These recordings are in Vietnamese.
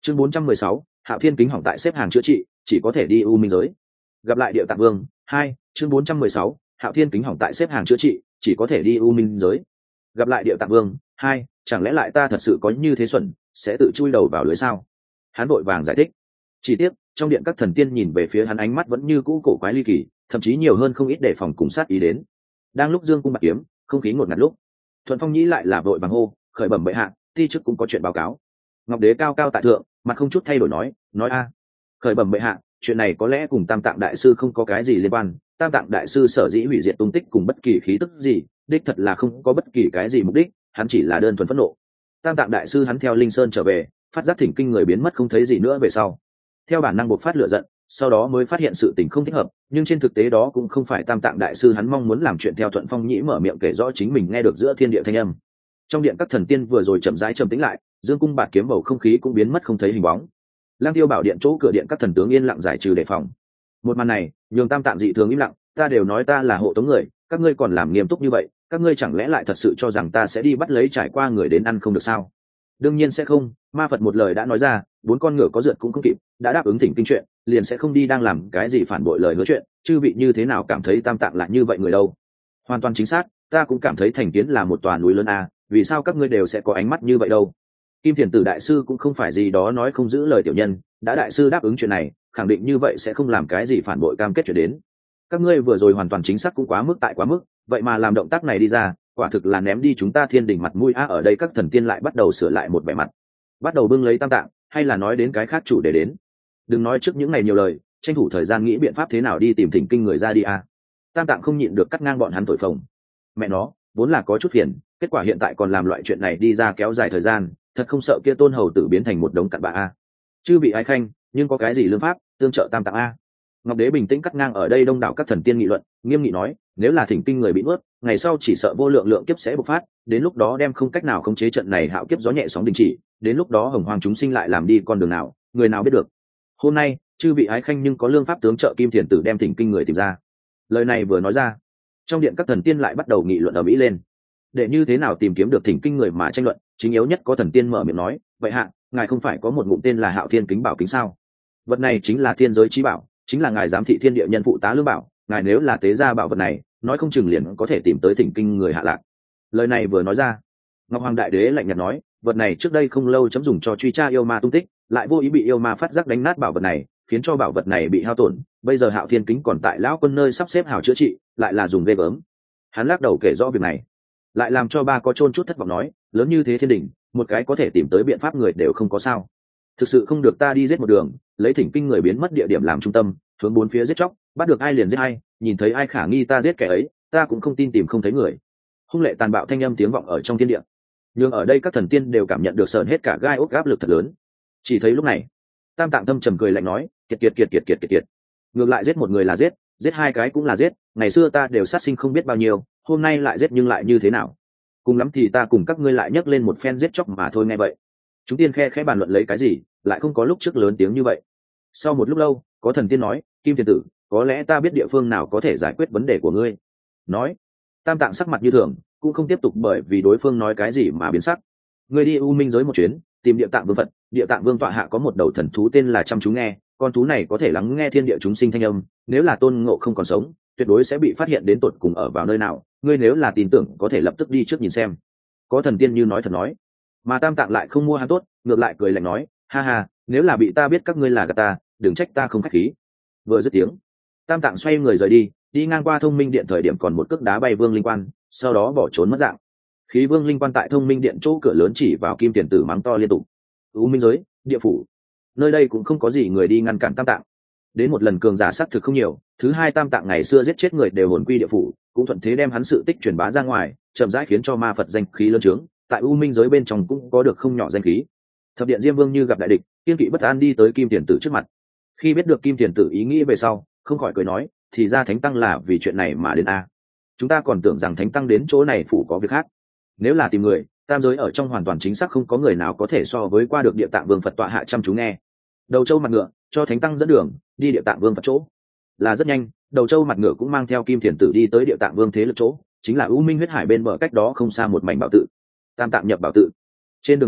Chương 416, Hạo Thiên kính hỏng tại xếp hàng chữa trị, chỉ có thể đi U Minh giới. Gặp lại Địa Tạng Vương 2, chương 416, Hạo Thiên kính hỏng tại xếp hàng chữa trị, chỉ có thể đi U Minh giới. Gặp lại Địa Tạng Vương 2, chẳng lẽ lại ta thật sự có như thế xuẩn, sẽ tự chui đầu vào lưới sao? Hắn vội vàng giải thích. Chỉ tiếc, trong điện các thần tiên nhìn về phía hắn ánh mắt vẫn như cũ cổ quái ly kỳ, thậm chí nhiều hơn không ít đề phòng cùng sát ý đến. Đang lúc Dương cung bạc kiếm, không khí ngột ngạt lúc, Thuận Phong Nhĩ lại là vội vàng hô, khởi bẩm bệ hạ, ti chức cũng có chuyện báo cáo. Ngọc Đế cao cao tại thượng, mặt không chút thay đổi nói a, khởi bẩm bệ hạ, chuyện này có lẽ cùng Tam Tạng đại sư không có cái gì liên quan. Tam Tạng đại sư sở dĩ hủy diệt tung tích cùng bất kỳ khí tức gì, đích thật là không có bất kỳ cái gì mục đích, hắn chỉ là đơn thuần phẫn nộ. Tam Tạng đại sư hắn theo Linh Sơn trở về, phát giác thỉnh kinh người biến mất không thấy gì nữa về sau, theo bản năng bộc phát lửa giận, sau đó mới phát hiện sự tình không thích hợp, nhưng trên thực tế đó cũng không phải Tam Tạng đại sư hắn mong muốn làm chuyện. Theo Thuận Phong Nhĩ mở miệng kể rõ chính mình nghe được giữa thiên địa thanh âm. Trong điện các thần tiên vừa rồi chậm rãi trầm tĩnh lại, Dương cung bạt kiếm bầu không khí cũng biến mất không thấy hình bóng. Lang Tiêu Bảo điện chỗ cửa điện các thần tướng yên lặng giải trừ đề phòng. Một màn này nhường Tam Tạng dị thường im lặng. Ta đều nói ta là hộ tống người, các ngươi còn làm nghiêm túc như vậy, các ngươi chẳng lẽ lại thật sự cho rằng ta sẽ đi bắt lấy trải qua người đến ăn không được sao? Đương nhiên sẽ không. Ma Phật một lời đã nói ra, 4 con ngựa có rượt cũng không kịp, đã đáp ứng thỉnh kinh chuyện, liền sẽ không đi đang làm cái gì phản bội lời hứa chuyện. Chư vị như thế nào cảm thấy Tam Tạng lại như vậy người đâu? Hoàn toàn chính xác, ta cũng cảm thấy thành kiến là một tòa núi lớn a. Vì sao các ngươi đều sẽ có ánh mắt như vậy đâu? Kim Thiền Tử đại sư cũng không phải gì đó nói không giữ lời tiểu nhân, đã đại sư đáp ứng chuyện này, khẳng định như vậy sẽ không làm cái gì phản bội cam kết chuyện đến. Các ngươi vừa rồi hoàn toàn chính xác cũng quá mức, vậy mà làm động tác này đi ra, quả thực là ném đi chúng ta Thiên Đình mặt mũi a. Ở đây các thần tiên lại bắt đầu sửa lại một vẻ mặt, bắt đầu bưng lấy Tam Tạng, hay là nói đến cái khác chủ đề đến. Đừng nói trước những ngày nhiều lời, tranh thủ thời gian nghĩ biện pháp thế nào đi tìm thỉnh kinh người ra đi a. Tam Tạng không nhịn được cắt ngang bọn hắn thổi phồng. Mẹ nó, vốn là có chút phiền, kết quả hiện tại còn làm loại chuyện này đi ra kéo dài thời gian, thật không sợ kia Tôn hầu tử biến thành một đống cặn bã a. Chư bị ai khanh, nhưng có cái gì lương pháp tương trợ Tam Tạng a? Ngọc Đế bình tĩnh cắt ngang ở đây đông đảo các thần tiên nghị luận, nghiêm nghị nói, nếu là thỉnh kinh người bị nuốt, ngày sau chỉ sợ vô lượng lượng kiếp sẽ bộc phát, đến lúc đó đem không cách nào khống chế trận này hạo kiếp gió nhẹ sóng đình chỉ, đến lúc đó hồng hoàng chúng sinh lại làm đi con đường nào, người nào biết được. Hôm nay, chư vị ái khanh nhưng có lương pháp tướng trợ Kim Thiền Tử đem thỉnh kinh người tìm ra. Lời này vừa nói ra, trong điện các thần tiên lại bắt đầu nghị luận ở mỹ lên. Để như thế nào tìm kiếm được thỉnh kinh người mà tranh luận, chính yếu nhất có thần tiên mở miệng nói, vậy hạ, ngài không phải có một ngụm tên là Hạo Thiên kính bảo kính sao? Vật này chính là thiên giới chí bảo, chính là ngài giám thị thiên địa nhân phụ tá lương bảo, ngài nếu là tế gia bảo vật này, nói không chừng liền có thể tìm tới thỉnh kinh người hạ lạc. Lời này vừa nói ra, Ngọc Hoàng Đại Đế lạnh nhạt nói, vật này trước đây không lâu chấm dùng cho truy tra yêu ma tung tích, lại vô ý bị yêu ma phát giác đánh nát bảo vật này, khiến cho bảo vật này bị hao tổn. Bây giờ Hạo Thiên kính còn tại lão quân nơi sắp xếp hảo chữa trị, lại là dùng ghê gớm. Hắn lắc đầu kể rõ việc này, lại làm cho ba có chôn chút thất vọng nói, lớn như thế thiên đình, một cái có thể tìm tới biện pháp người đều không có sao? Thực sự không được ta đi giết một đường, lấy thỉnh kinh người biến mất địa điểm làm trung tâm, hướng 4 phía giết chóc, bắt được ai liền giết ai, nhìn thấy ai khả nghi ta giết kẻ ấy, ta cũng không tin tìm không thấy người. Hung lệ tàn bạo thanh âm tiếng vọng ở trong thiên địa, nhưng ở đây các thần tiên đều cảm nhận được sờn hết cả gai ốc áp lực thật lớn. Chỉ thấy lúc này, Tam Tạng thâm trầm cười lạnh nói, kiệt, ngược lại giết một người là giết, giết 2 cái cũng là giết, ngày xưa ta đều sát sinh không biết bao nhiêu, hôm nay lại giết nhưng lại như thế nào? Cùng lắm thì ta cùng các ngươi lại nhấc lên một phen giết chóc mà thôi. Nghe vậy, chúng tiên khẽ bàn luận lấy cái gì, lại không có lúc trước lớn tiếng như vậy. Sau một lúc lâu, có thần tiên nói, Kim Thiên Tử, có lẽ ta biết địa phương nào có thể giải quyết vấn đề của ngươi. Nói, Tam Tạng sắc mặt như thường, cũng không tiếp tục bởi vì đối phương nói cái gì mà biến sắc. Ngươi đi U Minh giới một chuyến, tìm Địa Tạng Vương Phật. Địa Tạng Vương tọa hạ có một đầu thần thú tên là Chăm Chú Nghe, con thú này có thể lắng nghe thiên địa chúng sinh thanh âm, nếu là Tôn Ngộ không còn sống, tuyệt đối sẽ bị phát hiện đến tột cùng ở vào nơi nào. Ngươi nếu là tin tưởng, có thể lập tức đi trước nhìn xem. Có thần tiên như nói thật nói, mà Tam Tạng lại không mua hắn tốt, ngược lại cười lạnh nói, ha ha, nếu là bị ta biết các ngươi là gạt ta, đừng trách ta không khách khí. Vừa dứt tiếng, Tam Tạng xoay người rời đi, đi ngang qua Thông Minh Điện thời điểm còn một cước đá bay Vương Linh Quan, sau đó bỏ trốn mất dạng. Khí Vương Linh Quan tại Thông Minh Điện chỗ cửa lớn chỉ vào Kim Tiền Tử mắng to liên tục. U Minh giới, địa phủ, nơi đây cũng không có gì người đi ngăn cản Tam Tạng. Đến một lần cường giả xác thực không nhiều, thứ hai Tam Tạng ngày xưa giết chết người đều hồn quy địa phủ, cũng thuận thế đem hắn sự tích truyền bá ra ngoài, chậm rãi khiến cho ma Phật danh khí lớn trướng, tại U Minh giới bên trong cũng có được không nhỏ danh khí. Thập điện Diêm Vương như gặp đại địch, kiên kỵ bất an đi tới Kim Tiền Tử trước mặt. Khi biết được Kim Tiền Tử ý nghĩ về sau, không khỏi cười nói, thì ra Thánh Tăng là vì chuyện này mà đến a. Chúng ta còn tưởng rằng Thánh Tăng đến chỗ này phủ có việc khác. Nếu là tìm người, tam giới ở trong hoàn toàn chính xác không có người nào có thể so với qua được Địa Tạng Vương Phật tọa hạ Chăm Chú Nghe. Đầu Châu mặt ngựa, cho Thánh Tăng dẫn đường, đi Địa Tạng Vương Phật chỗ. Là rất nhanh, Đầu Châu mặt ngựa cũng mang theo Kim Tiền Tử đi tới Địa Tạng Vương thế lực chỗ, chính là U Minh huyết hải bên bờ cách đó không xa một mảnh bảo tự. Tam Tạng nhập bảo tự. Trên đường đi,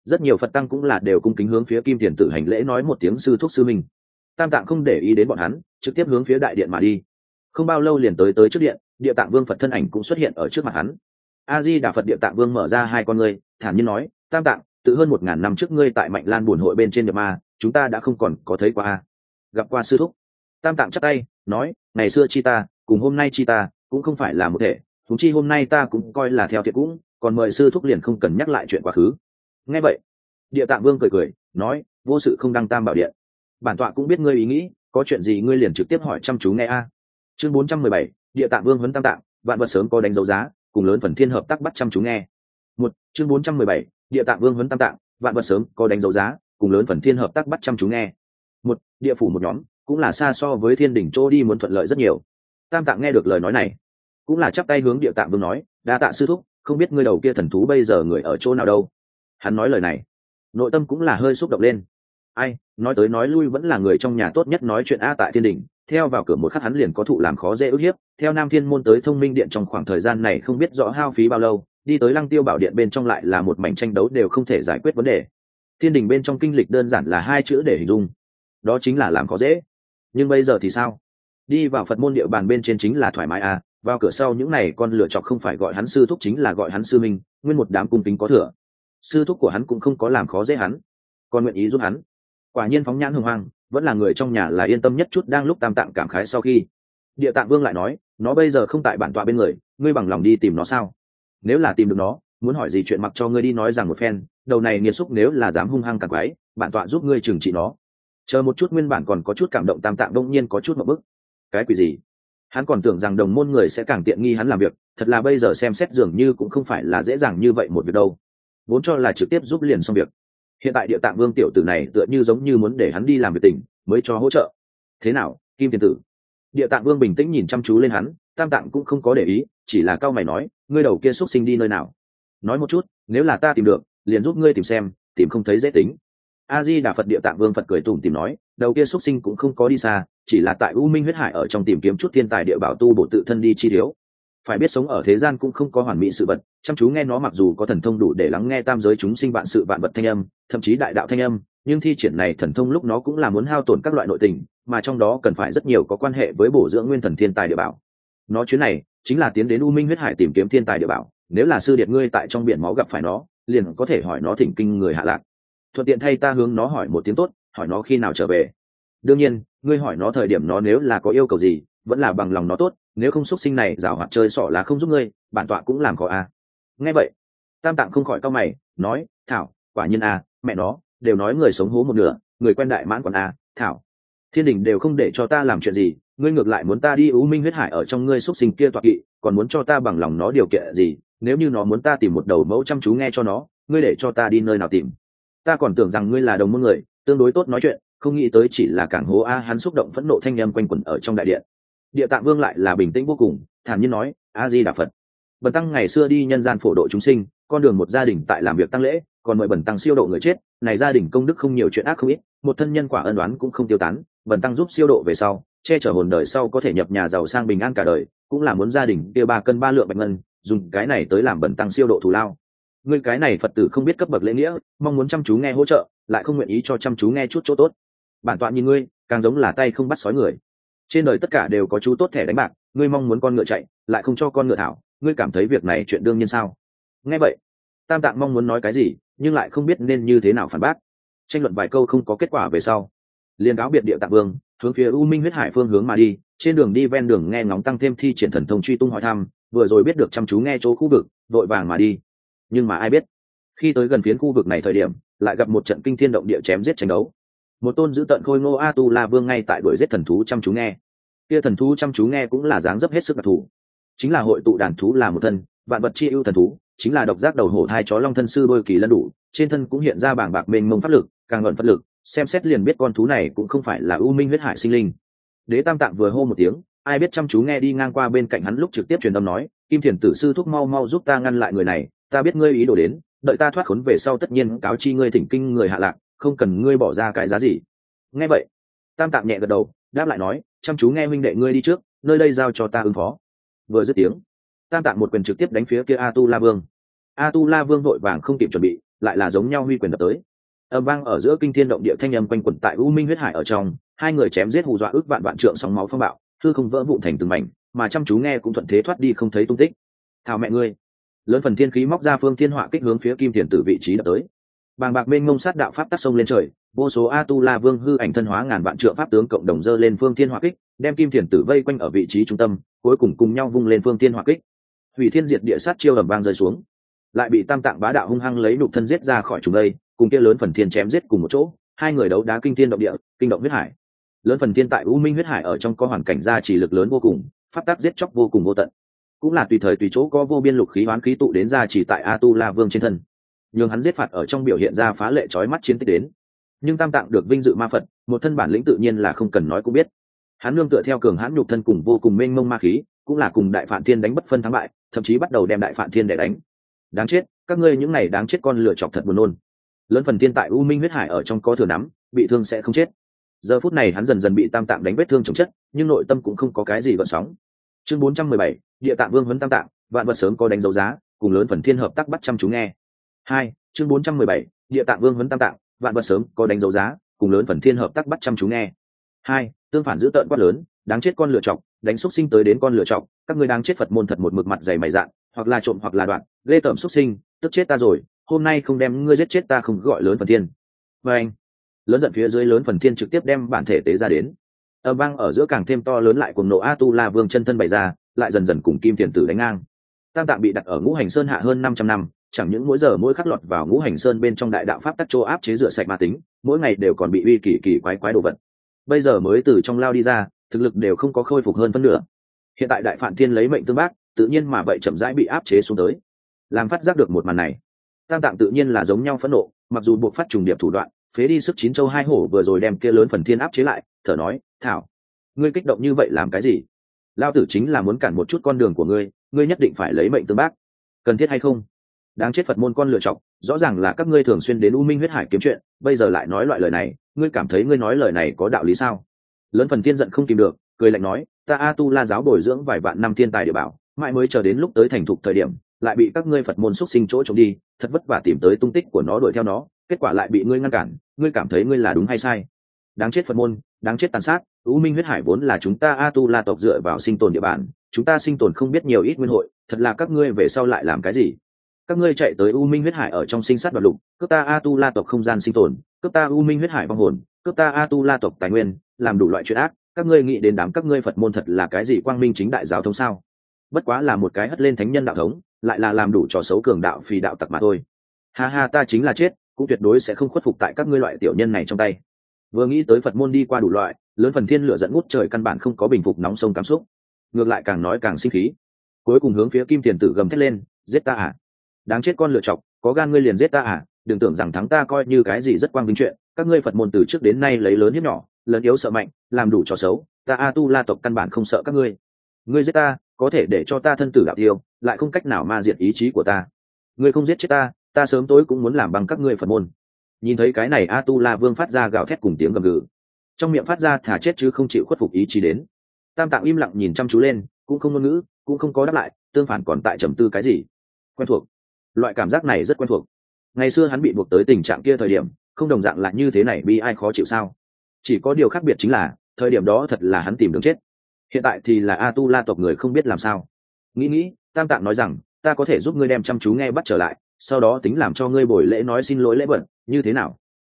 rất nhiều Phật tăng cũng là đều cung kính hướng phía Kim Thiền Tử hành lễ, nói một tiếng sư thúc sư minh. Tam Tạng không để ý đến bọn hắn, trực tiếp hướng phía đại điện mà đi. Không bao lâu liền tới trước điện, Địa Tạng Vương Phật thân ảnh cũng xuất hiện ở trước mặt hắn. A Di Đà Phật. Địa Tạng Vương mở ra hai con ngươi, thản nhiên nói: Tam Tạng, từ hơn 1000 năm trước ngươi tại Mạnh Lan buồn hội bên trên nhập ma, chúng ta đã không còn có thấy qua a. Gặp qua sư thúc. Tam Tạng chắp tay nói: ngày xưa chi ta cùng hôm nay chi ta cũng không phải là một thể, chúng chi hôm nay ta cũng coi là theo thiệt cũng, còn mời sư thúc liền không cần nhắc lại chuyện quá khứ. Nghe vậy, Địa Tạng Vương cười nói: vô sự không đăng tam bảo điện, bản tọa cũng biết ngươi ý nghĩ, có chuyện gì ngươi liền trực tiếp hỏi chăm chú nghe a. Chương 417, Địa Tạng Vương huấn Tam Tạng, vạn vật sớm có đánh dấu giá, cùng lớn phần thiên hợp tác bắt chăm chú nghe. Chương 417, Địa Tạng Vương huấn Tam Tạng, vạn vật sớm có đánh dấu giá, cùng lớn phần thiên hợp tác bắt chăm chú nghe. Địa phủ một nhóm cũng là xa so với thiên đỉnh chỗ đi muốn thuận lợi rất nhiều. Tam Tạng nghe được lời nói này, cũng là chắp tay hướng Địa Tạng Vương nói: đa tạ sư thúc, không biết ngươi đầu kia thần thú bây giờ người ở chỗ nào đâu. Hắn nói lời này, nội tâm cũng là hơi xúc động lên. Ai nói tới nói lui vẫn là người trong nhà tốt nhất nói chuyện a. Tại thiên đỉnh, theo vào cửa một khắc hắn liền có thụ làm khó dễ ức hiếp, theo Nam Thiên môn tới Thông Minh điện trong khoảng thời gian này không biết rõ hao phí bao lâu, đi tới Lăng Tiêu Bảo điện bên trong lại là một mảnh tranh đấu đều không thể giải quyết vấn đề. Thiên đình bên trong kinh lịch đơn giản là hai chữ để hình dung, đó chính là làm khó dễ. Nhưng bây giờ thì sao? Đi vào Phật môn địa bàn bên trên chính là thoải mái à, vào cửa sau những này con lựa chọc không phải gọi hắn sư thúc chính là gọi hắn sư minh, nguyên một đám cung kính có thừa. Sư thúc của hắn cũng không có làm khó dễ hắn, còn nguyện ý giúp hắn. Quả nhiên phóng nhãn hồng hoang, vẫn là người trong nhà là yên tâm nhất chút. Đang lúc Tam Tạng cảm khái sau khi, Địa Tạng Vương lại nói: nó bây giờ không tại bản tọa bên người, ngươi bằng lòng đi tìm nó sao? Nếu là tìm được nó, muốn hỏi gì chuyện mặc cho ngươi đi nói rằng một phen, đầu này nghiệt xúc nếu là dám hung hăng càng quái, bản tọa giúp ngươi trừng trị nó. Chờ một chút, nguyên bản còn có chút cảm động Tam Tạng đông nhiên có chút một bức. Cái quỷ gì? Hắn còn tưởng rằng đồng môn người sẽ càng tiện nghi hắn làm việc, thật là bây giờ xem xét dường như cũng không phải là dễ dàng như vậy một việc đâu. Vốn cho là trực tiếp giúp liền xong việc, hiện tại Địa Tạng Vương tiểu tử này tựa như giống như muốn để hắn đi làm việc tỉnh mới cho hỗ trợ. Thế nào, Kim Tiền Tử? Địa Tạng Vương bình tĩnh nhìn chăm chú lên hắn. Tam Tạng cũng không có để ý, chỉ là cau mày nói: ngươi đầu kia xuất sinh đi nơi nào? Nói một chút, nếu là ta tìm được liền giúp ngươi tìm xem, tìm không thấy dễ tính. A Di Đà Phật. Địa Tạng Vương Phật cười tủm tỉm nói: đầu kia xuất sinh cũng không có đi xa, chỉ là tại U Minh huyết hải ở trong tìm kiếm chút thiên tài địa bảo tu bổ tự thân đi chi thiếu. Phải biết sống ở thế gian cũng không có hoàn mỹ sự vật, chăm chú nghe nó mặc dù có thần thông đủ để lắng nghe tam giới chúng sinh vạn sự vạn vật thanh âm, thậm chí đại đạo thanh âm, nhưng thi triển này thần thông lúc nó cũng là muốn hao tổn các loại nội tình, mà trong đó cần phải rất nhiều có quan hệ với bổ dưỡng nguyên thần thiên tài địa bảo. Nó chuyến này chính là tiến đến U Minh huyết hải tìm kiếm thiên tài địa bảo, nếu là sư điệt ngươi tại trong biển máu gặp phải nó, liền có thể hỏi nó thỉnh kinh người hạ lạc, thuận tiện thay ta hướng nó hỏi một tiếng tốt, hỏi nó khi nào trở về. Đương nhiên, ngươi hỏi nó thời điểm nó nếu là có yêu cầu gì, vẫn là bằng lòng nó tốt, nếu không xúc sinh này giảo hoạt chơi xỏ là không giúp ngươi, bản tọa cũng làm khó a. Nghe vậy, Tam Tạng không khỏi cau mày, nói: thảo, quả nhiên a, mẹ nó, đều nói người sống hố một nửa, người quen đại mãn còn a, thảo. Thiên đình đều không để cho ta làm chuyện gì, ngươi ngược lại muốn ta đi U Minh huyết hải ở trong ngươi xúc sinh kia tọa kỵ, còn muốn cho ta bằng lòng nó điều kiện gì? Nếu như nó muốn ta tìm một đầu mẫu chăm chú nghe cho nó, ngươi để cho ta đi nơi nào tìm? Ta còn tưởng rằng ngươi là đồng môn người, tương đối tốt nói chuyện, không nghĩ tới chỉ là cảng hố a. Hắn xúc động phẫn nộ thanh âm quanh quẩn ở trong đại điện. Địa Tạng Vương lại là bình tĩnh vô cùng, thản nhiên nói: A Di Đà Phật. Bần tăng ngày xưa đi nhân gian phổ độ chúng sinh, con đường một gia đình tại làm việc tăng lễ, còn mời bần tăng siêu độ người chết, này gia đình công đức không nhiều, chuyện ác không ít, một thân nhân quả ân oán cũng không tiêu tán, bần tăng giúp siêu độ về sau, che chở hồn đời sau có thể nhập nhà giàu sang bình an cả đời, cũng là muốn gia đình kia 3 cân 3 lượng bạch ngân, dùng cái này tới làm bần tăng siêu độ thù lao. Ngươi cái này Phật tử không biết cấp bậc lễ nghĩa, mong muốn chăm chú nghe hỗ trợ, lại không nguyện ý cho chăm chú nghe chút chỗ tốt. Bản tọa nhìn ngươi, càng giống là tay không bắt sói người. Trên đời tất cả đều có chú tốt thẻ đánh bạc, ngươi mong muốn con ngựa chạy, lại không cho con ngựa thảo, ngươi cảm thấy việc này chuyện đương nhiên sao? Nghe vậy, Tam Tạng mong muốn nói cái gì, nhưng lại không biết nên như thế nào phản bác. Tranh luận vài câu không có kết quả về sau, liền cáo biệt Địa Tạng Vương, hướng phía U Minh huyết hải phương hướng mà đi. Trên đường đi ven đường nghe ngóng tăng thêm thi triển thần thông truy tung hỏi thăm, vừa rồi biết được chăm chú nghe chỗ khu vực, vội vàng mà đi. Nhưng mà ai biết, khi tới gần phiến khu vực này thời điểm, lại gặp một trận kinh thiên động địa chém giết tranh đấu. Một tôn dữ tợn khôi ngô A Tu La Vương ngay tại đuổi giết thần thú chăm chú nghe. Kia thần thú chăm chú nghe cũng là dáng dấp hết sức đặc thù, chính là hội tụ đàn thú là một thân, vạn vật chi ưu thần thú, chính là độc giác đầu hổ thai chó long thân sư đôi kỳ lân đủ, trên thân cũng hiện ra bảng bạc mênh mông pháp lực, càng luận pháp lực, xem xét liền biết con thú này cũng không phải là U Minh huyết hải sinh linh. Đế Tam Tạng vừa hô một tiếng, ai biết chăm chú nghe đi ngang qua bên cạnh hắn lúc trực tiếp truyền âm nói: Kim Thiền Tử sư thúc mau mau giúp ta ngăn lại người này, ta biết ngươi ý đồ đến, đợi ta thoát khốn về sau tất nhiên cáo chi ngươi thỉnh kinh người hạ lạc, không cần ngươi bỏ ra cái giá gì. Nghe vậy, Tam Tạng nhẹ gật đầu, đáp lại nói: chăm chú nghe huynh đệ ngươi đi trước, nơi đây giao cho ta ứng phó. Vừa dứt tiếng, Tam Tạng một quyền trực tiếp đánh phía kia A Tu La Vương. A Tu La Vương vội vàng không kịp chuẩn bị, lại là giống nhau huy quyền đập tới. Âm vang ở giữa kinh thiên động địa thanh âm quanh quẩn tại u minh huyết hải ở trong, hai người chém giết hù dọa ước vạn trượng sóng máu phong bạo, hư không vỡ vụn thành từng mảnh, mà chăm chú nghe cũng thuận thế thoát đi không thấy tung tích. Thảo mẹ ngươi! Lớn phần thiên khí móc ra phương thiên họa kích hướng phía kim thiền tử vị trí đập tới. Bàng bạc mênh mông sát đạo pháp tác sông lên trời, vô số A-tu-la vương hư ảnh thân hóa ngàn vạn trượng pháp tướng cộng đồng dơ lên phương thiên hỏa kích, đem kim thiền tử vây quanh ở vị trí trung tâm, cuối cùng cùng nhau vung lên phương thiên hỏa kích. Hủy thiên diệt địa sát chiêu ầm vang rơi xuống, lại bị tam tạng bá đạo hung hăng lấy nục thân giết ra khỏi chúng đây, cùng kia lớn phần thiên chém giết cùng một chỗ, hai người đấu đá kinh thiên động địa, kinh động huyết hải. Lớn phần thiên tại u minh huyết hải ở trong có hoàn cảnh gia chỉ lực lớn vô cùng, pháp tác giết chóc vô cùng vô tận, cũng là tùy thời tùy chỗ có vô biên lục khí hoán khí tụ đến gia chỉ tại A-tu-la vương trên thân, nhưng hắn giết phạt ở trong biểu hiện ra phá lệ chói mắt chiến tích đến. Nhưng tam tạng được vinh dự ma phật, một thân bản lĩnh tự nhiên là không cần nói cũng biết. Hắn nương tựa theo cường hãn nhục thân cùng vô cùng mênh mông ma khí, cũng là cùng đại phạn thiên đánh bất phân thắng bại, thậm chí bắt đầu đem đại phạn thiên để đánh. Đáng chết, các ngươi những này đáng chết con lựa chọc thật buồn nôn. Lớn phần thiên tại u minh huyết hải ở trong có thừa nắm, bị thương sẽ không chết. Giờ phút này hắn dần dần bị tam tạng đánh vết thương chồng chất, nhưng nội tâm cũng không có cái gì gợn sóng. Chương 417, địa tạng vương huấn tam tạng, vạn vật sớm có đánh dấu giá, cùng lớn phần thiên hợp tác bắt chăm chú nghe. 2. Chương 417, địa tạng vương huấn tam tạng, vạn vật sớm có đánh dấu giá, cùng lớn phần thiên hợp tác bắt chăm chú nghe. 2. Tương phản giữ tợn quát lớn, đáng chết con lựa chọc, đánh xúc sinh tới đến con lựa chọc, các ngươi đáng chết Phật môn thật một mực mặt dày mày dạn, hoặc là trộm hoặc là đoạn, lê tởm xúc sinh, tức chết ta rồi, hôm nay không đem ngươi giết chết ta không gọi lớn phần thiên. Và anh, lớn giận phía dưới lớn phần thiên trực tiếp đem bản thể tế ra đến. Âm vang ở giữa càng thêm to lớn lại cuồng nộ A-tu-la vương chân thân bày ra, lại dần dần cùng kim tiền tử đánh ngang. Tam tạng bị đặt ở ngũ hành sơn hạ hơn 500 năm, chẳng những mỗi giờ mỗi khắc lọt vào ngũ hành sơn bên trong đại đạo pháp tắc chỗ áp chế rửa sạch ma tính, mỗi ngày đều còn bị uy kỳ quái đồ vật. Bây giờ mới từ trong lao đi ra, thực lực đều không có khôi phục hơn phân nửa. Hiện tại đại phạn thiên lấy mệnh tương bác, tự nhiên mà vậy chậm rãi bị áp chế xuống tới. Làm phát giác được một màn này, tam tạng tự nhiên là giống nhau phẫn nộ, mặc dù buộc phát trùng điệp thủ đoạn, phế đi sức chín châu hai hổ vừa rồi đem kia lớn phần thiên áp chế lại, thở nói, thảo, ngươi kích động như vậy làm cái gì? Lao tử chính là muốn cản một chút con đường của ngươi, ngươi nhất định phải lấy mệnh tương bác, cần thiết hay không? Đáng chết Phật môn con lựa chọc, rõ ràng là các ngươi thường xuyên đến u minh huyết hải kiếm chuyện, bây giờ lại nói loại lời này, ngươi cảm thấy ngươi nói lời này có đạo lý sao? Lớn phần thiên giận không kìm được, cười lạnh nói, ta A-tu-la giáo bồi dưỡng vài vạn năm thiên tài địa bảo, mãi mới chờ đến lúc tới thành thục thời điểm, lại bị các ngươi Phật môn xúc sinh chỗ trộm đi, thật vất vả tìm tới tung tích của nó đuổi theo nó, kết quả lại bị ngươi ngăn cản, ngươi cảm thấy ngươi là đúng hay sai? Đáng chết Phật môn, đáng chết tàn sát, u minh huyết hải vốn là chúng ta A-tu-la tộc dựa vào sinh tồn địa bàn, chúng ta sinh tồn không biết nhiều ít nguyên hội, thật là các ngươi về sau lại làm cái gì? Các ngươi chạy tới u minh huyết hải ở trong sinh sát đoạt lục, cướp ta A-tu-la tộc không gian sinh tồn, cướp ta u minh huyết hải vong hồn, cướp ta A-tu-la tộc tài nguyên, làm đủ loại chuyện ác, các ngươi nghĩ đến đám các ngươi Phật môn thật là cái gì quang minh chính đại giáo thống sao? Bất quá là một cái hất lên thánh nhân đạo thống, lại là làm đủ trò xấu cường đạo phì đạo tặc mà thôi. Ha ha, ta chính là chết, cũng tuyệt đối sẽ không khuất phục tại các ngươi loại tiểu nhân này trong tay. Vừa nghĩ tới Phật môn đi qua đủ loại, lớn phần thiên lửa giận ngút trời căn bản không có bình phục nóng sông cảm xúc, ngược lại càng nói càng sinh khí, cuối cùng hướng phía kim tiền tử gầm thét lên, giết ta à? Đáng chết con lựa chọc, có gan ngươi liền giết ta à? Đừng tưởng rằng thắng ta coi như cái gì rất quang vinh chuyện, các ngươi Phật môn từ trước đến nay lấy lớn hiếp nhỏ, lớn yếu sợ mạnh, làm đủ trò xấu, ta A-tu-la tộc căn bản không sợ các ngươi. Ngươi giết ta, có thể để cho ta thân tử đạo tiêu, lại không cách nào ma diệt ý chí của ta. Ngươi không giết chết ta, ta sớm tối cũng muốn làm bằng các ngươi Phật môn. Nhìn thấy cái này, A-tu-la vương phát ra gào thét cùng tiếng gầm gừ, trong miệng phát ra thả chết chứ không chịu khuất phục ý chí đến. Tam tạng im lặng nhìn chăm chú lên, cũng không ngôn ngữ, cũng không có đáp lại, tương phản còn tại trầm tư cái gì. Quen thuộc, loại cảm giác này rất quen thuộc. Ngày xưa hắn bị buộc tới tình trạng kia thời điểm, không đồng dạng là như thế này, bi ai khó chịu sao? Chỉ có điều khác biệt chính là, thời điểm đó thật là hắn tìm đường chết. Hiện tại thì là A-tu-la tộc người không biết làm sao. Nghĩ, tam tạng nói rằng, ta có thể giúp ngươi đem chăm chú nghe bắt trở lại, sau đó tính làm cho ngươi buổi lễ nói xin lỗi lễ bận, như thế nào?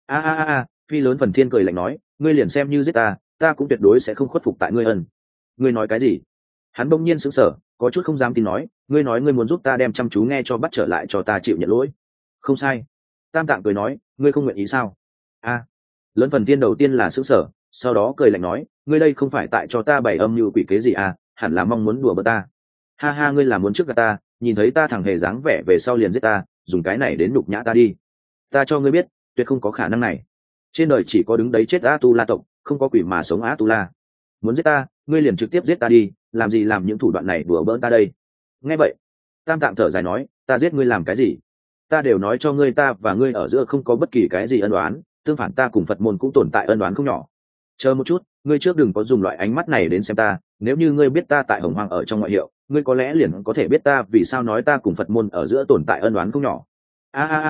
Phi lớn phần thiên cười lạnh nói, ngươi liền xem như giết ta, ta cũng tuyệt đối sẽ không khuất phục tại ngươi ân. Ngươi nói cái gì? Hắn bỗng nhiên sững sờ, có chút không dám tin nói, ngươi nói ngươi muốn giúp ta đem chăm chú nghe cho bắt trở lại cho ta chịu nhận lỗi. Không sai. Tam tạng cười nói, ngươi không nguyện ý sao? Lớn phần thiên đầu tiên là sững sờ, sau đó cười lạnh nói, ngươi đây không phải tại cho ta bày âm mưu quỷ kế gì à, hẳn là mong muốn đùa bỡn ta. Ha ha, ngươi là muốn trước gạt ta, nhìn thấy ta thẳng hề dáng vẻ về sau liền giết ta, dùng cái này đến nhục nhã ta đi. Ta cho ngươi biết, tuyệt không có khả năng này. Trên đời chỉ có đứng đấy chết A-tu-la tộc, không có quỷ mà sống A-tu-la. Muốn giết ta, ngươi liền trực tiếp giết ta đi, làm gì làm những thủ đoạn này đùa bỡn ta đây? Nghe vậy, tam tạng thở dài nói, ta giết ngươi làm cái gì? Ta đều nói cho ngươi, ta và ngươi ở giữa không có bất kỳ cái gì ân oán, tương phản ta cùng Phật môn cũng tồn tại ân oán không nhỏ. Chờ một chút, ngươi trước đừng có dùng loại ánh mắt này đến xem ta, nếu như ngươi biết ta tại Hồng Hoang ở trong ngoại hiệu, ngươi có lẽ liền có thể biết ta vì sao nói ta cùng Phật môn ở giữa tồn tại ân oán không nhỏ.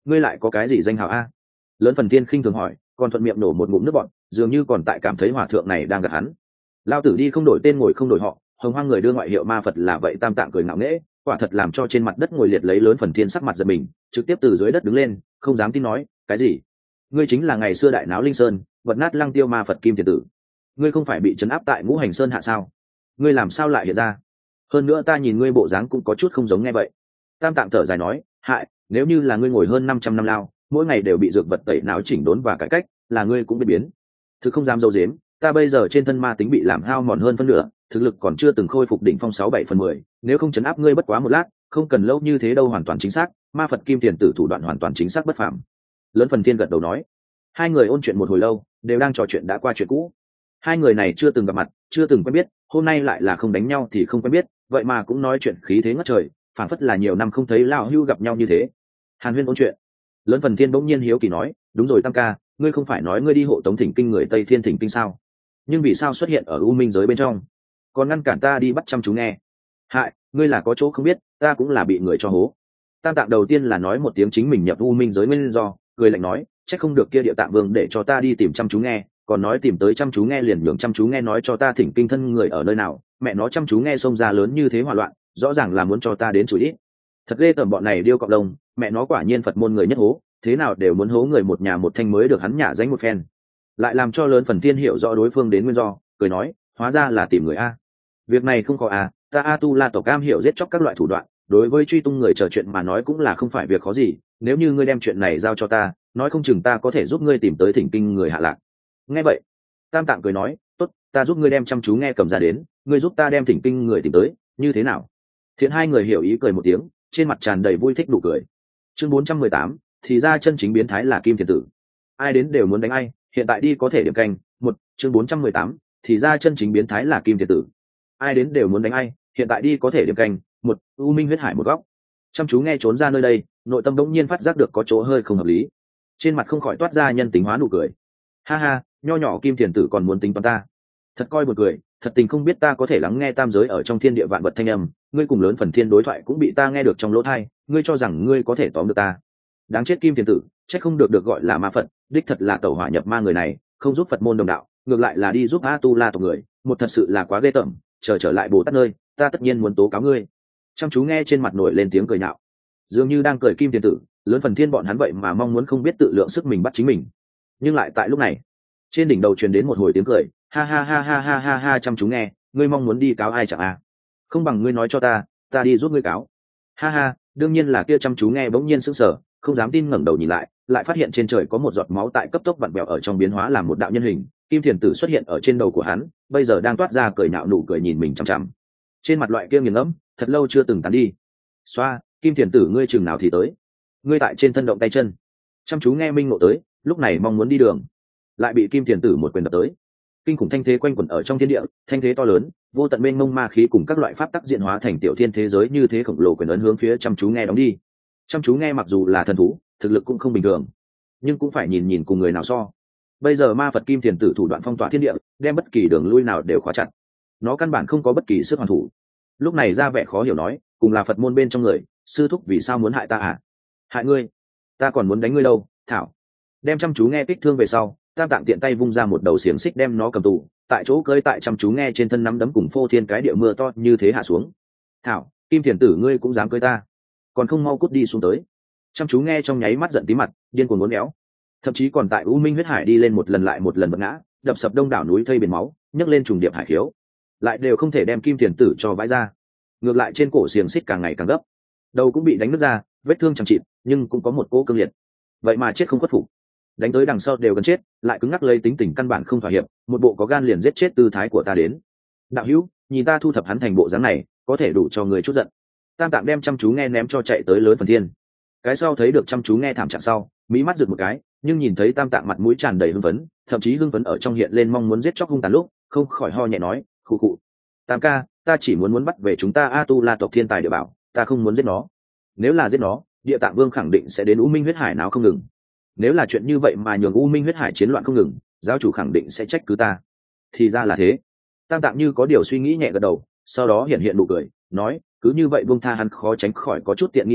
ngươi lại có cái gì danh hào a? Lớn Phần Thiên khinh thường hỏi, còn thuận miệng nổ một ngụm nước bọt, dường như còn tại cảm thấy hòa thượng này đang gạt hắn. Lao tử đi không đổi tên ngồi không đổi họ, hồng hoang người đưa ngoại hiệu ma Phật là vậy. Tam Tạng cười ngạo nghễ, quả thật làm cho trên mặt đất ngồi liệt lấy Lớn Phần Thiên sắc mặt giật mình, trực tiếp từ dưới đất đứng lên, không dám tin nói, cái gì? Ngươi chính là ngày xưa đại náo Linh Sơn, vật nát lăng tiêu ma Phật Kim Thiền Tử. Ngươi không phải bị trấn áp tại Ngũ Hành Sơn hạ sao? Ngươi làm sao lại hiện ra? Hơn nữa ta nhìn ngươi bộ dáng cũng có chút không giống nghe vậy. Tam Tạng thở dài nói, hại, nếu như là ngươi ngồi hơn 500 năm lao, mỗi ngày đều bị dược vật tẩy não chỉnh đốn và cải cách, là ngươi cũng biết biến. Thực không dám dâu dếm, ta bây giờ trên thân ma tính bị làm hao mòn hơn phân nửa, thực lực còn chưa từng khôi phục đỉnh phong 6-7/10, nếu không chấn áp ngươi bất quá một lát, không cần lâu như thế đâu. Hoàn toàn chính xác, ma Phật Kim Tiền Tử thủ đoạn hoàn toàn chính xác bất phàm. Lớn Phần Thiên gật đầu nói. Hai người ôn chuyện một hồi lâu, đều đang trò chuyện đã qua chuyện cũ. Hai người này chưa từng gặp mặt, chưa từng quen biết, hôm nay lại là không đánh nhau thì không quen biết, vậy mà cũng nói chuyện khí thế ngất trời, phảng phất là nhiều năm không thấy lão hưu gặp nhau như thế. Hàn Huyên ôn chuyện. Lớn Phần Thiên bỗng nhiên hiếu kỳ nói, đúng rồi Tam ca, ngươi không phải nói ngươi đi hộ tống thỉnh kinh người Tây Thiên thỉnh kinh sao? Nhưng vì sao xuất hiện ở U Minh giới bên trong, còn ngăn cản ta đi bắt chăm chú nghe? Hại, ngươi là có chỗ không biết, ta cũng là bị người cho hố. Tam Tạng đầu tiên là nói một tiếng chính mình nhập U Minh giới nguyên do, cười lạnh nói, chắc không được kia Địa Tạng Vương để cho ta đi tìm chăm chú nghe, còn nói tìm tới chăm chú nghe liền nhường chăm chú nghe nói cho ta thỉnh kinh thân người ở nơi nào. Mẹ nó, chăm chú nghe xông ra lớn như thế hỏa loạn, rõ ràng là muốn cho ta đến chửi ít. Thật ghê tởm bọn này điêu cọc lông, mẹ nó quả nhiên Phật môn người nhất hố, thế nào đều muốn hố người một nhà một thanh mới được hắn nhả danh một phen. Lại làm cho Lớn Phần Thiên hiểu rõ đối phương đến nguyên do, cười nói, hóa ra là tìm người a. Việc này không có a, ta A Tu La tộc cam hiểu giết chóc các loại thủ đoạn, đối với truy tung người trò chuyện mà nói cũng là không phải việc khó gì, nếu như ngươi đem chuyện này giao cho ta, nói không chừng ta có thể giúp ngươi tìm tới thỉnh kinh người hạ lạc. Nghe vậy, Tam Tạng cười nói, tốt, ta giúp ngươi đem chăm chú nghe cầm ra đến, ngươi giúp ta đem thỉnh kinh người tìm tới, như thế nào? Thiện hai người hiểu ý cười một tiếng, trên mặt tràn đầy vui thích đủ cười. Chương 418, thì ra chân chính biến thái là Kim Thiền Tử. Ai đến đều muốn đánh ai, hiện tại đi có thể điểm canh. Chương 418, thì ra chân chính biến thái là Kim Thiền Tử. Ai đến đều muốn đánh ai, hiện tại đi có thể điểm canh. U Minh huyết hải một góc. Chăm chú nghe trốn ra nơi đây, nội tâm đống nhiên phát giác được có chỗ hơi không hợp lý, trên mặt không khỏi toát ra nhân tính hóa nụ cười. Ha ha, nho nhỏ Kim Thiền Tử còn muốn tính toán ta, thật coi buồn cười. Thật tình không biết ta có thể lắng nghe tam giới ở trong thiên địa vạn vật thanh âm, ngươi cùng Lớn Phần Thiên đối thoại cũng bị ta nghe được trong lỗ tai, ngươi cho rằng ngươi có thể tóm được ta? Đáng chết Kim Thiền Tử, chắc không được gọi là ma Phật, đích thật là tẩu hỏa nhập ma người này, không giúp Phật môn đồng đạo, ngược lại là đi giúp A Tu La tộc người, một thật sự là quá ghê tởm. Trở lại Bồ Tát nơi, ta tất nhiên muốn tố cáo ngươi. Chăm chú nghe trên mặt nổi lên tiếng cười nhạo, dường như đang cười Kim Thiền Tử. Lớn Phần Thiên bọn hắn vậy mà mong muốn không biết tự lượng sức mình bắt chính mình. Nhưng lại tại lúc này, trên đỉnh đầu truyền đến một hồi tiếng cười, ha ha ha ha ha ha ha. Chăm chú nghe, ngươi mong muốn đi cáo ai chẳng à? Không bằng ngươi nói cho ta, ta đi giúp ngươi cáo. Ha ha, đương nhiên là kia. Chăm chú nghe bỗng nhiên sững sờ, không dám tin ngẩng đầu nhìn lại, lại phát hiện trên trời có một giọt máu tại cấp tốc vặn vẹo ở trong biến hóa làm một đạo nhân hình. Kim Thiền Tử xuất hiện ở trên đầu của hắn, bây giờ đang toát ra cười nhạo nụ cười nhìn mình chằm chằm. Trên mặt loại kia nghiền ngẫm, thật lâu chưa từng tán đi. Xoa, Kim Thiền Tử ngươi chừng nào thì tới? Ngươi tại trên thân động tay chân. Chăm chú nghe minh ngộ tới, lúc này mong muốn đi đường, lại bị Kim Thiền Tử một quyền đập tới. Kinh khủng thanh thế quanh quẩn ở trong thiên địa, thanh thế to lớn, vô tận mênh mông ma khí cùng các loại pháp tắc diện hóa thành tiểu thiên thế giới như thế khổng lồ quyền ấn hướng phía chăm chú nghe đóng đi. Chăm chú nghe mặc dù là thần thú, thực lực cũng không bình thường, nhưng cũng phải nhìn cùng người nào so. Bây giờ ma Phật Kim Thiền Tử thủ đoạn phong tỏa thiên địa, đem bất kỳ đường lui nào đều khóa chặt, nó căn bản không có bất kỳ sức hoàn thủ. Lúc này ra vẻ khó hiểu nói, cùng là Phật môn bên trong người, sư thúc vì sao muốn hại ta à? Hại ngươi? Ta còn muốn đánh ngươi đâu, thảo. Đem chăm chú nghe kích thương về sau, Tam Tạng tiện tay vung ra một đầu xiềng xích đem nó cầm tù, tại chỗ cơi tại chăm chú nghe trên thân nắm đấm cùng phô thiên cái địa mưa to như thế hạ xuống. Thảo, Kim Thiền Tử ngươi cũng dám cưới ta, còn không mau cút đi xuống tới. Chăm chú nghe trong nháy mắt giận tí mặt, điên cuồng muốn éo, thậm chí còn tại U Minh huyết hải đi lên một lần lại một lần bật ngã, đập sập đông đảo núi thây biển máu, nhấc lên trùng điệp hải khiếu, lại đều không thể đem Kim Thiền Tử cho vãi ra. Ngược lại trên cổ xiềng xích càng ngày càng gấp, đầu cũng bị đánh nứt ra, vết thương chẳng chịt, nhưng cũng có một cỗ cương liệt. Vậy mà chết không khuất phục, đánh tới đằng sau đều gần chết, lại cứng ngắc lấy tính tình căn bản không thỏa hiệp, một bộ có gan liền giết chết tư thái của ta đến. Đạo hữu, nhìn ta thu thập hắn thành bộ dáng này, có thể đủ cho người chút giận. Tam Tạng đem chăm chú nghe ném cho chạy tới Lớn Phần Thiên. Cái sau thấy được chăm chú nghe thảm trạng sau, mỹ mắt giựt một cái, nhưng nhìn thấy Tam Tạng mặt mũi tràn đầy hưng phấn, thậm chí hưng phấn ở trong hiện lên mong muốn giết chóc hung tàn lúc, không khỏi ho nhẹ nói, khụ khụ. Tam ca, ta chỉ muốn bắt về chúng ta A Tu La tộc thiên tài địa bảo, ta không muốn giết nó. Nếu là giết nó, Địa Tạng Vương khẳng định sẽ đến U Minh huyết hải nào không ngừng. Nếu là chuyện như vậy mà nhường U Minh huyết hải chiến loạn không ngừng, giáo chủ khẳng định sẽ trách cứ ta. Thì ra là thế. Tam Tạng như có điều suy nghĩ nhẹ gật đầu, sau đó hiện nụ cười, nói, cứ như vậy buông tha hắn khó tránh khỏi có chút tiện nghi nó,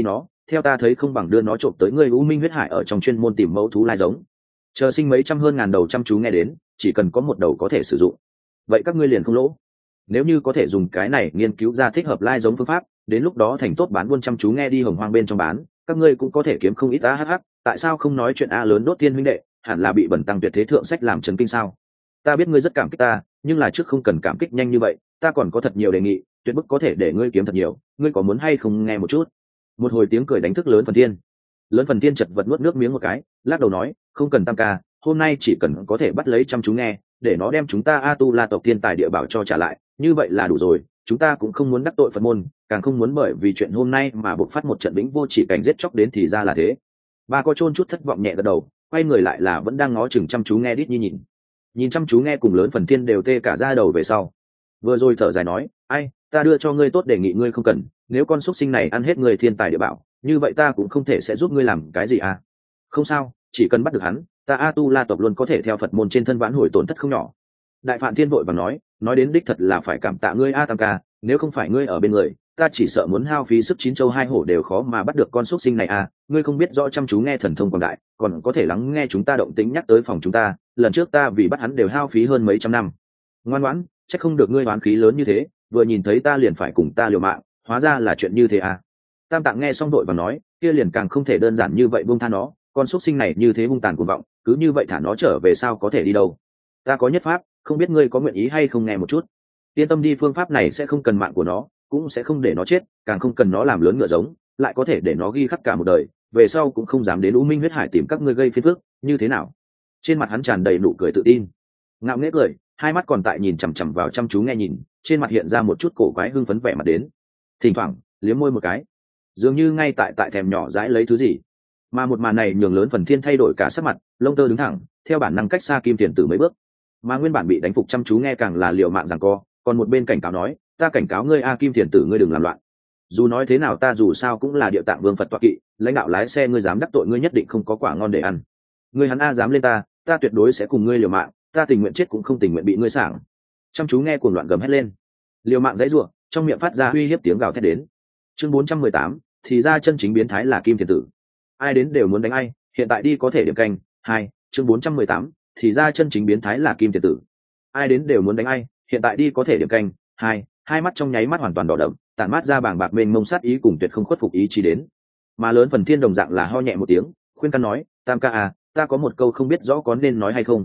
theo ta thấy không bằng đưa nó trộm tới ngươi u minh huyết hải ở trong chuyên môn tìm mẫu thú lai giống, chờ sinh mấy trăm hơn ngàn đầu chăm chú nghe đến, chỉ cần có một đầu có thể sử dụng, vậy các ngươi liền không lỗ. Nếu như có thể dùng cái này nghiên cứu ra thích hợp lai giống phương pháp, đến lúc đó thành tốt bán buôn chăm chú nghe đi hồng hoang bên trong bán, các ngươi cũng có thể kiếm không ít. Tại sao không nói chuyện a lớn đốt tiên huynh đệ, hẳn là bị bẩn tăng tuyệt thế thượng sách làm chấn kinh sao? Ta biết ngươi rất cảm kích ta, nhưng là trước không cần cảm kích nhanh như vậy, ta còn có thật nhiều đề nghị, tuyệt bức có thể để ngươi kiếm thật nhiều, ngươi có muốn hay không nghe một chút? Một hồi tiếng cười đánh thức lớn phần thiên. Lớn phần thiên chật vật nuốt nước miếng một cái, lắc đầu nói, không cần tam ca, hôm nay chỉ cần có thể bắt lấy chăm chú nghe, để nó đem chúng ta A Tu La tộc thiên tài địa bảo cho trả lại, như vậy là đủ rồi. Chúng ta cũng không muốn đắc tội Phật môn, càng không muốn bởi vì chuyện hôm nay mà bộc phát một trận vĩnh vô chỉ cảnh giết chóc đến thì ra là thế. Ba có chôn chút thất vọng nhẹ gật đầu, quay người lại là vẫn đang ngó chừng chăm chú nghe đít nhi nhìn chăm chú nghe cùng lớn phần thiên đều tê cả da đầu về sau. Vừa rồi thở dài nói, ai, ta đưa cho ngươi tốt đề nghị ngươi không cần, nếu con xúc sinh này ăn hết người thiên tài địa bảo, như vậy ta cũng không thể sẽ giúp ngươi làm cái gì à. Không sao, chỉ cần bắt được hắn, ta A Tu La tộc luôn có thể theo Phật môn trên thân vãn hồi tổn thất không nhỏ. Đại Phạn Thiên vội vàng nói đến đích thật là phải cảm tạ ngươi A Tam ca, nếu không phải ngươi ở bên người, ta chỉ sợ muốn hao phí sức chín châu hai hổ đều khó mà bắt được con xúc sinh này à. Ngươi không biết rõ chăm chú nghe thần thông quảng đại, còn có thể lắng nghe chúng ta động tĩnh nhắc tới phòng chúng ta, lần trước ta vì bắt hắn đều hao phí hơn mấy trăm năm. Ngoan ngoãn, chắc không được ngươi oán khí lớn như thế, vừa nhìn thấy ta liền phải cùng ta liều mạng, hóa ra là chuyện như thế à. Tam Tạng nghe xong đội và nói, kia liền càng không thể đơn giản như vậy buông tha nó, con xúc sinh này như thế hung tàn cuồng vọng, cứ như vậy thả nó trở về sao có thể đi đâu. Ta có nhất pháp, không biết ngươi có nguyện ý hay không nghe một chút. Yên tâm đi, phương pháp này sẽ không cần mạng của nó, cũng sẽ không để nó chết, càng không cần nó làm lớn ngựa giống, lại có thể để nó ghi khắc cả một đời, về sau cũng không dám đến U Minh huyết hải tìm các ngươi gây phiền phức, như thế nào? Trên mặt hắn tràn đầy nụ cười tự tin, ngạo nghễ cười, hai mắt còn tại nhìn chằm chằm vào chăm chú nghe nhìn, trên mặt hiện ra một chút cổ quái hưng phấn vẻ mặt đến, thỉnh thoảng liếm môi một cái, dường như ngay tại thèm nhỏ dãi lấy thứ gì. Mà một màn này nhường lớn phần thiên thay đổi cả sắc mặt, lông tơ đứng thẳng, theo bản năng cách xa Kim Tiền Tử mấy bước. Mà nguyên bản bị đánh phục chăm chú nghe càng là liều mạng giằng co, còn một bên cảnh cáo nói, ta cảnh cáo ngươi A Kim Tiền Tử, ngươi đừng làm loạn. Dù nói thế nào ta dù sao cũng là Địa Tạng Vương Phật tọa kỵ, lãnh đạo lái xe, ngươi dám đắc tội ngươi nhất định không có quả ngon để ăn. Ngươi hắn A dám lên ta tuyệt đối sẽ cùng ngươi liều mạng, ta tình nguyện chết cũng không tình nguyện bị ngươi sảng. Chăm chú nghe cuồng loạn gầm hét lên, liều mạng dãy rủa, trong miệng phát ra uy hiếp tiếng gào thét đến. Chương 418, thì ra chân chính biến thái là Kim Tiền Tử. Ai đến đều muốn đánh ai, hiện tại đi có thể điểm canh. 2, chương 418, thì ra chân chính biến thái là Kim Tiền Tử. Ai đến đều muốn đánh ai, hiện tại đi có thể điểm canh. 2, hai mắt trong nháy mắt hoàn toàn đỏ đậm, tản mát ra bàng bạc mênh mông sát ý cùng tuyệt không khuất phục ý chí đến. Mà lớn phần thiên đồng dạng là ho nhẹ một tiếng, khuyên can nói, Tam ca à, ta có một câu không biết rõ có nên nói hay không.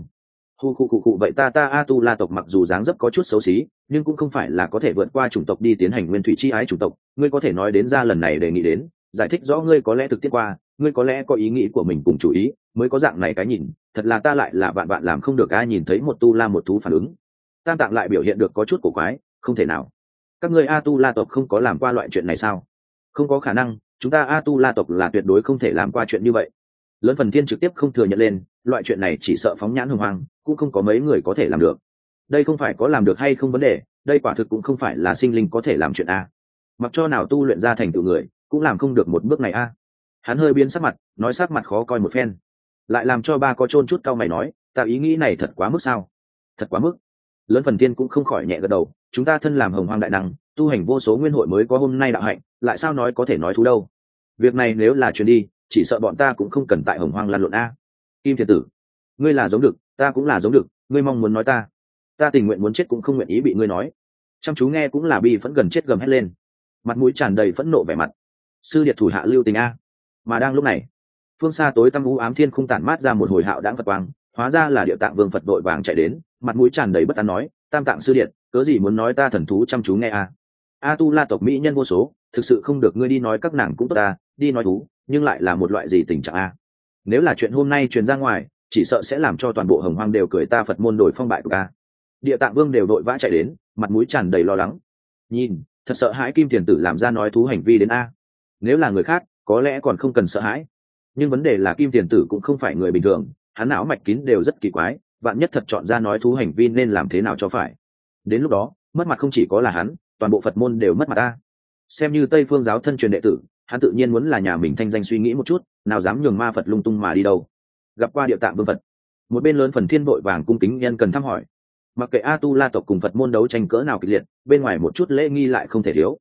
Khu vậy ta A Tu La tộc mặc dù dáng dấp có chút xấu xí, nhưng cũng không phải là có thể vượt qua chủng tộc đi tiến hành nguyên thủy chi ái chủng tộc. Ngươi có thể nói đến ra lần này đề nghị đến, giải thích rõ ngươi có lẽ thực tiết qua, ngươi có lẽ có ý nghĩ của mình cùng chủ ý, mới có dạng này cái nhìn. Thật là ta lại là vạn làm không được ai nhìn thấy một tu la một thú phản ứng. Tam Tạng lại biểu hiện được có chút cổ quái, không thể nào. Các ngươi A Tu La tộc không có làm qua loại chuyện này sao? Không có khả năng, chúng ta A Tu La tộc là tuyệt đối không thể làm qua chuyện như vậy. Lớn phần thiên trực tiếp không thừa nhận lên, loại chuyện này chỉ sợ phóng nhãn hồng hoang, cũng không có mấy người có thể làm được. Đây không phải có làm được hay không vấn đề, đây quả thực cũng không phải là sinh linh có thể làm chuyện a. Mặc cho nào tu luyện ra thành tựu người, cũng làm không được một bước này a. Hắn hơi biến sắc mặt, nói sắc mặt khó coi một phen, lại làm cho ba có chôn chút cau mày nói, ta ý nghĩ này thật quá mức sao? Thật quá mức. Lớn phần thiên cũng không khỏi nhẹ gật đầu, chúng ta thân làm hồng hoang đại năng, tu hành vô số nguyên hội mới có hôm nay đạo hạnh, lại sao nói có thể nói thú đâu. Việc này nếu là truyền đi, chỉ sợ bọn ta cũng không cần tại hồng hoang lan lộn a. Kim Thiền Tử, ngươi là giống được, ta cũng là giống được, ngươi mong muốn nói ta tình nguyện muốn chết cũng không nguyện ý bị ngươi nói. Chăm chú nghe cũng là bi phẫn gần chết gầm hét lên, mặt mũi tràn đầy phẫn nộ vẻ mặt. Sư điệt thủ hạ lưu tình a. Mà đang lúc này, phương xa tối tăm u ám thiên khung tản mát ra một hồi hạo đãng Phật quang, hóa ra là Địa Tạng Vương Phật vội vàng chạy đến, mặt mũi tràn đầy bất an nói, Tam Tạng sư điệt, cớ gì muốn nói ta thần thú chăm chú nghe a? A Tu La tộc mỹ nhân vô số, thực sự không được ngươi đi nói các nàng cũng tốt ta, đi nói thú, nhưng lại là một loại gì tình trạng a? Nếu là chuyện hôm nay truyền ra ngoài, chỉ sợ sẽ làm cho toàn bộ hồng hoang đều cười ta Phật môn đổi phong bại của ta. Địa Tạng Vương đều đội vã chạy đến, mặt mũi tràn đầy lo lắng. Nhìn, thật sợ hãi Kim Tiền Tử làm ra nói thú hành vi đến a. Nếu là người khác, có lẽ còn không cần sợ hãi, nhưng vấn đề là Kim Tiền Tử cũng không phải người bình thường, hắn não mạch kín đều rất kỳ quái, vạn nhất thật chọn ra nói thú hành vi nên làm thế nào cho phải. Đến lúc đó, mất mặt không chỉ có là hắn, toàn bộ Phật môn đều mất mặt ta. Xem như Tây Phương giáo thân truyền đệ tử, hắn tự nhiên muốn là nhà mình thanh danh suy nghĩ một chút, nào dám nhường ma Phật lung tung mà đi đâu. Gặp qua Địa Tạng Vương Phật, một bên lớn phần thiên vội vàng cung kính nhân cần thăm hỏi. Mặc kệ A Tu La tộc cùng Phật môn đấu tranh cỡ nào kịch liệt, bên ngoài một chút lễ nghi lại không thể thiếu.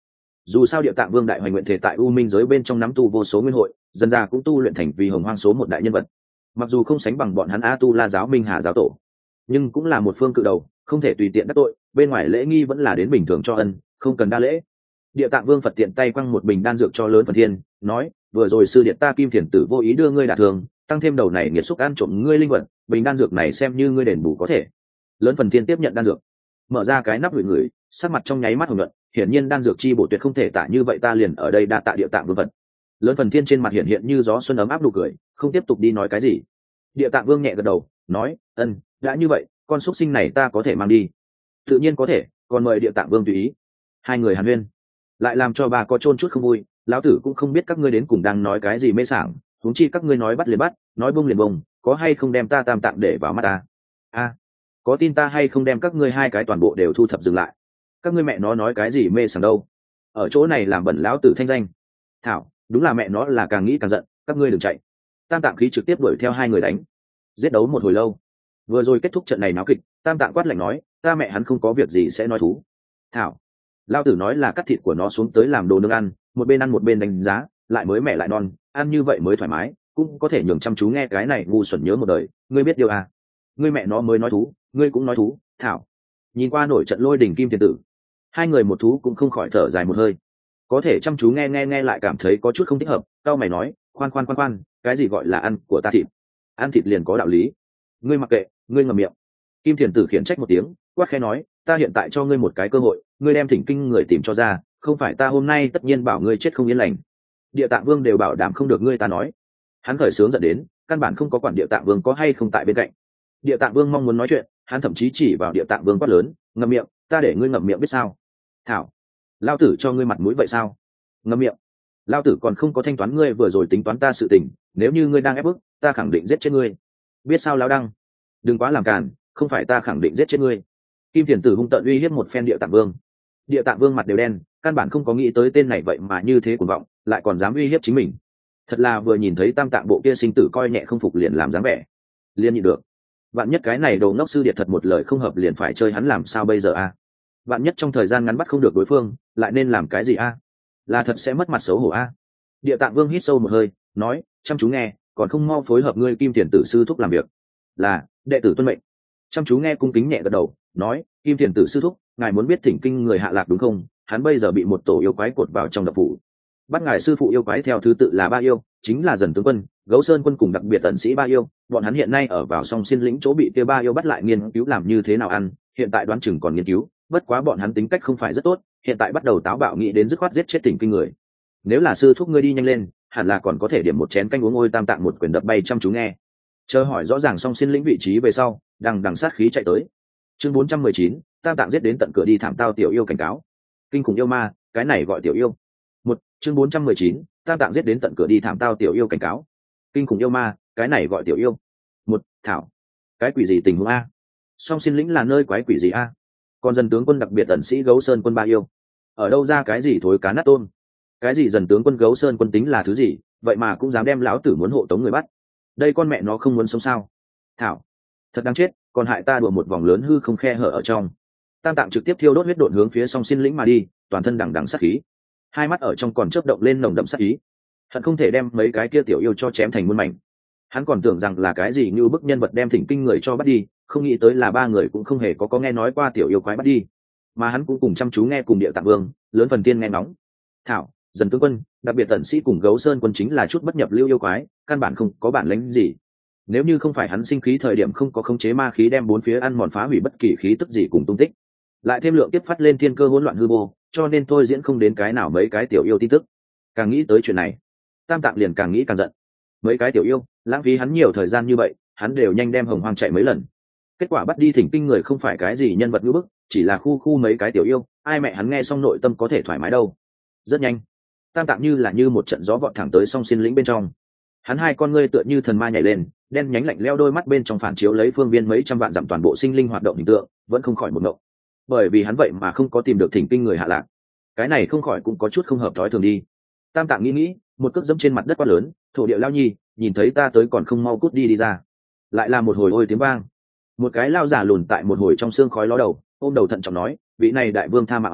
Dù sao địa tạng vương đại hoành nguyện thể tại u minh giới bên trong nắm tu vô số nguyên hội, dân gia cũng tu luyện thành vì hồng hoang số một đại nhân vật. Mặc dù không sánh bằng bọn hắn A Tu La giáo Minh Hà giáo tổ, nhưng cũng là một phương cự đầu, không thể tùy tiện đắc tội. Bên ngoài lễ nghi vẫn là đến bình thường cho ân, không cần đa lễ. Địa tạng vương Phật tiện tay quăng một bình đan dược cho lớn phần thiên, nói: vừa rồi sư điện ta Kim Thiền tử vô ý đưa ngươi đả thương, tăng thêm đầu này nghiệt xúc ăn trộm ngươi linh vật, bình đan dược này xem như ngươi đền bù có thể. Lớn phần thiên tiếp nhận đan dược, mở ra cái nắp người, sắc mặt trong nháy mắt hồng nhuận, hiển nhiên đan dược chi bổ tuyệt không thể tả, như vậy ta liền ở đây đa tạ địa tạng vương Phật. Lớn phần thiên trên mặt hiện như gió xuân ấm áp nụ cười, không tiếp tục đi nói cái gì. Địa tạng vương nhẹ gật đầu, nói: ân, đã như vậy, con xúc sinh này ta có thể mang đi. Tự nhiên có thể, còn mời địa tạng vương tùy ý. Hai người hàn huyên, lại làm cho bà có chôn chút không vui. Lão tử cũng không biết các ngươi đến cùng đang nói cái gì mê sảng, huống chi các ngươi nói bắt liền bắt, nói bông liền bông, có hay không đem ta tam tạng để vào mắt ta? A, có tin ta hay không đem các ngươi hai cái toàn bộ đều thu thập dừng lại? Các ngươi mẹ nó nói cái gì mê sảng đâu? Ở chỗ này làm bẩn lão tử thanh danh. Thảo, đúng là mẹ nó là càng nghĩ càng giận, các ngươi đừng chạy. Tam tạng khí trực tiếp đuổi theo hai người đánh, giết đấu một hồi lâu. Vừa rồi kết thúc trận này náo kịch, tam tạng quát lạnh nói: ta mẹ hắn không có việc gì sẽ nói thú. Thảo, lao tử nói là cắt thịt của nó xuống tới làm đồ nướng ăn, một bên ăn một bên đánh giá, lại mới mẻ lại non, ăn như vậy mới thoải mái, cũng có thể nhường chăm chú nghe cái này ngu xuẩn nhớ một đời. Ngươi biết điều à? Ngươi mẹ nó mới nói thú, ngươi cũng nói thú. Thảo, nhìn qua nổi trận lôi đình Kim Thiền tử, hai người một thú cũng không khỏi thở dài một hơi. Có thể chăm chú nghe lại cảm thấy có chút không thích hợp. Cao mày nói: khoan, cái gì gọi là ăn của ta thịt? Ăn thịt liền có đạo lý. Ngươi mặc kệ, ngươi ngậm miệng. Kim Thiền tử khiển trách một tiếng, quát khẽ nói: ta hiện tại cho ngươi một cái cơ hội, ngươi đem thỉnh kinh người tìm cho ra, không phải ta hôm nay tất nhiên bảo ngươi chết không yên lành. Địa tạng vương đều bảo đảm không được ngươi ta nói. Hắn khởi sướng dẫn đến, căn bản không có quản địa tạng vương có hay không tại bên cạnh. Địa tạng vương mong muốn nói chuyện, hắn thậm chí chỉ vào địa tạng vương quát lớn: ngậm miệng, ta để ngươi ngậm miệng biết sao? Thảo, lao tử cho ngươi mặt mũi vậy sao? Ngậm miệng, lao tử còn không có thanh toán ngươi vừa rồi tính toán ta sự tình, nếu như ngươi đang ép bức, ta khẳng định giết chết ngươi. Biết sao lao đăng? Đừng quá làm càn, không phải ta khẳng định giết chết ngươi. Kim Thiền tử hung tợn uy hiếp một phen địa tạng vương. Địa tạng vương mặt đều đen, căn bản không có nghĩ tới tên này vậy mà như thế cuồng vọng, lại còn dám uy hiếp chính mình. Thật là vừa nhìn thấy tam tạng bộ kia sinh tử coi nhẹ không phục liền làm dáng vẻ, liền nhịn được. Vạn nhất cái này đồ ngốc sư điệt thật một lời không hợp liền phải chơi hắn, làm sao bây giờ a? Vạn nhất trong thời gian ngắn bắt không được đối phương, lại nên làm cái gì a? Là thật sẽ mất mặt xấu hổ a. Địa tạng vương hít sâu một hơi, nói: chăm chú nghe, còn không mau phối hợp ngươi Kim Thiền tử sư thúc làm việc. Là, đệ tử tuân mệnh. Chăm chú nghe cung kính nhẹ gật đầu, nói: Kim Thiền tử sư thúc, ngài muốn biết thỉnh kinh người hạ lạc đúng không? Hắn bây giờ bị một tổ yêu quái cột vào trong đập phủ. Bắt ngài sư phụ yêu quái theo thứ tự là ba yêu, chính là Dần tướng quân, Gấu Sơn quân cùng đặc biệt tận sĩ ba yêu. Bọn hắn hiện nay ở vào Song Xiên lĩnh chỗ bị kia ba yêu bắt lại nghiên cứu làm như thế nào ăn, hiện tại đoán chừng còn nghiên cứu, bất quá bọn hắn tính cách không phải rất tốt, hiện tại bắt đầu táo bạo nghĩ đến dứt khoát giết chết thỉnh kinh người. Nếu là sư thúc ngươi đi nhanh lên, hẳn là còn có thể điểm một chén canh uống. Ôi tam tạng một quyền đập bay chăm chú nghe. Chờ hỏi rõ ràng Song Xiên lĩnh vị trí về sau, đằng sát khí chạy tới. Chương 419, tam tạng giết đến tận cửa đi thảm tao tiểu yêu cảnh cáo. Kinh khủng yêu ma, cái này gọi tiểu yêu. Chương 419, tam tạng giết đến tận cửa đi thảm tao tiểu yêu cảnh cáo. Kinh khủng yêu ma, cái này gọi tiểu yêu. Thảo, cái quỷ gì tình huống a? Song Xiên lĩnh là nơi quái quỷ gì a? Còn Dần tướng quân đặc biệt tận sĩ Gấu Sơn quân ba yêu, ở đâu ra cái gì thối cá nát tôm? Cái gì Dần tướng quân Gấu Sơn quân tính là thứ gì, vậy mà cũng dám đem lão tử muốn hộ tống người bắt? Đây con mẹ nó không muốn sống sao? Thảo, thật đáng chết, còn hại ta đùa một vòng lớn hư không khe hở ở trong. Tam tạng trực tiếp thiêu đốt huyết độn hướng phía Song Xiên lĩnh mà đi, toàn thân đằng sát khí, hai mắt ở trong còn chớp động lên nồng đậm sát ý, hận không thể đem mấy cái kia tiểu yêu cho chém thành muôn mảnh. Hắn còn tưởng rằng là cái gì như bức nhân vật đem thỉnh kinh người cho bắt đi, không nghĩ tới là ba người cũng không hề có nghe nói qua tiểu yêu quái bắt đi, mà hắn cũng cùng chăm chú nghe cùng địa tạng vương, lớn phần tiên nghe ngóng. Thảo, Dần tướng quân, đặc biệt tận sĩ cùng Gấu Sơn quân chính là chút bất nhập lưu yêu quái, căn bản không có bản lĩnh gì. Nếu như không phải hắn sinh khí thời điểm không có khống chế ma khí đem bốn phía ăn mòn phá hủy bất kỳ khí tức gì cùng tung tích, lại thêm lượng tiếp phát lên thiên cơ hỗn loạn hư vô, cho nên tôi diễn không đến cái nào mấy cái tiểu yêu tin tức. Càng nghĩ tới chuyện này, tam tạng liền càng nghĩ càng giận. Mấy cái tiểu yêu, lãng phí hắn nhiều thời gian như vậy, hắn đều nhanh đem hồng hoang chạy mấy lần. Kết quả bắt đi thỉnh kinh người không phải cái gì nhân vật ngữ bức, chỉ là khu mấy cái tiểu yêu, ai mẹ hắn nghe xong nội tâm có thể thoải mái đâu. Rất nhanh, tam tạng như một trận gió vọt thẳng tới Song Xiên lĩnh bên trong. Hắn hai con ngươi tựa như thần ma nhảy lên, đen nhánh lạnh lẽo đôi mắt bên trong phản chiếu lấy phương viên mấy trăm vạn dặm toàn bộ sinh linh hoạt động hình tượng, vẫn không khỏi một ngộ. Bởi vì hắn vậy mà không có tìm được thỉnh kinh người hạ lạc, cái này không khỏi cũng có chút không hợp thói thường đi. Tam tạng nghĩ, một cước dẫm trên mặt đất quá lớn, thổ địa lao nhi, nhìn thấy ta tới còn không mau cút đi ra. Lại là một hồi ôi tiếng vang. Một cái lao giả lùn tại một hồi trong xương khói ló đầu, ôm đầu thận trọng nói: vị này đại vương tha mạng à,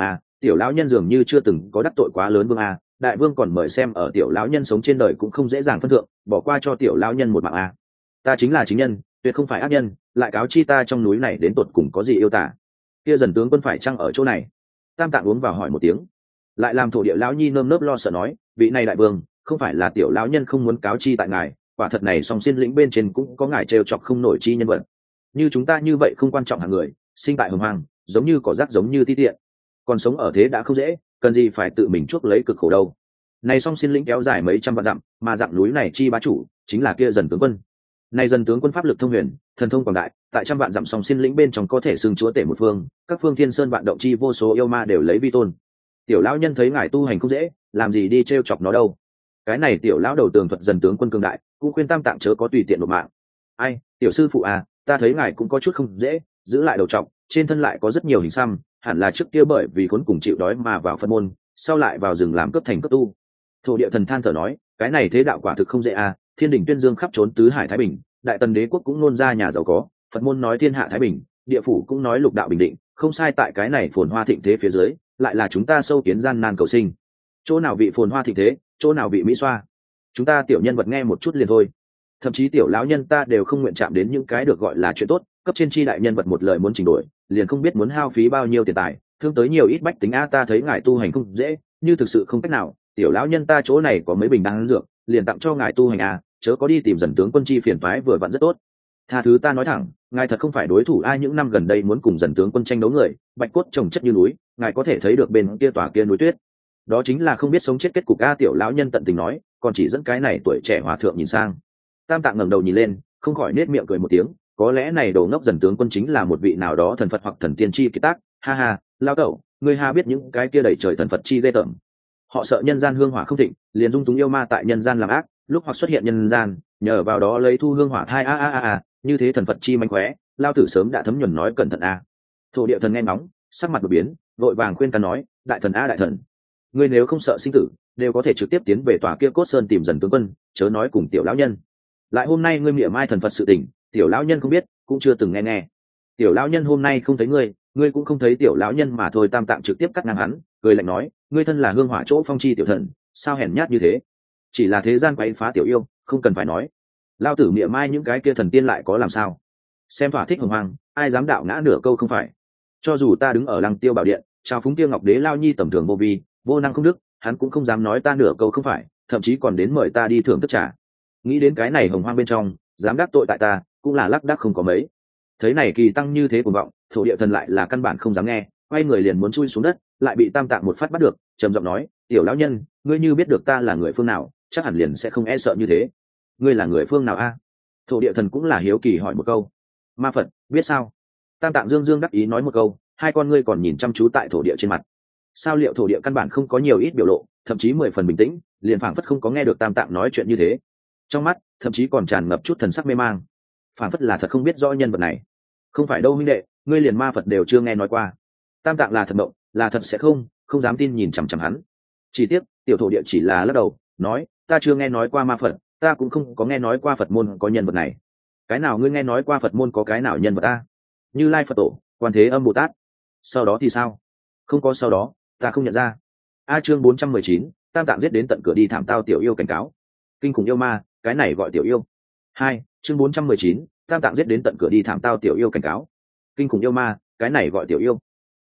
tiểu lão nhân dường như chưa từng có đắc tội quá lớn vương a, đại vương còn mời xem ở tiểu lão nhân sống trên đời cũng không dễ dàng phân thượng, bỏ qua cho tiểu lão nhân một mạng a. Ta chính là chính nhân, tuyệt không phải ác nhân, lại cáo chi ta trong núi này đến tột cùng có gì yêu tả. Kia Dần tướng quân phải chăng ở chỗ này? Tam Tạng uống vào hỏi một tiếng, lại làm thổ địa lão nhi nơm nớp lo sợ nói, vị này đại vương, không phải là tiểu lão nhân không muốn cáo chi tại ngài, quả thật này song xiên lĩnh bên trên cũng có ngài trêu chọc không nổi chi nhân vật. Như chúng ta như vậy không quan trọng hạng người, sinh tại hồng hoang, giống như cỏ rác giống như ti tiện, còn sống ở thế đã không dễ, cần gì phải tự mình chuốc lấy cực khổ đâu. Này song xiên lĩnh kéo dài mấy trăm vạn dặm, mà dặm núi này chi bá chủ chính là kia Dần tướng quân. Này Dần tướng quân pháp lực thông huyền, thần thông quảng đại, tại trăm vạn dặm song xiên lĩnh bên trong có thể xưng chúa tể một phương, các phương thiên sơn vạn động chi vô số yêu ma đều lấy vi tôn. Tiểu lão nhân thấy ngài tu hành không dễ, làm gì đi trêu chọc nó đâu. Cái này tiểu lão đầu tường thuật Dần tướng quân cường đại, cũng khuyên Tam Tạng chớ có tùy tiện nộp mạng. Ai, tiểu sư phụ à, ta thấy ngài cũng có chút không dễ, giữ lại đầu trọng, trên thân lại có rất nhiều hình xăm, hẳn là trước kia bởi vì khốn cùng chịu đói mà vào Phật môn, sau lại vào rừng làm cấp thành cấp tu. Thổ địa thần than thở nói, cái này thế đạo quả thực không dễ à, thiên đình tuyên dương khắp trốn tứ hải thái bình, đại tần đế quốc cũng nôn ra nhà giàu có, Phật môn nói thiên hạ thái bình, địa phủ cũng nói lục đạo bình định, không sai, tại cái này phồn hoa thịnh thế phía dưới, lại là chúng ta sâu kiến gian nan cầu sinh. Chỗ nào vị phồn hoa thịnh thế, chỗ nào vị mỹ xoa, chúng ta tiểu nhân vật nghe một chút liền thôi. Thậm chí tiểu lão nhân ta đều không nguyện chạm đến những cái được gọi là chuyện tốt, cấp trên chi đại nhân vật một lời muốn chỉnh đổi, liền không biết muốn hao phí bao nhiêu tiền tài, thương tới nhiều ít bách tính a. Ta thấy ngài tu hành không dễ, như thực sự không cách nào, tiểu lão nhân ta chỗ này có mấy bình đan dược, liền tặng cho ngài tu hành a, chớ có đi tìm Dần tướng quân chi phiền toái, vừa vặn rất tốt. Tha thứ ta nói thẳng, ngài thật không phải đối thủ ai. Những năm gần đây muốn cùng Dần tướng quân tranh đấu người, bạch cốt trồng chất như núi, ngài có thể thấy được bên kia tòa kia núi tuyết, đó chính là không biết sống chết kết cục a. Tiểu lão nhân tận tình nói, còn chỉ dẫn cái này tuổi trẻ hòa thượng nhìn sang. Tam Tạng ngẩng đầu nhìn lên, không khỏi nết miệng cười một tiếng, có lẽ này đồ ngốc Dần tướng quân chính là một vị nào đó thần Phật hoặc thần tiên chi kiệt tác. Ha ha, lao cẩu, ngươi ha biết những cái kia đầy trời thần Phật chi ghê tởm, họ sợ nhân gian hương hỏa không thịnh, liền dung túng yêu ma tại nhân gian làm ác, lúc hoặc xuất hiện nhân gian, nhờ vào đó lấy thu hương hỏa thai như thế thần Phật chi manh khóe, lao tử sớm đã thấm nhuần nói cẩn thận a. Thổ địa thần nghe ngóng, sắc mặt đột biến, vội vàng khuyên can nói, đại thần a đại thần, ngươi nếu không sợ sinh tử, đều có thể trực tiếp tiến về tòa kia cốt sơn tìm Dần tướng quân, chớ nói cùng tiểu lão nhân. Lại hôm nay ngươi mỉa mai thần Phật sự tình, tiểu lão nhân không biết, cũng chưa từng nghe. Tiểu lão nhân hôm nay không thấy ngươi cũng không thấy tiểu lão nhân mà thôi. Tam Tạng trực tiếp cắt ngang hắn, cười lạnh nói, ngươi thân là hương hỏa chỗ phong chi tiểu thần, sao hèn nhát như thế, chỉ là thế gian quấy phá tiểu yêu, không cần phải nói. Lao tử mỉa mai những cái kia thần tiên lại có làm sao, xem thỏa thích hồng hoang, ai dám đạo ngã nửa câu không phải. Cho dù ta đứng ở Lăng Tiêu Bảo Điện, chào phúng Tiêu Ngọc Đế lao nhi tầm thường vô vi, vô năng không đức, hắn cũng không dám nói ta nửa câu không phải, thậm chí còn đến mời ta đi thưởng thức trà. Nghĩ đến cái này hồng hoang bên trong, dám đắc tội tại ta, cũng là lác đác không có mấy. Thấy này kỳ tăng như thế cuồng vọng, thổ địa thần lại là căn bản không dám nghe, quay người liền muốn chui xuống đất, lại bị Tam Tạng một phát bắt được, trầm giọng nói, tiểu lão nhân, ngươi như biết được ta là người phương nào, chắc hẳn liền sẽ không e sợ như thế. Ngươi là người phương nào a? Thổ địa thần cũng là hiếu kỳ hỏi một câu. Ma Phật, biết sao? Tam Tạng dương dương đắc ý nói một câu, hai con ngươi còn nhìn chăm chú tại thổ địa trên mặt. Sao liệu thổ địa căn bản không có nhiều ít biểu lộ, thậm chí 10 phần bình tĩnh, liền phảng phất không có nghe được Tam Tạng nói chuyện như thế. Trong mắt thậm chí còn tràn ngập chút thần sắc mê mang, phảng phất là thật không biết rõ nhân vật này. Không phải đâu huynh đệ, ngươi liền Ma Phật đều chưa nghe nói qua. Tam Tạng là thật động, là thật sẽ không dám tin nhìn chằm chằm hắn. Chỉ tiếc tiểu thổ địa chỉ là lắc đầu nói, ta chưa nghe nói qua Ma Phật, ta cũng không có nghe nói qua Phật môn có nhân vật này. Cái nào ngươi nghe nói qua Phật môn có cái nào nhân vật ta? Như Lai Phật Tổ, Quan Thế Âm Bồ Tát. Sau đó thì sao? Không có sau đó, ta không nhận ra. Chương 419, Tam Tạng giết đến tận cửa đi thảm tao tiểu yêu cảnh cáo. Kinh khủng yêu ma, cái này gọi tiểu yêu. Chương 419, Tam Tạng giết đến tận cửa đi thảm tao tiểu yêu cảnh cáo. Kinh khủng yêu ma, cái này gọi tiểu yêu.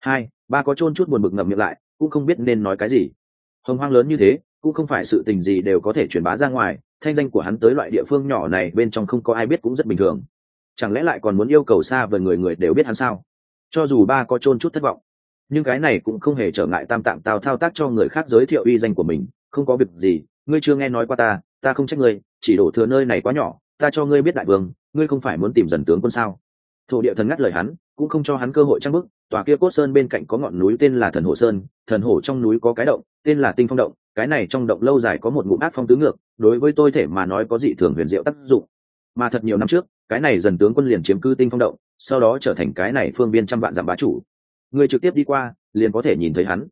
Ba có chôn chút buồn bực ngậm miệng lại, cũng không biết nên nói cái gì. Hồng hoang lớn như thế, cũng không phải sự tình gì đều có thể truyền bá ra ngoài, thanh danh của hắn tới loại địa phương nhỏ này bên trong không có ai biết cũng rất bình thường. Chẳng lẽ lại còn muốn yêu cầu xa vời người đều biết hắn sao? Cho dù ba có chôn chút thất vọng, nhưng cái này cũng không hề trở ngại Tam Tạng tào thao tác cho người khác giới thiệu uy danh của mình. Không có việc gì, ngươi chưa nghe nói qua ta không trách ngươi, chỉ đổ thừa nơi này quá nhỏ, ta cho ngươi biết đại vương, ngươi không phải muốn tìm Dần tướng quân sao? Thổ địa thần ngắt lời hắn, cũng không cho hắn cơ hội trang bức. Tòa kia cốt sơn bên cạnh có ngọn núi tên là Thần Hổ Sơn, thần hổ trong núi có cái động tên là Tinh Phong Động, cái này trong động lâu dài có một ngụm ác phong tứ ngược, đối với tôi thể mà nói có dị thường huyền diệu tác dụng. Mà thật nhiều năm trước, cái này Dần tướng quân liền chiếm cư Tinh Phong Động, sau đó trở thành cái này phương biên trăm vạn dặm bá chủ. Ngươi trực tiếp đi qua, liền có thể nhìn thấy hắn.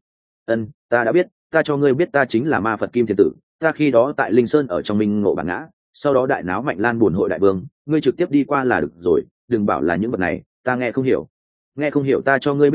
Ta đã biết, ta cho ngươi biết ta chính là Ma Phật Kim Thiên Tử, ta khi đó tại Linh Sơn ở trong Minh Ngộ bản ngã, sau đó đại náo Mạnh Lan buồn hội đại vương, ngươi trực tiếp đi qua là được rồi, đừng bảo là những vật này ta nghe không hiểu. Nghe không hiểu ta cho ngươi biết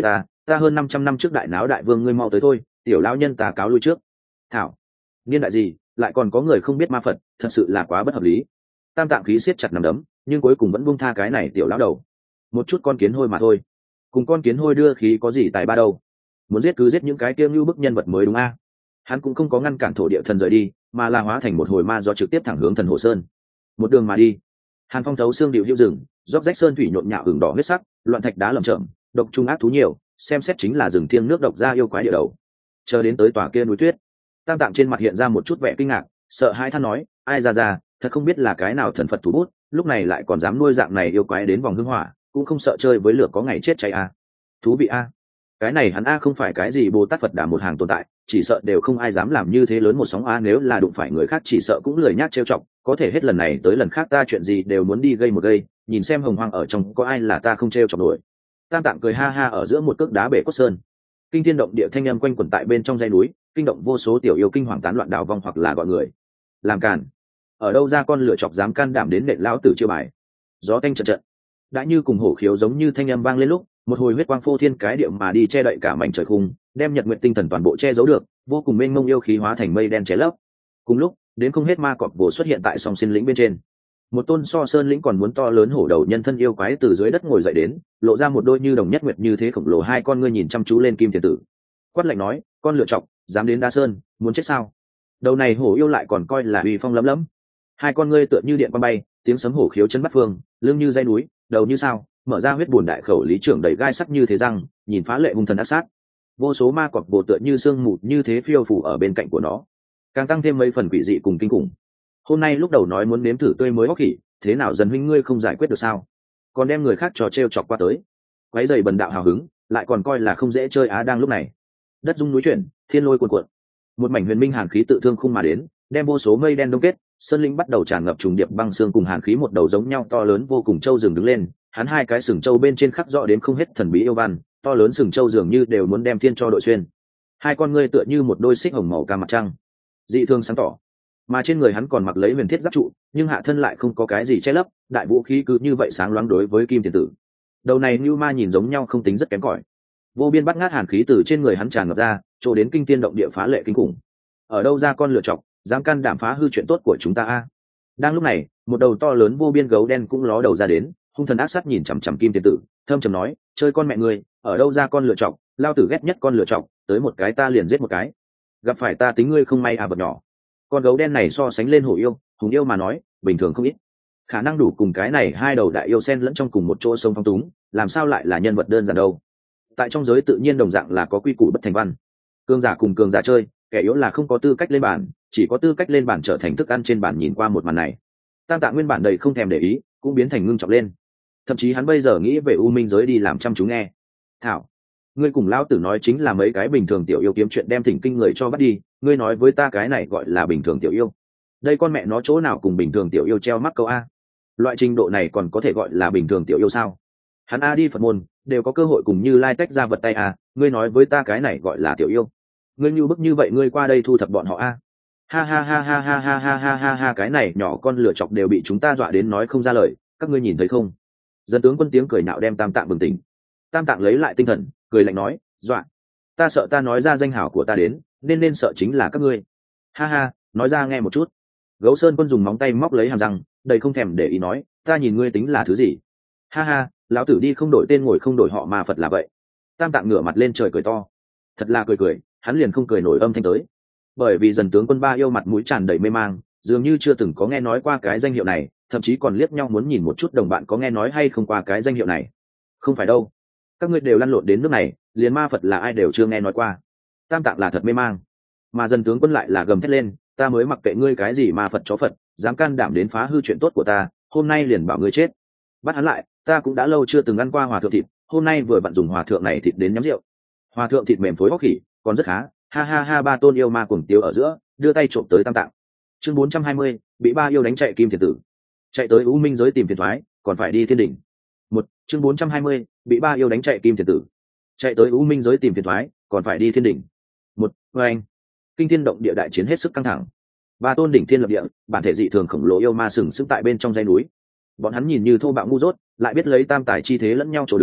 ta hơn 500 năm trước đại náo đại vương ngươi mau tới thôi, tiểu lão nhân ta cáo lui trước. Thảo, niên đại gì lại còn có người không biết ma phật, thật sự là quá bất hợp lý. Tam Tạng khí siết chặt nắm đấm, nhưng cuối cùng vẫn buông tha cái này tiểu lão đầu. Một chút con kiến hôi mà thôi, cùng con kiến hôi đưa khí có gì tài ba đâu. Muốn giết cứ giết những cái kia như bức nhân vật mới đúng a. Hắn cũng không có ngăn cản thổ địa thần rời đi, mà là hóa thành một hồi ma do trực tiếp thẳng hướng thần hồ sơn. Một đường mà đi, hàn phong thấu xương điệu hữu rừng, róc rách sơn thủy nhộn nhạo hừng đỏ huyết sắc, loạn thạch đá lởm chởm, độc trung ác thú nhiều, xem xét chính là rừng thiêng nước độc ra yêu quái địa đầu. Chờ đến tới tòa kia núi tuyết, Tam Tạng trên mặt hiện ra một chút vẻ kinh ngạc, sợ hãi than nói, ai ra, thật không biết là cái nào thần phật thủ bút, lúc này lại còn dám nuôi dạng này yêu quái đến vòng hương hỏa, cũng không sợ chơi với lửa có ngày chết cháy a. Thú vị a. Cái này hắn a không phải cái gì Bồ Tát Phật Đà một hàng tồn tại, chỉ sợ đều không ai dám làm như thế lớn một sóng a, nếu là đụng phải người khác chỉ sợ cũng lười nhác trêu chọc, có thể hết lần này tới lần khác ta chuyện gì đều muốn đi gây một gây, nhìn xem hồng hoang ở trong có ai là ta không trêu chọc nổi. Tam Tạng cười ha ha ở giữa một cước đá bể cốt sơn. Kinh thiên động địa thanh âm quanh quẩn tại bên trong dãy núi, kinh động vô số tiểu yêu kinh hoàng tán loạn đảo vong hoặc là gọi người làm càn. Ở đâu ra con lựa chọc dám can đảm đến nện lão tử chiêu bài. Gió tanh trận trận, đã như cùng hổ khiếu giống như thanh âm vang lên lúc, một hồi huyết quang phô thiên cái điệu mà đi che đậy cả mảnh trời khung, đem nhật nguyệt tinh thần toàn bộ che giấu được, vô cùng mênh mông yêu khí hóa thành mây đen che lấp. Cùng lúc, đến không hết ma cọp bổ xuất hiện tại song xin lĩnh bên trên. Một tôn so sơn lĩnh còn muốn to lớn hổ đầu nhân thân yêu quái từ dưới đất ngồi dậy đến, lộ ra một đôi như đồng nhất nguyệt như thế khổng lồ hai con ngươi nhìn chăm chú lên Kim Thiền Tử. Quát lạnh nói, con lựa chọc, dám đến Đa Sơn, muốn chết sao? Đầu này hổ yêu lại còn coi là uy phong lấm lấm. Hai con ngươi tựa như điện quang bay, tiếng sấm hổ khiếu chân bắt phương, lưng như dây núi, đầu như sao, mở ra huyết buồn đại khẩu lý trưởng đầy gai sắc như thế răng, nhìn phá lệ hung thần ác sát. Vô số ma cọp bồ tựa như sương mù như thế phiêu phủ ở bên cạnh của nó, càng tăng thêm mấy phần quỷ dị cùng kinh khủng. Hôm nay lúc đầu nói muốn nếm thử tươi mới óc khỉ, thế nào dần huynh ngươi không giải quyết được sao? Còn đem người khác trò trêu chọc qua tới, quấy giày bần đạo hào hứng, lại còn coi là không dễ chơi á. Đang lúc này, đất rung núi chuyển, thiên lôi cuồn cuộn, một mảnh huyền minh hàn khí tự thương khung mà đến, đem vô số mây đen đông kết, sơn linh bắt đầu tràn ngập trùng điệp băng xương cùng hàn khí, một đầu giống nhau to lớn vô cùng châu rừng đứng lên, hắn hai cái sừng châu bên trên khắc rõ đến không hết thần bí yêu văn, to lớn sừng châu dường như đều muốn đem thiên cho đội xuyên. Hai con ngươi tựa như một đôi xích hồng màu cam mặt trăng, dị thương sáng tỏ, mà trên người hắn còn mặc lấy huyền thiết giáp trụ, nhưng hạ thân lại không có cái gì che lấp, đại vũ khí cứ như vậy sáng loáng đối với Kim Thiền Tử. Đầu này như ma nhìn giống nhau không tính rất kém cỏi, vô biên bắt ngát hàn khí từ trên người hắn tràn ngập ra, chỗ đến kinh thiên động địa phá lệ kinh khủng. Ở đâu ra con lựa chọc, dám can đảm phá hư chuyện tốt của chúng ta a? Đang lúc này, một đầu to lớn vô biên gấu đen cũng ló đầu ra đến, hung thần ác sát nhìn chằm chằm Kim Thiền Tử, thâm trầm nói, chơi con mẹ ngươi, ở đâu ra con lựa chọc, lao tử ghét nhất con lựa chọc, tới một cái ta liền giết một cái, gặp phải ta tính ngươi không may à vật nhỏ. Con gấu đen này so sánh lên hổ yêu, hùng yêu mà nói, bình thường không ít, khả năng đủ cùng cái này hai đầu đại yêu xen lẫn trong cùng một chỗ sông phong túng, làm sao lại là nhân vật đơn giản đâu. Tại trong giới tự nhiên đồng dạng là có quy củ bất thành văn, cường giả cùng cường giả chơi, kẻ yếu là không có tư cách lên bàn, chỉ có tư cách lên bàn trở thành thức ăn trên bàn. Nhìn qua một màn này, Tam Tạng nguyên bản đầy không thèm để ý, cũng biến thành ngưng trọng lên, thậm chí hắn bây giờ nghĩ về u minh giới đi làm chăm chú nghe. Thảo, ngươi cùng lão tử nói chính là mấy cái bình thường tiểu yêu kiếm chuyện đem thỉnh kinh người cho bắt đi, ngươi nói với ta cái này gọi là bình thường tiểu yêu? Đây con mẹ nó chỗ nào cùng bình thường tiểu yêu treo mắc câu a? Loại trình độ này còn có thể gọi là bình thường tiểu yêu sao? Hắn a đi Phật môn đều có cơ hội cùng Như Lai tách ra vật tay a, ngươi nói với ta cái này gọi là tiểu yêu? Ngươi như bức như vậy ngươi qua đây thu thập bọn họ a? Ha ha ha ha ha ha ha ha ha ha, cái này nhỏ con lửa chọc đều bị chúng ta dọa đến nói không ra lời, các ngươi nhìn thấy không? Dân tướng quân tiếng cười nhạo đem Tam Tạng bừng tỉnh. Tam Tạng lấy lại tinh thần, cười lạnh nói, dọa? Ta sợ ta nói ra danh hảo của ta đến, nên sợ chính là các ngươi. Ha ha, nói ra nghe một chút. Gấu Sơn Quân dùng móng tay móc lấy hàm răng, đầy không thèm để ý nói, ta nhìn ngươi tính là thứ gì? Ha ha, lão tử đi không đổi tên ngồi không đổi họ mà Phật là vậy. Tam Tạng ngửa mặt lên trời cười to, thật là cười, hắn liền không cười nổi âm thanh tới, bởi vì Dần tướng quân ba yêu mặt mũi tràn đầy mê mang, dường như chưa từng có nghe nói qua cái danh hiệu này, thậm chí còn liếc nhau muốn nhìn một chút đồng bạn có nghe nói hay không qua cái danh hiệu này. Không phải đâu, các ngươi đều lăn lộn đến nước này, liền ma Phật là ai đều chưa nghe nói qua. Tam Tạng là thật mê mang, mà Dần tướng quân lại là gầm thét lên, ta mới mặc kệ ngươi cái gì ma Phật chó Phật, dám can đảm đến phá hư chuyện tốt của ta, hôm nay liền bảo ngươi chết. Bắt hắn lại, ta cũng đã lâu chưa từng ăn qua hòa thượng thịt, hôm nay vừa vặn dùng hòa thượng này thịt đến nhắm rượu. Hòa thượng thịt mềm phối óc khỉ, còn rất khá. Ha ha ha, ba tôn yêu ma cuồng tiếu ở giữa, đưa tay trộm tới Tam Tạng. Chương 420, bị ba yêu đánh chạy Kim Thiền Tử. Chạy tới U Minh giới tìm phiền toái, còn phải đi thiên đỉnh. Chương 420, bị ba yêu đánh chạy Kim Thiền Tử. Chạy tới U Minh giới tìm phiền toái, còn phải đi thiên đỉnh. Anh, kinh thiên động địa đại chiến hết sức căng thẳng. Ba tôn đỉnh thiên lập địa, bản thể dị thường khổng lồ yêu ma sừng sững tại bên trong dãy núi. Bọn hắn nhìn như thô bạo ngu dốt, lại biết lấy tam tài chi thế lẫn nhau chỗ đứng,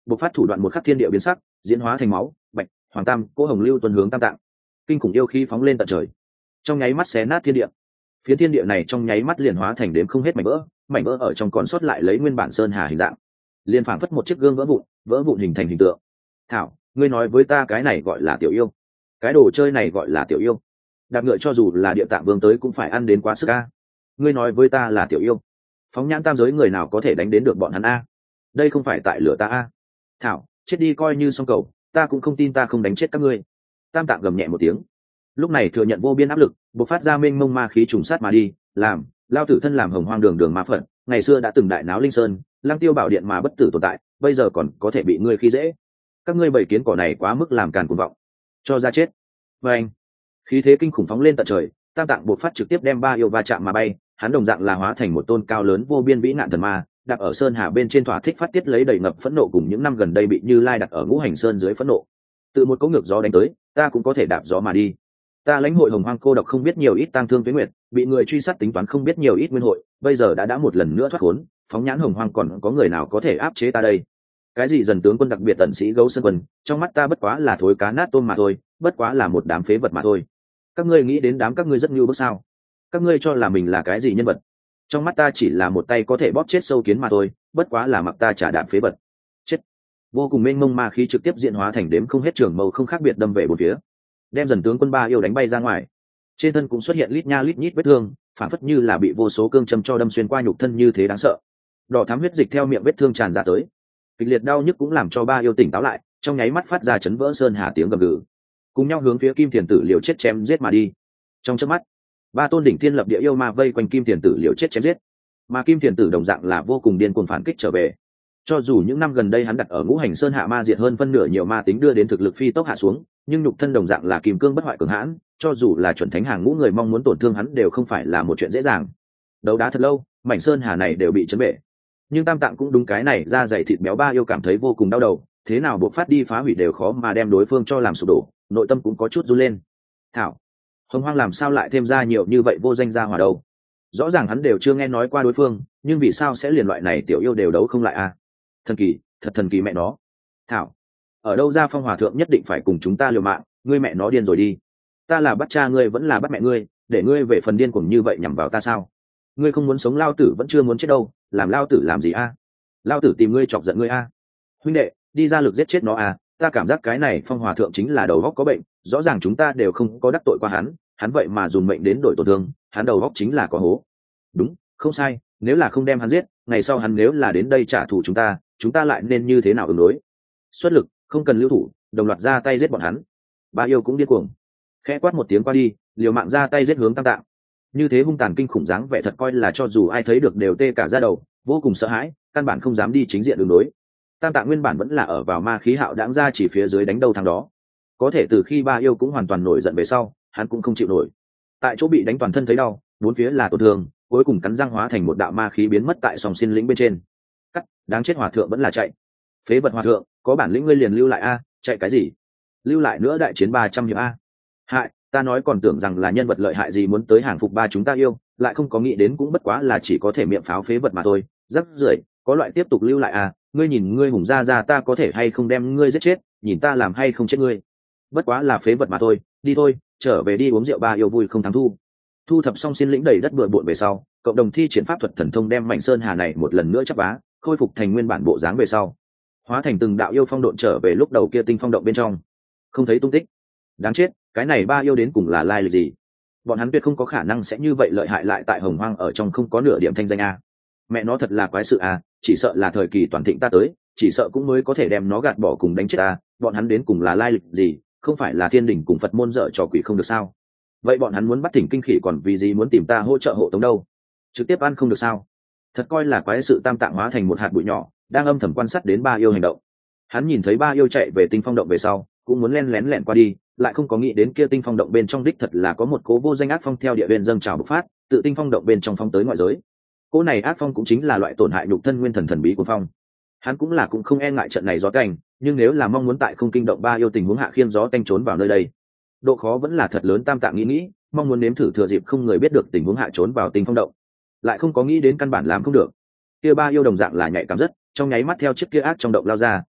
bộc phát thủ đoạn một khắc thiên địa biến sắc, diễn hóa thành máu bạch hoàng tam cỗ hồng lưu tuần hướng tam tạng, kinh khủng yêu khí phóng lên tận trời, trong nháy mắt xé nát thiên địa. Phía thiên địa này trong nháy mắt liền hóa thành đếm không hết mảnh vỡ ở trong còn sót lại lấy nguyên bản sơn hà hình dạng, liền phảng phất một chiếc gương vỡ vụn hình thành hình tượng. Thảo, ngươi nói với ta cái này gọi là tiểu yêu, cái đồ chơi này gọi là tiểu yêu? Đạp ngựa cho dù là địa tạng vương tới cũng phải ăn đến quá sức a. Ngươi nói với ta là tiểu yêu, phóng nhãn tam giới người nào có thể đánh đến được bọn hắn a? Đây không phải tại lửa ta a. Thảo, chết đi coi như xong cầu, ta cũng không tin ta không đánh chết các ngươi. Tam tạng gầm nhẹ một tiếng, lúc này thừa nhận vô biên áp lực, bộc phát ra mênh mông ma khí trùng sát mà đi. Làm lao tử thân làm hồng hoang đường ma phận, ngày xưa đã từng đại náo linh sơn lang tiêu bảo điện mà bất tử tồn tại, bây giờ còn có thể bị ngươi khi dễ. Các ngươi bầy kiến cỏ này quá mức làm càn cuồng vọng, cho ra chết. Và anh, khí thế kinh khủng phóng lên tận trời, tam tạng bộc phát trực tiếp đem ba yêu va chạm mà bay. Hắn đồng dạng là hóa thành một tôn cao lớn vô biên vĩ nạn thần ma, đặt ở sơn hà bên trên thỏa thích phát tiết lấy đầy ngập phẫn nộ, cùng những năm gần đây bị Như Lai đặt ở ngũ hành sơn dưới phẫn nộ. Từ một cỗ ngược gió đánh tới, ta cũng có thể đạp gió mà đi. Ta lãnh hội hồng hoang cô độc không biết nhiều ít tang thương tuế nguyệt, bị người truy sát tính toán không biết nhiều ít nguyên hội, bây giờ đã một lần nữa thoát khốn, phóng nhãn hồng hoang còn có người nào có thể áp chế ta đây? Cái gì dần tướng quân đặc biệt tận sĩ gấu sơn quân, trong mắt ta bất quá là thối cá nát tôm mà thôi, bất quá là một đám phế vật mà thôi. Các ngươi nghĩ đến đám các ngươi rất nhu bức sao? Các ngươi cho là mình là cái gì nhân vật? Trong mắt ta chỉ là một tay có thể bóp chết sâu kiến mà thôi, bất quá là mặc ta trả đạm phế vật. Chết! Vô cùng mênh mông ma khí trực tiếp diễn hóa thành đếm không hết trường mâu không khác biệt đâm về bốn phía, đem dần tướng quân ba yêu đánh bay ra ngoài. Trên thân cũng xuất hiện lít nha lít nhít vết thương, phản phất như là bị vô số cương châm cho đâm xuyên qua nhục thân như thế đáng sợ. Đỏ thắm huyết dịch theo miệng vết thương tràn ra tới, kịch liệt đau nhức cũng làm cho ba yêu tỉnh táo lại, trong nháy mắt phát ra chấn vỡ sơn hà tiếng gầm gừ, cùng nhau hướng phía Kim Thiền Tử liều chết chém giết mà đi. Trong chớp mắt, ba tôn đỉnh thiên lập địa yêu ma vây quanh Kim Thiền Tử liều chết chém giết, mà Kim Thiền Tử đồng dạng là vô cùng điên cuồng phản kích trở về. Cho dù những năm gần đây hắn đặt ở ngũ hành sơn hạ ma diệt hơn phân nửa nhiều ma tính, đưa đến thực lực phi tốc hạ xuống, nhưng nhục thân đồng dạng là kim cương bất hoại cường hãn, cho dù là chuẩn thánh hàng ngũ người mong muốn tổn thương hắn đều không phải là một chuyện dễ dàng. Đấu đá thật lâu, mảnh sơn hà này đều bị chấn bể, nhưng tam tạng cũng đúng cái này da dày thịt béo ba yêu cảm thấy vô cùng đau đầu, thế nào buộc phát đi phá hủy đều khó mà đem đối phương cho làm sụp đổ, nội tâm cũng có chút run lên. Thảo, hồng hoang làm sao lại thêm ra nhiều như vậy vô danh gia hỏa đâu? Rõ ràng hắn đều chưa nghe nói qua đối phương, nhưng vì sao sẽ liền loại này tiểu yêu đều đấu không lại a? Thần kỳ, thật thần kỳ mẹ nó. Thảo, ở đâu ra phong hòa thượng nhất định phải cùng chúng ta liều mạng, ngươi mẹ nó điên rồi đi. Ta là bắt cha ngươi vẫn là bắt mẹ ngươi, để ngươi về phần điên cuồng như vậy nhằm vào ta sao? Ngươi không muốn sống lao tử vẫn chưa muốn chết đâu, làm lao tử làm gì a? Lao tử tìm ngươi chọc giận ngươi a? Huynh đệ, đi ra lực giết chết nó a, ta cảm giác cái này phong hòa thượng chính là đầu óc có bệnh, rõ ràng chúng ta đều không có đắc tội qua hắn vậy mà dùng mệnh đến đổi tổn thương, hắn đầu óc chính là có hố. Đúng, không sai, nếu là không đem hắn giết, ngày sau hắn nếu là đến đây trả thù chúng ta lại nên như thế nào ứng đối? Xuất lực, không cần lưu thủ, đồng loạt ra tay giết bọn hắn. Ba yêu cũng điên cuồng, khẽ quát một tiếng qua đi, liều mạng ra tay giết hướng tam tạng. Như thế hung tàn kinh khủng dáng vẻ thật coi là cho dù ai thấy được đều tê cả da đầu, vô cùng sợ hãi, căn bản không dám đi chính diện ứng đối. Tam tạng nguyên bản vẫn là ở vào ma khí hạo đãng ra chỉ phía dưới đánh đầu thằng đó, có thể từ khi ba yêu cũng hoàn toàn nổi giận về sau, hắn cũng không chịu nổi, tại chỗ bị đánh toàn thân thấy đau, bốn phía là tổn thương, cuối cùng cắn răng hóa thành một đạo ma khí biến mất tại sòng xin lĩnh bên trên. Cắt, đáng chết hòa thượng vẫn là chạy. Phế vật hòa thượng, có bản lĩnh ngươi liền lưu lại a, chạy cái gì? Lưu lại nữa đại chiến 300 hiệp a. Hại, ta nói còn tưởng rằng là nhân vật lợi hại gì muốn tới hàng phục ba chúng ta yêu, lại không có nghĩ đến cũng bất quá là chỉ có thể miệng pháo phế vật mà thôi, rắc rưởi, có loại tiếp tục lưu lại a, ngươi nhìn ngươi hùng ra ta có thể hay không đem ngươi giết chết, nhìn ta làm hay không chết ngươi. Bất quá là phế vật mà thôi, đi thôi, trở về đi uống rượu ba yêu vui không thắng thu. Thu thập xong xin lĩnh đầy đất bừa bộn về sau, cộng đồng thi triển pháp thuật thần thông đem mảnh sơn hà này một lần nữa chắp vá, khôi phục thành nguyên bản bộ dáng về sau, hóa thành từng đạo yêu phong độn trở về lúc đầu kia tinh phong động bên trong, không thấy tung tích. Đáng chết, cái này ba yêu đến cùng là lai lịch gì? Bọn hắn tuyệt không có khả năng sẽ như vậy lợi hại, lại tại hồng hoang ở trong không có nửa điểm thanh danh a. Mẹ nó thật là quái sự a, chỉ sợ là thời kỳ toàn thịnh ta tới, chỉ sợ cũng mới có thể đem nó gạt bỏ cùng đánh chết ta. Bọn hắn đến cùng là lai lịch gì? Không phải là thiên đình cùng Phật môn dở trò quỷ không được sao? Vậy bọn hắn muốn bắt thỉnh kinh khỉ còn vì gì muốn tìm ta hỗ trợ hộ tống đâu? Trực tiếp ăn không được sao? Thật coi là quái sự. Tam tạng hóa thành một hạt bụi nhỏ, đang âm thầm quan sát đến ba yêu hành động. Hắn nhìn thấy ba yêu chạy về tinh phong động về sau, cũng muốn len lén lẻn qua đi, lại không có nghĩ đến kia tinh phong động bên trong đích thật là có một cố vô danh ác phong theo địa bên dâng trào bộc phát, tự tinh phong động bên trong phong tới ngoại giới. Cố này ác phong cũng chính là loại tổn hại nhục thân nguyên thần thần bí của phong. Hắn cũng không e ngại trận này gió canh, nhưng nếu là mong muốn tại không kinh động ba yêu tình huống hạ khiêng gió canh trốn vào nơi đây, độ khó vẫn là thật lớn. Tam tạng nghĩ, mong muốn nếm thử thừa dịp không người biết được tình huống hạ trốn vào tinh phong động, lại không có nghĩ đến căn bản làm không được. Kia ba yêu đồng dạng là nhạy cảm rất, trong nháy mắt theo chiếc kia ác trong động lao ra,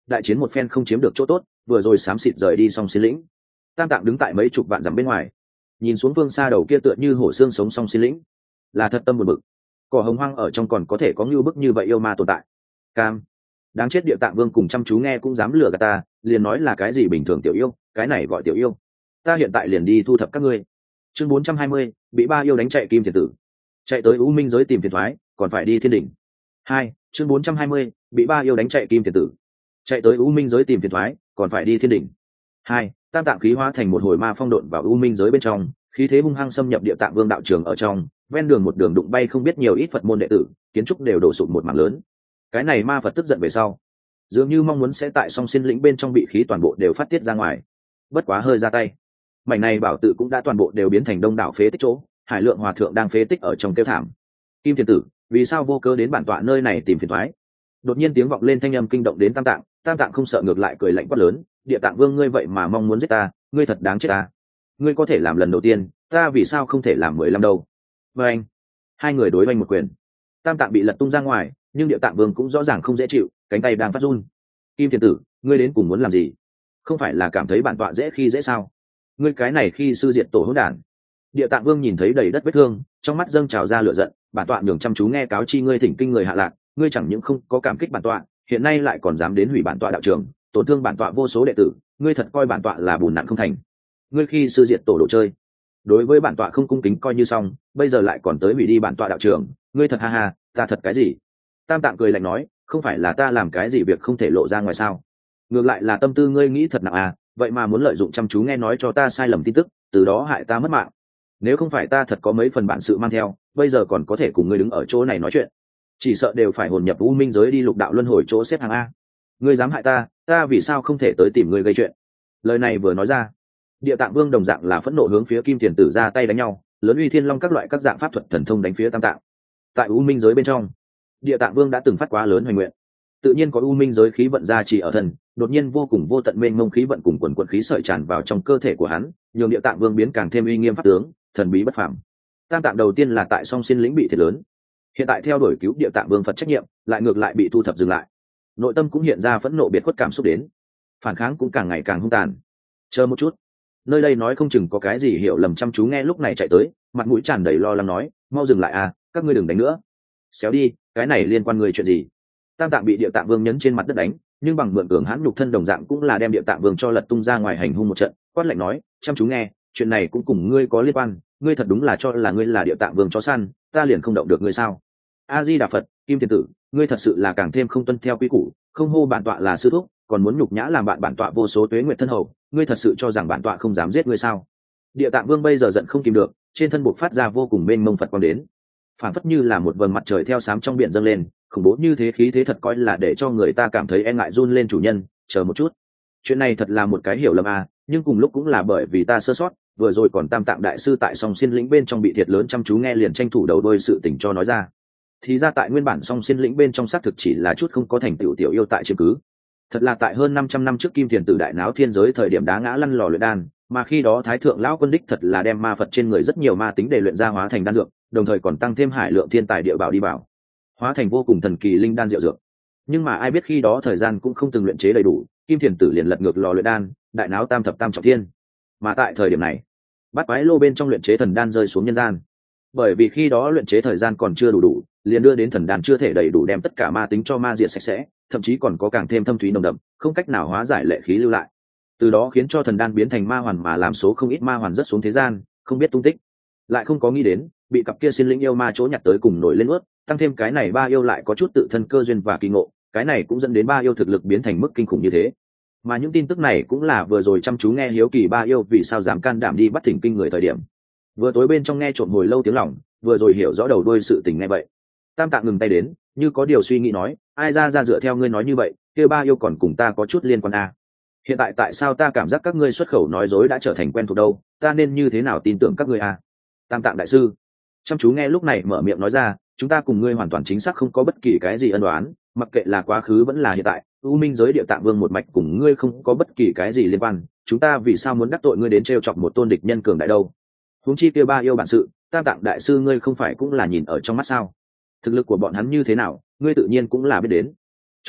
đại chiến một phen không chiếm được chỗ tốt, vừa rồi xám xịt rời đi song xin lĩnh. Tam tạng đứng tại mấy chục vạn dặm bên ngoài, nhìn xuống phương xa đầu kia tựa như hổ xương sống song xin lĩnh, là thật tâm buồn bực. Cỏ hồng hoang ở trong còn có thể có ngưu bức như vậy yêu ma tồn tại. Cam, đáng chết, Địa Tạng Vương cùng chăm chú nghe cũng dám lừa gạt ta, liền nói là cái gì bình thường tiểu yêu, cái này gọi tiểu yêu. Ta hiện tại liền đi thu thập các ngươi. Chương 420, bị ba yêu đánh chạy Kim Thiền Tử. Chạy tới U Minh giới tìm phiền toái, còn phải đi Thiên đỉnh. 2, chương 420, bị ba yêu đánh chạy Kim Thiền Tử. Chạy tới U Minh giới tìm phiền toái, còn phải đi Thiên đỉnh. 2, tam tạng khí hóa thành một hồi ma phong độn vào U Minh giới bên trong, khí thế hung hăng xâm nhập Địa Tạng Vương đạo trường ở trong, ven đường một đường đụng bay không biết nhiều ít Phật môn đệ tử, kiến trúc đều đổ sụp một mảng lớn. Cái này ma Phật tức giận về sau, dường như mong muốn sẽ tại song xin lĩnh bên trong bị khí toàn bộ đều phát tiết ra ngoài, bất quá hơi ra tay, mảnh này bảo tự cũng đã toàn bộ đều biến thành đông đảo phế tích chỗ. Hải Lượng hòa thượng đang phế tích ở trong kêu thảm. Kim Thiền Tử, vì sao vô cớ đến bản tọa nơi này tìm phiền toái? Đột nhiên tiếng vọng lên thanh âm kinh động đến tam tạng. Tam tạng không sợ ngược lại cười lạnh quát lớn: Địa Tạng Vương, ngươi vậy mà mong muốn giết ta, ngươi thật đáng chết ta. Ngươi có thể làm lần đầu tiên, ta vì sao không thể làm 15 đâu? Và anh, hai người đối oanh một quyền. Tam tạng bị lật tung ra ngoài, nhưng Địa Tạng Vương cũng rõ ràng không dễ chịu, cánh tay đang phát run. Kim Thiền Tử, ngươi đến cùng muốn làm gì? Không phải là cảm thấy bản tọa dễ khi dễ sao? Ngươi cái này khi sư diệt tổ hỗn đản. Địa Tạng Vương nhìn thấy đầy đất vết thương, trong mắt dâng trào ra lửa giận. Bản tọa nhường chăm chú nghe cáo chi ngươi thỉnh kinh người hạ lạc, ngươi chẳng những không có cảm kích bản tọa, hiện nay lại còn dám đến hủy bản tọa đạo trường, tổn thương bản tọa vô số đệ tử, ngươi thật coi bản tọa là bùn nặn không thành. Ngươi khi sư diệt tổ đồ chơi, đối với bản tọa không cung kính coi như xong, bây giờ lại còn tới hủy đi bản tọa đạo trường, ngươi thật ha ha, ta thật cái gì? Tam tạng cười lạnh nói, không phải là ta làm cái gì việc không thể lộ ra ngoài sao? Ngược lại là tâm tư ngươi nghĩ thật nặng à, vậy mà muốn lợi dụng chăm chú nghe nói cho ta sai lầm tin tức, từ đó hại ta mất mạng. Nếu không phải ta thật có mấy phần bản sự mang theo, bây giờ còn có thể cùng ngươi đứng ở chỗ này nói chuyện, chỉ sợ đều phải hồn nhập U Minh giới đi lục đạo luân hồi chỗ xếp hàng a. Ngươi dám hại ta, ta vì sao không thể tới tìm ngươi gây chuyện? Lời này vừa nói ra, Địa Tạng Vương đồng dạng là phẫn nộ hướng phía Kim Thiền Tử ra tay đánh nhau, lớn uy thiên long các loại các dạng pháp thuật thần thông đánh phía tam tạng. Tại U Minh giới bên trong, Địa Tạng Vương đã từng phát quá lớn hoành nguyện, tự nhiên có U Minh giới khí vận gia trì ở thân, đột nhiên vô cùng vô tận mênh mông khí vận cùng quần quần khí sợi tràn vào trong cơ thể của hắn, nhường Địa Tạng Vương biến càng thêm uy nghiêm pháp tướng, thần bí bất phàm. Tam tạng đầu tiên là tại song xin lĩnh bị thiệt lớn, hiện tại theo đuổi cứu Địa Tạng Vương Phật trách nhiệm, lại ngược lại bị thu thập dừng lại, nội tâm cũng hiện ra phẫn nộ biệt khuất cảm xúc đến, phản kháng cũng càng ngày càng hung tàn. Chờ một chút, nơi đây nói không chừng có cái gì hiểu lầm. Chăm chú nghe lúc này chạy tới, mặt mũi tràn đầy lo lắng nói, mau dừng lại à, các ngươi đừng đánh nữa. Xéo đi, cái này liên quan người chuyện gì? Tam tạng bị Địa Tạng Vương nhấn trên mặt đất đánh, nhưng bằng mượn cường hãn nhục thân đồng dạng cũng là đem Địa Tạng Vương cho lật tung ra ngoài hành hung một trận. Quát lạnh nói, chăm chú nghe, chuyện này cũng cùng ngươi có liên quan, ngươi thật đúng là cho là ngươi là Địa Tạng Vương chó săn, ta liền không động được ngươi sao? A Di Đà Phật, Kim Thiền Tử, ngươi thật sự là càng thêm không tuân theo quy củ, không hô bản tọa là sư thúc, còn muốn nhục nhã làm bạn bản tọa vô số tuế nguyệt thân hầu, ngươi thật sự cho rằng bản tọa không dám giết ngươi sao? Địa Tạng Vương bây giờ giận không kìm được, trên thân buộc phát ra vô cùng mênh mông Phật quang đến, phản phất như là một vầng mặt trời theo sám trong biển dâng lên, khủng bố như thế khí thế thật coi là để cho người ta cảm thấy e ngại run lên. Chủ nhân, chờ một chút, chuyện này thật là một cái hiểu lầm à, nhưng cùng lúc cũng là bởi vì ta sơ sót, vừa rồi còn Tam Tạng đại sư tại song xin lĩnh bên trong bị thiệt lớn. Chăm chú nghe liền tranh thủ đầu đôi sự tình cho nói ra, thì ra tại nguyên bản song xin lĩnh bên trong xác thực chỉ là chút không có thành tựu tiểu yêu tại chiếm cứ. Thật là tại hơn 500 năm trước Kim Thiền Tử đại náo thiên giới thời điểm đá ngã lăn lò luyện đan, mà khi đó Thái thượng lão quân đích thật là đem ma Phật trên người rất nhiều ma tính để luyện ra hóa thành đan dược, đồng thời còn tăng thêm hải lượng thiên tài địa bảo đi bảo, hóa thành vô cùng thần kỳ linh đan diệu dược. Nhưng mà ai biết khi đó thời gian cũng không từng luyện chế đầy đủ, Kim Thiền Tử liền lật ngược lò luyện đan, đại náo tam thập tam trọng thiên. Mà tại thời điểm này, bát quái lô bên trong luyện chế thần đan rơi xuống nhân gian, bởi vì khi đó luyện chế thời gian còn chưa đủ, liền đưa đến thần đan chưa thể đầy đủ đem tất cả ma tính cho ma diệt sạch sẽ, thậm chí còn có càng thêm thâm thúy nồng đậm, không cách nào hóa giải lệ khí lưu lại, từ đó khiến cho thần đan biến thành ma hoàn, mà làm số không ít ma hoàn rất xuống thế gian không biết tung tích. Lại không có nghĩ đến bị cặp kia xin lĩnh yêu ma chỗ nhặt tới cùng nổi lên ướt, tăng thêm cái này ba yêu lại có chút tự thân cơ duyên và kỳ ngộ, cái này cũng dẫn đến ba yêu thực lực biến thành mức kinh khủng như thế. Mà những tin tức này cũng là vừa rồi chăm chú nghe hiếu kỳ ba yêu vì sao dám can đảm đi bắt thỉnh kinh người thời điểm, vừa tối bên trong nghe trộm hồi lâu tiếng lòng, vừa rồi hiểu rõ đầu đuôi sự tình. nghe vậy, Tam Tạng ngừng tay đến, như có điều suy nghĩ nói, ai ra dựa theo ngươi nói như vậy, kia ba yêu còn cùng ta có chút liên quan à? Hiện tại tại sao ta cảm giác các ngươi xuất khẩu nói dối đã trở thành quen thuộc đâu, ta nên như thế nào tin tưởng các ngươi à? Tam Tạng đại sư, chăm chú nghe lúc này mở miệng nói ra, chúng ta cùng ngươi hoàn toàn chính xác không có bất kỳ cái gì ân oán, mặc kệ là quá khứ vẫn là hiện tại, U Minh giới Địa Tạng Vương một mạch cùng ngươi không có bất kỳ cái gì liên quan, chúng ta vì sao muốn đắc tội ngươi đến trêu chọc một tôn địch nhân cường đại đâu? Huống chi kia ba yêu bản sự, Tam Tạng đại sư ngươi không phải cũng là nhìn ở trong mắt sao? Thực lực của bọn hắn như thế nào, ngươi tự nhiên cũng là biết đến. Cho nên,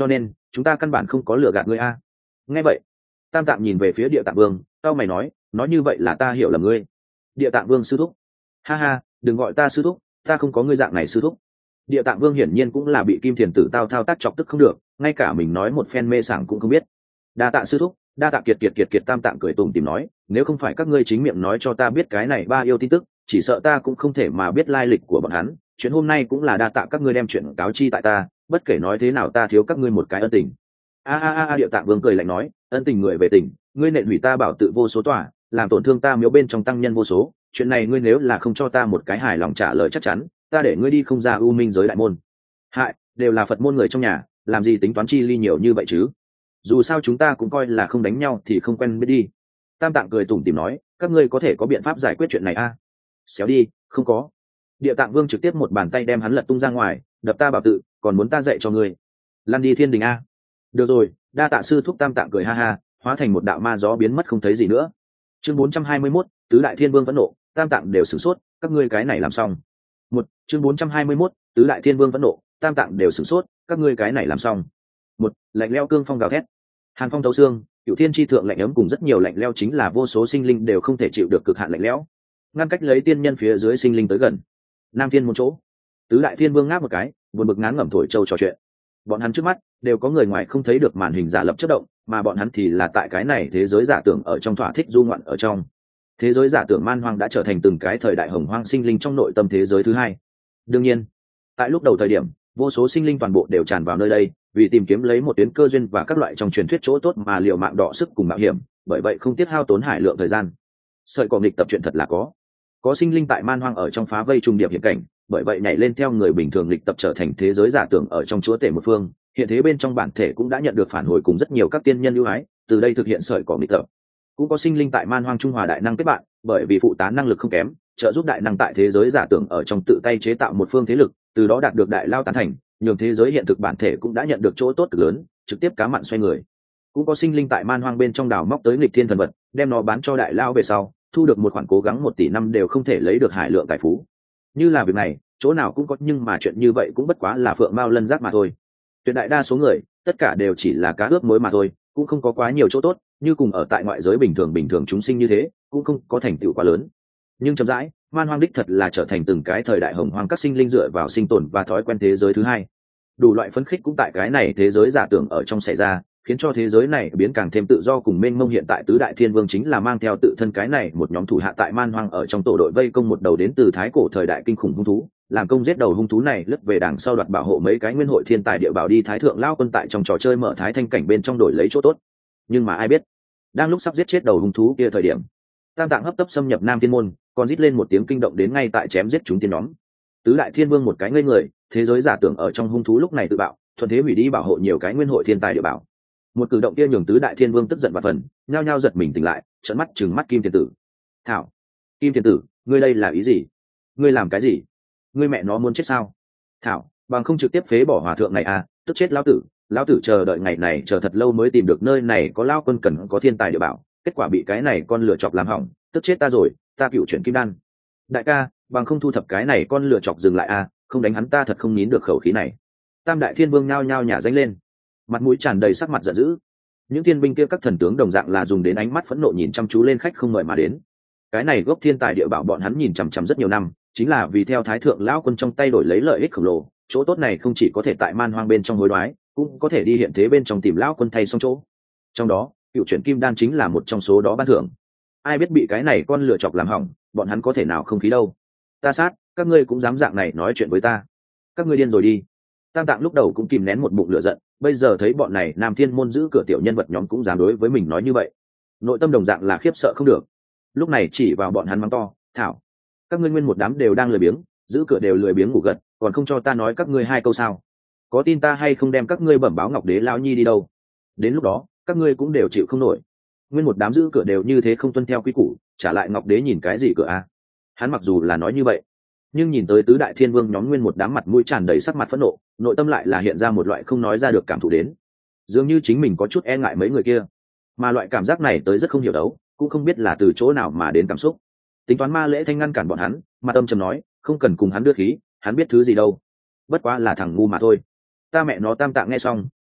chúng ta căn bản không có lừa gạt ngươi a. Nghe vậy, Tam Tạng nhìn về phía Địa Tạng Vương, tao mày nói như vậy là ta hiểu lầm ngươi. Địa Tạng Vương sư thúc. Ha ha, đừng gọi ta sư thúc, ta không có ngươi dạng này sư thúc. Địa Tạng Vương hiển nhiên cũng là bị Kim Thiền Tử tao thao tác chọc tức không được, ngay cả mình nói một phen mê sảng cũng không biết. Đa tạ sư thúc, đa tạ kiệt. Tam Tạng cười tủm tỉm nói, nếu không phải các ngươi chính miệng nói cho ta biết cái này ba yêu tin tức, chỉ sợ ta cũng không thể mà biết lai lịch của bọn hắn. Chuyện hôm nay cũng là đa tạ các ngươi đem chuyện cáo chi tại ta, bất kể nói thế nào ta thiếu các ngươi một cái ân tình. Địa Tạng Vương cười lạnh nói, ân tình người về tình, ngươi nện hủy ta bảo tự vô số tòa, làm tổn thương ta miếu bên trong tăng nhân vô số, chuyện này ngươi nếu là không cho ta một cái hài lòng trả lời chắc chắn, ta để ngươi đi không ra u minh giới đại môn. Hại, đều là Phật môn người trong nhà, làm gì tính toán chi ly nhiều như vậy chứ? Dù sao chúng ta cũng coi là không đánh nhau thì không quen biết đi. Tam Tạng cười tủm tỉm nói, các ngươi có thể có biện pháp giải quyết chuyện này a? Xéo đi, không có. Địa Tạng Vương trực tiếp một bàn tay đem hắn lật tung ra ngoài, đập ta bảo tự, còn muốn ta dạy cho ngươi. Lăn đi thiên đình a. Được rồi, đa tạ sư thúc. Tam Tạng cười ha ha, hóa thành một đạo ma gió biến mất không thấy gì nữa. Chương 421, tứ đại thiên vương vẫn nộ, Tam Tạng đều sửng sốt, các ngươi cái này làm xong. Chương 421, tứ đại thiên vương vẫn nộ, Tam Tạng đều sửng sốt, các ngươi cái này làm xong. Lạnh lẽo cương phong gào thét, hàn phong thấu xương, cựu thiên chi thượng lạnh ấm cùng rất nhiều lạnh lẽo chính là vô số sinh linh đều không thể chịu được cực hạn lạnh lẽo, ngăn cách lấy tiên nhân phía dưới sinh linh tới gần. Nam thiên một chỗ, tứ đại thiên vương ngáp một cái, buồn bực ngán ngẩm thổi châu trò chuyện. Bọn hắn trước mắt đều có người ngoài không thấy được màn hình giả lập chất động, mà bọn hắn thì là tại cái này thế giới giả tưởng ở trong thỏa thích du ngoạn ở trong. Thế giới giả tưởng man hoang đã trở thành từng cái thời đại hồng hoang sinh linh trong nội tâm thế giới thứ hai. Đương nhiên, tại lúc đầu thời điểm, vô số sinh linh toàn bộ đều tràn vào nơi đây, vì tìm kiếm lấy một tuyến cơ duyên và các loại trong truyền thuyết chỗ tốt mà liều mạng đọ sức cùng mạo hiểm, bởi vậy không tiếc hao tốn hải lượng thời gian. Sợi cỏ nghịch tập chuyện thật là có sinh linh tại man hoang ở trong phá vây trùng điệp hiểm cảnh, bởi vậy nhảy lên theo người bình thường lịch tập trở thành thế giới giả tưởng ở trong chúa tể một phương, hiện thế bên trong bản thể cũng đã nhận được phản hồi cùng rất nhiều các tiên nhân ưu ái, từ đây thực hiện sợi cỏ nghịch tập. Cũng có sinh linh tại man hoang trung hòa đại năng kết bạn, bởi vì phụ tá năng lực không kém, trợ giúp đại năng tại thế giới giả tưởng ở trong tự tay chế tạo một phương thế lực, từ đó đạt được đại lao tán thành, nhường thế giới hiện thực bản thể cũng đã nhận được chỗ tốt cực lớn, trực tiếp cá mặn xoay người. Cũng có sinh linh tại man hoang bên trong đào móc tới nghịch thiên thần vật, đem nó bán cho đại lao về sau, thu được một khoản cố gắng 1 tỷ năm đều không thể lấy được hải lượng tài phú. Như là việc này, chỗ nào cũng có, nhưng mà chuyện như vậy cũng bất quá là phượng mao lân giác mà thôi. Tuyệt đại đa số người, tất cả đều chỉ là cá ướp muối mà thôi, cũng không có quá nhiều chỗ tốt, như cùng ở tại ngoại giới bình thường chúng sinh như thế, cũng không có thành tựu quá lớn. Nhưng chậm rãi, man hoang đích thật là trở thành từng cái thời đại hồng hoang các sinh linh dựa vào sinh tồn và thói quen thế giới thứ hai. Đủ loại phấn khích cũng tại cái này thế giới giả tưởng ở trong xảy ra, khiến cho thế giới này biến càng thêm tự do cùng mênh mông. Hiện tại tứ đại thiên vương chính là mang theo tự thân cái này một nhóm thủ hạ tại man hoang ở trong tổ đội vây công một đầu đến từ thái cổ thời đại kinh khủng hung thú, làm công giết đầu hung thú này lướt về đằng sau đoạt bảo hộ mấy cái nguyên hội thiên tài địa bảo đi thái thượng lao quân tại trong trò chơi mở thái thanh cảnh bên trong đổi lấy chỗ tốt. Nhưng mà ai biết, đang lúc sắp giết chết đầu hung thú kia thời điểm, Tam Tạng hấp tấp xâm nhập Nam Thiên môn, còn rít lên một tiếng kinh động đến ngay tại chém giết chúng tiên nhóm. Tứ đại thiên vương một cái ngây người, thế giới giả tưởng ở trong hung thú lúc này tự bạo, thuận thế hủy đi bảo hộ nhiều cái nguyên hội thiên tài địa bảo. Một cử động kia nhường tứ đại thiên vương tức giận và phần, nhao nhao giật mình tỉnh lại, trợn mắt trừng mắt Kim Thiên Tử. Thảo, Kim Thiên Tử, ngươi đây là ý gì? Ngươi làm cái gì? Ngươi mẹ nó muốn chết sao? Thảo, bằng không trực tiếp phế bỏ hòa thượng này à? Tức chết lão tử chờ đợi ngày này chờ thật lâu mới tìm được nơi này có lao quân cần có thiên tài địa bảo, kết quả bị cái này con lửa chọc làm hỏng, tức chết ta rồi, ta cựu chuyển kim đan. Đại ca, bằng không thu thập cái này con lửa chọc dừng lại à, không đánh hắn ta thật không nín được khẩu khí này. Tam đại thiên vương nhao nhao nhả danh lên, mặt mũi tràn đầy sắc mặt giận dữ. Những thiên binh kia các thần tướng đồng dạng là dùng đến ánh mắt phẫn nộ nhìn chăm chú lên khách không mời mà đến. Cái này gốc thiên tài địa bảo bọn hắn nhìn chằm chằm rất nhiều năm, chính là vì theo thái thượng lão quân trong tay đổi lấy lợi ích khổng lồ. Chỗ tốt này không chỉ có thể tại man hoang bên trong hối đoái, cũng có thể đi hiện thế bên trong tìm lão quân thay xong chỗ. Trong đó, cựu chuyển kim đan chính là một trong số đó ban thưởng. Ai biết bị cái này con lựa chọc làm hỏng, bọn hắn có thể nào không khí đâu. Ta sát, các ngươi cũng dám dạng này nói chuyện với ta, các ngươi điên rồi đi. Tam Tạng lúc đầu cũng kìm nén một bụng lửa giận, bây giờ thấy bọn này Nam Thiên môn giữ cửa tiểu nhân vật nhóm cũng dám đối với mình nói như vậy, nội tâm đồng dạng là khiếp sợ không được. Lúc này chỉ vào bọn hắn mắng to, thảo, các ngươi nguyên một đám đều đang lười biếng, giữ cửa đều lười biếng ngủ gật, còn không cho ta nói các ngươi 2 câu sao? Có tin ta hay không đem các ngươi bẩm báo Ngọc Đế lão nhi đi đâu? Đến lúc đó các ngươi cũng đều chịu không nổi. Nguyên một đám giữ cửa đều như thế không tuân theo quy củ, trả lại Ngọc Đế nhìn cái gì cửa a? Hắn mặc dù là nói như vậy, nhưng nhìn tới tứ đại thiên vương nhóm nguyên một đám mặt mũi tràn đầy sắc mặt phẫn nộ, nội tâm lại là hiện ra một loại không nói ra được cảm thụ đến, dường như chính mình có chút e ngại mấy người kia, mà loại cảm giác này tới rất không hiểu đấu, cũng không biết là từ chỗ nào mà đến cảm xúc. Tính toán Ma Lễ Thanh ngăn cản bọn hắn, mà tâm trầm nói, không cần cùng hắn đưa khí, hắn biết thứ gì đâu, bất quá là thằng ngu mà thôi. Ta mẹ nó. Tam Tạng nghe xong,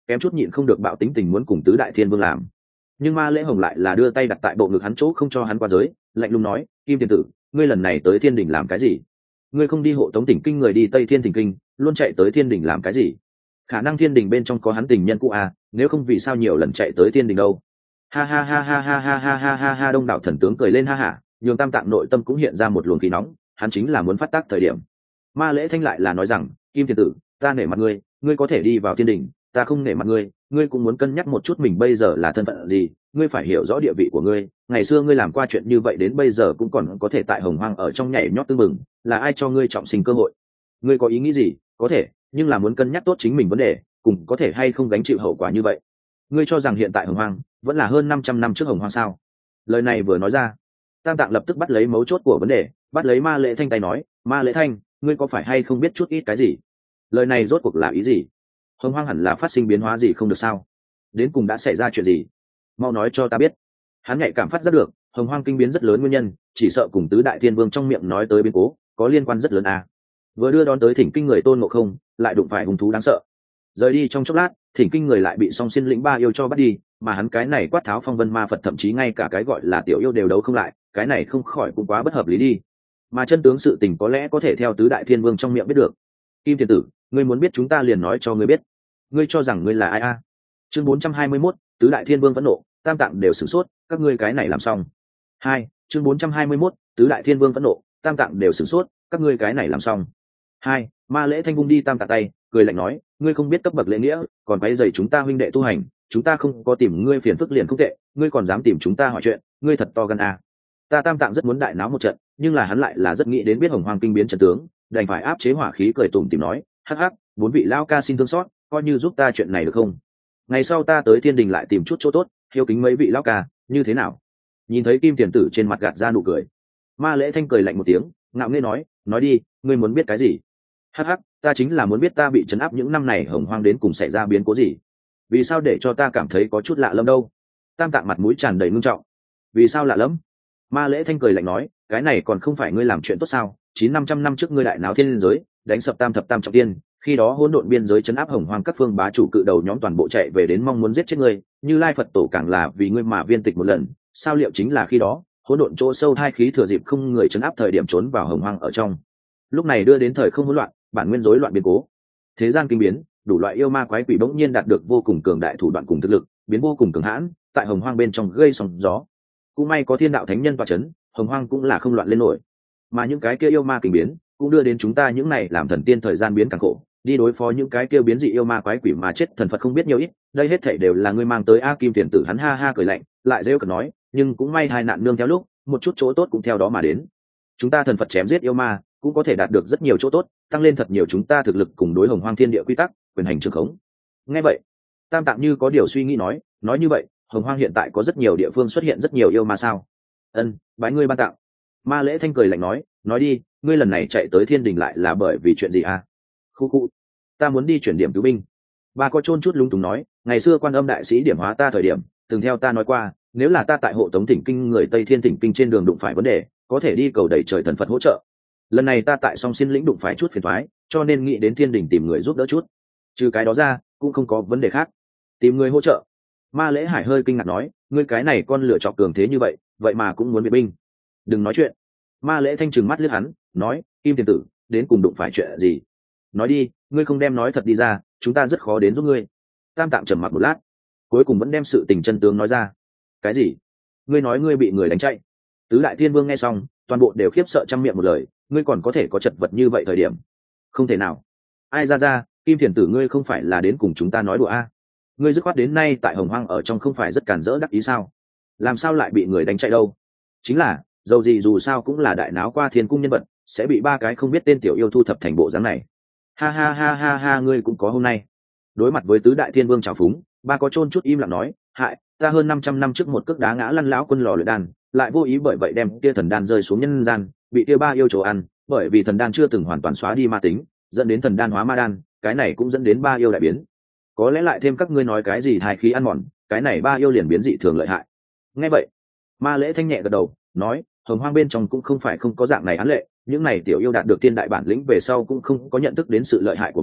kém chút nhịn không được bạo tính tình muốn cùng tứ đại thiên vương làm. Nhưng Ma Lễ Hồng lại là đưa tay đặt tại bộ ngực hắn chỗ không cho hắn qua giới, lạnh lùng nói, Kim Tiền Tử, ngươi lần này tới thiên đình làm cái gì? Ngươi không đi hộ tống Tỉnh Kinh người đi Tây Thiên Thỉnh Kinh, luôn chạy tới thiên đình làm cái gì? Khả năng thiên đình bên trong có hắn tình nhân cũ à, nếu không vì sao nhiều lần chạy tới thiên đình đâu? Ha ha ha ha ha ha ha ha ha ha. Đông đảo thần tướng cười lên ha hả, nhường Tam Tạng nội tâm cũng hiện ra một luồng khí nóng, hắn chính là muốn phát tác thời điểm. Ma Lễ Thanh lại là nói rằng, Kim Tiền Tử, ta nể mặt ngươi, ngươi có thể đi vào thiên đình, ta không nể mặt ngươi, ngươi cũng muốn cân nhắc một chút mình bây giờ là thân phận gì, ngươi phải hiểu rõ địa vị của ngươi. Ngày xưa ngươi làm qua chuyện như vậy đến bây giờ cũng còn có thể tại Hồng Hoang ở trong nhảy nhót tưng bừng, là ai cho ngươi trọng sinh cơ hội? Ngươi có ý nghĩ gì? Có thể, nhưng là muốn cân nhắc tốt chính mình vấn đề, cùng có thể hay không gánh chịu hậu quả như vậy. Ngươi cho rằng hiện tại Hồng Hoang vẫn là hơn 500 năm trước Hồng Hoang sao? Lời này vừa nói ra, Tam Tạng lập tức bắt lấy mấu chốt của vấn đề, bắt lấy Ma Lễ Thanh tay nói, Ma Lễ Thanh, ngươi có phải hay không biết chút ít cái gì? Lời này rốt cuộc là ý gì? Hồng Hoang hẳn là phát sinh biến hóa gì không được sao? Đến cùng đã xảy ra chuyện gì? Mau nói cho ta biết. Hắn nhạy cảm phát giác được Hồng Hoang kinh biến rất lớn nguyên nhân, chỉ sợ cùng tứ đại thiên vương trong miệng nói tới biến cố có liên quan rất lớn à. Vừa đưa đón tới Thỉnh Kinh người Tôn Ngộ Không, lại đụng phải hung thú đáng sợ. Rời đi trong chốc lát, Thỉnh Kinh người lại bị Song Xin lĩnh ba yêu cho bắt đi, mà hắn cái này quát tháo phong vân ma Phật thậm chí ngay cả cái gọi là tiểu yêu đều đấu không lại, cái này không khỏi cũng quá bất hợp lý đi. Mà chân tướng sự tình có lẽ có thể theo tứ đại thiên vương trong miệng biết được. Kim Tiền Tử, ngươi muốn biết chúng ta liền nói cho ngươi biết. Ngươi cho rằng ngươi là ai a? Chương 421, tứ đại thiên vương phẫn nộ, Tam Tạng đều sửng sốt, các ngươi cái này làm xong. 2, chương 421, tứ đại thiên vương phẫn nộ, Tam Tạng đều sửng sốt, các ngươi cái này làm xong. 2, Ma Lễ Thanh vung đi Tam Tạng tay, cười lạnh nói, ngươi không biết cấp bậc lễ nghĩa, còn quấy rầy chúng ta huynh đệ tu hành, chúng ta không có tìm ngươi phiền phức liền không tệ, ngươi còn dám tìm chúng ta hỏi chuyện, ngươi thật to gan à. Ta Tam Tạng rất muốn đại náo một trận, nhưng là hắn lại là rất nghĩ đến biết Hồng Hoang kinh biến trận tướng, đành phải áp chế hỏa khí cười tủm tỉm nói, hắc hắc, bốn vị lão ca xin thương xót, coi như giúp ta chuyện này được không? Ngày sau ta tới thiên đình lại tìm chút chỗ tốt, hiếu kính mấy vị lão ca, như thế nào? Nhìn thấy Kim Tiền Tử trên mặt gạt ra nụ cười, Ma Lễ Thanh cười lạnh một tiếng, ngạo nghễ nói đi, ngươi muốn biết cái gì? Hắc hắc, ta chính là muốn biết ta bị trấn áp những năm này Hồng Hoang đến cùng xảy ra biến cố gì? Vì sao để cho ta cảm thấy có chút lạ lẫm đâu? Tam Tạng mặt mũi tràn đầy ngưng trọng. Vì sao lạ lẫm? Ma Lễ Thanh cười lạnh nói, cái này còn không phải ngươi làm chuyện tốt sao? 900-500 năm trước ngươi đại náo thiên giới, đánh sập tam thập tam trọng tiên, khi đó hỗn độn biên giới trấn áp Hồng Hoang các phương bá chủ cự đầu nhóm toàn bộ chạy về đến mong muốn giết chết ngươi, Như Lai Phật tổ càng là vì ngươi mà viên tịch một lần, sao liệu chính là khi đó, hỗn độn chỗ sâu thai khí thừa dịp không người trấn áp thời điểm trốn vào Hồng Hoang ở trong. Lúc này đưa đến thời không hỗn loạn, bản nguyên rối loạn biến cố. Thế gian kinh biến, đủ loại yêu ma quái quỷ bỗng nhiên đạt được vô cùng cường đại thủ đoạn cùng thực lực, biến vô cùng cường hãn, tại Hồng Hoang bên trong gây sóng gió. Cũng may có thiên đạo thánh nhân tọa chấn, Hồng Hoang cũng là không loạn lên nổi. Mà những cái kia yêu ma kinh biến, cũng đưa đến chúng ta những này làm thần tiên thời gian biến càng khổ, đi đối phó những cái kia biến dị yêu ma quái quỷ mà chết thần Phật không biết nhiều ít, đây hết thảy đều là ngươi mang tới A Kim Tiền Tử. Hắn ha ha cười lạnh, lại rêu cợt nói, nhưng cũng may hai nạn nương theo lúc, một chút chỗ tốt cũng theo đó mà đến. Chúng ta thần Phật chém giết yêu ma, cũng có thể đạt được rất nhiều chỗ tốt, tăng lên thật nhiều chúng ta thực lực cùng đối Hồng Hoang thiên địa quy tắc, quyền hành trường khống. Nghe vậy, Tam Tạng như có điều suy nghĩ nói như vậy, Hồng Hoang hiện tại có rất nhiều địa phương xuất hiện rất nhiều yêu ma sao? Ân, bái ngươi ban tặng. Ma Lễ Thanh cười lạnh nói đi, ngươi lần này chạy tới thiên đình lại là bởi vì chuyện gì à? Khu, ta muốn đi chuyển điểm cứu binh. Ba có chôn chút lung túng nói, ngày xưa Quan Âm đại sĩ điểm hóa ta thời điểm, từng theo ta nói qua, nếu là ta tại hộ tống Thỉnh Kinh người Tây Thiên Thỉnh Kinh trên đường đụng phải vấn đề, có thể đi cầu đẩy trời thần Phật hỗ trợ. Lần này ta tại Song Xin lĩnh đụng phải chút phiền toái, cho nên nghĩ đến thiên đình tìm người giúp đỡ chút. Trừ cái đó ra, cũng không có vấn đề khác. Tìm người hỗ trợ. Ma Lễ Hải hơi kinh ngạc nói, ngươi cái này con lựa chọn cường thế như vậy, vậy mà cũng muốn viện binh. Đừng nói chuyện. Ma Lễ Thanh trừng mắt liếc hắn, nói, Kim Tiền Tử, đến cùng đụng phải chuyện gì? Nói đi, ngươi không đem nói thật đi ra, chúng ta rất khó đến giúp ngươi. Tam Tạng trầm mặc một lát, cuối cùng vẫn đem sự tình chân tướng nói ra. Cái gì? Ngươi nói ngươi bị người đánh chạy? Tứ đại thiên vương nghe xong, toàn bộ đều khiếp sợ trăm miệng một lời, ngươi còn có thể có chật vật như vậy thời điểm? Không thể nào. Ai ra, Kim Tiền Tử ngươi không phải là đến cùng chúng ta nói đùa a? Ngươi dứt khoát đến nay tại Hồng Hoang ở trong không phải rất cản rỡ đắc ý sao? Làm sao lại bị người đánh chạy đâu? Chính là, dầu gì dù sao cũng là đại náo qua thiên cung nhân vật, sẽ bị ba cái không biết tên tiểu yêu thu thập thành bộ dáng này. Ha ha ha ha ha, ngươi cũng có hôm nay. Đối mặt với tứ đại thiên vương trào phúng, ba có chôn chút im lặng nói, hại, ta hơn 500 năm trước một cước đá ngã lăn lão quân lò luyện đan, lại vô ý bởi vậy đem kia thần đan rơi xuống nhân gian, bị kia ba yêu chỗ ăn, bởi vì thần đan chưa từng hoàn toàn xóa đi ma tính, dẫn đến thần đan hóa ma đan, cái này cũng dẫn đến ba yêu đại biến. Có lẽ lại thêm các ngươi nói cái gì thai khí ăn mòn, cái này ba yêu liền biến dị thường lợi hại. Nghe vậy, Ma Lễ Thanh nhẹ gật đầu, nói, Hồng Hoang bên trong cũng không phải không có dạng này án lệ, những này tiểu yêu đạt được tiên đại bản lĩnh về sau cũng không có nhận thức đến sự lợi hại của mình,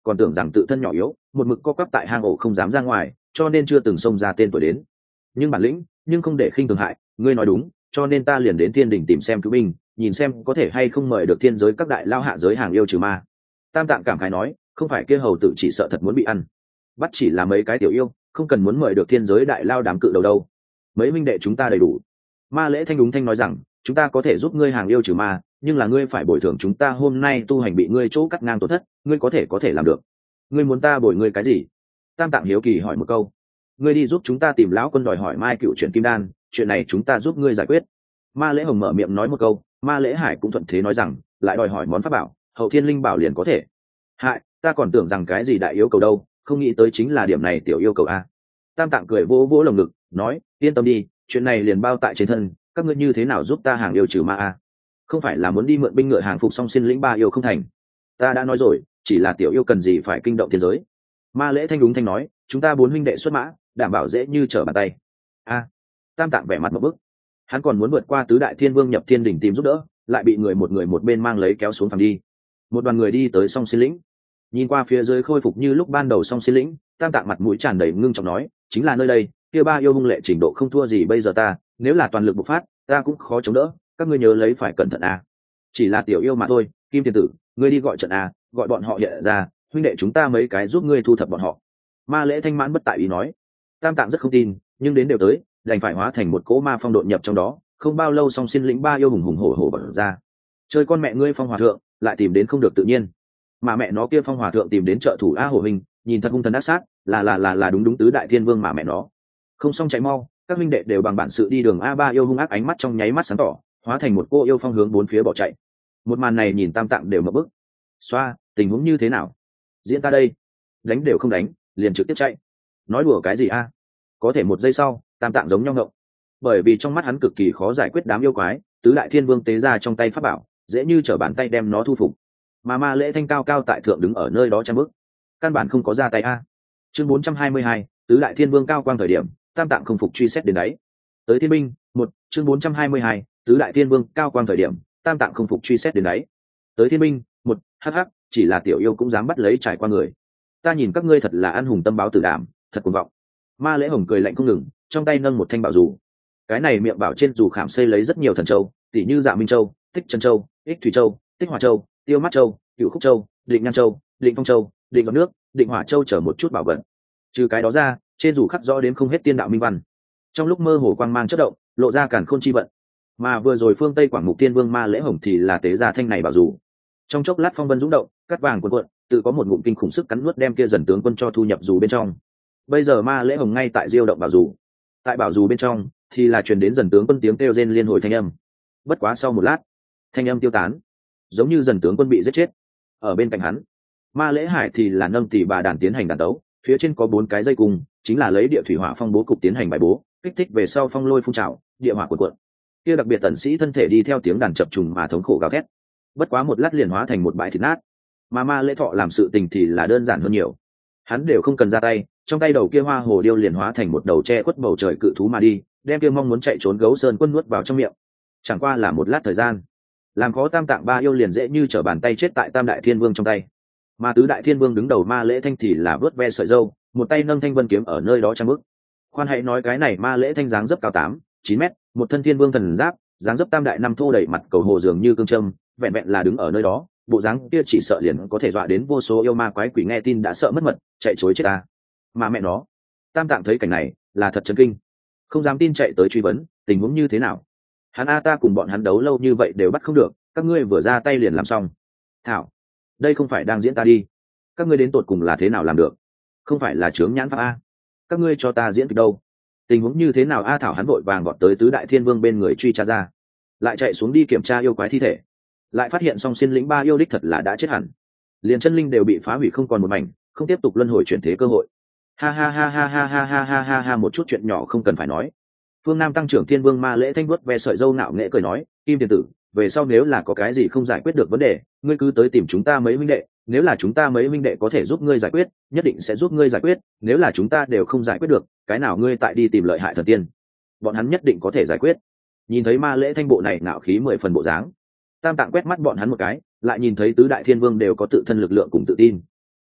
còn tưởng rằng tự thân nhỏ yếu, một mực co quắp tại hang ổ không dám ra ngoài, cho nên chưa từng xông ra tên tuổi đến. Nhưng bản lĩnh, nhưng không để khinh thường hại, ngươi nói đúng, cho nên ta liền đến thiên đình tìm xem cứu binh, nhìn xem có thể hay không mời được thiên giới các đại lao hạ giới hàng yêu trừ ma. Tam Tạng cảm khái nói, không phải kia hầu tử chỉ sợ thật muốn bị ăn, bắt chỉ là mấy cái tiểu yêu, không cần muốn mời được thiên giới đại lao đám cự đầu đâu. Mấy huynh đệ chúng ta đầy đủ. Ma Lễ Thanh đúng thanh nói rằng, chúng ta có thể giúp ngươi hàng yêu trừ ma, nhưng là ngươi phải bồi thường chúng ta hôm nay tu hành bị ngươi chỗ cắt ngang tổn thất, ngươi có thể làm được. Ngươi muốn ta bồi ngươi cái gì? Tam Tạng hiếu kỳ hỏi một câu. Ngươi đi giúp chúng ta tìm lão quân đòi hỏi Mai Cựu chuyện kim đan, chuyện này chúng ta giúp ngươi giải quyết. Ma Lễ Hồng mở miệng nói một câu, Ma Lễ Hải cũng thuận thế nói rằng, lại đòi hỏi món pháp bảo, Hậu Thiên Linh Bảo liền có thể. Hại, ta còn tưởng rằng cái gì đại yêu cầu đâu, không nghĩ tới chính là điểm này tiểu yêu cầu a. Tam Tạng cười vỗ vỗ lồng ngực, nói, yên tâm đi, chuyện này liền bao tại trên thân, các ngươi như thế nào giúp ta hàng yêu trừ ma a? Không phải là muốn đi mượn binh ngựa hàng phục song xin lĩnh ba yêu không thành? Ta đã nói rồi, chỉ là tiểu yêu cần gì phải kinh động thiên giới. Ma Lễ Thanh đúng thanh nói, chúng ta 4 huynh đệ xuất mã, đảm bảo dễ như trở bàn tay. A. Tam Tạng vẻ mặt một bức, hắn còn muốn vượt qua tứ đại thiên vương nhập thiên đỉnh tìm giúp đỡ, lại bị người một bên mang lấy kéo xuống phàm đi. Một đoàn người đi tới song xin lĩnh, nhìn qua phía dưới khôi phục như lúc ban đầu song xin lĩnh, Tam Tạng mặt mũi tràn đầy ngưng trọng nói, chính là nơi đây, kia ba yêu hung lệ trình độ không thua gì bây giờ ta, nếu là toàn lực bộc phát, ta cũng khó chống đỡ, các ngươi nhớ lấy phải cẩn thận a. Chỉ là tiểu yêu mà thôi, Kim Thiên Tử, ngươi đi gọi trận a, gọi bọn họ hiện ra, huynh đệ chúng ta mấy cái giúp ngươi thu thập bọn họ. Ma Lễ Thanh mãn bất tại ý nói. Tam Tạng rất không tin, nhưng đến đều tới, đành phải hóa thành một cỗ ma phong độn nhập trong đó, không bao lâu song xin lĩnh ba yêu hùng hùng hổ hổ bật ra. Chơi con mẹ ngươi Phong Hòa Thượng, lại tìm đến không được tự nhiên. Mà mẹ nó kia Phong Hòa Thượng tìm đến trợ thủ A Hổ Hình, nhìn thật hung thần ác sát, là đúng tứ đại thiên vương mà mẹ nó. Không xong chạy mau, các huynh đệ đều bằng bản sự đi đường A Ba yêu hung ác ánh mắt trong nháy mắt sáng tỏ, hóa thành một cô yêu phong hướng bốn phía bỏ chạy. Một màn này nhìn Tam Tạng đều mở bức. Xoa, tình huống như thế nào? Diễn ta đây, đánh đều không đánh, liền trực tiếp chạy. Nói đùa cái gì a? Có thể một giây sau, Tam Tạng giống nhau ngộng, bởi vì trong mắt hắn cực kỳ khó giải quyết đám yêu quái, tứ đại thiên vương tế ra trong tay pháp bảo, dễ như trở bàn tay đem nó thu phục. Mà Ma Lễ Thanh cao cao tại thượng đứng ở nơi đó trăm bước, căn bản không có ra tay a. Chương 422, tứ đại thiên vương cao quang thời điểm, Tam Tạng không phục truy xét đến đấy. Tới thiên binh, một, chương 422, tứ đại thiên vương cao quang thời điểm, Tam Tạng không phục truy xét đến đấy. Tới thiên binh, một, hắc, chỉ là tiểu yêu cũng dám bắt lấy trải qua người. Ta nhìn các ngươi thật là ăn hùng tâm báo tử đảm, thật cuồng vọng. Ma Lễ Hồng cười lạnh không ngừng, trong tay nâng một thanh bảo dù. Cái này miệng bảo trên dù khảm xây lấy rất nhiều thần châu, tỷ như Dạ Minh Châu, Tích Trần Châu, Ích Thủy Châu, Tích Hỏa Châu, Tiêu Mắt Châu, Cựu Khúc Châu, Định Nhan Châu, Định Phong Châu, Định Ngọc Nước, Định Hỏa Châu chở một chút bảo vật. Trừ cái đó ra, trên dù khắc rõ đến không hết tiên đạo minh văn. Trong lúc mơ hồ quang mang chớp động, lộ ra càn khôn chi vận. Mà vừa rồi phương Tây Quảng Mục Tiên Vương Ma Lễ Hồng thì là tế ra thanh này bảo dù. Trong chốc lát phong vân dũng động, cắt vàng cuộn cuộn, tự có một ngụm kinh khủng sức cắn nuốt đem kia dần tướng quân cho thu nhập dù bên trong. Bây giờ Ma Lễ Hồng ngay tại diêu động bảo dù, tại bảo dù bên trong thì là truyền đến dần tướng quân tiếng kêu rên liên hồi thanh âm. Bất quá sau một lát, thanh âm tiêu tán, giống như dần tướng quân bị giết chết. Ở bên cạnh hắn, Ma Lễ Hải thì là nâng tỷ bà đàn tiến hành đàn tấu, phía trên có 4 cái dây cung, chính là lấy địa thủy hỏa phong bố cục tiến hành bài bố, kích thích về sau phong lôi phun trào, địa hỏa cuộn cuộn. Kia đặc biệt tần sĩ thân thể đi theo tiếng đàn chập trùng mà thống khổ gào thét. Bất quá một lát liền hóa thành một bãi thịt nát. Mà Ma Lễ Thọ làm sự tình thì là đơn giản hơn nhiều, hắn đều không cần ra tay, trong tay đầu kia hoa hồ điêu liền hóa thành một đầu che khuất bầu trời cự thú mà đi, đem kia mong muốn chạy trốn gấu sơn quân nuốt vào trong miệng. Chẳng qua là một lát thời gian, làm khó Tam Tạng ba yêu liền dễ như trở bàn tay chết tại Tam đại thiên vương trong tay. Mà tứ đại thiên vương đứng đầu Ma Lễ Thanh thì là vớt ve sợi dâu, một tay nâng thanh vân kiếm ở nơi đó trăm bước. Khoan hãy nói cái này Ma Lễ Thanh dáng dấp cao 8-9 mét, một thân thiên vương thần giáp, dáng dấp tam đại năm thô đẩy mặt cầu hồ dường như cương châm, vẹn vẹn là đứng ở nơi đó, bộ dáng kia chỉ sợ liền có thể dọa đến vô số yêu ma quái quỷ nghe tin đã sợ mất mật, chạy chối chết ta. Mà mẹ nó, Tam Tạng thấy cảnh này là thật chấn kinh, không dám tin chạy tới truy vấn tình huống như thế nào. Hắn a ta cùng bọn hắn đấu lâu như vậy đều bắt không được, các ngươi vừa ra tay liền làm xong. Thảo, đây không phải đang diễn ta đi, các ngươi đến tột cùng là thế nào làm được? Không phải là chướng nhãn pháp a? Các ngươi cho ta diễn kịch đâu? Tình huống như thế nào a? Thảo hắn vội vàng gọt tới tứ đại thiên vương bên người truy tra ra, lại chạy xuống đi kiểm tra yêu quái thi thể, lại phát hiện song xin lĩnh ba yêu đích thật là đã chết hẳn, liền chân linh đều bị phá hủy không còn một mảnh, không tiếp tục luân hồi chuyển thế cơ hội. Ha ha ha ha ha ha ha ha ha ha, một chút chuyện nhỏ không cần phải nói. Phương Nam tăng trưởng thiên vương Ma Lễ Thanh vuốt ve sợi dâu nạo nghệ cười nói, Kim Tiền Tử, về sau nếu là có cái gì không giải quyết được vấn đề, ngươi cứ tới tìm chúng ta mấy huynh đệ, nếu là chúng ta mấy huynh đệ có thể giúp ngươi giải quyết, nhất định sẽ giúp ngươi giải quyết, nếu là chúng ta đều không giải quyết được, cái nào ngươi tại đi tìm lợi hại thần tiên, bọn hắn nhất định có thể giải quyết. Nhìn thấy Ma Lễ Thanh bộ này ngạo khí 10 phần bộ dáng, Tam Tạng quét mắt bọn hắn một cái, lại nhìn thấy tứ đại thiên vương đều có tự thân lực lượng cùng tự tin,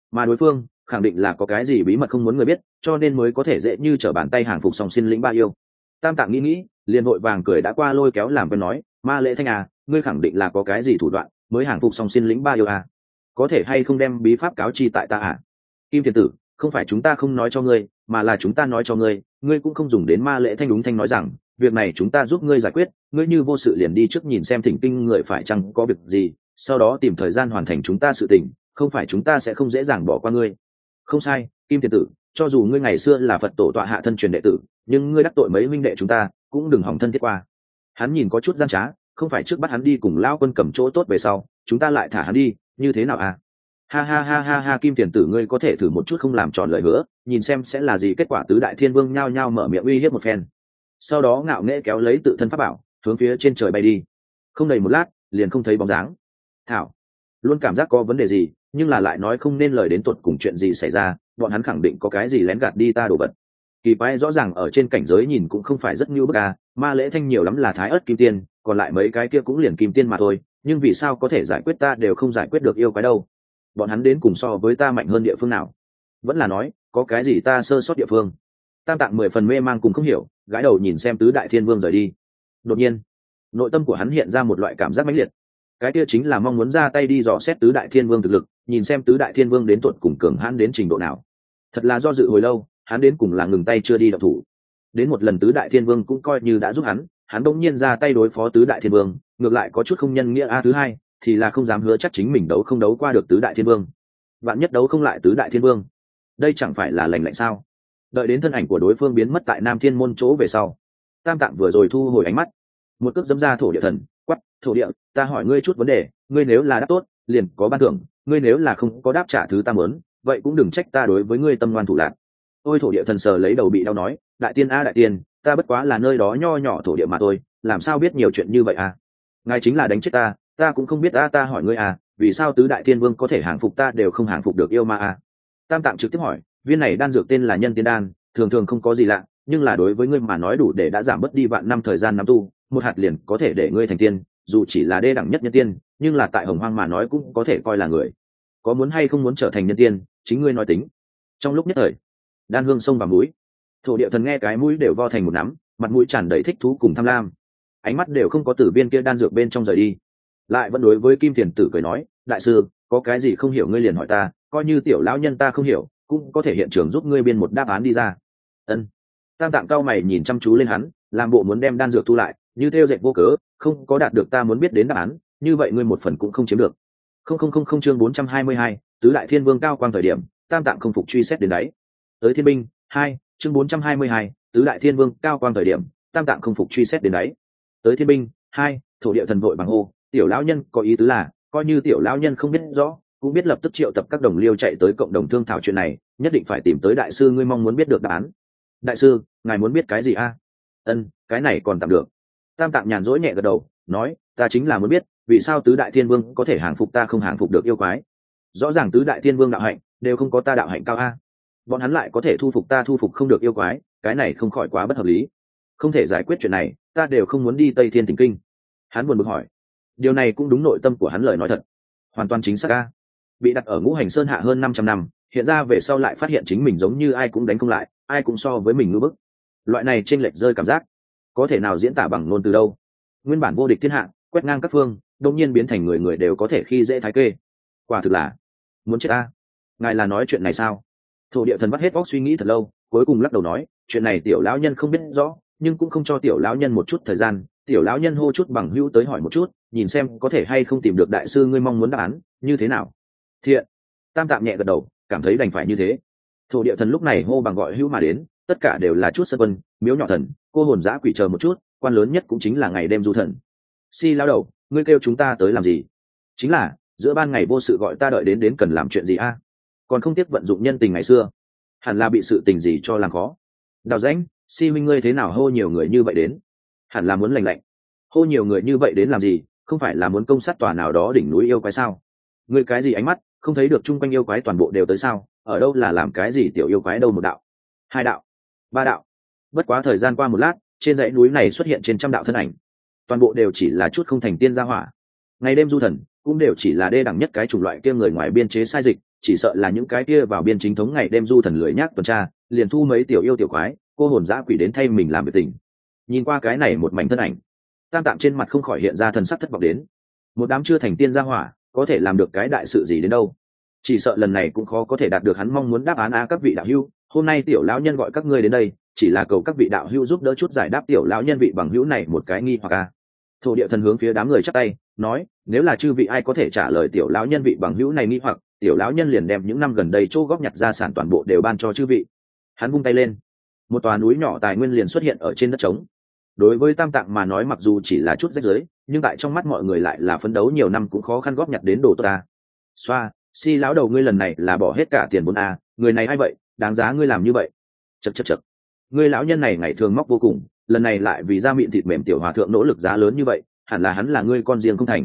mà đối phương khẳng định là có cái gì bí mật không muốn người biết, cho nên mới có thể dễ như trở bàn tay hàng phục song xin lĩnh ba yêu. Tam Tạng nghĩ liền vội vàng cười đã qua lôi kéo làm quen nói, Ma Lễ Thanh à, ngươi khẳng định là có cái gì thủ đoạn mới hàng phục song xin lĩnh ba yêu à? Có thể hay không đem bí pháp cáo chi tại ta à? Kim Thiền Tử, không phải chúng ta không nói cho ngươi, mà là chúng ta nói cho ngươi, ngươi cũng không dùng đến Ma Lễ Thanh. Đúng thanh nói rằng, việc này chúng ta giúp ngươi giải quyết, ngươi như vô sự liền đi trước nhìn xem thỉnh kinh người phải chăng có việc gì, sau đó tìm thời gian hoàn thành chúng ta sự tình, không phải chúng ta sẽ không dễ dàng bỏ qua ngươi. Không sai, Kim Thiền Tử, cho dù ngươi ngày xưa là Phật tổ tọa hạ thân truyền đệ tử, nhưng ngươi đắc tội mấy huynh đệ chúng ta cũng đừng hỏng thân thiết qua. Hắn nhìn có chút gian trá, không phải trước bắt hắn đi cùng Lão Quân cầm chỗ tốt về sau chúng ta lại thả hắn đi, như thế nào à? Ha ha ha ha ha, Kim Thiền Tử ngươi có thể thử một chút không làm tròn lời hứa, nhìn xem sẽ là gì kết quả. Tứ đại thiên vương nhao nhao mở miệng uy hiếp một phen, sau đó ngạo nghễ kéo lấy tự thân pháp bảo hướng phía trên trời bay đi. Không đầy một lát liền không thấy bóng dáng. Thảo, luôn cảm giác có vấn đề gì, nhưng là lại nói không nên lời đến tột cùng chuyện gì xảy ra, bọn hắn khẳng định có cái gì lén gạt đi ta đồ vật. Kỳ quái, rõ ràng ở trên cảnh giới nhìn cũng không phải rất như bức à, Ma Lễ Thanh nhiều lắm là thái ớt kim tiên, còn lại mấy cái kia cũng liền kim tiên mà thôi, nhưng vì sao có thể giải quyết ta đều không giải quyết được yêu quái đâu? Bọn hắn đến cùng so với ta mạnh hơn địa phương nào? Vẫn là nói có cái gì ta sơ sót địa phương? Tam Tạng 10 phần mê mang cùng không hiểu, gãi đầu nhìn xem tứ đại thiên vương rời đi. Đột nhiên nội tâm của hắn hiện ra một loại cảm giác mãnh liệt, cái kia chính là mong muốn ra tay đi dò xét tứ đại thiên vương thực lực, nhìn xem tứ đại thiên vương đến tuột cùng cường hãn đến trình độ nào. Thật là do dự hồi lâu, hắn đến cùng là ngừng tay chưa đi động thủ. Đến một lần tứ đại thiên vương cũng coi như đã giúp hắn đống nhiên ra tay đối phó tứ đại thiên vương, ngược lại có chút không nhân nghĩa a. Thứ hai thì là không dám hứa chắc chính mình đấu không đấu qua được tứ đại thiên vương, vạn nhất đấu không lại tứ đại thiên vương, đây chẳng phải là lành lạnh sao? Đợi đến thân ảnh của đối phương biến mất tại Nam Thiên môn chỗ về sau, Tam Tạng vừa rồi thu hồi ánh mắt, một cước dẫm ra thổ địa thần, quắc, thổ địa, ta hỏi ngươi chút vấn đề, ngươi nếu là đáp tốt liền có ban thưởng, ngươi nếu là không có đáp trả thứ ta muốn, vậy cũng đừng trách ta đối với ngươi tâm ngoan thủ lạn. Ôi, thổ địa thần sờ lấy đầu bị đau nói, đại tiên a đại tiên, ta bất quá là nơi đó nho nhỏ thổ địa mà thôi, làm sao biết nhiều chuyện như vậy à? Ngài chính là đánh chết ta cũng không biết ta hỏi ngươi à, vì sao tứ đại thiên vương có thể hàng phục ta đều không hàng phục được yêu ma à? Tam Tạng trực tiếp hỏi, viên này đan dược tên là nhân tiên đan, thường thường không có gì lạ, nhưng là đối với ngươi mà nói đủ để đã giảm bớt đi vạn năm thời gian nắm tu, một hạt liền có thể để ngươi thành tiên, dù chỉ là đê đẳng nhất nhân tiên, nhưng là tại Hồng Hoang mà nói cũng có thể coi là người. Có muốn hay không muốn trở thành nhân tiên, chính ngươi nói tính. Trong lúc nhất thời, đan hương sông vào mũi, thổ địa thần nghe cái mũi đều vo thành một nắm, mặt mũi tràn đầy thích thú cùng tham lam, ánh mắt đều không có từ viên kia đan dược bên trong rời đi, lại vẫn đối với Kim Thiền Tử cười nói, đại sư, có cái gì không hiểu ngươi liền hỏi ta, coi như tiểu lão nhân ta không hiểu cũng có thể hiện trường giúp ngươi biên một đáp án đi ra. Ân. Tam Tạng cao mày nhìn chăm chú lên hắn, làm bộ muốn đem đan dược thu lại, như theo dệt vô cớ, không có đạt được ta muốn biết đến đáp án, như vậy ngươi một phần cũng không chiếm được. Không chương 422, tứ đại thiên vương cao quang thời điểm, Tam Tạng không phục truy xét đến đấy. Tới Thiên binh 2, chương 422, tứ đại thiên vương cao quang thời điểm, Tam Tạng không phục truy xét đến đấy. Tới Thiên binh 2, thổ địa thần vội bằng hô, tiểu lão nhân có ý tứ là, coi như tiểu lão nhân không biết rõ, cũng biết lập tức triệu tập các đồng liêu chạy tới cộng đồng thương thảo chuyện này, nhất định phải tìm tới đại sư, ngươi mong muốn biết được đáp án. Đại sư, ngài muốn biết cái gì a? Ân, cái này còn tạm được. Tam Tạng nhàn rỗi nhẹ gật đầu, nói, ta chính là muốn biết, vì sao tứ đại thiên vương có thể hàng phục ta không hàng phục được yêu quái? Rõ ràng tứ đại thiên vương đạo hạnh đều không có ta đạo hạnh cao a, bọn hắn lại có thể thu phục ta thu phục không được yêu quái, cái này không khỏi quá bất hợp lý. Không thể giải quyết chuyện này, ta đều không muốn đi Tây Thiên Thỉnh Kinh. Hắn buồn bực hỏi. Điều này cũng đúng nội tâm của hắn lời nói thật, hoàn toàn chính xác a. Bị đặt ở Ngũ Hành Sơn hạ hơn 500 năm, hiện ra về sau lại phát hiện chính mình giống như ai cũng đánh không lại, ai cũng so với mình ngưỡng bức. Loại này chênh lệch rơi cảm giác, có thể nào diễn tả bằng ngôn từ đâu? Nguyên bản vô địch thiên hạ, quét ngang các phương, đột nhiên biến thành người người đều có thể khi dễ thái kê. Quả thực là muốn chết a. Ngài là nói chuyện này sao? Thổ địa thần vắt hết óc suy nghĩ thật lâu, cuối cùng lắc đầu nói, chuyện này tiểu lão nhân không biết rõ, nhưng cũng không cho tiểu lão nhân một chút thời gian, tiểu lão nhân hô chút bằng hữu tới hỏi một chút, nhìn xem có thể hay không tìm được đại sư ngươi mong muốn đáp án, như thế nào? Thiện. Tam Tạng nhẹ gật đầu, cảm thấy đành phải như thế. Thổ địa thần lúc này hô bằng gọi hữu mà đến, tất cả đều là chút sơn quân, miếu nhỏ thần, cô hồn dã quỷ chờ một chút, quan lớn nhất cũng chính là ngày đêm du thần. Si lão đầu, ngươi kêu chúng ta tới làm gì? Chính là giữa ban ngày vô sự gọi ta đợi đến cần làm chuyện gì a? Còn không tiếc vận dụng nhân tình ngày xưa, hẳn là bị sự tình gì cho làm khó. Đào rãnh, Si huynh ngươi thế nào hô nhiều người như vậy đến? Hẳn là muốn lành lạnh. Hô nhiều người như vậy đến làm gì? Không phải là muốn công sát tòa nào đó đỉnh núi yêu quái sao? Ngươi cái gì ánh mắt, không thấy được chung quanh yêu quái toàn bộ đều tới sao? Ở đâu là làm cái gì tiểu yêu quái đâu, một đạo, hai đạo, ba đạo. Bất quá thời gian qua một lát, trên dãy núi này xuất hiện trên trăm đạo thân ảnh, toàn bộ đều chỉ là chút không thành tiên gia hỏa. Ngày đêm du thần cũng đều chỉ là đê đẳng nhất cái chủng loại kia người ngoài biên chế sai dịch, chỉ sợ là những cái kia vào biên chính thống ngày đêm du thần lười nhác tuần tra, liền thu mấy tiểu yêu tiểu quái cô hồn dã quỷ đến thay mình làm việc tình. Nhìn qua cái này một mảnh thân ảnh, Tam Tạng trên mặt không khỏi hiện ra thần sắc thất vọng đến. Một đám chưa thành tiên gia hỏa có thể làm được cái đại sự gì đến đâu, chỉ sợ lần này cũng khó có thể đạt được hắn mong muốn đáp án. Các vị đạo hữu, hôm nay tiểu lão nhân gọi các ngươi đến đây chỉ là cầu các vị đạo hữu giúp đỡ chút giải đáp tiểu lão nhân vị bằng hữu này một cái nghi hoặc. Thổ địa thần hướng phía đám người chắp tay nói, nếu là chư vị ai có thể trả lời tiểu lão nhân vị bằng hữu này nghi hoặc, tiểu lão nhân liền đem những năm gần đây chỗ góp nhặt gia sản toàn bộ đều ban cho chư vị. Hắn vung tay lên, một tòa núi nhỏ tài nguyên liền xuất hiện ở trên đất trống. Đối với Tam Tạng mà nói mặc dù chỉ là chút rách rưới, nhưng tại trong mắt mọi người lại là phấn đấu nhiều năm cũng khó khăn góp nhặt đến đồ tốt ta. Xoa, si lão đầu ngươi lần này là bỏ hết cả tiền vốn người này hay vậy, đáng giá ngươi làm như vậy. Chậc. Ngươi lão nhân này ngày thường móc vô cùng, lần này lại vì da mịn thịt mềm tiểu hòa thượng nỗ lực giá lớn như vậy, hẳn là hắn là ngươi con riêng không thành.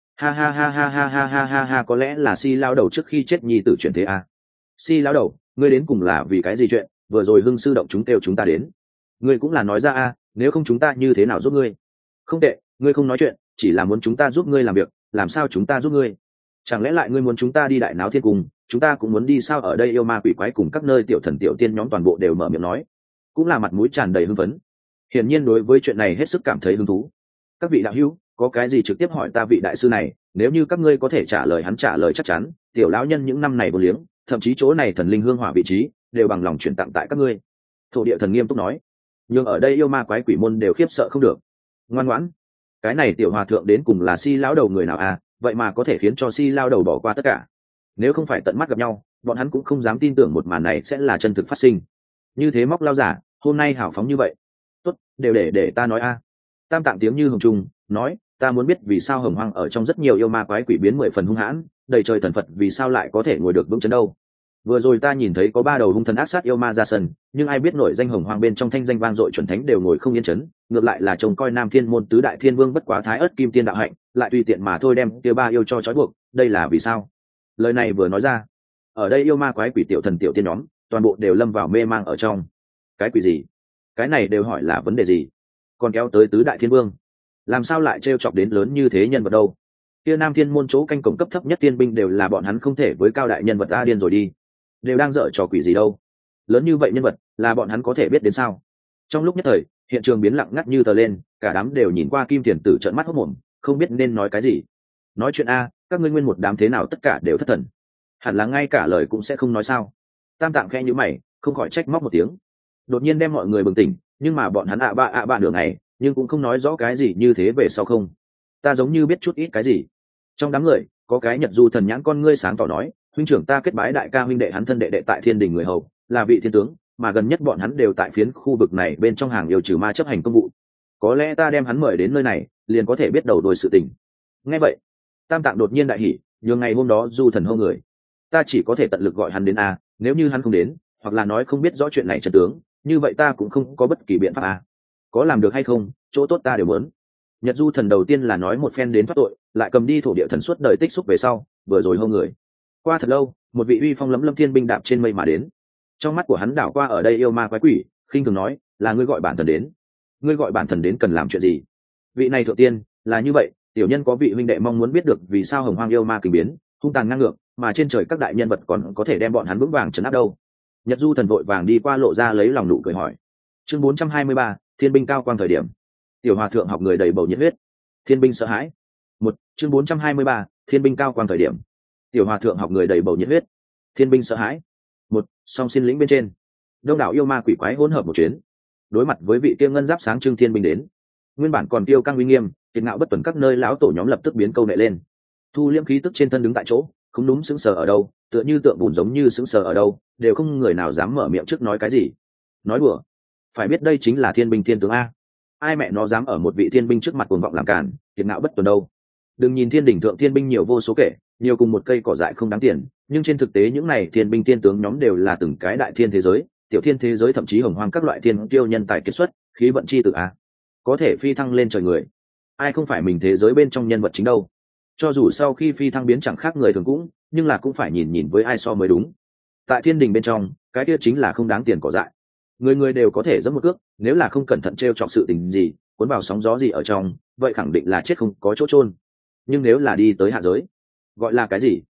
Ha, có lẽ là si lão đầu trước khi chết nhi tử chuyển thế Si lão đầu, ngươi đến cùng là vì cái gì chuyện, vừa rồi Hưng sư động chúng kêu chúng ta đến. Ngươi cũng là nói ra nếu không chúng ta như thế nào giúp ngươi? Không tệ, ngươi không nói chuyện, chỉ là muốn chúng ta giúp ngươi làm việc, làm sao chúng ta giúp ngươi? Chẳng lẽ lại ngươi muốn chúng ta đi đại náo thiên cung, chúng ta cũng muốn đi sao? Ở đây yêu ma quỷ quái cùng các nơi tiểu thần tiểu tiên nhóm toàn bộ đều mở miệng nói, cũng là mặt mũi tràn đầy hưng phấn, hiển nhiên đối với chuyện này hết sức cảm thấy hứng thú. Các vị đạo hữu, có cái gì trực tiếp hỏi ta vị đại sư này, nếu như các ngươi có thể trả lời hắn trả lời chắc chắn, tiểu lão nhân những năm này vô liếng, thậm chí chỗ này thần linh hương hỏa vị trí đều bằng lòng chuyển tặng tại các ngươi. Thổ địa thần nghiêm túc nói, nhưng ở đây yêu ma quái quỷ môn đều khiếp sợ không được. Ngoan ngoãn, cái này tiểu hòa thượng đến cùng là si lão đầu người nào vậy mà có thể khiến cho si lão đầu bỏ qua tất cả. Nếu không phải tận mắt gặp nhau, bọn hắn cũng không dám tin tưởng một màn này sẽ là chân thực phát sinh. Như thế móc lao giả hôm nay hào phóng như vậy, tốt, đều để ta nói Tam Tạng tiếng như hồng trung nói, ta muốn biết vì sao Hồng Hoang ở trong rất nhiều yêu ma quái quỷ biến 10 phần hung hãn, đầy trời thần Phật vì sao lại có thể ngồi được vững chấn đâu. Vừa rồi ta nhìn thấy có 3 đầu hung thần ác sát yêu ma ra sân, nhưng ai biết nổi danh Hồng Hoang bên trong thanh danh vang dội chuẩn thánh đều ngồi không yên chấn, ngược lại là trông coi Nam Thiên môn tứ đại thiên vương bất quá thái ớt kim tiên đạo hạnh, lại tùy tiện mà thôi đem kia 3 yêu cho trói buộc, đây là vì sao? Lời này vừa nói ra, ở đây yêu ma quái quỷ tiểu thần tiểu tiên nhóm toàn bộ đều lâm vào mê mang ở trong. Cái quỷ gì? Cái này đều hỏi là vấn đề gì? Còn kéo tới tứ đại thiên vương, làm sao lại trêu chọc đến lớn như thế nhân vật đâu? Kia Nam Thiên môn chỗ canh cổng cấp thấp nhất tiên binh đều là bọn hắn không thể với cao đại nhân vật điên rồi đi, đều đang dở trò quỷ gì đâu? Lớn như vậy nhân vật là bọn hắn có thể biết đến sao? Trong lúc nhất thời hiện trường biến lặng ngắt như tờ lên, cả đám đều nhìn qua Kim Tiền Tử trợn mắt hốt mồm, không biết nên nói cái gì. Nói chuyện các ngươi nguyên một đám thế nào tất cả đều thất thần, hẳn là ngay cả lời cũng sẽ không nói sao? Tam Tạng khẽ nhíu mày, không khỏi trách móc một tiếng, đột nhiên đem mọi người bừng tỉnh, nhưng mà bọn hắn bạ nửa ngày nhưng cũng không nói rõ cái gì như thế về sau không. Ta giống như biết chút ít cái gì. Trong đám người có cái Nhật Du thần nhãn con ngươi sáng tỏ nói, huynh trưởng ta kết bái đại ca huynh đệ hắn thân đệ đệ tại Thiên Đình người hầu, là vị thiên tướng, mà gần nhất bọn hắn đều tại phiến khu vực này bên trong hàng yêu trừ ma chấp hành công vụ. Có lẽ ta đem hắn mời đến nơi này, liền có thể biết đầu đuôi sự tình. Nghe vậy, Tam Tạng đột nhiên đại hỉ, nhường ngày hôm đó Du thần hô người, ta chỉ có thể tận lực gọi hắn đến nếu như hắn không đến, hoặc là nói không biết rõ chuyện này chân tướng, như vậy ta cũng không có bất kỳ biện pháp có làm được hay không, chỗ tốt ta đều muốn. Nhật Du thần đầu tiên là nói một phen đến thoát tội, lại cầm đi thổ địa thần suốt đời tích xúc về sau, vừa rồi hô người. Qua thật lâu, một vị uy phong lẫm lâm thiên binh đạp trên mây mà đến. Trong mắt của hắn đảo qua ở đây yêu ma quái quỷ, khinh thường nói, là ngươi gọi bản thần đến. Ngươi gọi bản thần đến cần làm chuyện gì? Vị này thượng tiên, là như vậy, tiểu nhân có vị huynh đệ mong muốn biết được vì sao Hồng Hoang yêu ma kình biến, hung tàn ngang ngược, mà trên trời các đại nhân vật còn có thể đem bọn hắn vững vàng trấn áp đâu. Nhật Du thần vội vàng đi qua lộ ra lấy lòng nụ cười hỏi. Chương 423, thiên binh cao quang thời điểm. Tiểu hòa thượng học người đầy bầu nhiệt huyết. Thiên binh sợ hãi. Chương 423, thiên binh cao quang thời điểm. Tiểu hòa thượng học người đầy bầu nhiệt huyết. Thiên binh sợ hãi. Song xin lĩnh bên trên, đông đảo yêu ma quỷ quái hỗn hợp một chuyến, đối mặt với vị kia ngân giáp sáng trưng thiên binh đến, nguyên bản còn tiêu căng uy nghiêm kiệt ngạo bất tuần các nơi lão tổ nhóm lập tức biến câu nệ lên, thu liễm khí tức trên thân đứng tại chỗ, không đúng sững sờ ở đâu, tựa như tượng bùn giống như sững sờ ở đâu, đều không người nào dám mở miệng trước nói cái gì. Nói đùa, phải biết đây chính là thiên binh thiên tướng ai mẹ nó dám ở một vị thiên binh trước mặt cuồng vọng làm cản, kiệt ngạo bất tuần đâu. Đừng nhìn thiên đỉnh thượng thiên binh nhiều vô số kể, nhiều cùng một cây cỏ dại không đáng tiền, nhưng trên thực tế những này thiên binh thiên tướng nhóm đều là từng cái đại thiên thế giới, tiểu thiên thế giới, thậm chí Hồng Hoang các loại thiên tiêu nhân tài kiệt xuất, khí vận chi tử có thể phi thăng lên trời người, ai không phải mình thế giới bên trong nhân vật chính đâu. Cho dù sau khi phi thăng biến chẳng khác người thường cũng, nhưng là cũng phải nhìn nhìn với ai so mới đúng. Tại thiên đình bên trong, cái kia chính là không đáng tiền cỏ dại, người người đều có thể dẫm một cước, nếu là không cẩn thận trêu chọc sự tình gì, cuốn vào sóng gió gì ở trong, vậy khẳng định là chết không có chỗ chôn. Nhưng nếu là đi tới hạ giới, gọi là cái gì?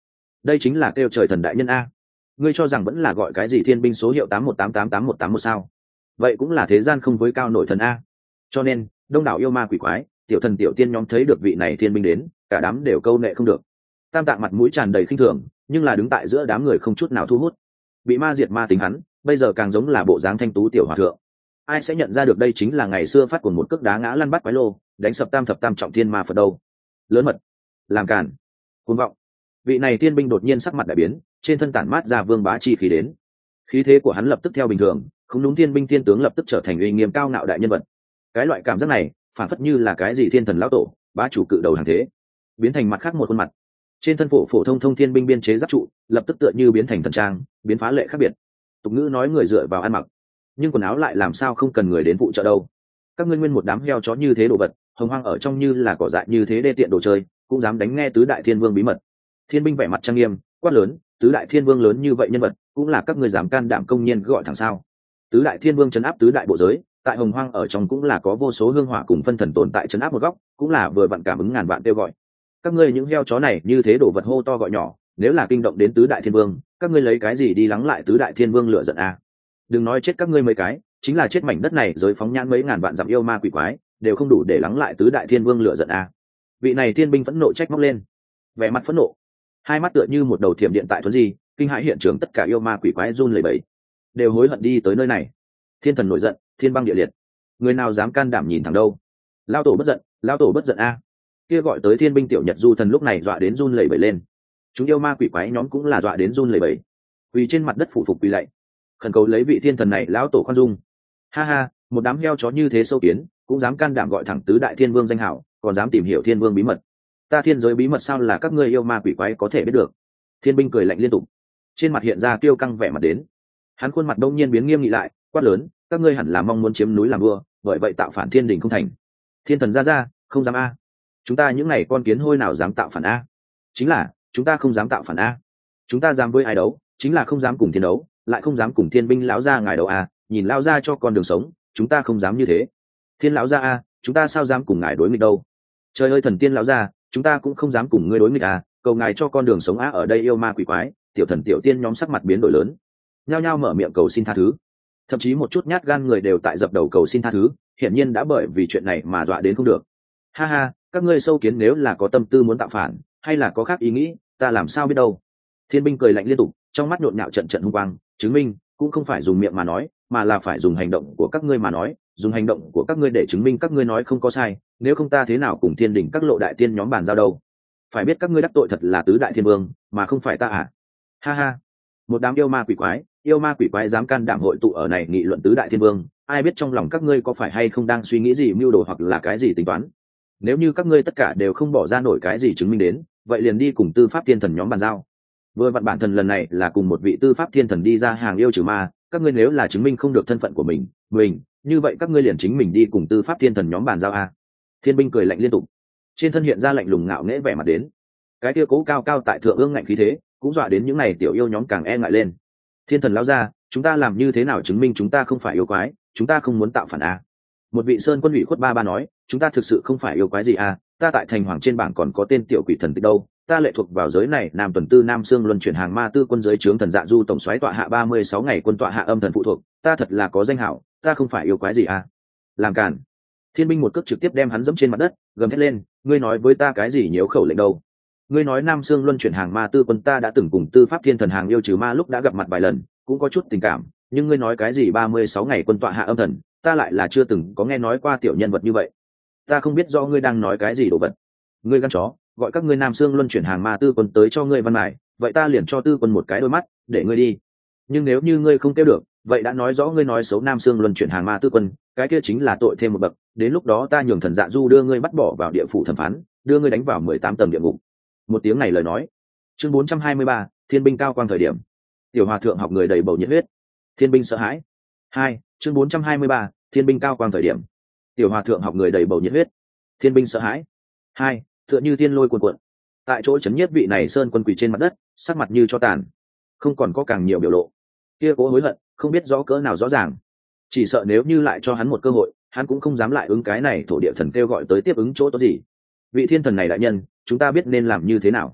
đây chính là kêu trời thần đại nhân a. Ngươi cho rằng vẫn là gọi cái gì thiên binh số hiệu 81888181 sao? Vậy cũng là thế gian không với cao nổi thần a. Cho nên đông đảo yêu ma quỷ quái, tiểu thần tiểu tiên nhóm thấy được vị này thiên binh đến, cả đám đều câu nệ không được. Tam Tạng mặt mũi tràn đầy khinh thường, nhưng là đứng tại giữa đám người không chút nào thu hút. Bị ma diệt ma tính hắn, bây giờ càng giống là bộ dáng thanh tú tiểu hòa thượng. Ai sẽ nhận ra được đây chính là ngày xưa phát cuồng một cước đá ngã lăn bắt quái lô, đánh sập tam thập tam trọng thiên ma Phật đâu? Lớn mật, làm cản, cuồng vọng. Vị này thiên binh đột nhiên sắc mặt đại biến, trên thân tản mát ra vương bá chi khí đến. Khí thế của hắn lập tức theo bình thường, không đúng thiên binh thiên tướng lập tức trở thành uy nghiêm cao ngạo đại nhân vật. Cái loại cảm giác này, phản phất như là cái gì thiên thần lão tổ, bá chủ cự đầu hàng thế, biến thành mặt khác một khuôn mặt. Trên thân phổ thông thông thiên binh biên chế giáp trụ, lập tức tựa như biến thành thần trang, biến phá lệ khác biệt. Tục ngữ nói người dựa vào ăn mặc, nhưng quần áo lại làm sao không cần người đến phụ trợ đâu. Các ngươi nguyên một đám heo chó như thế đồ vật, hồng hoang ở trong như là cỏ dại như thế đê tiện đồ chơi, cũng dám đánh nghe tứ đại thiên vương bí mật. Thiên binh vẻ mặt trang nghiêm, quát lớn, tứ đại thiên vương lớn như vậy nhân vật, cũng là các ngươi dám can đảm công nhiên gọi thẳng sao? Tứ đại thiên vương trấn áp tứ đại bộ giới, tại hồng hoang ở trong cũng là có vô số hương hỏa cùng phân thần tồn tại trấn áp một góc, cũng là vừa vặn cảm ứng ngàn vạn kêu gọi. Các ngươi những heo chó này như thế đổ vật hô to gọi nhỏ, nếu là kinh động đến tứ đại thiên vương, các ngươi lấy cái gì đi lắng lại tứ đại thiên vương lửa giận a? Đừng nói chết các ngươi mấy cái, chính là chết mảnh đất này giới phóng nhãn mấy ngàn vạn dặm yêu ma quỷ quái, đều không đủ để lắng lại tứ đại thiên vương lửa giận a. Vị này thiên binh phẫn nộ trách móc lên, vẻ mặt phẫn nộ, hai mắt tựa như một đầu thiểm điện tại thuấn di, kinh hãi hiện trường tất cả yêu ma quỷ quái run lẩy bẩy, đều hối hận đi tới nơi này. Thiên thần nổi giận, thiên băng địa liệt, người nào dám can đảm nhìn thẳng đâu? Lao tổ bất giận, lao tổ bất giận a. Kia gọi tới thiên binh tiểu nhật du thần lúc này dọa đến run lẩy bẩy lên. Chúng yêu ma quỷ quái nhóm cũng là dọa đến run lẩy bẩy, quỳ trên mặt đất phủ phục quỳ lạy, khẩn cầu lấy vị thiên thần này lão tổ khoan dung. Ha ha, một đám heo chó như thế sâu kiến, cũng dám can đảm gọi thẳng tứ đại thiên vương danh hảo, còn dám tìm hiểu thiên vương bí mật. Ta thiên giới bí mật sao là các ngươi yêu ma quỷ quái có thể biết được? Thiên binh cười lạnh liên tục, trên mặt hiện ra kiêu căng vẻ mặt đến. Hắn khuôn mặt đông nhiên biến nghiêm nghị lại, quát lớn, các ngươi hẳn là mong muốn chiếm núi làm vua, bởi vậy tạo phản thiên đình không thành. Thiên thần ra không dám a. Chúng ta những này con kiến hôi nào dám tạo phản a? Chính là chúng ta không dám tạo phản a. Chúng ta dám với ai đấu, chính là không dám cùng thiên đấu, lại không dám cùng thiên binh lão gia ngài đấu a. Nhìn lão gia cho con đường sống, chúng ta không dám như thế. Thiên lão gia a, chúng ta sao dám cùng ngài đối nghịch đâu? Trời ơi thần tiên lão gia, chúng ta cũng không dám cùng ngươi đối nghịch a, cầu ngài cho con đường sống a. Ở đây yêu ma quỷ quái, tiểu thần tiểu tiên nhóm sắc mặt biến đổi lớn, nhao nhao mở miệng cầu xin tha thứ. Thậm chí một chút nhát gan người đều tại dập đầu cầu xin tha thứ, hiển nhiên đã bởi vì chuyện này mà dọa đến không được. Ha ha, các ngươi sâu kiến nếu là có tâm tư muốn tạo phản, hay là có khác ý nghĩ, ta làm sao biết đâu. Thiên binh cười lạnh liên tục, trong mắt nhộn nhạo trận trận hung quang, chứng minh cũng không phải dùng miệng mà nói, mà là phải dùng hành động của các ngươi mà nói, dùng hành động của các ngươi để chứng minh các ngươi nói không có sai, nếu không ta thế nào cùng thiên đình các lộ đại tiên nhóm bàn giao đâu. Phải biết các ngươi đắc tội thật là tứ đại thiên vương, mà không phải ta à. Ha ha, một đám yêu ma quỷ quái dám can đảm hội tụ ở này nghị luận tứ đại thiên vương, ai biết trong lòng các ngươi có phải hay không đang suy nghĩ gì mưu đồ hoặc là cái gì tính toán. Nếu như các ngươi tất cả đều không bỏ ra nổi cái gì chứng minh đến, vậy liền đi cùng tư pháp thiên thần nhóm bàn giao. Vừa vặn bản thần lần này là cùng một vị tư pháp thiên thần đi ra hàng yêu trừ ma, các ngươi nếu là chứng minh không được thân phận của mình, như vậy các ngươi liền chính mình đi cùng tư pháp thiên thần nhóm bàn giao a. Thiên binh cười lạnh liên tục, trên thân hiện ra lạnh lùng ngạo nghễ vẻ mặt đến. Cái kia cố cao cao tại thượng ương ngạnh khí thế, cũng dọa đến những này tiểu yêu nhóm càng e ngại lên. Thiên thần lão gia, chúng ta làm như thế nào chứng minh chúng ta không phải yêu quái, chúng ta không muốn tạo phản a. Một vị sơn quân ủy khuất ba nói, chúng ta thực sự không phải yêu quái gì a, ta tại thành hoàng trên bảng còn có tên tiểu quỷ thần tích đâu, ta lệ thuộc vào giới này nam tuần tư nam xương luân chuyển hàng ma tư quân giới trướng thần dạ du tổng soái tọa hạ 36 ngày quân tọa hạ âm thần phụ thuộc, ta thật là có danh hảo, ta không phải yêu quái gì a. Làm cản. Thiên binh một cước trực tiếp đem hắn dẫm trên mặt đất, gầm thét lên, ngươi nói với ta cái gì nhiễu khẩu lệnh đâu? Ngươi nói nam xương luân chuyển hàng ma tư quân ta đã từng cùng tư pháp thiên thần hàng yêu trừ ma lúc đã gặp mặt vài lần, cũng có chút tình cảm, nhưng ngươi nói cái gì 36 ngày quân tọa hạ âm thần, ta lại là chưa từng có nghe nói qua tiểu nhân vật như vậy. Ta không biết do ngươi đang nói cái gì đồ vật. Ngươi gan chó, gọi các ngươi nam xương luân chuyển hàng ma tư quân tới cho ngươi văn mải, vậy ta liền cho tư quân một cái đôi mắt, để ngươi đi. Nhưng nếu như ngươi không kêu được, vậy đã nói rõ ngươi nói xấu nam xương luân chuyển hàng ma tư quân, cái kia chính là tội thêm một bậc, đến lúc đó ta nhường thần dạ du đưa ngươi bắt bỏ vào địa phủ thẩm phán, đưa ngươi đánh vào 18 tầng địa ngục. Một tiếng này lời nói. Chương 423, thiên binh cao quang thời điểm. Tiểu hòa thượng học người đầy bầu nhiệt huyết. Thiên binh sợ hãi. 2, chương 423, thiên binh cao quang thời điểm. Tiểu hòa thượng học người đầy bầu nhiệt huyết. Thiên binh sợ hãi. 2, tựa như thiên lôi cuồn cuộn. Tại chỗ chấn nhiếp vị này sơn quân quỳ trên mặt đất, sắc mặt như cho tàn, không còn có càng nhiều biểu lộ. Kia cố hối hận, không biết rõ cỡ nào rõ ràng. Chỉ sợ nếu như lại cho hắn một cơ hội, hắn cũng không dám lại ứng cái này thổ địa thần kêu gọi tới tiếp ứng chỗ tốt gì. Vị thiên thần này đại nhân, chúng ta biết nên làm như thế nào?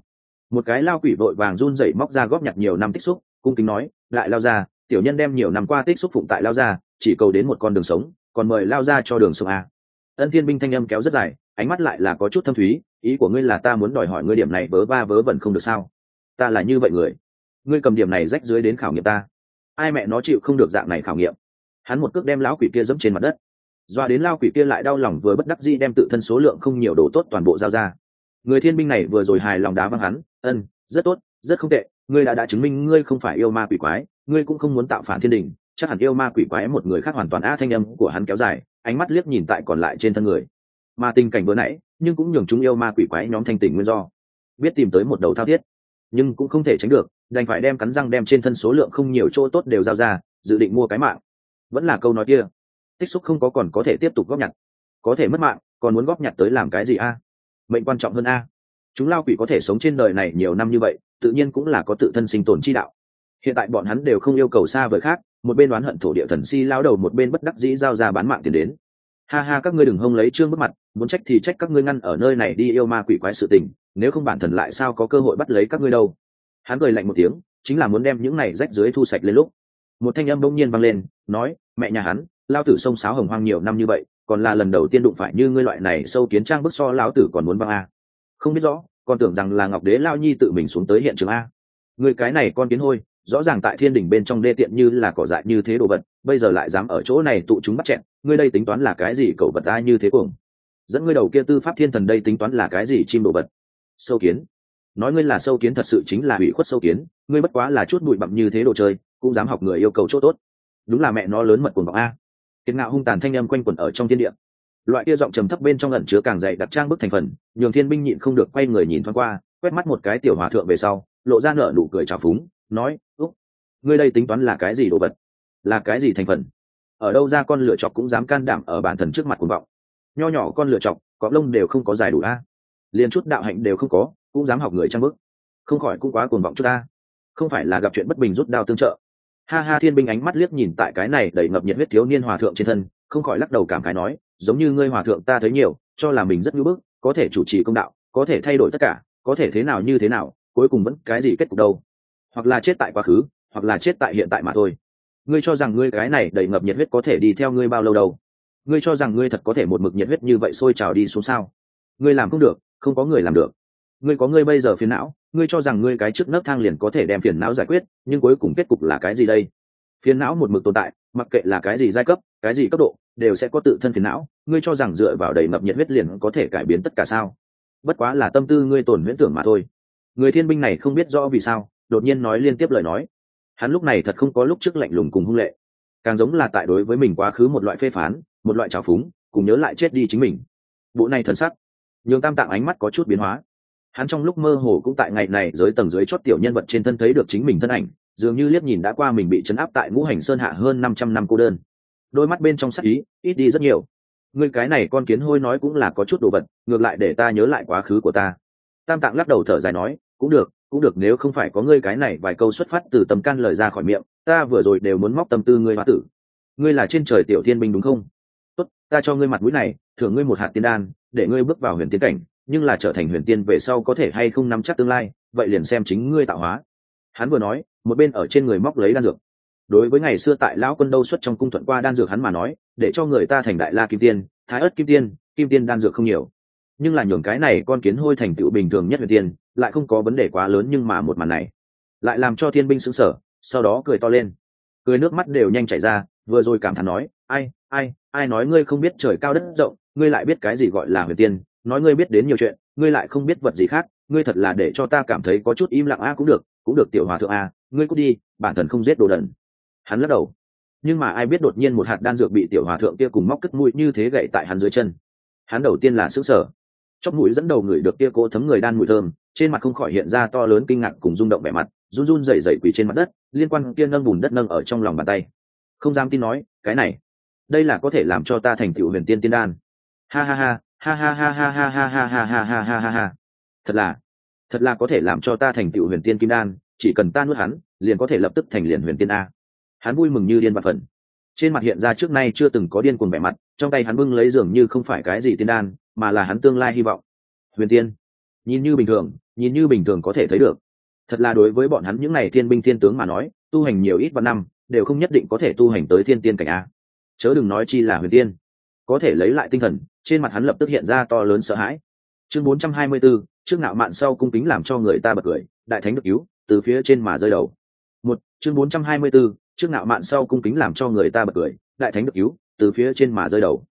Một cái lao quỷ vội vàng run rẩy móc ra góp nhặt nhiều năm tích xúc, cung kính nói, lại lao ra, tiểu nhân đem nhiều năm qua tích xúc phụng tại lao ra, chỉ cầu đến một con đường sống, còn mời lao ra cho đường sống a. Ân Thiên Binh thanh âm kéo rất dài, ánh mắt lại là có chút thâm thúy, ý của ngươi là ta muốn đòi hỏi ngươi điểm này vớ va vớ vẩn không được sao? Ta là như vậy người, ngươi cầm điểm này rách dưới đến khảo nghiệm ta, ai mẹ nó chịu không được dạng này khảo nghiệm. Hắn một cước đem lão quỷ kia dẫm trên mặt đất, doa đến lao quỷ kia lại đau lòng vừa bất đắc dĩ đem tự thân số lượng không nhiều đồ tốt toàn bộ giao ra. Người thiên binh này vừa rồi hài lòng đá văng hắn, rất tốt, rất không tệ, ngươi đã chứng minh ngươi không phải yêu ma quỷ quái, ngươi cũng không muốn tạo phản thiên đình, chắc hẳn yêu ma quỷ quái một người khác hoàn toàn. Thanh âm của hắn kéo dài, ánh mắt liếc nhìn tại còn lại trên thân người, mà tình cảnh vừa nãy nhưng cũng nhường chúng yêu ma quỷ quái nhóm thanh tỉnh nguyên do, biết tìm tới một đầu thao thiết, nhưng cũng không thể tránh được, đành phải đem cắn răng đem trên thân số lượng không nhiều chỗ tốt đều giao ra, dự định mua cái mạng. Vẫn là câu nói kia, tích xúc không có còn có thể tiếp tục góp nhặt, có thể mất mạng còn muốn góp nhặt tới làm cái gì a? Mệnh quan trọng hơn a. Chúng lao quỷ có thể sống trên đời này nhiều năm như vậy, tự nhiên cũng là có tự thân sinh tồn chi đạo. Hiện tại bọn hắn đều không yêu cầu xa vời khác, một bên đoán hận thổ địa thần si lao đầu, một bên bất đắc dĩ giao ra bán mạng tiền đến. Ha ha, các ngươi đừng hông lấy trương bước mặt, muốn trách thì trách các ngươi ngăn ở nơi này đi yêu ma quỷ quái sự tình, nếu không bản thần lại sao có cơ hội bắt lấy các ngươi đâu. Hắn cười lạnh một tiếng, chính là muốn đem những này rách dưới thu sạch lên. Lúc một thanh âm bỗng nhiên vang lên, nói, mẹ nhà hắn, lao tử sông sáo hồng hoang nhiều năm như vậy, còn là lần đầu tiên đụng phải như ngươi loại này sâu kiến trang bức so lão tử còn muốn văng a. Không biết rõ, còn tưởng rằng là Ngọc Đế lao nhi tự mình xuống tới hiện trường a. Ngươi cái này con kiến hôi, rõ ràng tại thiên đỉnh bên trong đê tiện như là cỏ dại như thế đồ vật, bây giờ lại dám ở chỗ này tụ chúng bắt chẹn, ngươi đây tính toán là cái gì cẩu vật ai như thế cuồng. Dẫn ngươi đầu kia tư pháp thiên thần đây tính toán là cái gì chim đồ vật. Sâu kiến. Nói ngươi là sâu kiến thật sự chính là ủy khuất sâu kiến, ngươi bất quá là chút bụi bặm như thế đồ chơi, cũng dám học người yêu cầu chỗ tốt. Đúng là mẹ nó lớn mật cuồng vọng a. Kiệt ngạo hung tàn thanh âm quanh quẩn ở trong thiên địa. Loại kia giọng trầm thấp bên trong ẩn chứa càng dày đặc trang bức thành phần, nhường thiên binh nhịn không được quay người nhìn thoáng qua, quét mắt một cái tiểu hòa thượng về sau, lộ ra nở nụ cười trào phúng, nói, úc, ngươi đây tính toán là cái gì đồ vật, là cái gì thành phần, ở đâu ra con lựa chọc cũng dám can đảm ở bản thần trước mặt cuồng vọng. Nho nhỏ con lựa chọc, có lông đều không có dài đủ a, liền chút đạo hạnh đều không có, cũng dám học người trang bức, không khỏi cũng quá cuồng vọng chút ta. Không phải là gặp chuyện bất bình rút đao tương trợ. Ha ha, thiên binh ánh mắt liếc nhìn tại cái này đầy ngập nhiệt huyết thiếu niên hòa thượng trên thân, không khỏi lắc đầu cảm khái nói, giống như ngươi hòa thượng ta thấy nhiều, cho là mình rất ngưỡng bức, có thể chủ trì công đạo, có thể thay đổi tất cả, có thể thế nào như thế nào, cuối cùng vẫn cái gì kết cục đâu, hoặc là chết tại quá khứ, hoặc là chết tại hiện tại mà thôi. Ngươi cho rằng ngươi cái này đầy ngập nhiệt huyết có thể đi theo ngươi bao lâu đâu? Ngươi cho rằng ngươi thật có thể một mực nhiệt huyết như vậy sôi trào đi xuống sao? Ngươi làm không được, không có người làm được. Ngươi có ngươi bây giờ phiền não, ngươi cho rằng ngươi cái trước nấc thang liền có thể đem phiền não giải quyết, nhưng cuối cùng kết cục là cái gì đây? Phiền não một mực tồn tại, mặc kệ là cái gì giai cấp, cái gì cấp độ, đều sẽ có tự thân phiền não. Ngươi cho rằng dựa vào đầy ngập nhiệt huyết liền có thể cải biến tất cả sao? Bất quá là tâm tư ngươi tổn huyễn tưởng mà thôi. Người thiên binh này không biết rõ vì sao, đột nhiên nói liên tiếp lời nói. Hắn lúc này thật không có lúc trước lạnh lùng cùng hung lệ, càng giống là tại đối với mình quá khứ một loại phê phán, một loại trào phúng, cùng nhớ lại chết đi chính mình. Bộ này thần sắc, nhường Tam Tạng ánh mắt có chút biến hóa. Hắn trong lúc mơ hồ cũng tại ngày này giới tầng dưới chót tiểu nhân vật trên thân thấy được chính mình thân ảnh, dường như liếc nhìn đã qua mình bị trấn áp tại Ngũ Hành Sơn hạ hơn 500 năm cô đơn. Đôi mắt bên trong sắc ý ít đi rất nhiều. Ngươi cái này con kiến hôi nói cũng là có chút đồ vật, ngược lại để ta nhớ lại quá khứ của ta. Tam Tạng lắc đầu thở dài nói, cũng được, nếu không phải có ngươi cái này vài câu xuất phát từ tâm can lời ra khỏi miệng, ta vừa rồi đều muốn móc tâm tư ngươi hóa tử. Ngươi là trên trời tiểu thiên binh đúng không? Tốt, ta cho ngươi mặt mũi này, thưởng ngươi một hạt tiên đan, để ngươi bước vào huyền tiên cảnh, nhưng là trở thành huyền tiên về sau có thể hay không nắm chắc tương lai, vậy liền xem chính ngươi tạo hóa. Hắn vừa nói, một bên ở trên người móc lấy đan dược. Đối với ngày xưa tại lão quân đâu xuất trong cung thuận qua đan dược hắn mà nói, để cho người ta thành đại la kim tiên, thái ất kim tiên đan dược không nhiều, nhưng là nhường cái này con kiến hôi thành tựu bình thường nhất huyền tiên, lại không có vấn đề quá lớn. Nhưng mà một màn này lại làm cho thiên binh sững sờ, sau đó cười to lên, cười nước mắt đều nhanh chảy ra, vừa rồi cảm thán nói, ai nói ngươi không biết trời cao đất rộng, ngươi lại biết cái gì gọi là huyền tiên, nói ngươi biết đến nhiều chuyện, ngươi lại không biết vật gì khác, ngươi thật là để cho ta cảm thấy có chút im lặng. Cũng được tiểu hòa thượng ngươi cút đi, bản thần không giết đồ đần. Hắn lắc đầu, nhưng mà ai biết đột nhiên một hạt đan dược bị tiểu hòa thượng kia cùng móc cất mũi như thế gậy tại hắn dưới chân. Hắn đầu tiên là sững sờ, chóp mũi dẫn đầu người được kia cố thấm người đan mùi thơm, trên mặt không khỏi hiện ra to lớn kinh ngạc cùng rung động vẻ mặt, run run rẩy rẩy quỳ trên mặt đất, liên quan kia nâng bùn đất nâng ở trong lòng bàn tay, không dám tin nói, cái này, đây là có thể làm cho ta thành tựu huyền tiên tiên đan. Ha ha ha, ha ha ha ha ha ha ha ha ha ha ha ha ha, thật là có thể làm cho ta thành tựu huyền tiên kim đan, chỉ cần ta nuốt hắn, liền có thể lập tức thành liền huyền tiên a. Hắn vui mừng như điên vạn phần, trên mặt hiện ra trước nay chưa từng có điên cuồng vẻ mặt, trong tay hắn bưng lấy dường như không phải cái gì tiên đan, mà là hắn tương lai hy vọng. Huyền tiên, nhìn như bình thường có thể thấy được. Thật là đối với bọn hắn những này thiên binh thiên tướng mà nói, tu hành nhiều ít vạn năm đều không nhất định có thể tu hành tới thiên tiên cảnh a, chớ đừng nói chi là huyền tiên. Có thể lấy lại tinh thần, trên mặt hắn lập tức hiện ra to lớn sợ hãi. Chương 424, trước ngạo mạn sau cung kính làm cho người ta bật cười, đại thánh được cứu, từ phía trên mà rơi đầu. Chương 424, trước ngạo mạn sau cung kính làm cho người ta bật cười, đại thánh được cứu, từ phía trên mà rơi đầu.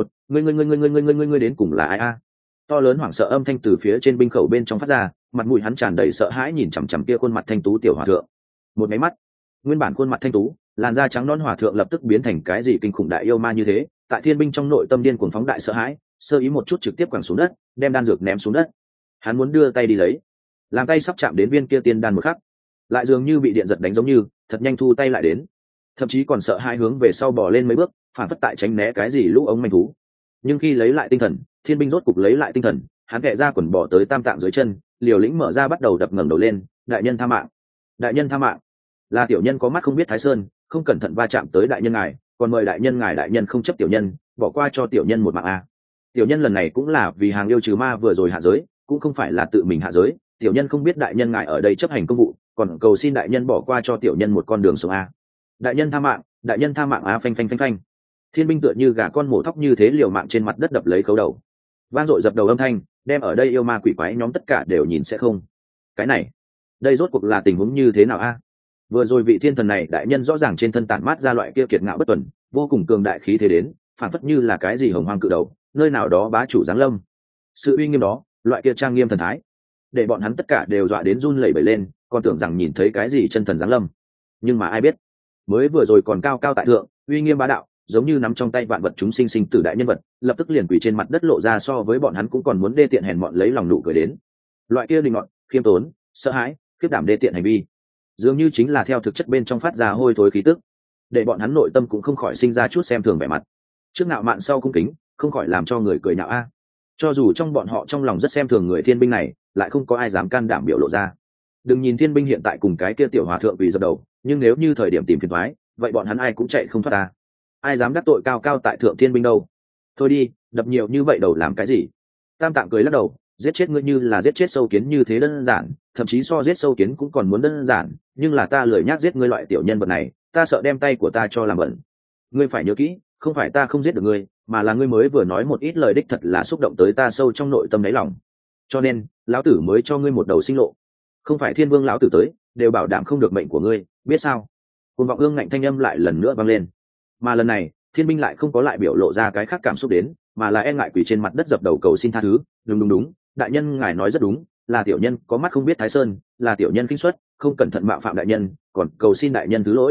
Ngươi đến cùng là ai a? To lớn hoảng sợ âm thanh từ phía trên binh khẩu bên trong phát ra, mặt mũi hắn tràn đầy sợ hãi nhìn chằm chằm kia khuôn mặt thanh tú tiểu hòa thượng. Một máy mắt, nguyên bản khuôn mặt thanh tú, làn da trắng nõn hòa thượng lập tức biến thành cái gì kinh khủng đại yêu ma như thế, tại thiên binh trong nội tâm điên cuồng phóng đại sợ hãi, sơ ý một chút trực tiếp quẳng xuống đất, đem đan dược ném xuống đất. Hắn muốn đưa tay đi lấy, làm tay sắp chạm đến viên kia tiên đan một khắc, lại dường như bị điện giật đánh giống như, thật nhanh thu tay lại đến, thậm chí còn sợ hai hướng về sau bò lên mấy bước, phản phất tại tránh né cái gì lũ ống manh thú. Nhưng khi lấy lại tinh thần, thiên binh rốt cục lấy lại tinh thần, hắn kệ ra quần bỏ tới tam tạng dưới chân, liều lĩnh mở ra bắt đầu đập ngẩng đầu lên, đại nhân tha mạng, đại nhân tha mạng. Là tiểu nhân có mắt không biết thái sơn, không cẩn thận va chạm tới đại nhân ngài, còn mời đại nhân ngài, đại nhân không chấp tiểu nhân, bỏ qua cho tiểu nhân một mạng a. Tiểu nhân lần này cũng là vì hàng yêu trừ ma vừa rồi hạ giới, cũng không phải là tự mình hạ giới, tiểu nhân không biết đại nhân ngài ở đây chấp hành công vụ, còn cầu xin đại nhân bỏ qua cho tiểu nhân một con đường sống a. Đại nhân tha mạng, đại nhân tha mạng a. Phanh phanh phanh phanh. Thiên binh tựa như gà con mổ thóc như thế liều mạng trên mặt đất đập lấy khấu đầu, vang dội dập đầu âm thanh đem ở đây yêu ma quỷ quái nhóm tất cả đều nhìn sẽ không. Cái này, đây rốt cuộc là tình huống như thế nào a? Vừa rồi vị thiên thần này đại nhân rõ ràng trên thân tản mát ra loại kia kiệt ngạo bất tuần, vô cùng cường đại khí thế đến, phản phất như là cái gì hồng hoang cự đầu, nơi nào đó bá chủ giáng lâm. Sự uy nghiêm đó, loại kia trang nghiêm thần thái, để bọn hắn tất cả đều dọa đến run lẩy bẩy lên, còn tưởng rằng nhìn thấy cái gì chân thần giáng lâm. Nhưng mà ai biết, mới vừa rồi còn cao cao tại thượng, uy nghiêm bá đạo, giống như nắm trong tay vạn vật chúng sinh sinh tử đại nhân vật, lập tức liền quỳ trên mặt đất lộ ra so với bọn hắn cũng còn muốn đê tiện hèn mọn lấy lòng nụ cười đến. Loại kia đình ngọn, khiêm tốn, sợ hãi, khiếp đảm đê tiện hành vi, dường như chính là theo thực chất bên trong phát ra hôi thối khí tức, để bọn hắn nội tâm cũng không khỏi sinh ra chút xem thường vẻ mặt. Trước ngạo mạn sau cung kính, không khỏi làm cho người cười nhạo a. Cho dù trong bọn họ trong lòng rất xem thường người thiên binh này, lại không có ai dám can đảm biểu lộ ra. Đừng nhìn thiên binh hiện tại cùng cái kia tiểu hòa thượng vì dập đầu, nhưng nếu như thời điểm tìm phiền toái, vậy bọn hắn ai cũng chạy không thoát ta. Ai dám đắc tội cao cao tại thượng thiên binh đâu? Thôi đi, đập nhiều như vậy đầu làm cái gì? Tam Tạng cười lắc đầu, giết chết ngươi như là giết chết sâu kiến như thế đơn giản, thậm chí so giết sâu kiến cũng còn muốn đơn giản, nhưng là ta lười nhác giết ngươi loại tiểu nhân vật này, ta sợ đem tay của ta cho làm bẩn. Ngươi phải nhớ kỹ, không phải ta không giết được ngươi, mà là ngươi mới vừa nói một ít lời đích thật là xúc động tới ta sâu trong nội tâm đáy lòng. Cho nên, lão tử mới cho ngươi một đầu sinh lộ. Không phải Thiên Vương lão tử tới, đều bảo đảm không được mệnh của ngươi, biết sao? Cuồng vọng ương ngạnh thanh âm lại lần nữa vang lên. Mà lần này, thiên binh lại không có lại biểu lộ ra cái khác cảm xúc đến, mà là e ngại quỳ trên mặt đất dập đầu cầu xin tha thứ. Đúng, đại nhân ngài nói rất đúng, là tiểu nhân có mắt không biết thái sơn, là tiểu nhân kinh suất, không cẩn thận mạo phạm đại nhân, còn cầu xin đại nhân thứ lỗi.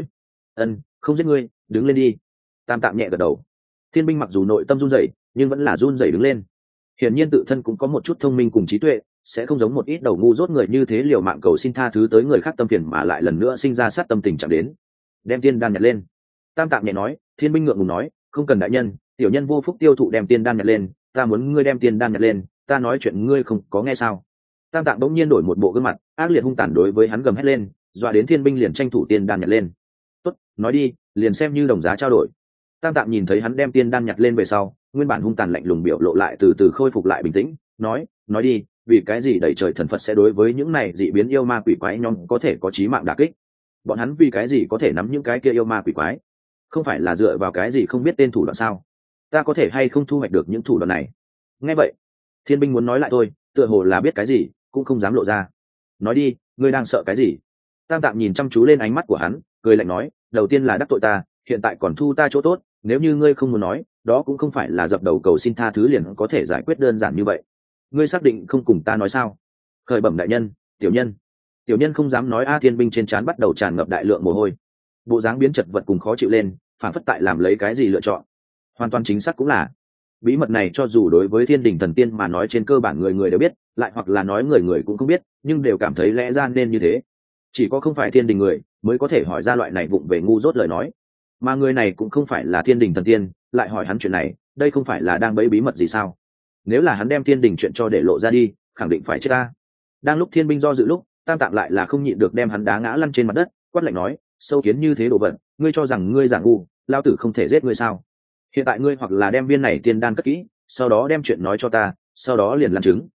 Không giết ngươi, đứng lên đi. Tam Tạng nhẹ gật đầu. Thiên binh mặc dù nội tâm run rẩy, nhưng vẫn là run rẩy đứng lên. Hiển nhiên tự thân cũng có một chút thông minh cùng trí tuệ, sẽ không giống một ít đầu ngu dốt người như thế liều mạng cầu xin tha thứ tới người khác tâm phiền mà lại lần nữa sinh ra sát tâm tình chạm đến. Đem tiên đan nhặt lên. Tam Tạng nhẹ nói. Thiên binh ngượng ngùng nói, không cần đại nhân, tiểu nhân vô phúc tiêu thụ đem tiên đan nhặt lên, ta muốn ngươi đem tiên đan nhặt lên, ta nói chuyện ngươi không có nghe sao? Tam Tạng bỗng nhiên đổi một bộ gương mặt ác liệt hung tàn đối với hắn gầm hét lên, dọa đến thiên binh liền tranh thủ tiên đan nhặt lên. Tốt, nói đi, liền xem như đồng giá trao đổi. Tam Tạng nhìn thấy hắn đem tiên đan nhặt lên về sau, nguyên bản hung tàn lạnh lùng biểu lộ lại từ từ khôi phục lại bình tĩnh, nói đi, vì cái gì đẩy trời thần Phật sẽ đối với những này dị biến yêu ma quỷ quái nhóm có thể có chí mạng đả kích? Bọn hắn vì cái gì có thể nắm những cái kia yêu ma quỷ quái? Không phải là dựa vào cái gì không biết tên thủ đoạn sao? Ta có thể hay không thu hoạch được những thủ đoạn này? Nghe vậy, thiên binh muốn nói lại thôi, tựa hồ là biết cái gì cũng không dám lộ ra. Nói đi, ngươi đang sợ cái gì? Tam Tạng nhìn chăm chú lên ánh mắt của hắn, cười lạnh nói, đầu tiên là đắc tội ta, hiện tại còn thu ta chỗ tốt, nếu như ngươi không muốn nói, đó cũng không phải là dập đầu cầu xin tha thứ liền có thể giải quyết đơn giản như vậy. Ngươi xác định không cùng ta nói sao? Khởi bẩm đại nhân, tiểu nhân không dám nói. A. Thiên binh trên trán bắt đầu tràn ngập đại lượng mồ hôi, bộ dáng biến chật vật cùng khó chịu lên, phản phất tại làm lấy cái gì lựa chọn. Hoàn toàn chính xác cũng là bí mật này, cho dù đối với thiên đình thần tiên mà nói trên cơ bản người người đều biết, lại hoặc là nói người người cũng không biết, nhưng đều cảm thấy lẽ ra nên như thế. Chỉ có không phải thiên đình người mới có thể hỏi ra loại này vụng về ngu dốt lời nói, mà người này cũng không phải là thiên đình thần tiên, lại hỏi hắn chuyện này, đây không phải là đang bẫy bí mật gì sao? Nếu là hắn đem thiên đình chuyện cho để lộ ra đi, khẳng định phải chết ta. Đang lúc thiên binh do dự lúc, Tam Tạng lại là không nhịn được đem hắn đá ngã lăn trên mặt đất, quát lạnh nói, sâu kiến như thế đồ vật, ngươi cho rằng ngươi giả ngu, lao tử không thể giết ngươi sao? Hiện tại ngươi hoặc là đem viên này tiên đan cất kỹ, sau đó đem chuyện nói cho ta, sau đó liền làm chứng,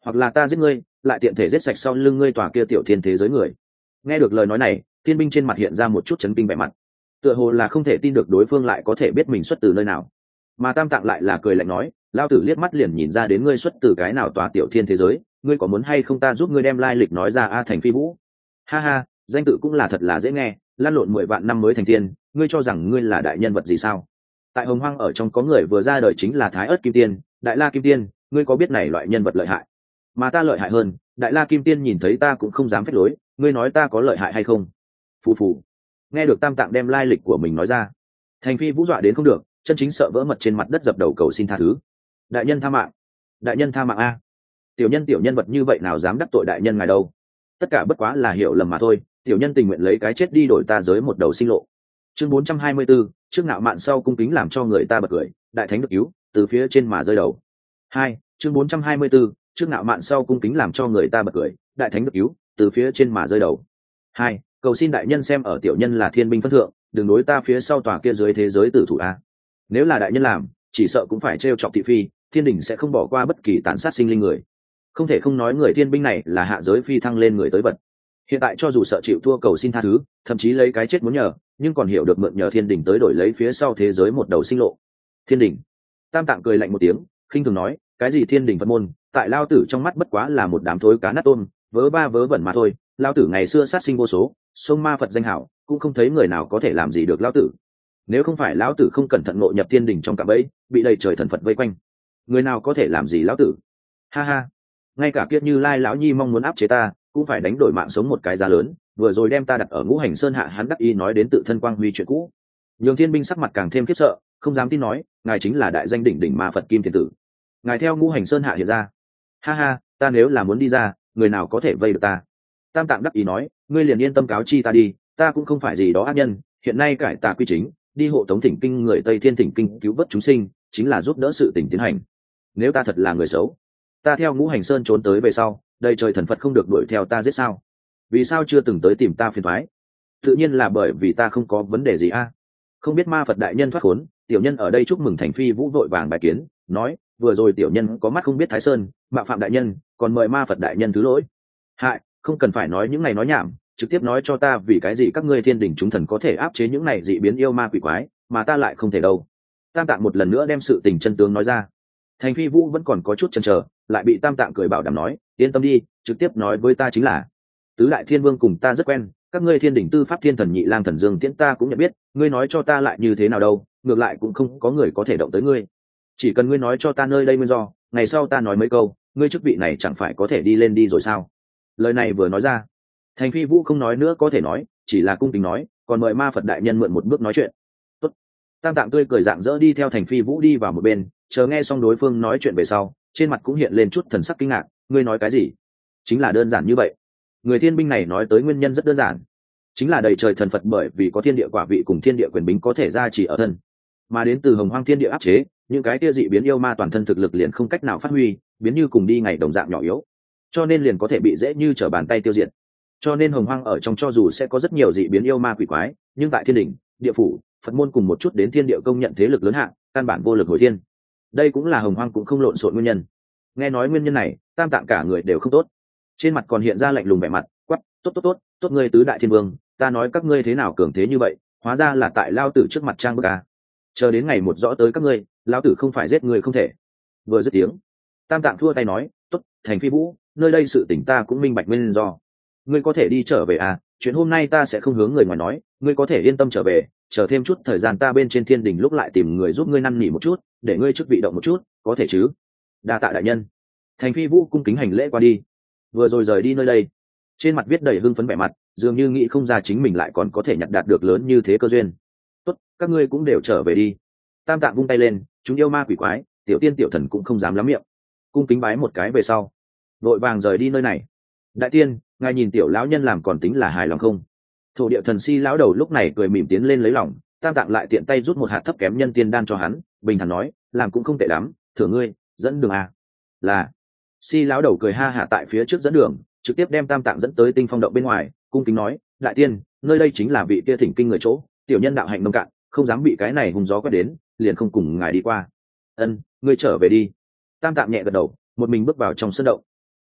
hoặc là ta giết ngươi lại tiện thể giết sạch sau lưng ngươi tòa kia tiểu thiên thế giới người. Nghe được lời nói này, thiên binh trên mặt hiện ra một chút chấn kinh vẻ mặt, tựa hồ là không thể tin được đối phương lại có thể biết mình xuất từ nơi nào. Mà Tam Tạng lại là cười lạnh nói, lao tử liếc mắt liền nhìn ra đến ngươi xuất từ cái nào tòa tiểu thiên thế giới, ngươi có muốn hay không ta giúp ngươi đem lai lịch nói ra a Thành Phi Vũ? Ha ha, danh tự cũng là thật là dễ nghe, lăn lộn 10 vạn năm mới thành tiên, ngươi cho rằng ngươi là đại nhân vật gì sao? Tại Hồng Hoang ở trong có người vừa ra đời chính là Thái Ức Kim Tiên, Đại La Kim Tiên, ngươi có biết này loại nhân vật lợi hại? Mà ta lợi hại hơn, Đại La Kim Tiên nhìn thấy ta cũng không dám phép lối, ngươi nói ta có lợi hại hay không? Phù phù. Nghe được Tam Tạng đem lai lịch của mình nói ra, Thành Phi Vũ dọa đến không được, chân chính sợ vỡ mật trên mặt đất dập đầu cầu xin tha thứ. Đại nhân tha mạng, đại nhân tha mạng a! Tiểu nhân vật như vậy nào dám đắc tội đại nhân ngài đâu? Tất cả bất quá là hiểu lầm mà thôi, tiểu nhân tình nguyện lấy cái chết đi đổi ta giới một đầu sinh lộ. Chương 424, trước ngạo mạn sau cung kính làm cho người ta bật cười, đại thánh được cứu, từ phía trên mà rơi đầu. 2. Chương 424, trước ngạo mạn sau cung kính làm cho người ta bật cười, đại thánh được cứu, từ phía trên mà rơi đầu. 2. Cầu xin đại nhân xem ở tiểu nhân là thiên binh phân thượng, đừng đối ta phía sau tòa kia dưới thế giới tử thủ a. Nếu là đại nhân làm, chỉ sợ cũng phải trêu chọc thị phi, thiên đình sẽ không bỏ qua bất kỳ tàn sát sinh linh người. Không thể không nói người thiên binh này là hạ giới phi thăng lên người tới vật. Hiện tại cho dù sợ chịu thua cầu xin tha thứ, thậm chí lấy cái chết muốn nhờ, nhưng còn hiểu được mượn nhờ thiên đình tới đổi lấy phía sau thế giới một đầu sinh lộ. Thiên đình. Tam Tạng cười lạnh một tiếng, khinh thường nói, cái gì thiên đình Phật môn, tại lao tử trong mắt bất quá là một đám thối cá nát tôm, vớ ba vớ vẩn mà thôi. Lao tử ngày xưa sát sinh vô số, sông ma Phật danh hảo, cũng không thấy người nào có thể làm gì được lao tử. Nếu không phải lão tử không cẩn thận ngộ nhập thiên đình trong cạm bẫy, bị đầy trời thần Phật vây quanh, người nào có thể làm gì lão tử? Ha ha, ngay cả Kiết Như Lai lão nhi mong muốn áp chế ta, cũng phải đánh đổi mạng sống một cái giá lớn, vừa rồi đem ta đặt ở Ngũ Hành Sơn hạ, hắn đắc ý nói đến tự thân quang huy chuyện cũ. Nhường Thiên binh sắc mặt càng thêm khiếp sợ, không dám tin nói, ngài chính là đại danh đỉnh đỉnh ma Phật Kim Thiền tử. Ngài theo Ngũ Hành Sơn hạ hiện ra. Ha ha, ta nếu là muốn đi ra, người nào có thể vây được ta? Tam Tạng đắc ý nói, ngươi liền yên tâm cáo chi ta đi, ta cũng không phải gì đó ác nhân, hiện nay cải tà quy chính, đi hộ tống thỉnh kinh người Tây Thiên thỉnh kinh cứu vớt chúng sinh, chính là giúp đỡ sự tình tiến hành. Nếu ta thật là người xấu, ta theo Ngũ Hành Sơn trốn tới về sau, đây trời thần Phật không được đuổi theo ta giết sao? Vì sao chưa từng tới tìm ta phiền toái? Tự nhiên là bởi vì ta không có vấn đề gì a. Không biết ma Phật đại nhân thoát khốn, tiểu nhân ở đây chúc mừng Thành Phi Vũ vội vàng bài kiến, nói, vừa rồi tiểu nhân có mắt không biết Thái Sơn, mạo phạm đại nhân, còn mời ma Phật đại nhân thứ lỗi. Hại, không cần phải nói những này nói nhảm, trực tiếp nói cho ta vì cái gì các ngươi thiên đình chúng thần có thể áp chế những này dị biến yêu ma quỷ quái, mà ta lại không thể đâu. Tam Tạng một lần nữa đem sự tình chân tướng nói ra. Thành Phi Vũ vẫn còn có chút chần chờ, lại bị Tam Tạng cười bảo đảm nói, yên tâm đi, trực tiếp nói với ta chính là, tứ đại thiên vương cùng ta rất quen, các ngươi thiên đỉnh tư pháp thiên thần Nhị Lang Thần Dương Tiễn ta cũng nhận biết, ngươi nói cho ta lại như thế nào đâu, ngược lại cũng không có người có thể động tới ngươi. Chỉ cần ngươi nói cho ta nơi đây nguyên do, ngày sau ta nói mấy câu, ngươi chức vị này chẳng phải có thể đi lên đi rồi sao? Lời này vừa nói ra, Thành Phi Vũ không nói nữa có thể nói, chỉ là cung kính nói, còn mời ma Phật đại nhân mượn một bước nói chuyện. Tốt. Tam Tạng tươi cười rạng rỡ đi theo Thành Phi Vũ đi vào một bên, chờ nghe xong đối phương nói chuyện về sau, trên mặt cũng hiện lên chút thần sắc kinh ngạc, ngươi nói cái gì? Chính là đơn giản như vậy. Người thiên binh này nói tới nguyên nhân rất đơn giản, chính là đầy trời thần Phật bởi vì có thiên địa quả vị cùng thiên địa quyền bính có thể ra chỉ ở thân, mà đến từ Hồng Hoang thiên địa áp chế, những cái kia dị biến yêu ma toàn thân thực lực liền không cách nào phát huy, biến như cùng đi ngày đồng dạng nhỏ yếu, cho nên liền có thể bị dễ như trở bàn tay tiêu diệt. Cho nên Hồng Hoang ở trong cho dù sẽ có rất nhiều dị biến yêu ma quỷ quái, nhưng tại thiên đình, địa phủ, Phật môn cùng một chút đến thiên địa công nhận thế lực lớn hạng, căn bản vô lực hồi thiên. Đây cũng là Hồng Hoang cũng không lộn xộn nguyên nhân. Nghe nói nguyên nhân này, Tam Tạng cả người đều không tốt, trên mặt còn hiện ra lạnh lùng vẻ mặt, quắc, tốt ngươi tứ đại thiên vương, ta nói các ngươi thế nào cường thế như vậy, hóa ra là tại lao tử trước mặt trang bức à. Chờ đến ngày một rõ tới các ngươi, lao tử không phải giết người không thể. Vừa dứt tiếng, Tam Tạng thua tay nói, tốt, Thành Phi Vũ, nơi đây sự tình ta cũng minh bạch nguyên do, ngươi có thể đi trở về à, chuyện hôm nay ta sẽ không hướng người ngoài nói, ngươi có thể yên tâm trở về, chờ thêm chút thời gian ta bên trên thiên đình lúc lại tìm người giúp ngươi năn nỉ một chút, để ngươi chức vị động một chút, có thể chứ? Đa tạ đại nhân. Thành Phi Vũ cung kính hành lễ qua đi, vừa rồi rời đi nơi đây, trên mặt viết đầy hưng phấn vẻ mặt, dường như nghĩ không ra chính mình lại còn có thể nhặt đạt được lớn như thế cơ duyên. Tốt, các ngươi cũng đều trở về đi. Tam Tạng vung tay lên, chúng yêu ma quỷ quái, tiểu tiên tiểu thần cũng không dám lắm miệng, cung kính bái một cái về sau, vội vàng rời đi nơi này. Đại tiên, ngài nhìn tiểu lão nhân làm còn tính là hài lòng không? Thổ địa thần si lão đầu lúc này cười mỉm tiến lên lấy lòng, Tam Tạng lại tiện tay rút một hạt thấp kém nhân tiên đan cho hắn, bình thản nói, làm cũng không tệ lắm, thưởng ngươi, dẫn đường à? Là. Si lão đầu cười ha hả tại phía trước dẫn đường, trực tiếp đem Tam Tạng dẫn tới Tinh Phong động bên ngoài, cung kính nói, đại tiên, nơi đây chính là vị kia thỉnh kinh người chỗ, tiểu nhân đạo hạnh nông cạn, không dám bị cái này hùng gió quét đến, liền không cùng ngài đi qua. Ân, ngươi trở về đi. Tam Tạng nhẹ gật đầu, một mình bước vào trong sân động.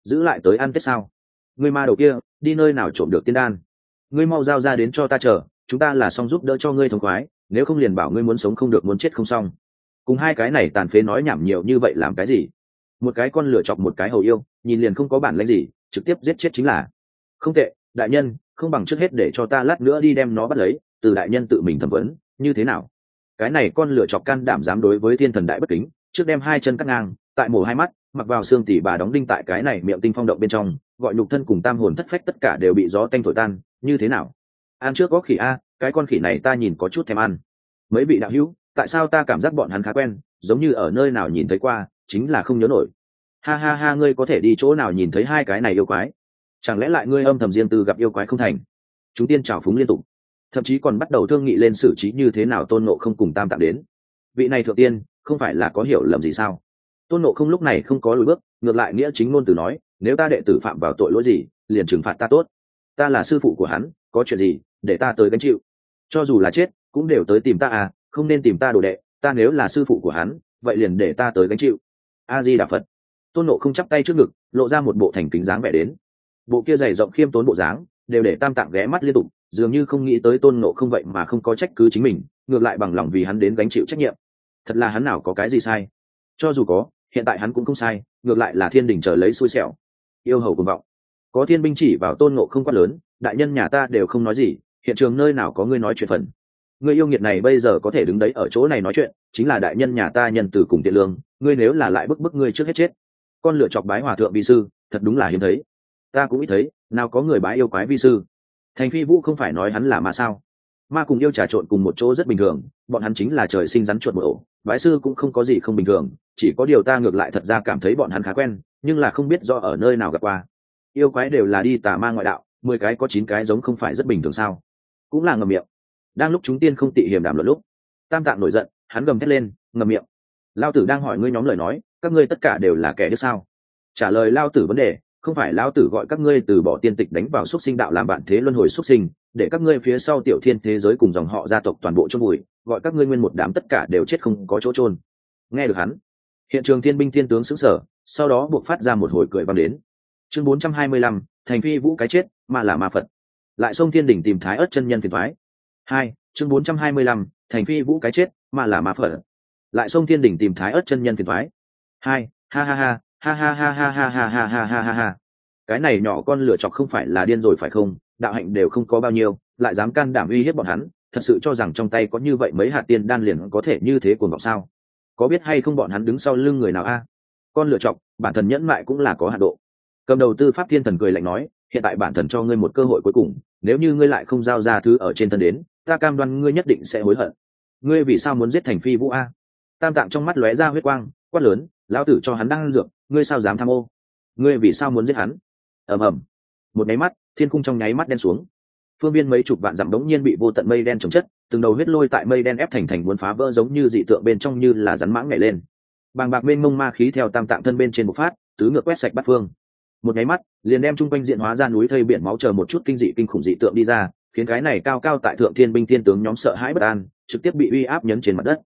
giữ lại tới ăn tết sao? Ngươi ma đầu kia đi nơi nào trộm được tiên đan? Ngươi mau giao ra đến cho ta chờ, chúng ta là xong giúp đỡ cho ngươi thống khoái, nếu không liền bảo ngươi muốn sống không được muốn chết không xong. Cùng hai cái này tàn phế nói nhảm nhiều như vậy làm cái gì? Một cái con lửa chọc một cái hầu yêu, nhìn liền không có bản lĩnh gì, trực tiếp giết chết chính là. Không tệ, đại nhân, không bằng trước hết để cho ta lát nữa đi đem nó bắt lấy, từ đại nhân tự mình thẩm vấn, như thế nào? Cái này con lửa chọc can đảm dám đối với thiên thần đại bất kính, trước đem hai chân cắt ngang, tại mổ hai mắt, mặc vào xương tỉ bà đóng đinh tại cái này miệng tinh phong động bên trong, gọi nhục thân cùng tam hồn thất phách tất cả đều bị gió tanh thổi tan, như thế nào? Ăn trước có khỉ a, cái con khỉ này ta nhìn có chút thèm ăn. Mấy vị đạo hữu, tại sao ta cảm giác bọn hắn khá quen, giống như ở nơi nào nhìn thấy qua, chính là không nhớ nổi. Ha ha ha, ngươi có thể đi chỗ nào nhìn thấy hai cái này yêu quái? Chẳng lẽ lại ngươi âm thầm riêng tư gặp yêu quái không thành? Chúng tiên trào phúng liên tục, thậm chí còn bắt đầu thương nghị lên xử trí như thế nào Tôn Ngộ Không cùng Tam Tạng đến. Vị này thượng tiên không phải là có hiểu lầm gì sao? Tôn Ngộ Không lúc này không có lùi bước, ngược lại nghĩa chính ngôn từ nói, nếu ta đệ tử phạm vào tội lỗi gì, liền trừng phạt ta tốt. Ta là sư phụ của hắn, có chuyện gì để ta tới gánh chịu, cho dù là chết cũng đều tới tìm ta à, không nên tìm ta đồ đệ, ta nếu là sư phụ của hắn vậy liền để ta tới gánh chịu. A Di Đà Phật. Tôn Ngộ Không chắp tay trước ngực, lộ ra một bộ thành kính dáng vẻ đến. Bộ kia dày rộng khiêm tốn bộ dáng đều để Tam Tạng ghé mắt liên tục, dường như không nghĩ tới Tôn Ngộ Không vậy mà không có trách cứ chính mình, ngược lại bằng lòng vì hắn đến gánh chịu trách nhiệm. Thật là hắn nào có cái gì sai, cho dù có hiện tại hắn cũng không sai, ngược lại là thiên đình chờ lấy xui xẻo. Yêu hầu cuồng vọng. Có thiên binh chỉ vào Tôn Ngộ Không quát lớn, đại nhân nhà ta đều không nói gì, hiện trường nơi nào có ngươi nói chuyện phần. Ngươi yêu nghiệt này bây giờ có thể đứng đấy ở chỗ này nói chuyện, chính là đại nhân nhà ta nhân từ cùng tiện lương, ngươi nếu là lại bức ngươi trước hết chết. Con lựa chọc bái hòa thượng vi sư, thật đúng là hiếm thấy. Ta cũng ít thấy, nào có người bái yêu quái vi sư. Thành Phi Vũ không phải nói hắn là ma sao? Ma cùng yêu trà trộn cùng một chỗ rất bình thường, bọn hắn chính là trời sinh rắn chuột một ổ, bái sư cũng không có gì không bình thường, chỉ có điều ta ngược lại thật ra cảm thấy bọn hắn khá quen, nhưng là không biết do ở nơi nào gặp qua. Yêu quái đều là đi tà ma ngoại đạo, 10 cái có 9 cái giống không phải rất bình thường sao? Cũng là ngậm miệng. Đang lúc chúng tiên không tị hiềm đàm luận lúc, Tam Tạng nổi giận, hắn gầm thét lên, ngậm miệng. Lao tử đang hỏi ngươi nhóm lời nói, các ngươi tất cả đều là kẻ điếc sao? Trả lời Lao tử vấn đề, không phải Lao tử gọi các ngươi từ bỏ tiên tịch đánh vào xuất sinh đạo làm bạn thế luân hồi xuất sinh, để các ngươi phía sau tiểu thiên thế giới cùng dòng họ gia tộc toàn bộ chôn bụi, gọi các ngươi nguyên một đám tất cả đều chết không có chỗ chôn. Nghe được hắn, hiện trường thiên binh thiên tướng sững sờ, sau đó buộc phát ra một hồi cười vang đến. Chương 425, Thành Phi Vũ cái chết, mà là ma Phật. Lại xông thiên đỉnh tìm Thái Ức chân nhân phiền toái. 2, chương 425, Thành Phi Vũ cái chết, mà là ma Phật. Lại xông thiên đỉnh tìm Thái Ức chân nhân phiền toái. 2, ha ha ha, ha ha ha ha ha ha ha ha ha ha ha. Cái này nhỏ con lửa chọc không phải là điên rồi phải không? Đạo hạnh đều không có bao nhiêu, lại dám can đảm uy hiếp bọn hắn, thật sự cho rằng trong tay có như vậy mấy hạt tiên đan liền có thể như thế cuồng vọng sao? Có biết hay không bọn hắn đứng sau lưng người nào a? Con lửa chọc, bản thân nhẫn mại cũng là có hạn độ. Cầm đầu Tư Pháp Thiên Thần cười lạnh nói, hiện tại bản thần cho ngươi một cơ hội cuối cùng, nếu như ngươi lại không giao ra thứ ở trên thân đến, ta cam đoan ngươi nhất định sẽ hối hận. Ngươi vì sao muốn giết Thành Phi Vũ a? Tam Tạng trong mắt lóe ra huyết quang, quát lớn, lão tử cho hắn đang dược, ngươi sao dám tham ô? Ngươi vì sao muốn giết hắn? Ầm ầm. Một nháy mắt, thiên cung trong nháy mắt đen xuống. Phương viên mấy chục vạn dặm đống nhiên bị vô tận mây đen chồng chất, từng đầu huyết lôi tại mây đen ép thành muốn phá vỡ, giống như dị tượng bên trong như là rắn mãng nhảy lên. Bàng bạc mênh mông ma khí theo Tam Tạng thân bên trên bộc phát, tứ ngược quét sạch bát phương. Một nháy mắt liền đem chung quanh diện hóa ra núi thây biển máu, chờ một chút kinh dị kinh khủng dị tượng đi ra, khiến cái này cao cao tại thượng thiên binh thiên tướng nhóm sợ hãi bất an, trực tiếp bị uy áp nhấn trên mặt đất.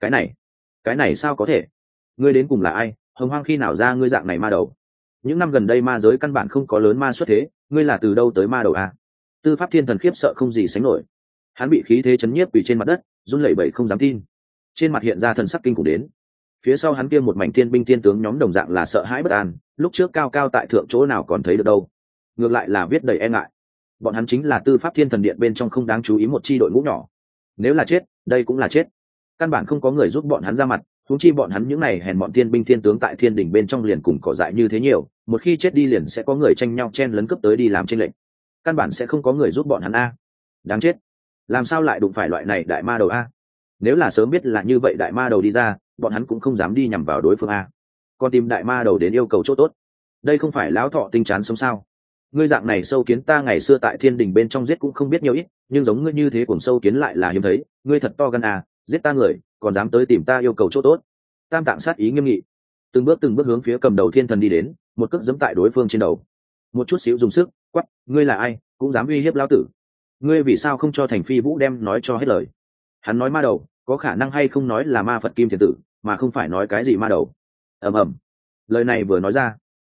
Cái này sao có thể? Ngươi đến cùng là ai? Hồng Hoang khi nào ra ngươi dạng này ma đầu? Những năm gần đây ma giới căn bản không có lớn ma xuất thế, ngươi là từ đâu tới ma đầu a? Tư Pháp Thiên Thần khiếp sợ không gì sánh nổi, hắn bị khí thế chấn nhiếp quỳ trên mặt đất, run lẩy bẩy không dám tin, trên mặt hiện ra thần sắc kinh khủng đến. Phía sau hắn kia một mảnh thiên binh thiên tướng nhóm đồng dạng là sợ hãi bất an, lúc trước cao cao tại thượng chỗ nào còn thấy được đâu, ngược lại là viết đầy e ngại. Bọn hắn chính là Tư Pháp Thiên Thần điện bên trong không đáng chú ý một chi đội ngũ nhỏ, nếu là chết đây cũng là chết, căn bản không có người giúp bọn hắn ra mặt, huống chi bọn hắn những này hèn bọn thiên binh thiên tướng tại thiên đỉnh bên trong liền cùng cỏ dại như thế nhiều, một khi chết đi liền sẽ có người tranh nhau chen lấn cướp tới đi làm tranh lệnh, căn bản sẽ không có người giúp bọn hắn a. Đáng chết, làm sao lại đụng phải loại này đại ma đầu a? Nếu là sớm biết là như vậy đại ma đầu đi ra, bọn hắn cũng không dám đi nhằm vào đối phương a, còn tìm đại ma đầu đến yêu cầu chỗ tốt, đây không phải lão thọ tinh chán sống sao? Ngươi dạng này sâu kiến ta ngày xưa tại thiên đình bên trong giết cũng không biết nhiều ít, nhưng giống ngươi như thế cuồng sâu kiến lại là hiếm thấy, ngươi thật to gan à, giết ta người còn dám tới tìm ta yêu cầu chỗ tốt. Tam Tạng sát ý nghiêm nghị, từng bước hướng phía cầm đầu thiên thần đi đến, một cước giẫm tại đối phương trên đầu, một chút xíu dùng sức quát, ngươi là ai cũng dám uy hiếp lão tử? Ngươi vì sao không cho Thành Phi Vũ đem nói cho hết lời? Hắn nói ma đầu, có khả năng hay không nói là ma Phật Kim Thiền Tử, mà không phải nói cái gì ma đầu. Ầm ầm. Lời này vừa nói ra,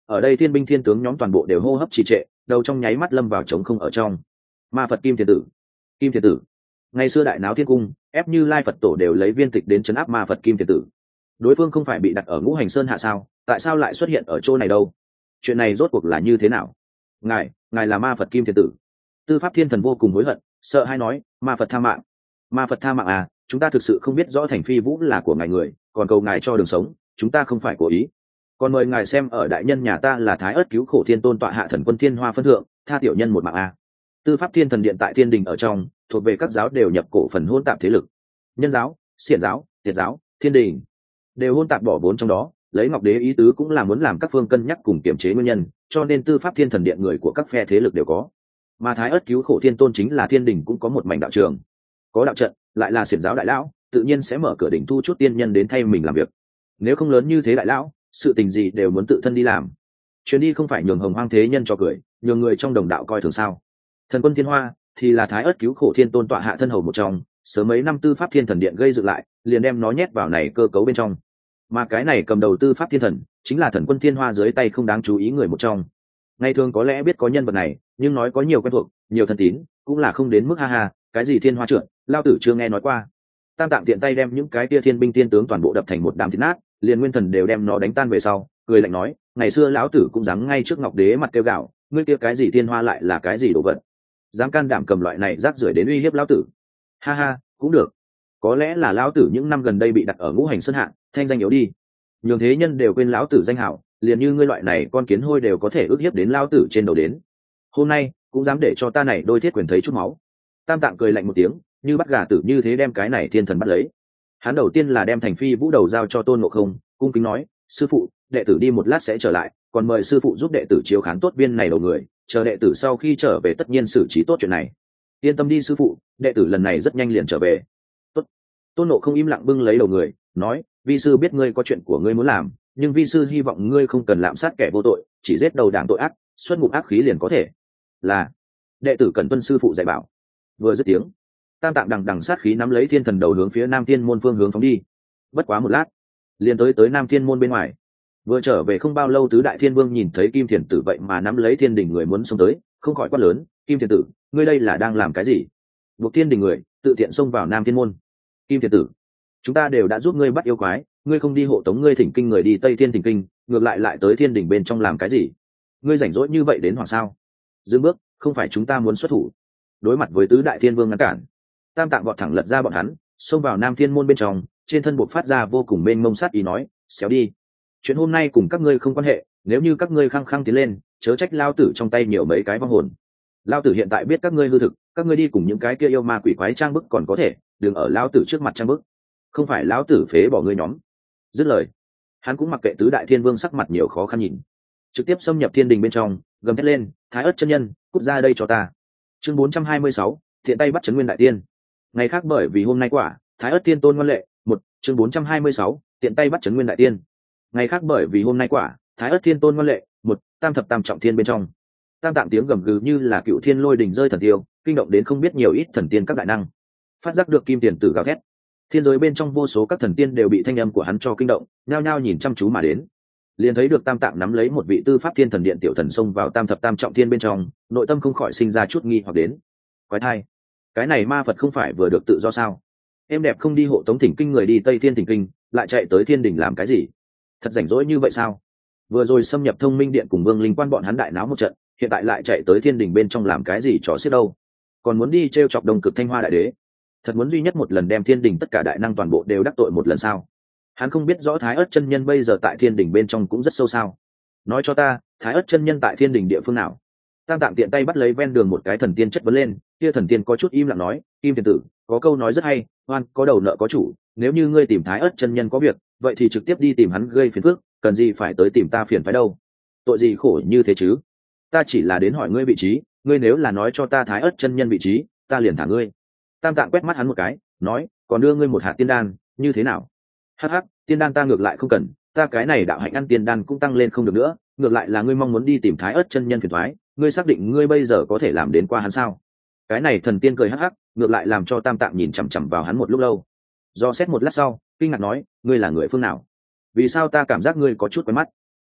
ở đây thiên binh thiên tướng nhóm toàn bộ đều hô hấp trì trệ, đầu trong nháy mắt lâm vào trống không ở trong. Ma Phật Kim Thiền Tử, Kim Thiền Tử. Ngày xưa đại náo thiên cung, ép Như Lai Phật tổ đều lấy viên tịch đến trấn áp Ma Phật Kim Thiền Tử. Đối phương không phải bị đặt ở Ngũ Hành Sơn hạ sao, tại sao lại xuất hiện ở chỗ này đâu? Chuyện này rốt cuộc là như thế nào? Ngài là Ma Phật Kim Thiền Tử. Tư Pháp Thiên Thần vô cùng hối hận, sợ hay nói, Ma Phật tha mạng. Ma Phật tha mạng à, chúng ta thực sự không biết rõ Thành Phi Vũ là của ngài người, còn cầu ngài cho đường sống, chúng ta không phải cố ý. Còn mời ngài xem ở đại nhân nhà ta là Thái Ất Cứu Khổ Thiên Tôn tọa hạ thần quân Thiên Hoa phân thượng, tha tiểu nhân một mạng a. Tư Pháp Thiên Thần điện tại Thiên Đình ở trong, thuộc về các giáo đều nhập cổ phần hôn tạp thế lực. Nhân giáo, Xiển giáo, Tiệt giáo, Thiên Đình đều hôn tạp bỏ vốn trong đó, lấy Ngọc Đế ý tứ cũng là muốn làm các phương cân nhắc cùng kiểm chế nguyên nhân, cho nên Tư Pháp Thiên Thần điện người của các phe thế lực đều có. Mà Thái Ất Cứu Khổ Thiên Tôn chính là Thiên Đình cũng có một mảnh đạo trường, có đạo trận, lại là Xiển giáo đại lão, tự nhiên sẽ mở cửa đỉnh thu chút tiên nhân đến thay mình làm việc. Nếu không lớn như thế đại lão, sự tình gì đều muốn tự thân đi làm. Chuyến đi không phải nhường hồng hoang thế nhân cho cười, nhường người trong đồng đạo coi thường sao? Thần quân Thiên Hoa thì là Thái Ất Cứu Khổ Thiên Tôn tọa hạ thân hầu một trong, sớm mấy năm Tư Pháp Thiên Thần điện gây dựng lại, liền đem nó nhét vào này cơ cấu bên trong. Mà cái này cầm đầu Tư Pháp Thiên Thần, chính là Thần quân Thiên Hoa dưới tay không đáng chú ý người một trong. Ngày thường có lẽ biết có nhân vật này, nhưng nói có nhiều quen thuộc, nhiều thân tín, cũng là không đến mức ha ha, cái gì Thiên Hoa trượt, lao tử chưa nghe nói qua. Tam Tạng tiện tay đem những cái tia thiên binh thiên tướng toàn bộ đập thành một đám thịt nát, liền nguyên thần đều đem nó đánh tan về sau, cười lạnh nói, ngày xưa lão tử cũng dám ngay trước Ngọc Đế mặt kêu gạo, ngươi kia cái gì Thiên Hoa lại là cái gì đồ vật, dám can đảm cầm loại này rác rưởi đến uy hiếp lão tử. Ha ha, cũng được, có lẽ là lão tử những năm gần đây bị đặt ở Ngũ Hành Sơn hạng, thanh danh yếu đi, nhường thế nhân đều quên lão tử danh hảo, liền như ngươi loại này con kiến hôi đều có thể ức hiếp đến lão tử trên đầu đến. Hôm nay cũng dám để cho ta này đôi thiết quyền thấy chút máu. Tam Tạng cười lạnh một tiếng, như bắt gà tử như thế đem cái này thiên thần bắt lấy. Hắn đầu tiên là đem Thành Phi Vũ đầu giao cho Tôn Ngộ Không, cung kính nói, sư phụ, đệ tử đi một lát sẽ trở lại, còn mời sư phụ giúp đệ tử chiếu khán tốt viên này đầu người, chờ đệ tử sau khi trở về tất nhiên xử trí tốt chuyện này. Yên tâm đi sư phụ, đệ tử lần này rất nhanh liền trở về. Tốt. Tôn Ngộ Không im lặng bưng lấy đầu người, nói, vi sư biết ngươi có chuyện của ngươi muốn làm, nhưng vi sư hy vọng ngươi không cần lạm sát kẻ vô tội, chỉ giết đầu đảng tội ác, xuất ngục ác khí liền có thể. Là, đệ tử cần tuân sư phụ dạy bảo. Vừa dứt tiếng, Tam Tạng đằng đằng sát khí nắm lấy thiên thần đầu hướng phía Nam Thiên môn phương hướng phóng đi. Bất quá một lát, liền tới Nam Thiên môn bên ngoài. Vừa trở về không bao lâu, tứ đại thiên vương nhìn thấy Kim Thiền Tử vậy mà nắm lấy thiên đình người muốn xông tới, không khỏi quát lớn, Kim Thiền Tử, ngươi đây là đang làm cái gì? Buộc thiên đình người tự tiện xông vào Nam Thiên môn. Kim Thiền Tử, chúng ta đều đã giúp ngươi bắt yêu quái, ngươi không đi hộ tống ngươi thỉnh kinh người đi Tây Thiên thỉnh kinh, ngược lại tới thiên đình bên trong làm cái gì? Ngươi rảnh rỗi như vậy đến hoàng sao? Dừng bước, không phải chúng ta muốn xuất thủ. Đối mặt với tứ đại thiên vương ngăn cản, Tam Tạng vọt thẳng lật ra bọn hắn, xông vào Nam Thiên môn bên trong, trên thân buộc phát ra vô cùng mênh mông sát ý nói, xéo đi, chuyện hôm nay cùng các ngươi không quan hệ, nếu như các ngươi khăng khăng tiến lên, chớ trách lao tử trong tay nhiều mấy cái vong hồn. Lao tử hiện tại biết các ngươi hư thực, các ngươi đi cùng những cái kia yêu ma quỷ quái trang bức còn có thể, đừng ở lao tử trước mặt trang bức, không phải lao tử phế bỏ ngươi nhóm. Dứt lời, hắn cũng mặc kệ tứ đại thiên vương sắc mặt nhiều khó khăn nhìn, trực tiếp xâm nhập thiên đình bên trong, gầm thét lên, Thái Ất chân nhân, cút ra đây cho ta. Chương 426, thiện tay bắt trấn nguyên đại tiên. Ngày khác bởi vì hôm nay quả, Thái Ất Thiên Tôn ngoan lệ, một chương 426, tiện tay bắt trấn nguyên đại tiên. Ngày khác bởi vì hôm nay quả, Thái Ất Thiên Tôn ngoan lệ, một tam thập tam trọng thiên bên trong. Tam Tạng tiếng gầm gừ như là cựu thiên lôi đình rơi thần tiêu, kinh động đến không biết nhiều ít thần tiên các đại năng. Phát giác được Kim Tiền Tử gào thét, thiên giới bên trong vô số các thần tiên đều bị thanh âm của hắn cho kinh động, nhao nhao nhìn chăm chú mà đến. Liền thấy được Tam Tạng nắm lấy một vị Tư Pháp Thiên Thần điện tiểu thần xông vào tam thập tam trọng thiên bên trong, nội tâm không khỏi sinh ra chút nghi hoặc đến. Quái thai, cái này ma Phật không phải vừa được tự do sao? Em đẹp không đi hộ tống thỉnh kinh người đi Tây Thiên thỉnh kinh, lại chạy tới thiên đình làm cái gì? Thật rảnh rỗi như vậy sao? Vừa rồi xâm nhập Thông Minh điện cùng Vương Linh Quan bọn hắn đại náo một trận, hiện tại lại chạy tới thiên đình bên trong làm cái gì trò xiết đâu? Còn muốn đi trêu chọc Đông Cực Thanh Hoa đại đế? Thật muốn duy nhất một lần đem thiên đình tất cả đại năng toàn bộ đều đắc tội một lần sao? Hắn không biết rõ Thái Ất chân nhân bây giờ tại thiên đình bên trong cũng rất sâu sao? Nói cho ta, Thái Ất chân nhân tại thiên đình địa phương nào? Tam Tạng tiện tay bắt lấy ven đường một cái thần tiên chất vấn lên, kia thần tiên có chút im lặng nói, Kim Tiền Tử, có câu nói rất hay, oan có đầu nợ có chủ, nếu như ngươi tìm Thái Ất chân nhân có việc, vậy thì trực tiếp đi tìm hắn gây phiền phức, cần gì phải tới tìm ta phiền phái đâu? Tội gì khổ như thế chứ? Ta chỉ là đến hỏi ngươi vị trí, ngươi nếu là nói cho ta Thái Ất chân nhân vị trí, ta liền thả ngươi. Tam Tạng quét mắt hắn một cái, nói, còn đưa ngươi một hạt tiên đan, như thế nào? Hắc hắc, tiên đan ta ngược lại không cần, ta cái này đạo hạnh ăn tiên đan cũng tăng lên không được nữa, ngược lại là ngươi mong muốn đi tìm Thái Ất chân nhân phiền toái, ngươi xác định ngươi bây giờ có thể làm đến qua hắn sao? Cái này thần tiên cười hắc hắc, ngược lại làm cho Tam Tạng nhìn chằm chằm vào hắn một lúc lâu. Do xét một lát sau, kinh ngạc nói, ngươi là người phương nào? Vì sao ta cảm giác ngươi có chút quen mắt?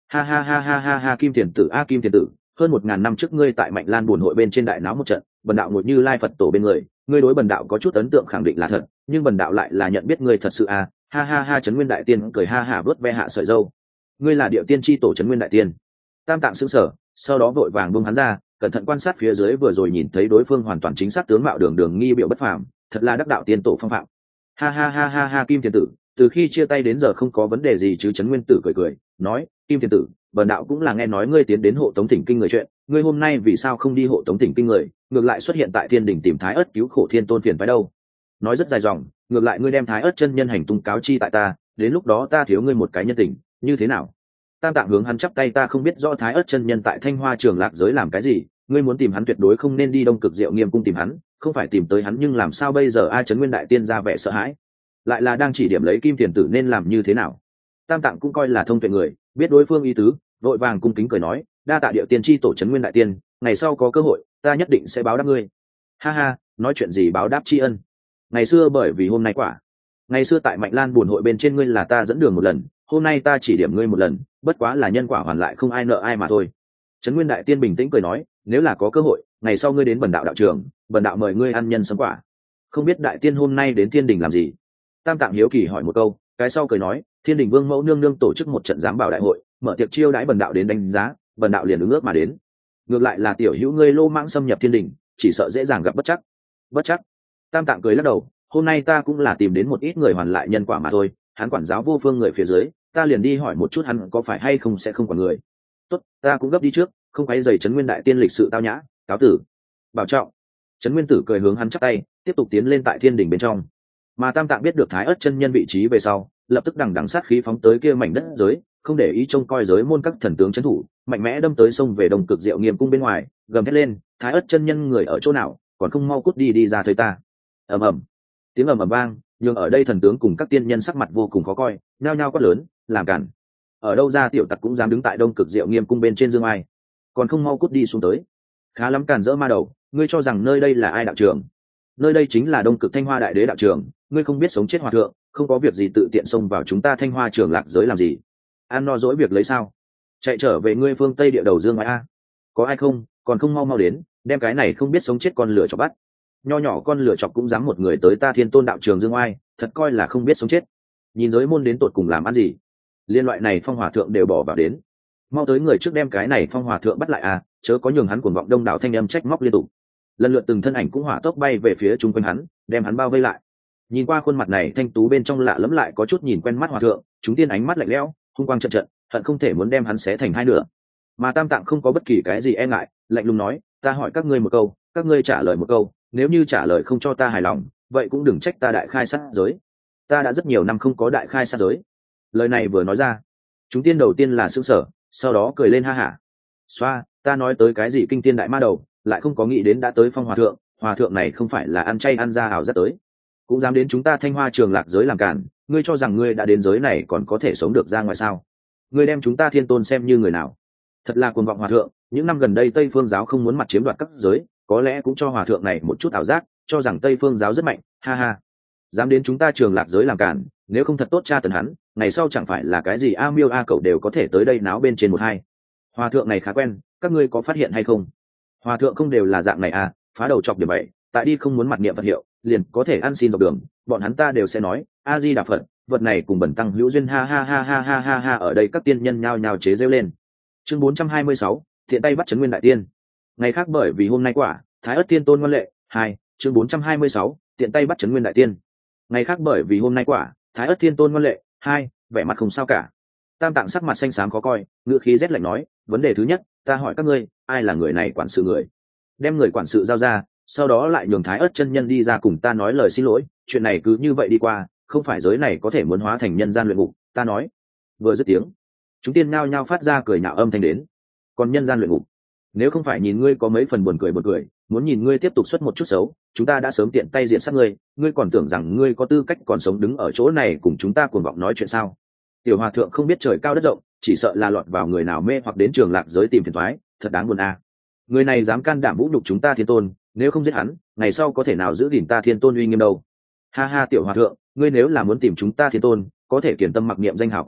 Ha ha ha ha ha ha, Kim Thiền Tử a Kim Thiền Tử, hơn 1000 năm trước ngươi tại Mạnh Lan buồn hội bên trên đại náo một trận, bần đạo ngồi như lai Phật tổ bên người, ngươi đối bần đạo có chút ấn tượng khẳng định là thật, nhưng bần đạo lại là nhận biết ngươi thật sự à? Ha ha ha, Trấn Nguyên đại tiên cười ha ha vớt ve hạ sợi râu. Ngươi là Điệu Tiên chi tổ Trấn Nguyên đại tiên. Tam Tạng sững sờ, sau đó vội vàng buông hắn ra, cẩn thận quan sát phía dưới, vừa rồi nhìn thấy đối phương hoàn toàn chính xác tướng mạo đường đường nghi biểu bất phàm, thật là đắc đạo tiên tổ phong phạm. Ha ha ha ha ha, Kim Thiền Tử, từ khi chia tay đến giờ không có vấn đề gì chứ? Trấn Nguyên Tử cười cười nói, Kim Thiền Tử, bần đạo cũng là nghe nói ngươi tiến đến hộ tống thỉnh kinh người chuyện, ngươi hôm nay vì sao không đi hộ tống thỉnh kinh người, ngược lại xuất hiện tại thiên đình tìm Thái Ất cứu khổ Thiên Tôn phiền phái đâu? Nói rất dài dòng, ngược lại ngươi đem Thái Ất chân nhân hành tung cáo chi tại ta, đến lúc đó ta thiếu ngươi một cái nhân tình, như thế nào? Tam Tạng hướng hắn chắp tay, ta không biết rõ Thái Ất chân nhân tại Thanh Hoa Trường Lạc giới làm cái gì, ngươi muốn tìm hắn tuyệt đối không nên đi Đông Cực Diệu Nghiêm cung tìm hắn, không phải tìm tới hắn, nhưng làm sao bây giờ? Trấn Nguyên đại tiên ra vẻ sợ hãi, lại là đang chỉ điểm lấy Kim Thiền Tử nên làm như thế nào. Tam Tạng cũng coi là thông tuệ người, biết đối phương ý tứ, vội vàng cung kính cười nói, đa tạ Điệu Tiên chi tổ Trấn Nguyên đại tiên, ngày sau có cơ hội ta nhất định sẽ báo đáp ngươi. Ha ha, nói chuyện gì báo đáp tri ân? Ngày xưa bởi vì hôm nay quả, ngày xưa tại Mạnh Lan buồn hội bên trên ngươi là ta dẫn đường một lần, hôm nay ta chỉ điểm ngươi một lần, bất quá là nhân quả hoàn lại, không ai nợ ai mà thôi. Trấn Nguyên đại tiên bình tĩnh cười nói, nếu là có cơ hội ngày sau ngươi đến bần đạo đạo trường, bần đạo mời ngươi ăn nhân sấm quả. Không biết đại tiên hôm nay đến thiên đình làm gì? Tam Tạng hiếu kỳ hỏi một câu, cái sau cười nói, thiên đình vương mẫu nương nương tổ chức một trận giám bảo đại hội, mở tiệc chiêu đãi bần đạo đến đánh giá, bần đạo liền ứng ước mà đến. Ngược lại là tiểu hữu ngươi lô mãng xâm nhập thiên đình, chỉ sợ dễ dàng gặp bất chắc. Bất chắc? Tam Tạng cười lắc đầu, hôm nay ta cũng là tìm đến một ít người hoàn lại nhân quả mà thôi, hắn quản giáo vô phương người phía dưới, ta liền đi hỏi một chút hắn có phải hay không sẽ không còn người. Tốt, ta cũng gấp đi trước, không quấy rầy Trấn Nguyên đại tiên lịch sự tao nhã, cáo tử. Bảo trọng. Trấn Nguyên Tử cười hướng hắn chắp tay, tiếp tục tiến lên tại thiên đình bên trong. Mà Tam Tạng biết được Thái Ất chân nhân vị trí về sau, lập tức đằng đằng sát khí phóng tới kia mảnh đất giới, không để ý trông coi giới môn các thần tướng trấn thủ, mạnh mẽ đâm tới sông về Đông Cực Diệu Nghiêm cung bên ngoài, gầm thét lên, Thái Ất chân nhân người ở chỗ nào, còn không mau cút đi ra thấy ta. Ầm ầm, tiếng ầm ầm vang, nhưng ở đây thần tướng cùng các tiên nhân sắc mặt vô cùng khó coi, nhao nhao quát lớn, làm cản. Ở đâu ra tiểu tặc cũng dám đứng tại Đông Cực Diệu Nghiêm cung bên trên dương ai, còn không mau cút đi xuống tới. Khá lắm cản rỡ ma đầu, ngươi cho rằng nơi đây là ai đạo trường? Nơi đây chính là Đông Cực Thanh Hoa đại đế đạo trường, ngươi không biết sống chết hòa thượng, không có việc gì tự tiện xông vào chúng ta Thanh Hoa Trường Lạc giới làm gì? Ăn no dỗi việc lấy sao? Chạy trở về ngươi phương Tây địa đầu dương ngoại a. Có ai không, còn không mau mau đến, đem cái này không biết sống chết con lửa chọc bắt. Nho nhỏ con lửa chọc cũng dám một người tới ta Thiên Tôn đạo trường dương oai, thật coi là không biết sống chết. Nhìn giới môn đến tột cùng làm ăn gì? Liên loại này phong hòa thượng đều bỏ vào đến. Mau tới người trước đem cái này phong hòa thượng bắt lại à, chớ có nhường hắn cuồng vọng đông đảo thanh âm trách móc liên tục. Lần lượt từng thân ảnh cũng hỏa tốc bay về phía chung quanh hắn, đem hắn bao vây lại. Nhìn qua khuôn mặt này thanh tú bên trong lạ lẫm lại có chút nhìn quen mắt hòa thượng, chúng tiên ánh mắt lạnh lẽo, hung quang trận trận, hận không thể muốn đem hắn xé thành hai nửa. Mà Tam Tạng không có bất kỳ cái gì e ngại, lạnh lùng nói, ta hỏi các ngươi một câu, các ngươi trả lời một câu, nếu như trả lời không cho ta hài lòng, vậy cũng đừng trách ta đại khai sát giới. Ta đã rất nhiều năm không có đại khai sát giới. Lời này vừa nói ra, chúng tiên đầu tiên là sững sờ, sau đó cười lên ha hả. Xoa, ta nói tới cái gì kinh tiên đại ma đầu, lại không có nghĩ đến đã tới phong hòa thượng này không phải là ăn chay ăn ra ảo rất tới, cũng dám đến chúng ta Thanh Hoa Trường Lạc giới làm cản. Ngươi cho rằng ngươi đã đến giới này còn có thể sống được ra ngoài sao? Ngươi đem chúng ta Thiên Tôn xem như người nào? Thật là cuồng vọng hòa thượng. Những năm gần đây Tây Phương giáo không muốn mặt chiếm đoạt các giới, có lẽ cũng cho hòa thượng này một chút ảo giác, cho rằng Tây Phương giáo rất mạnh. Ha ha, dám đến chúng ta Trường Lạc giới làm cản, nếu không thật tốt tra tấn hắn, ngày sau chẳng phải là cái gì a miêu a cẩu đều có thể tới đây náo bên trên một hai. Hòa thượng này khá quen, các ngươi có phát hiện hay không? Hòa thượng không đều là dạng này à, phá đầu chọc điểm vậy, tại đi không muốn mặt niệm Phật hiệu, liền có thể ăn xin dọc đường, bọn hắn ta đều sẽ nói a di đà Phật, vật này cùng bẩn tăng hữu duyên. Ha ha ha ha ha ha ha. Ở đây các tiên nhân nhao nhao chế rêu lên. Chương 426, thiện tay bắt Trấn Nguyên đại tiên. Ngày khác bởi vì hôm nay quả, Thái Ất Thiên Tôn ngoan lệ. 2, chương 426, tiện tay bắt Trấn Nguyên đại tiên. Ngày khác bởi vì hôm nay quả, Thái Ất Thiên Tôn ngoan lệ. 2, vẻ mặt không sao cả. Tam Tạng sắc mặt xanh xám khó coi, ngữ khí rét lạnh nói, vấn đề thứ nhất, ta hỏi các ngươi, ai là người này quản sự người? Đem người quản sự giao ra, sau đó lại nhường Thái Ất chân nhân đi ra cùng ta nói lời xin lỗi, chuyện này cứ như vậy đi qua, không phải giới này có thể muốn hóa thành nhân gian luyện ngục, ta nói. Vừa dứt tiếng, chúng tiên nhao nhao phát ra cười nhạo âm thanh đến. Còn nhân gian luyện ngục, nếu không phải nhìn ngươi có mấy phần buồn cười, muốn nhìn ngươi tiếp tục xuất một chút xấu, chúng ta đã sớm tiện tay diện sát ngươi, ngươi còn tưởng rằng ngươi có tư cách còn sống đứng ở chỗ này cùng chúng ta cuồng vọng nói chuyện sao? Tiểu hòa thượng không biết trời cao đất rộng, chỉ sợ là lọt vào người nào mê hoặc đến Trường Lạc giới tìm phiền toái, thật đáng buồn a. Người này dám can đảm vũ nhục chúng ta Thiên Tôn, nếu không giết hắn, ngày sau có thể nào giữ gìn ta Thiên Tôn uy nghiêm đâu? Ha ha, tiểu hòa thượng, ngươi nếu là muốn tìm chúng ta Thiên Tôn, có thể kiền tâm mặc niệm danh hào của hắn,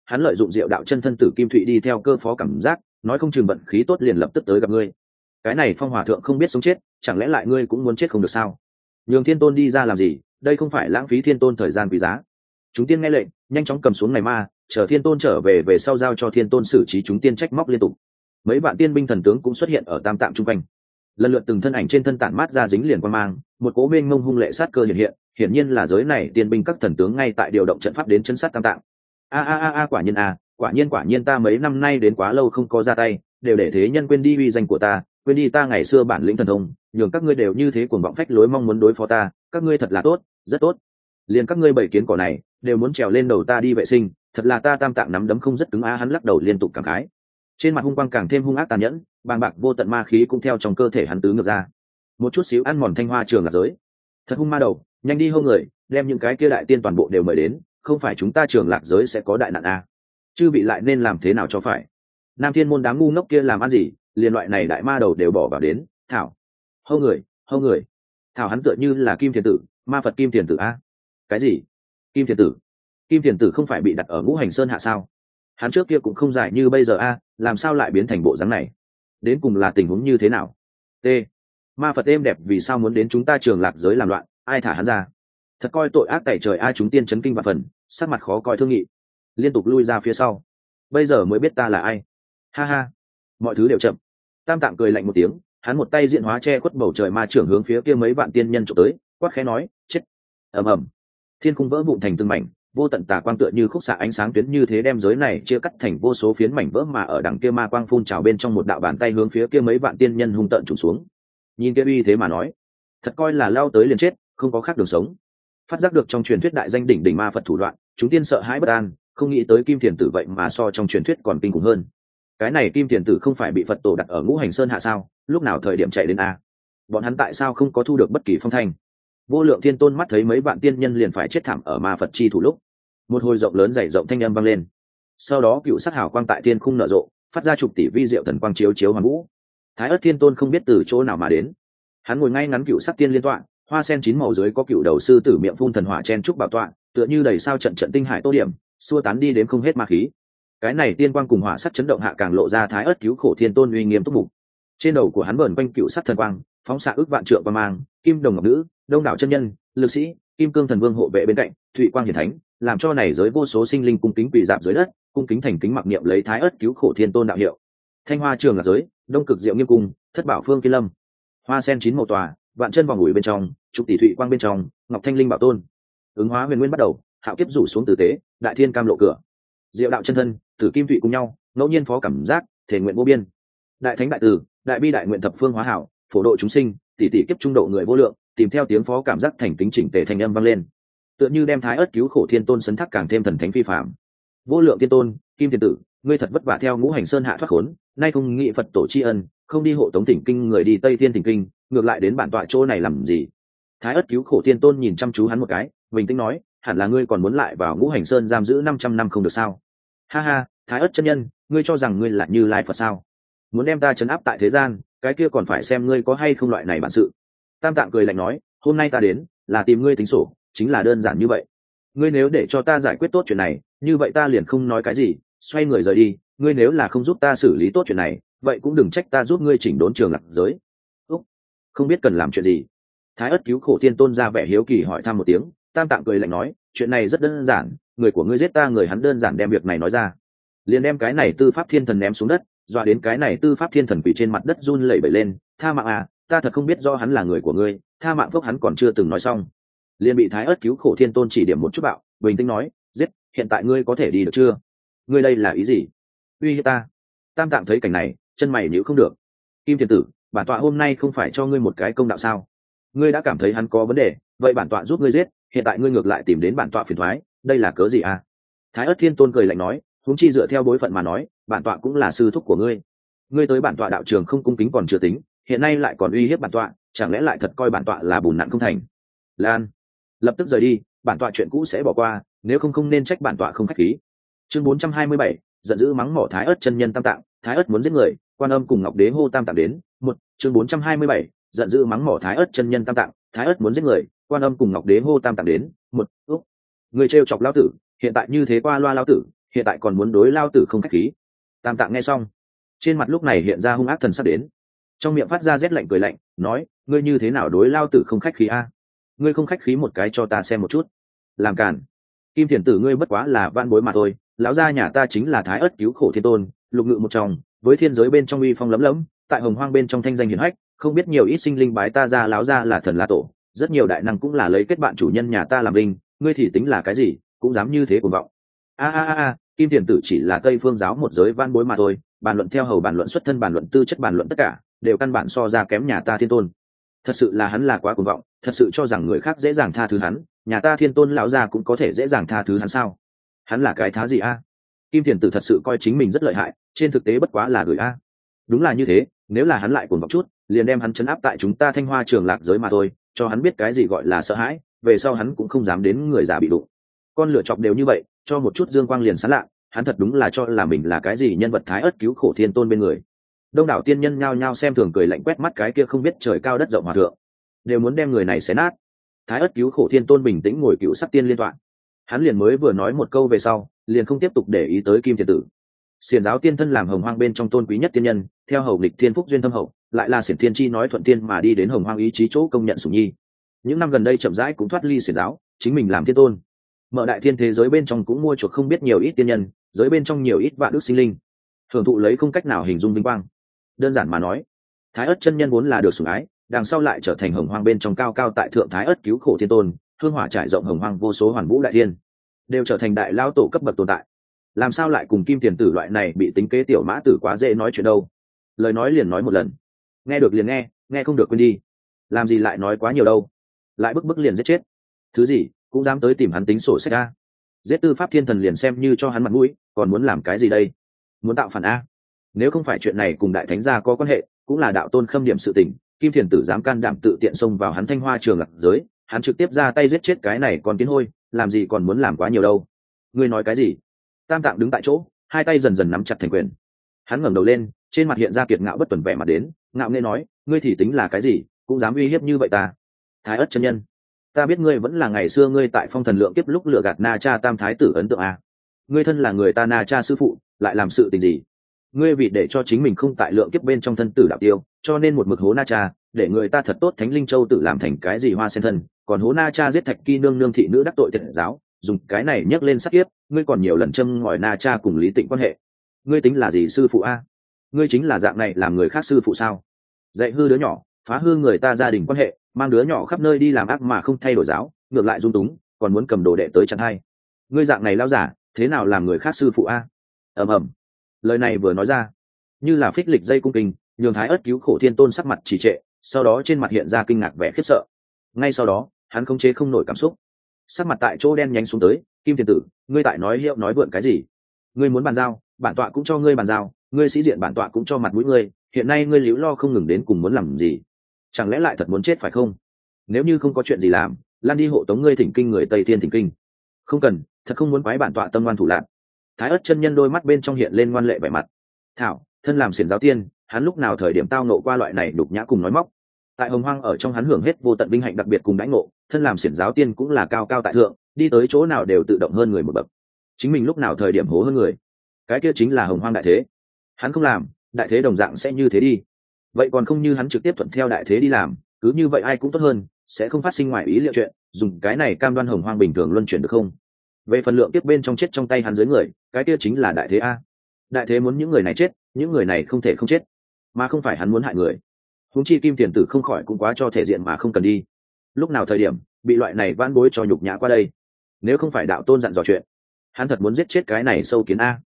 hắn lợi dụng diệu đạo chân thân tử kim thụy đi theo cơ phó cảm giác, nói không chừng vận khí tốt liền lập tức tới gặp ngươi. Cái này Phong hòa thượng không biết sống chết, chẳng lẽ lại ngươi cũng muốn chết không được sao? Nhường Thiên Tôn đi ra làm gì? Đây không phải lãng phí Thiên Tôn thời gian quý giá. Chúng tiên nghe lệnh, nhanh chóng cầm xuống này ma, chờ Thiên Tôn trở về về sau giao cho Thiên Tôn xử trí. Chúng tiên trách móc liên tục. Mấy vạn tiên binh thần tướng cũng xuất hiện ở tam tạng trung quanh, lần lượt từng thân ảnh trên thân tản mát ra dính liền quang mang, một cố mênh mông hung lệ sát cơ hiện hiện, hiển nhiên là giới này tiên binh các thần tướng ngay tại điều động trận pháp đến chân sát tam tạng. Quả nhiên quả nhiên ta mấy năm nay đến quá lâu không có ra tay, đều để thế nhân quên đi uy danh của ta, quên đi ta ngày xưa bản lĩnh thần thông, nhường các ngươi đều như thế cuồng vọng phách lối mong muốn đối phó ta, các ngươi thật là tốt, rất tốt. Liền các ngươi bảy kiến cỏ này đều muốn trèo lên đầu ta đi vệ sinh, thật là ta tam tạng nắm đấm không rất cứng hắn lắc đầu liên tục cảm khái, trên mặt hung quang càng thêm hung ác tàn nhẫn, bàng bạc vô tận ma khí cũng theo trong cơ thể hắn tứ ngược ra, một chút xíu ăn mòn Thanh Hoa Trường Lạc giới. Thật hung ma đầu, nhanh đi hô người, đem những cái kia đại tiên toàn bộ đều mời đến, không phải chúng ta Trường Lạc giới sẽ có đại nạn a. Chư vị lại nên làm thế nào cho phải? Nam Thiên môn đám ngu ngốc kia làm ăn gì, liền loại này đại ma đầu đều bỏ vào đến, thảo. Hô người. Thảo hắn tựa như là Kim Thiền Tử, ma Phật Kim Thiền Tử a. Cái gì? Kim Thiền Tử? Kim Thiền Tử không phải bị đặt ở Ngũ Hành Sơn hạ sao? Hắn trước kia cũng không dài như bây giờ a, làm sao lại biến thành bộ dáng này? Đến cùng là tình huống như thế nào? T. Ma Phật êm đẹp vì sao muốn đến chúng ta Trường Lạc giới làm loạn, ai thả hắn ra? Thật coi tội ác tẩy trời ai. Chúng tiên chấn kinh và phần, sắc mặt khó coi thương nghị, liên tục lui ra phía sau. Bây giờ mới biết ta là ai. Ha ha, mọi thứ đều chậm. Tam Tạng cười lạnh một tiếng, hắn một tay diện hóa che khuất bầu trời ma trưởng hướng phía kia mấy vạn tiên nhân chụp tới, quát khẽ nói, chết. Ầm ầm, thiên cung vỡ vụn thành từng mảnh, vô tận tà quang tựa như khúc xạ ánh sáng tuyến như thế đem giới này chia cắt thành vô số phiến mảnh vỡ, mà ở đằng kia ma quang phun trào bên trong một đạo bàn tay hướng phía kia mấy vạn tiên nhân hung tợn trùng xuống. Nhìn kia uy thế mà nói, thật coi là lao tới liền chết, không có khác đường sống. Phát giác được trong truyền thuyết đại danh đỉnh đỉnh ma Phật thủ đoạn, chúng tiên sợ hãi bất an, không nghĩ tới Kim Thiền Tử vậy mà so trong truyền thuyết còn kinh khủng hơn. Cái này Kim Thiền Tử không phải bị Phật tổ đặt ở Ngũ Hành Sơn hạ sao? Lúc nào thời điểm chạy đến a? Bọn hắn tại sao không có thu được bất kỳ phong thanh? Vô Lượng Thiên Tôn mắt thấy mấy vạn tiên nhân liền phải chết thảm ở ma Phật chi thủ lúc, một hồi rộng lớn dày rộng thanh âm vang lên, sau đó cựu sắc hào quang tại thiên khung nở rộ, phát ra chục tỷ vi diệu thần quang chiếu chiếu hoàn vũ. Thái Ức Thiên Tôn không biết từ chỗ nào mà đến, hắn ngồi ngay ngắn cựu sắc tiên liên tọa, hoa sen chín màu dưới có cựu đầu sư tử miệng phun thần hỏa chen trúc bảo tọa, tựa như đầy sao trận trận tinh hải tô điểm, xua tán đi đến không hết ma khí. Cái này tiên quang cùng hỏa sắc chấn động hạ càng lộ ra Thái Ức cứu khổ Thiên Tôn uy nghiêm túc mục. Trên đầu của hắn vờn quanh cựu sắc thần quang, phóng xạ ước vạn trượng quang mang, kim đồng ngọc nữ, đông đảo chân nhân, lực sĩ, kim cương thần vương hộ vệ bên cạnh, thụy quang hiển thánh, làm cho này giới vô số sinh linh cung kính quỳ dạp dưới đất, cung kính thành kính mặc niệm lấy Thái Ức cứu khổ Thiên Tôn đạo hiệu. Thanh Hoa Trường Lạc giới, đông cực diệu nghiêm cung, thất bảo phương kiên lâm, hoa sen chín màu tòa, vạn chân vòng ủi bên trong, trục tỷ thụy quang bên trong, ngọc thanh linh bảo tôn. Ứng hóa huyền nguyên bắt đầu, hạo kiếp rủ xuống tử tế, đại thiên cam lộ cửa. Diệu đạo chân thân, tử kim thụy cùng nhau, ngẫu nhiên phó cảm giác, thể nguyện vô biên. Đại thánh đại từ, đại bi đại nguyện thập phương hóa hảo, phổ độ chúng sinh, tỷ tỷ kiếp trung độ người vô lượng, tìm theo tiếng phó cảm giác thành kính chỉnh tề thành âm vang lên, tựa như đem Thái Ức cứu khổ Thiên Tôn sấn thác càng thêm thần thánh phi phàm. Vô Lượng Thiên Tôn, Kim Thiên Tử, ngươi thật vất vả theo Ngũ Hành Sơn hạ thoát khốn, nay không nghị Phật tổ tri ân, không đi hộ tống thỉnh kinh người đi Tây Thiên thỉnh kinh, ngược lại đến bản tọa chỗ này làm gì? Thái Ức cứu khổ Thiên Tôn nhìn chăm chú hắn một cái, bình tĩnh nói, hẳn là ngươi còn muốn lại vào Ngũ Hành Sơn giam giữ 500 năm không được sao? Ha ha, Thái Ức chân nhân, ngươi cho rằng ngươi là Như Lai Phật sao? Muốn đem ta trấn áp tại thế gian, cái kia còn phải xem ngươi có hay không loại này bản sự. Tam Tạng cười lạnh nói, hôm nay ta đến là tìm ngươi tính sổ, chính là đơn giản như vậy. Ngươi nếu để cho ta giải quyết tốt chuyện này, như vậy ta liền không nói cái gì, xoay người rời đi. Ngươi nếu là không giúp ta xử lý tốt chuyện này, vậy cũng đừng trách ta giúp ngươi chỉnh đốn Trường Lạc giới. Úc, không biết cần làm chuyện gì. Thái Ức cứu khổ Thiên Tôn ra vẻ hiếu kỳ hỏi thăm một tiếng. Tam Tạng cười lạnh nói, chuyện này rất đơn giản, người của ngươi giết ta, người hắn đơn giản đem việc này nói ra, liền đem cái này Tư Pháp Thiên Thần ném xuống đất, dọa đến cái này Tư Pháp Thiên Thần quỳ trên mặt đất run lẩy bẩy lên, tha mạng à, ta thật không biết do hắn là người của ngươi, tha mạng phúc. Hắn còn chưa từng nói xong, liền bị Thái Ức cứu khổ Thiên Tôn chỉ điểm một chút bạo, bình tĩnh nói, giết, hiện tại ngươi có thể đi được chưa? Ngươi đây là ý gì? Uy hiếp ta? Tam Tạng thấy cảnh này, chân mày nhíu không được. Kim Thiên Tử, bản tọa hôm nay không phải cho ngươi một cái công đạo sao? Ngươi đã cảm thấy hắn có vấn đề, vậy bản tọa giúp ngươi giết, hiện tại ngươi ngược lại tìm đến bản tọa phiền toái, đây là cớ gì à? Thái Ức Thiên Tôn cười lạnh nói, huống chi dựa theo bối phận mà nói, bản tọa cũng là sư thúc của ngươi. Ngươi tới bản tọa đạo trường không cung kính còn chưa tính, hiện nay lại còn uy hiếp bản tọa, chẳng lẽ lại thật coi bản tọa là bùn nặn không thành? Lan, lập tức rời đi, bản tọa chuyện cũ sẽ bỏ qua, nếu không nên trách bản tọa không khách khí. Chương 427, giận dữ mắng mỏ Thái Ức chân nhân Tam Tạng. Thái Ức muốn giết người, Quan Âm cùng Ngọc Đế hô Tam Tạng đến. Một, chương 427, giận dữ mắng mỏ Thái Ức chân nhân Tam Tạng. Thái Ức muốn giết người, Quan Âm cùng Ngọc Đế hô Tam Tạng đến. Một, úc, người trêu chọc lão tử, hiện tại như thế qua loa lão tử, hiện tại còn muốn đối lao tử không khách khí. Tam Tạng nghe xong, trên mặt lúc này hiện ra hung ác thần sắp đến, trong miệng phát ra rét lạnh cười lạnh, nói: ngươi như thế nào đối lao tử không khách khí a? Ngươi không khách khí một cái cho ta xem một chút. Làm cản. Kim Thiền Tử, ngươi bất quá là van bối mà thôi, lão gia nhà ta chính là Thái Ất cứu khổ thiên tôn, lục ngự một trong, với thiên giới bên trong uy phong lấm lấm, tại hồng hoang bên trong thanh danh hiển hách, không biết nhiều ít sinh linh bái ta ra lão gia là thần là tổ, rất nhiều đại năng cũng là lấy kết bạn chủ nhân nhà ta làm linh, ngươi thì tính là cái gì, cũng dám như thế cuồng vọng. A, Kim Thiền Tử chỉ là Tây Phương giáo một giới van bối mà thôi, bàn luận theo hầu, bàn luận xuất thân, bàn luận tư chất, bàn luận tất cả đều căn bản so ra kém nhà ta thiên tôn. Thật sự là hắn là quá cuồng vọng, thật sự cho rằng người khác dễ dàng tha thứ hắn, nhà ta thiên tôn lão gia cũng có thể dễ dàng tha thứ hắn sao? Hắn là cái thá gì a? Kim Thiền Tử thật sự coi chính mình rất lợi hại, trên thực tế bất quá là gửi a. Đúng là như thế, nếu là hắn lại cuồng vọng chút, liền đem hắn trấn áp tại chúng ta Thanh Hoa Trường Lạc giới mà thôi, cho hắn biết cái gì gọi là sợ hãi, về sau hắn cũng không dám đến người già bị đụng. Con lửa chọc đều như vậy, cho một chút dương quang liền sáng lạ, hắn thật đúng là cho là mình là cái gì nhân vật Thái Ất cứu khổ thiên tôn bên người. Đông đảo tiên nhân nhao nhao xem thường cười lạnh, quét mắt cái kia không biết trời cao đất rộng hòa thượng, đều muốn đem người này xé nát. Thái Ất cứu khổ thiên tôn bình tĩnh ngồi cựu sắc tiên liên tọa, hắn liền mới vừa nói một câu về sau, liền không tiếp tục để ý tới Kim Thiền Tử. Xiển giáo tiên thân làm hồng hoang bên trong tôn quý nhất tiên nhân, theo hầu nghịch thiên phúc duyên thâm hậu, lại là Xiển Thiên Chi nói thuận tiên mà đi đến hồng hoang ý chí chỗ công nhận sủng nhi. Những năm gần đây chậm rãi cũng thoát ly xiển giáo, chính mình làm thiên tôn. Mở đại thiên thế giới bên trong cũng mua chuộc không biết nhiều ít tiên nhân, giới bên trong nhiều ít vạn đức sinh linh, hưởng thụ lấy không cách nào hình dung vinh quang. Đơn giản mà nói, Thái Ất chân nhân vốn là được sủng ái, đằng sau lại trở thành hồng hoang bên trong cao cao tại thượng Thái Ất cứu khổ thiên tôn, hương hỏa trải rộng hồng hoang vô số hoàn vũ đại thiên, đều trở thành đại lao tổ cấp bậc tồn tại. Làm sao lại cùng Kim Tiền Tử loại này bị tính kế tiểu mã tử quá dễ nói chuyện đâu? Lời nói liền nói một lần, nghe được liền nghe, nghe không được quên đi. Làm gì lại nói quá nhiều đâu? Lại bức liền giết chết. Thứ gì cũng dám tới tìm hắn tính sổ sách a? Giết Tư Pháp Thiên Thần liền xem như cho hắn mặt mũi, còn muốn làm cái gì đây? Muốn tạo phản a? Nếu không phải chuyện này cùng đại thánh gia có quan hệ, cũng là đạo tôn khâm điểm sự tình, Kim Thiền Tử dám can đảm tự tiện xông vào hắn Thanh Hoa Trường Lạc giới, hắn trực tiếp ra tay giết chết cái này còn kiến hôi, làm gì còn muốn làm quá nhiều đâu? Ngươi nói cái gì? Tam Tạng đứng tại chỗ, hai tay dần dần nắm chặt thành quyền. Hắn ngẩng đầu lên, trên mặt hiện ra kiệt ngạo bất tuần vẻ mặt đến, ngạo nghễ nói: ngươi thì tính là cái gì, cũng dám uy hiếp như vậy ta? Thái Ất chân nhân, ta biết ngươi vẫn là ngày xưa ngươi tại Phong Thần Lượng Kiếp lúc lừa gạt Na Cha Tam Thái tử ấn tượng à? Ngươi thân là người ta Na Cha sư phụ, lại làm sự tình gì? Ngươi vì để cho chính mình không tại lượng kiếp bên trong thân tử đạo tiêu, cho nên một mực hố Na Cha, để người ta thật tốt Thánh Linh Châu tự làm thành cái gì hoa sen thân, còn hố Na Cha giết Thạch Kỳ nương nương thị nữ đắc tội tiệt giáo, dùng cái này nhấc lên sát kiếp, ngươi còn nhiều lần châm ngòi Na Cha cùng Lý Tịnh quan hệ. Ngươi tính là gì sư phụ a? Ngươi chính là dạng này làm người khác sư phụ sao? Dạy hư đứa nhỏ, phá hư người ta gia đình quan hệ, mang đứa nhỏ khắp nơi đi làm ác mà không thay đổi giáo, ngược lại dung túng, còn muốn cầm đồ đệ tới chặn hay. Ngươi dạng này lao giả, thế nào làm người khác sư phụ a? Ầm. Lời này vừa nói ra, như là phích lịch dây cung kinh, nhường Thái Ất cứu khổ thiên tôn sắc mặt trì trệ, sau đó trên mặt hiện ra kinh ngạc vẻ khiếp sợ. Ngay sau đó, hắn khống chế không nổi cảm xúc, sắc mặt tại chỗ đen nhánh xuống tới. Kim Thiền Tử, ngươi tại nói hiệu nói vượn cái gì? Ngươi muốn bàn giao, bản tọa cũng cho ngươi bàn giao, ngươi sĩ diện bản tọa cũng cho mặt mũi ngươi, hiện nay ngươi líu lo không ngừng đến cùng muốn làm gì? Chẳng lẽ lại thật muốn chết phải không? Nếu như không có chuyện gì làm, lan đi hộ tống ngươi thỉnh kinh người Tây Thiên thỉnh kinh. Không cần, thật không muốn quái bản tọa tâm ngoan thủ lạn. Thái Ất chân nhân đôi mắt bên trong hiện lên ngoan lệ vẻ mặt. Thảo, thân làm xiển giáo tiên, hắn lúc nào thời điểm tao nộ qua loại này đục nhã cùng nói móc. Tại hồng hoang ở trong hắn hưởng hết vô tận vinh hạnh đặc biệt cùng đãi ngộ, thân làm xiển giáo tiên cũng là cao cao tại thượng, đi tới chỗ nào đều tự động hơn người một bậc. Chính mình lúc nào thời điểm hố hơn người, cái kia chính là hồng hoang đại thế. Hắn không làm, đại thế đồng dạng sẽ như thế đi. Vậy còn không như hắn trực tiếp thuận theo đại thế đi làm, cứ như vậy ai cũng tốt hơn, sẽ không phát sinh ngoài ý liệu chuyện, dùng cái này cam đoan hồng hoang bình thường luân chuyển được không? Về phần lượng tiếp bên trong chết trong tay hắn dưới người, cái kia chính là đại thế a. Đại thế muốn những người này chết, những người này không thể không chết, mà không phải hắn muốn hại người. Huống chi Kim Tiền Tử không khỏi cũng quá cho thể diện mà không cần đi. Lúc nào thời điểm bị loại này vãn bối cho nhục nhã qua đây? Nếu không phải đạo tôn dặn dò chuyện, hắn thật muốn giết chết cái này sâu kiến a.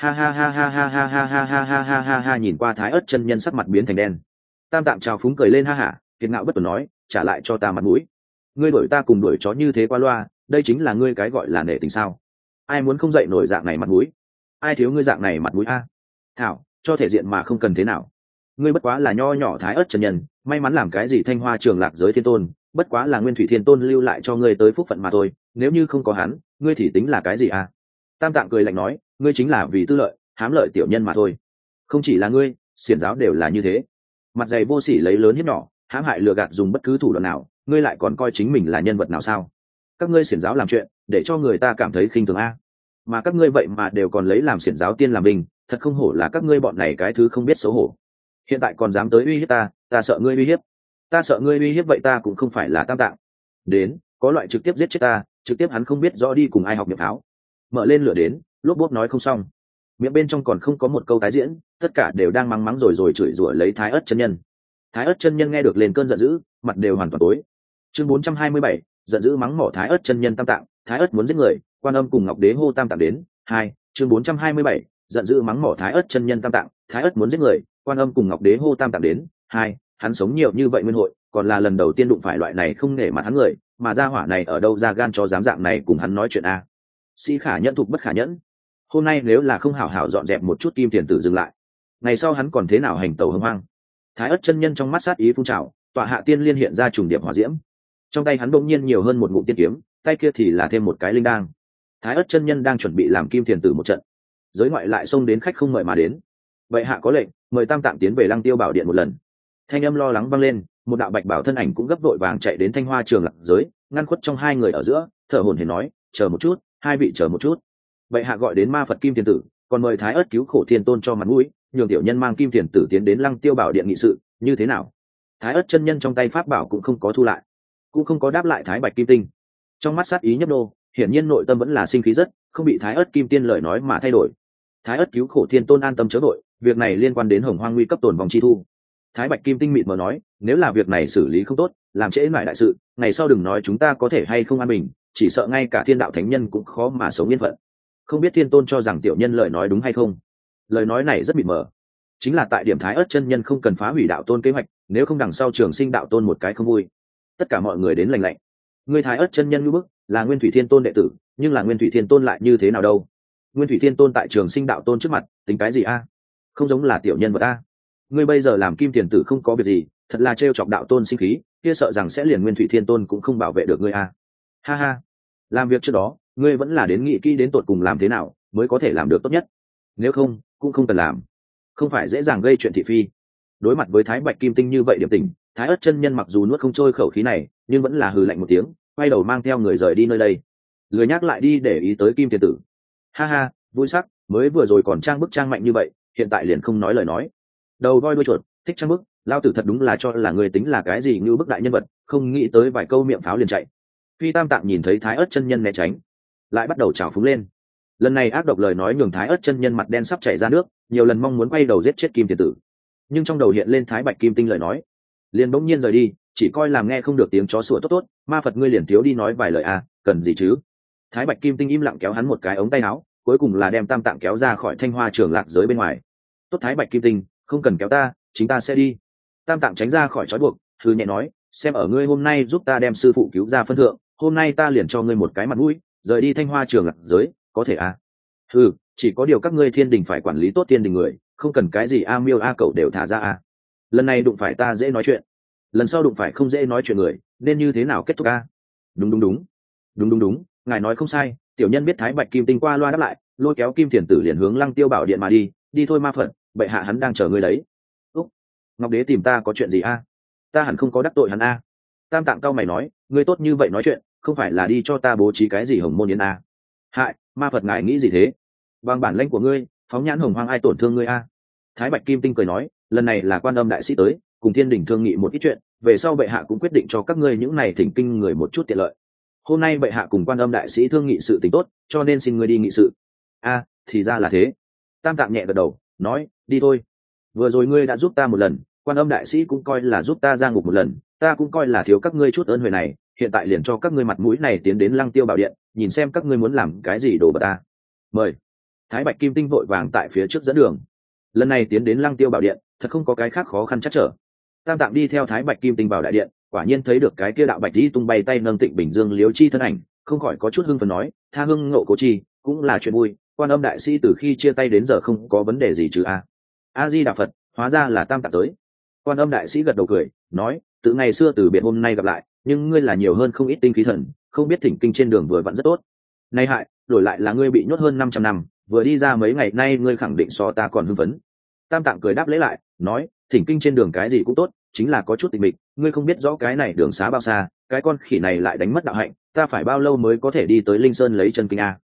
Ha, nhìn qua Thái Ất chân nhân sắc mặt biến thành đen. Tam Tạng trào phúng cười lên ha hả, kiệt ngạo bất tuần nói: trả lại cho ta mặt mũi. Ngươi đuổi ta cùng đuổi chó như thế qua loa, đây chính là ngươi cái gọi là nể tình sao? Ai muốn không dậy nổi dạng này mặt mũi? Ai thiếu ngươi dạng này mặt mũi a? Thảo, cho thể diện mà không cần thế nào? Ngươi bất quá là nho nhỏ Thái Ất chân nhân, may mắn làm cái gì Thanh Hoa Trường Lạc giới thiên tôn, bất quá là Nguyên Thủy Thiên Tôn lưu lại cho ngươi tới phúc phận mà thôi, nếu như không có hắn, ngươi thì tính là cái gì a? Tam Tạng cười lạnh nói: ngươi chính là vì tư lợi, hám lợi tiểu nhân mà thôi. Không chỉ là ngươi, xiển giáo đều là như thế. Mặt dày vô sỉ lấy lớn hiếp nhỏ, hãm hại lừa gạt dùng bất cứ thủ đoạn nào, ngươi lại còn coi chính mình là nhân vật nào sao? Các ngươi xiển giáo làm chuyện, để cho người ta cảm thấy khinh thường a. mà các ngươi vậy mà đều còn lấy làm xiển giáo tiên làm binh, thật không hổ là các ngươi bọn này cái thứ không biết xấu hổ. Hiện tại còn dám tới uy hiếp ta sợ ngươi uy hiếp. Ta sợ ngươi uy hiếp vậy ta cũng không phải là Tam Tạng. Đến, có loại trực tiếp giết chết ta, trực tiếp hắn không biết rõ đi cùng ai học nhập tháo. Mở lên lửa đến, lốp bốp nói không xong. Miệng bên trong còn không có một câu tái diễn, tất cả đều đang mắng mắng rồi chửi rủa lấy Thái Ất chân nhân. Thái Ất chân nhân nghe được lên cơn giận dữ, mặt đều hoàn toàn tối. Chương 427, giận dữ mắng mỏ Thái Ất chân nhân Tam Tạng, Thái Ất muốn giết người, Quan Âm cùng Ngọc Đế hô Tam Tạng đến. Hai, chương 427, giận dữ mắng mỏ Thái Ất chân nhân Tam Tạng, Thái Ất muốn giết người, Quan Âm cùng Ngọc Đế hô Tam Tạng đến. Hai, hắn sống nhiều như vậy nguyên hội, còn là lần đầu tiên đụng phải loại này không nể mặt hắn người, mà gia hỏa này ở đâu ra gan cho dám dạng này cùng hắn nói chuyện a? Sĩ khả nhẫn thục bất khả nhẫn. Hôm nay nếu là không hảo hảo dọn dẹp một chút kim tiền tử dừng lại, ngày sau hắn còn thế nào hành tẩu hưng hoang. Thái Ất chân nhân trong mắt sát ý phun trào, tọa hạ tiên liên hiện ra trùng điệp hỏa diễm, trong tay hắn bỗng nhiên nhiều hơn một ngụm tiên kiếm, tay kia thì là thêm một cái linh đang. Thái Ất chân nhân đang chuẩn bị làm kim tiền tử một trận, giới ngoại lại xông đến khách không mời mà đến. Vậy hạ có lệnh, mời Tam Tạng tiến về Lăng Tiêu Bảo Điện một lần. Thanh âm lo lắng vang lên, một đạo bạch bảo thân ảnh cũng gấp vội vàng chạy đến Thanh Hoa Trường Lạc giới, ngăn khuất trong hai người ở giữa, thở hổn hển nói, chờ một chút, hai vị chờ một chút. Vậy hạ gọi đến ma Phật kim tiền tử, còn mời Thái Ất cứu khổ thiên tôn cho mặt mũi, nhường tiểu nhân mang kim tiền tử tiến đến Lăng Tiêu Bảo Điện nghị sự, như thế nào? Thái Ất chân nhân trong tay pháp bảo cũng không có thu lại, cũng không có đáp lại Thái Bạch kim tinh. Trong mắt sát ý nhấp nô, hiển nhiên nội tâm vẫn là sinh khí rất, không bị Thái Ất kim tiên lời nói mà thay đổi. Thái Ất cứu khổ thiên tôn an tâm chớ vội, việc này liên quan đến Hồng Hoang nguy cấp tồn vòng chi thu. Thái Bạch kim tinh mịt mờ nói, nếu là việc này xử lý không tốt, làm trễ mãi đại sự, ngày sau đừng nói chúng ta có thể hay không an bình, chỉ sợ ngay cả thiên đạo thánh nhân cũng khó mà sống yên phận. Không biết thiên tôn cho rằng tiểu nhân lời nói đúng hay không? Lời nói này rất mịt mờ, chính là tại điểm Thái Ất chân nhân không cần phá hủy đạo tôn kế hoạch, nếu không đằng sau trường sinh đạo tôn một cái không vui. Tất cả mọi người đến lành lạnh. Ngươi Thái Ất chân nhân như bức, là Nguyên Thủy Thiên Tôn đệ tử, nhưng là Nguyên Thủy Thiên Tôn lại như thế nào đâu? Nguyên Thủy Thiên Tôn tại trường sinh đạo tôn trước mặt, tính cái gì a? Không giống là tiểu nhân vật a. Ngươi bây giờ làm kim tiền tử không có việc gì, thật là trêu chọc đạo tôn sinh khí, kia sợ rằng sẽ liền Nguyên Thủy Thiên Tôn cũng không bảo vệ được ngươi a. Ha ha. Làm việc trước đó, ngươi vẫn là đến nghĩ kỹ đến tột cùng làm thế nào mới có thể làm được tốt nhất. Nếu không, cũng không cần làm. Không phải dễ dàng gây chuyện thị phi. Đối mặt với Thái Bạch kim tinh như vậy điểm tình, Thái Ất chân nhân mặc dù nuốt không trôi khẩu khí này, nhưng vẫn là hừ lạnh một tiếng, quay đầu mang theo người rời đi nơi đây. Lười nhắc lại đi để ý tới kim tiền tử. Ha ha, vui sắc, mới vừa rồi còn trang bức trang mạnh như vậy, hiện tại liền không nói lời nói. Đầu voi đuôi chuột, thích trang bức, lao tử thật đúng là cho là người tính là cái gì như bức đại nhân vật, không nghĩ tới vài câu miệng pháo liền chạy. Phi Tam Tạng nhìn thấy Thái Ất chân nhân né tránh, lại bắt đầu trào phúng lên. Lần này ác độc lời nói nhường Thái Ất chân nhân mặt đen sắp chảy ra nước, nhiều lần mong muốn quay đầu giết chết kim tiền tử, nhưng trong đầu hiện lên Thái Bạch kim tinh lời nói, liền bỗng nhiên rời đi, chỉ coi làm nghe không được tiếng chó sủa tốt tốt, ma Phật ngươi liền thiếu đi nói vài lời à, cần gì chứ? Thái Bạch kim tinh im lặng kéo hắn một cái ống tay áo, cuối cùng là đem Tam Tạng kéo ra khỏi Thanh Hoa Trường Lạc giới bên ngoài. Tốt Thái Bạch kim tinh, không cần kéo ta, chính ta sẽ đi. Tam Tạng tránh ra khỏi trói buộc, thư nhẹ nói, xem ở ngươi hôm nay giúp ta đem sư phụ cứu ra phân thượng, hôm nay ta liền cho ngươi một cái mặt mũi, rời đi Thanh Hoa Trường Lạc giới, có thể à? Ừ, chỉ có điều các ngươi thiên đình phải quản lý tốt thiên đình người, không cần cái gì a miêu a cậu đều thả ra a. Lần này đụng phải ta dễ nói chuyện, lần sau đụng phải không dễ nói chuyện người, nên như thế nào kết thúc a? Đúng, ngài nói không sai. Tiểu nhân biết Thái Bạch kim tinh qua loa đáp lại, lôi kéo kim tiền tử liền hướng Lăng Tiêu Bảo Điện mà đi. Đi thôi ma Phật, bệ hạ hắn đang chờ ngươi đấy. Úc, Ngọc Đế tìm ta có chuyện gì a? Ta hẳn không có đắc tội hắn a. Tam Tạng cao mày nói, ngươi tốt như vậy nói chuyện, không phải là đi cho ta bố trí cái gì hồng môn yến a? Hại, ma Phật ngài nghĩ gì thế? Bằng bản lãnh của ngươi, phóng nhãn hồng hoang ai tổn thương ngươi a? Thái Bạch kim tinh cười nói, lần này là Quan Âm đại sĩ tới, cùng thiên đình thương nghị một ít chuyện, về sau bệ hạ cũng quyết định cho các ngươi những này thỉnh kinh người một chút tiện lợi. Hôm nay bệ hạ cùng Quan Âm đại sĩ thương nghị sự tình tốt, cho nên xin ngươi đi nghị sự. A, thì ra là thế. Tam Tạng nhẹ gật đầu, nói, đi thôi. Vừa rồi ngươi đã giúp ta một lần, Quan Âm đại sĩ cũng coi là giúp ta ra ngục một lần, ta cũng coi là thiếu các ngươi chút ơn huệ này, hiện tại liền cho các ngươi mặt mũi này tiến đến Lăng Tiêu Bảo Điện, nhìn xem các ngươi muốn làm cái gì đồ vật ta. Mời. Thái Bạch kim tinh vội vàng tại phía trước dẫn đường. Lần này tiến đến Lăng Tiêu Bảo Điện, thật không có cái khác khó khăn chắc trở. Tam Tạng đi theo Thái Bạch kim tinh vào đại điện, quả nhiên thấy được cái kia đạo bạch đi tung bay tay nâng Tịnh Bình Dương Liếu Chi thân ảnh, không khỏi có chút hưng phấn nói, tha hưng ngộ cố chi, cũng là chuyện vui. Quan Âm đại sĩ từ khi chia tay đến giờ không có vấn đề gì chứ a? A Di Đà Phật, hóa ra là Tam Tạng tới. Quan Âm đại sĩ gật đầu cười, nói, từ ngày xưa từ biệt hôm nay gặp lại, nhưng ngươi là nhiều hơn không ít tinh khí thần, không biết thỉnh kinh trên đường vừa vặn rất tốt. Nay hại, đổi lại là ngươi bị nhốt hơn 500 năm, vừa đi ra mấy ngày nay ngươi khẳng định so ta còn hưng phấn. Tam Tạng cười đáp lễ lại, nói, thỉnh kinh trên đường cái gì cũng tốt, chính là có chút tịch mịch, ngươi không biết rõ cái này đường xá bao xa, cái con khỉ này lại đánh mất đạo hạnh, ta phải bao lâu mới có thể đi tới Linh Sơn lấy chân kinh a?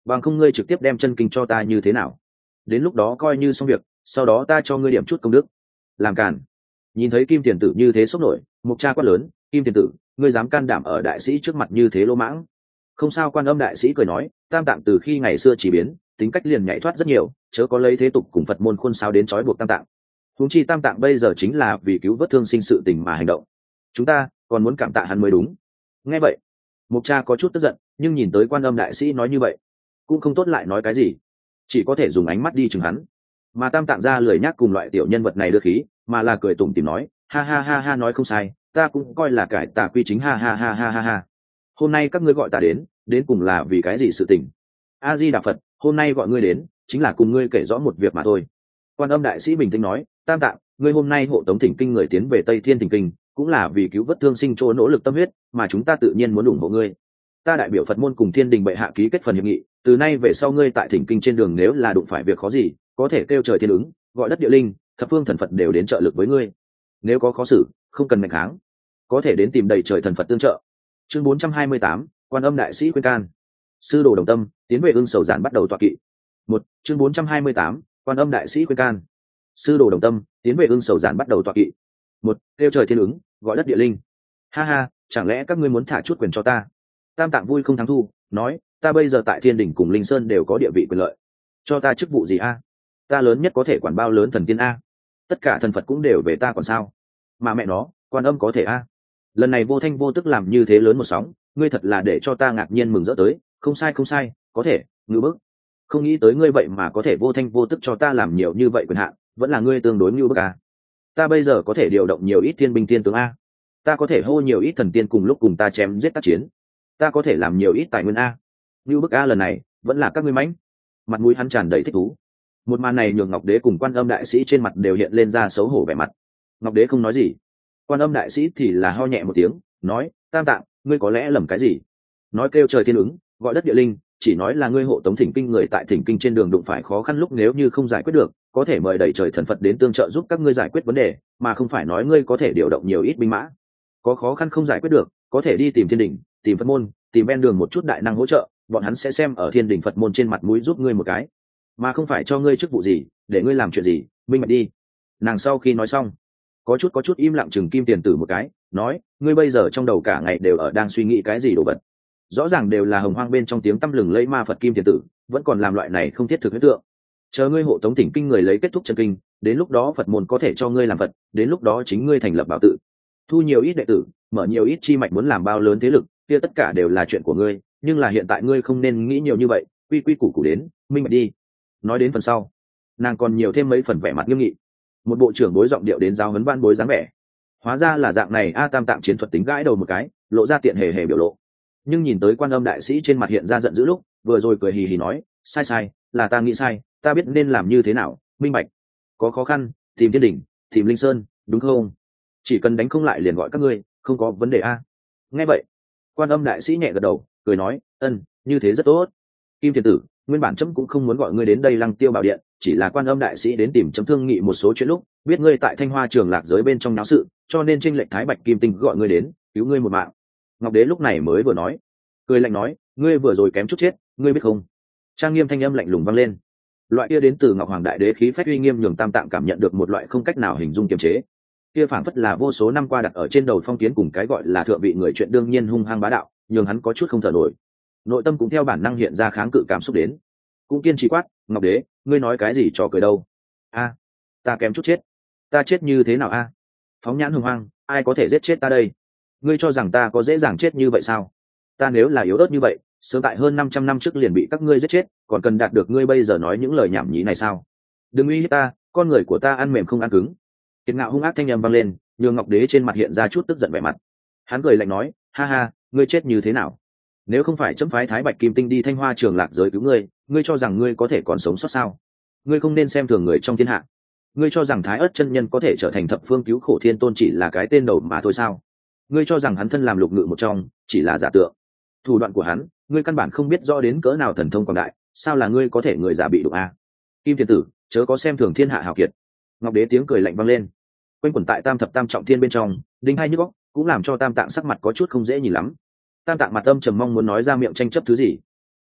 bằng không ngươi trực tiếp đem chân kinh cho ta như thế nào, đến lúc đó coi như xong việc, sau đó ta cho ngươi điểm chút công đức. Làm càn. Nhìn thấy Kim Tiền Tử như thế sốc nổi, Mục Cha quát lớn, Kim Tiền Tử, ngươi dám can đảm ở đại sĩ trước mặt như thế lỗ mãng. Không sao, Quan Âm đại sĩ cười nói, Tam Tạng từ khi ngày xưa chỉ biến, tính cách liền nhảy thoát rất nhiều, chớ có lấy thế tục cùng Phật môn khuôn sao đến trói buộc Tam Tạng. Huống chi Tam Tạng bây giờ chính là vì cứu vớt thương sinh sự tình mà hành động, chúng ta còn muốn cảm tạ hắn mới đúng. Nghe vậy, Mục Cha có chút tức giận, nhưng nhìn tới Quan Âm đại sĩ nói như vậy, cũng không tốt lại nói cái gì, chỉ có thể dùng ánh mắt đi chừng hắn. Mà Tam Tạng ra lười nhác cùng loại tiểu nhân vật này đưa khí, mà là cười tủm tỉm nói, ha ha ha ha, nói không sai, ta cũng coi là cải tà quy chính, ha ha ha ha ha ha. Hôm nay các ngươi gọi ta đến cùng là vì cái gì sự tình? A Di Đà Phật, hôm nay gọi ngươi đến chính là cùng ngươi kể rõ một việc mà thôi. Quan Âm đại sĩ bình tĩnh nói, Tam Tạng, ngươi hôm nay hộ tống thỉnh kinh người tiến về Tây Thiên thỉnh kinh, cũng là vì cứu vớt thương sinh chỗ nỗ lực tâm huyết, mà chúng ta tự nhiên muốn ủng hộ ngươi. Ta đại biểu Phật môn cùng Thiên Đình bệ hạ ký kết phần hiệp nghị, từ nay về sau ngươi tại thỉnh kinh trên đường nếu là đụng phải việc khó gì, có thể kêu trời thiên ứng, gọi đất địa linh, thập phương thần Phật đều đến trợ lực với ngươi. Nếu có khó xử, không cần ngạch kháng, có thể đến tìm đầy trời thần Phật tương trợ. Chương 428, Quan Âm đại sĩ khuyên can. Sư đồ đồng tâm, tiến về Ưng Sầu Giản bắt đầu tọa kỵ. Chương 428, Quan Âm đại sĩ khuyên can. Sư đồ đồng tâm, tiến về Ưng Sầu Giản bắt đầu tọa kỵ. Kêu trời thiên ứng, gọi đất địa linh. Ha ha, chẳng lẽ các ngươi muốn thả chút quyền cho ta? Tam Tạng vui không thắng thu, nói, ta bây giờ tại Thiên Đình cùng Linh Sơn đều có địa vị quyền lợi, cho ta chức vụ gì a? Ta lớn nhất có thể quản bao lớn thần tiên a? Tất cả thần Phật cũng đều về ta còn sao? Mà mẹ nó, Quan Âm có thể a? Lần này vô thanh vô tức làm như thế lớn một sóng, ngươi thật là để cho ta ngạc nhiên mừng rỡ tới. Không sai không sai, có thể, ngư bức. Không nghĩ tới ngươi vậy mà có thể vô thanh vô tức cho ta làm nhiều như vậy quyền hạn, vẫn là ngươi tương đối ngư bức a. Ta bây giờ có thể điều động nhiều ít thiên binh thiên tướng a, ta có thể hô nhiều ít thần tiên cùng lúc cùng ta chém giết tác chiến, ta có thể làm nhiều ít tài nguyên a. Ngưu bức a, lần này vẫn là các ngươi mãnh. Mặt mũi hắn tràn đầy thích thú. Một màn này nhường Ngọc Đế cùng Quan Âm đại sĩ trên mặt đều hiện lên ra xấu hổ vẻ mặt. Ngọc Đế không nói gì, Quan Âm đại sĩ thì là ho nhẹ một tiếng, nói, Tam Tạng, ngươi có lẽ lầm cái gì? Nói kêu trời thiên ứng, gọi đất địa linh, chỉ nói là ngươi hộ tống thỉnh kinh người tại thỉnh kinh trên đường đụng phải khó khăn lúc nếu như không giải quyết được, có thể mời đầy trời thần Phật đến tương trợ giúp các ngươi giải quyết vấn đề, mà không phải nói ngươi có thể điều động nhiều ít binh mã. Có khó khăn không giải quyết được, có thể đi tìm Thiên Đình, tìm Phật môn, tìm ven đường một chút đại năng hỗ trợ, bọn hắn sẽ xem ở Thiên Đình Phật môn trên mặt mũi giúp ngươi một cái, mà không phải cho ngươi chức vụ gì, để ngươi làm chuyện gì, minh bạch đi. Nàng sau khi nói xong, có chút im lặng chừng Kim Tiền Tử một cái, nói, ngươi bây giờ trong đầu cả ngày đều ở đang suy nghĩ cái gì đồ vật? Rõ ràng đều là hồng hoang bên trong tiếng tăm lừng lẫy ma Phật Kim Tiền Tử, vẫn còn làm loại này không thiết thực huyễn tượng. Chờ ngươi hộ tống thỉnh kinh người lấy kết thúc chân kinh, đến lúc đó Phật môn có thể cho ngươi làm Phật, đến lúc đó chính ngươi thành lập bảo tự, thu nhiều ít đệ tử, mở nhiều ít chi mạch, muốn làm bao lớn thế lực, kia tất cả đều là chuyện của ngươi, nhưng là hiện tại ngươi không nên nghĩ nhiều như vậy, quy quy củ củ đến, minh bạch đi. Nói đến phần sau, nàng còn nhiều thêm mấy phần vẻ mặt nghiêm nghị, một bộ trưởng bối giọng điệu đến giáo huấn văn bối dáng vẻ. Hóa ra là dạng này a. Tam Tạng chiến thuật tính gãi đầu một cái, lộ ra tiện hề hề biểu lộ. Nhưng nhìn tới Quan Âm đại sĩ trên mặt hiện ra giận dữ lúc, vừa rồi cười hì hì nói, sai, là ta nghĩ sai, ta biết nên làm như thế nào, minh bạch. Có khó khăn, tìm Thiên Đình, tìm Linh Sơn, đúng không? Chỉ cần đánh không lại liền gọi các ngươi, không có vấn đề a. Nghe vậy, Quan Âm đại sĩ nhẹ gật đầu, cười nói, như thế rất tốt. Kim Tiền Tử, nguyên bản chấm cũng không muốn gọi ngươi đến đây Lăng Tiêu Bảo Điện, chỉ là Quan Âm đại sĩ đến tìm chấm thương nghị một số chuyện lúc, biết ngươi tại Thanh Hoa Trường Lạc giới bên trong náo sự, cho nên chênh lệch Thái Bạch Kim Tinh gọi ngươi đến, cứu ngươi một mạng. Ngọc Đế lúc này mới vừa nói, cười lạnh nói, ngươi vừa rồi kém chút chết, ngươi biết không? Trang nghiêm thanh âm lạnh lùng vang lên. Loại kia đến từ Ngọc Hoàng Đại Đế khí phách uy nghiêm nhường Tam Tạng cảm nhận được một loại không cách nào hình dung kiềm chế. Kia phảng phất là vô số năm qua đặt ở trên đầu phong kiến cùng cái gọi là thượng vị người chuyện đương nhiên hung hăng bá đạo, nhường hắn có chút không thở nổi. Nội tâm cũng theo bản năng hiện ra kháng cự cảm xúc đến, cũng kiên trì quát, Ngọc Đế, ngươi nói cái gì trò cười đâu? A, ta kém chút chết, ta chết như thế nào a? Phóng nhãn hùng hoang, ai có thể giết chết ta đây? Ngươi cho rằng ta có dễ dàng chết như vậy sao? Ta nếu là yếu ớt như vậy, sớm tại hơn 500 năm trước liền bị các ngươi giết chết, còn cần đạt được ngươi bây giờ nói những lời nhảm nhí này sao? Đừng uy hiếp ta, con người của ta ăn mềm không ăn cứng. Kiệt ngạo hung ác thanh âm vang lên, nhường Ngọc Đế trên mặt hiện ra chút tức giận vẻ mặt. Hắn cười lạnh nói, ha ha, ngươi chết như thế nào? Nếu không phải chấm phái Thái Bạch Kim Tinh đi Thanh Hoa Trường Lạc giới cứu ngươi, ngươi cho rằng ngươi có thể còn sống sót sao? Ngươi không nên xem thường người trong thiên hạ. Ngươi cho rằng Thái Ức chân nhân có thể trở thành thập phương cứu khổ thiên tôn chỉ là cái tên đầu mà thôi sao? Ngươi cho rằng hắn thân làm lục ngự một trong, chỉ là giả tượng. Thủ đoạn của hắn, ngươi căn bản không biết rõ đến cỡ nào thần thông quảng đại, sao là ngươi có thể người giả bị đụng a? Kim Thiên Tử, chớ có xem thường thiên hạ hào kiệt. Ngọc Đế tiếng cười lạnh vang lên, quanh quẩn tại Tam Thập Tam Trọng Thiên bên trong, đinh hai nhức óc, cũng làm cho Tam Tạng sắc mặt có chút không dễ nhìn lắm. Tam Tạng mặt âm trầm mong muốn nói ra miệng tranh chấp thứ gì.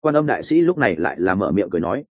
Quan Âm đại sĩ lúc này lại là mở miệng cười nói,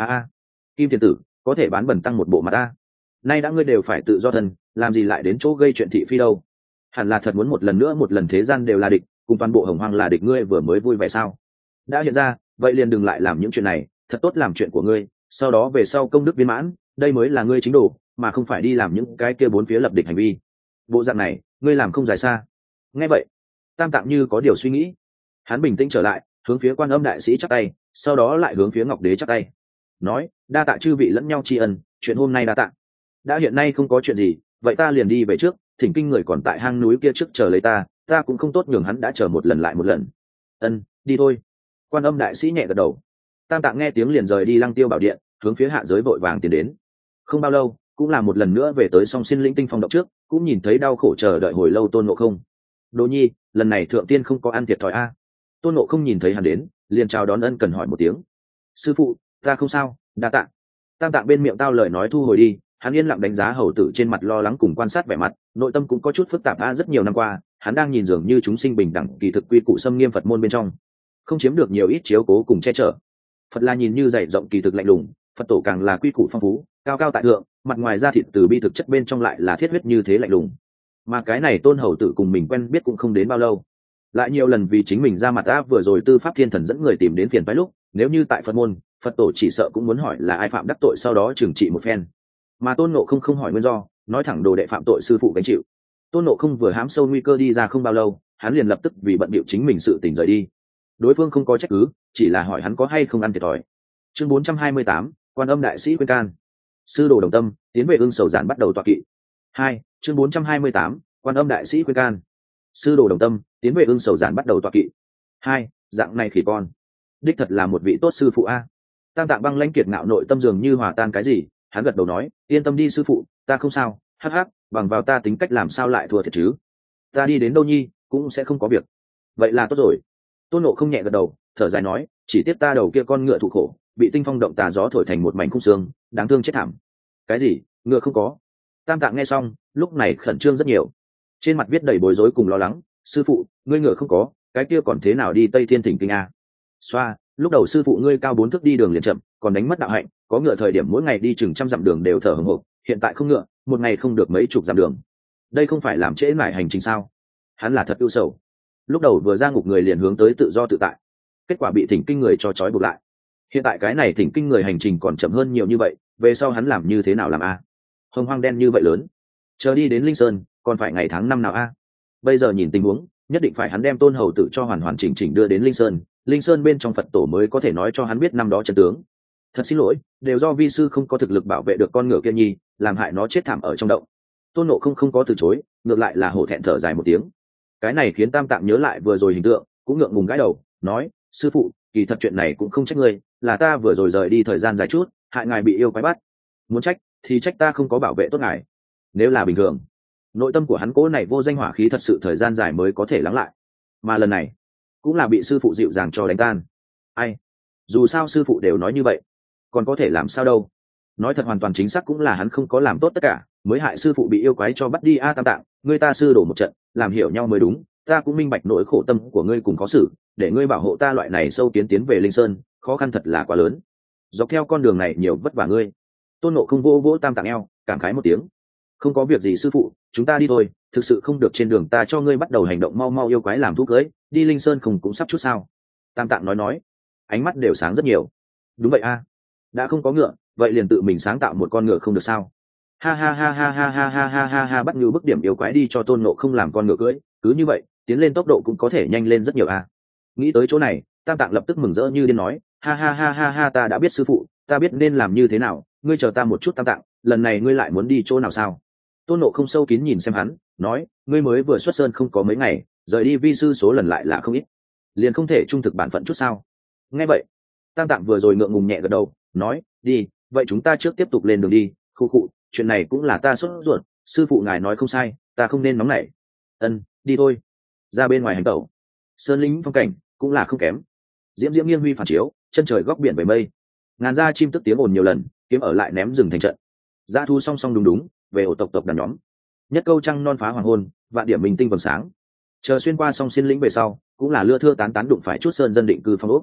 Kim Thiền tử, có thể bán bẩn tăng một bộ mặt ta. Nay đã ngươi đều phải tự do thân, làm gì lại đến chỗ gây chuyện thị phi đâu? Hẳn là thật muốn một lần nữa một lần thế gian đều là địch, cùng toàn bộ Hồng Hoang là địch, ngươi vừa mới vui vẻ sao? Đã hiện ra, vậy liền đừng lại làm những chuyện này, thật tốt làm chuyện của ngươi, sau đó về sau công đức viên mãn, đây mới là ngươi chính đồ, mà không phải đi làm những cái kia bốn phía lập địch hành vi. Bộ dạng này, ngươi làm không dài xa. Nghe vậy, Tam Tạng như có điều suy nghĩ, hắn bình tĩnh trở lại, hướng phía Quan Âm đại sĩ chắp tay, sau đó lại hướng phía Ngọc Đế chắp tay, nói: đa tạ chư vị lẫn nhau tri ân, chuyện hôm nay đa tạ. Đã hiện nay không có chuyện gì, vậy ta liền đi về trước, thỉnh kinh người còn tại hang núi kia trước chờ lấy ta cũng không tốt nhường hắn đã chờ một lần lại một lần. Ân, đi thôi. Quan Âm đại sĩ nhẹ gật đầu. Tam Tạng nghe tiếng liền rời đi Lăng Tiêu Bảo Điện, hướng phía hạ giới vội vàng tiến đến. Không bao lâu, cũng là một lần nữa về tới Song Xin Lĩnh Tinh Phong động trước, cũng nhìn thấy đau khổ chờ đợi hồi lâu Tôn Ngộ Không. Đỗ Nhi, lần này thượng tiên không có ăn thiệt thòi a? Tôn Ngộ Không nhìn thấy hắn đến, liền chào đón ân cần hỏi một tiếng. Sư phụ, ta không sao, đa tạ. Tam Tạng bên miệng tao lời nói thu hồi đi, hắn yên lặng đánh giá hầu tử trên mặt lo lắng cùng quan sát vẻ mặt, nội tâm cũng có chút phức tạp. Rất nhiều năm qua, hắn đang nhìn dường như chúng sinh bình đẳng, kỳ thực quy củ xâm nghiêm Phật môn bên trong không chiếm được nhiều ít chiếu cố cùng che chở. Phật là nhìn như dày rộng, kỳ thực lạnh lùng, Phật tổ càng là quy củ phong phú, cao cao tại thượng, mặt ngoài da thịt từ bi, thực chất bên trong lại là thiết huyết như thế lạnh lùng. Mà cái này Tôn hầu tử cùng mình quen biết cũng không đến bao lâu, lại nhiều lần vì chính mình ra mặt áp, vừa rồi Tư Pháp Thiên Thần dẫn người tìm đến phiền phái lúc, nếu như tại Phật môn, Phật tổ chỉ sợ cũng muốn hỏi là ai phạm đắc tội, sau đó trừng trị một phen. Mà Tôn Ngộ Không không hỏi nguyên do, nói thẳng đồ đệ phạm tội sư phụ gánh chịu. Tôn Ngộ Không vừa hám sâu nguy cơ đi ra không bao lâu, hắn liền lập tức vì bận bịu chính mình sự tỉnh rời đi. Đối phương không có trách cứ, chỉ là hỏi hắn có hay không ăn thiệt thòi. Chương 428, Quan Âm đại sĩ khuyên can. Sư đồ đồng tâm, tiến về Ưng Sầu Giản bắt đầu tọa kỵ. 2, chương 428, Quan Âm đại sĩ khuyên can. Sư đồ đồng tâm, tiến về Ưng Sầu Giản bắt đầu tọa kỵ. 2, dạng này khỉ con, đích thật là một vị tốt sư phụ a. Tam Tạng băng lãnh kiệt ngạo nội tâm dường như hòa tan cái gì, hắn gật đầu nói: yên tâm đi sư phụ, ta không sao. Hắc hắc, bằng vào ta tính cách làm sao lại thua thiệt chứ? Ta đi đến đâu nhi cũng sẽ không có việc. Vậy là tốt rồi. Tôn Ngộ Không nhẹ gật đầu, thở dài nói: chỉ tiếc ta đầu kia con ngựa thụ khổ, bị tinh phong động tà gió thổi thành một mảnh khung xương, đáng thương chết thảm. Cái gì? Ngựa không có? Tam Tạng nghe xong, lúc này khẩn trương rất nhiều, trên mặt viết đầy bối rối cùng lo lắng. Sư phụ, ngươi ngựa không có, cái kia còn thế nào đi Tây Thiên Thỉnh Kinh a? Xoa, lúc đầu sư phụ ngươi cao 4 thước đi đường liền chậm, còn đánh mất đạo hạnh, có ngựa thời điểm mỗi ngày đi chừng 100 dặm đường đều thở hổn hộc, hiện tại không ngựa, một ngày không được mấy chục dặm đường, đây không phải làm trễ nải hành trình sao? Hắn là thật ưu sầu. Lúc đầu vừa ra ngục người liền hướng tới tự do tự tại, kết quả bị thỉnh kinh người cho trói buộc lại. Hiện tại cái này thỉnh kinh người hành trình còn chậm hơn nhiều như vậy, về sau hắn làm như thế nào làm a? Hồng Hoang đen như vậy lớn, chờ đi đến Linh Sơn còn phải ngày tháng năm nào a? Bây giờ nhìn tình huống, nhất định phải hắn đem Tôn hầu tử cho hoàn hoàn chỉnh chỉnh đưa đến Linh Sơn, Linh Sơn bên trong Phật tổ mới có thể nói cho hắn biết năm đó chân tướng. Thật xin lỗi, đều do vi sư không có thực lực bảo vệ được con ngựa kia nhi, làm hại nó chết thảm ở trong động. Tôn Ngộ Không không có từ chối, ngược lại là hổ thẹn thở dài một tiếng. Cái này khiến Tam Tạng nhớ lại vừa rồi hình tượng, cũng ngượng ngùng gãi đầu, nói: sư phụ, kỳ thật chuyện này cũng không trách ngươi, là ta vừa rồi rời đi thời gian dài chút, hại ngài bị yêu quái bắt. Muốn trách thì trách ta không có bảo vệ tốt ngài. Nếu là bình thường, nội tâm của hắn cố này vô danh hỏa khí thật sự thời gian dài mới có thể lắng lại, mà lần này cũng là bị sư phụ dịu dàng cho đánh tan. Ai, dù sao sư phụ đều nói như vậy, còn có thể làm sao đâu. Nói thật hoàn toàn chính xác cũng là hắn không có làm tốt tất cả, mới hại sư phụ bị yêu quái cho bắt đi. Tam Tạng, ngươi ta sư đổ một trận, làm hiểu nhau mới đúng. Ta cũng minh bạch nỗi khổ tâm của ngươi cùng khó xử, để ngươi bảo hộ ta loại này sâu kiến tiến về Linh Sơn, khó khăn thật là quá lớn. Dọc theo con đường này nhiều vất vả ngươi. Tôn Ngộ Không vỗ vỗ Tam Tạng eo, cảm khái một tiếng. Không có việc gì sư phụ, chúng ta đi thôi, thực sự không được trên đường ta cho ngươi bắt đầu hành động, mau mau yêu quái làm thuốc cưới, đi Linh Sơn không cũng sắp chút sao? Tam Tạng nói, ánh mắt đều sáng rất nhiều. Đúng vậy a, đã không có ngựa, vậy liền tự mình sáng tạo một con ngựa không được sao? Ha ha ha ha ha ha ha ha ha ha, bắt như bức điểm yêu quái đi cho Tôn Ngộ Không làm con ngựa cưỡi, cứ như vậy tiến lên tốc độ cũng có thể nhanh lên rất nhiều a. Nghĩ tới chỗ này, Tam Tạng lập tức mừng rỡ như điên nói: ha ha ha ha ha, ta đã biết sư phụ, ta biết nên làm như thế nào, ngươi chờ ta một chút. Tam Tạng, lần này ngươi lại muốn đi chỗ nào sao? Tôn Ngộ Không sâu kín nhìn xem hắn, nói: ngươi mới vừa xuất sơn không có mấy ngày, rời đi vi sư số lần lại là không ít, liền không thể trung thực bản phận chút sao? Nghe vậy, Tam Tạng vừa rồi ngượng ngùng nhẹ gật đầu, nói: đi, vậy chúng ta trước tiếp tục lên đường đi. Khu khụ, chuyện này cũng là ta sốt ruột, sư phụ ngài nói không sai, ta không nên nóng nảy. Ân, đi thôi. Ra bên ngoài hành tẩu, sơn lĩnh phong cảnh cũng là không kém. Diễm diễm nghiêng huy phản chiếu, chân trời góc biển về mây, ngàn ra chim tức tiếng ồn nhiều lần, kiếm ở lại ném rừng thành trận. Dã thu song song đúng đúng, về ổ tộc đàn nhóm. Nhất câu trăng non phá hoàng hôn, vạn điểm minh tinh vầng sáng. Chờ xuyên qua song xiên lĩnh về sau, cũng là lưa thưa tán tán đụng phải chút sơn dân định cư phong ốc.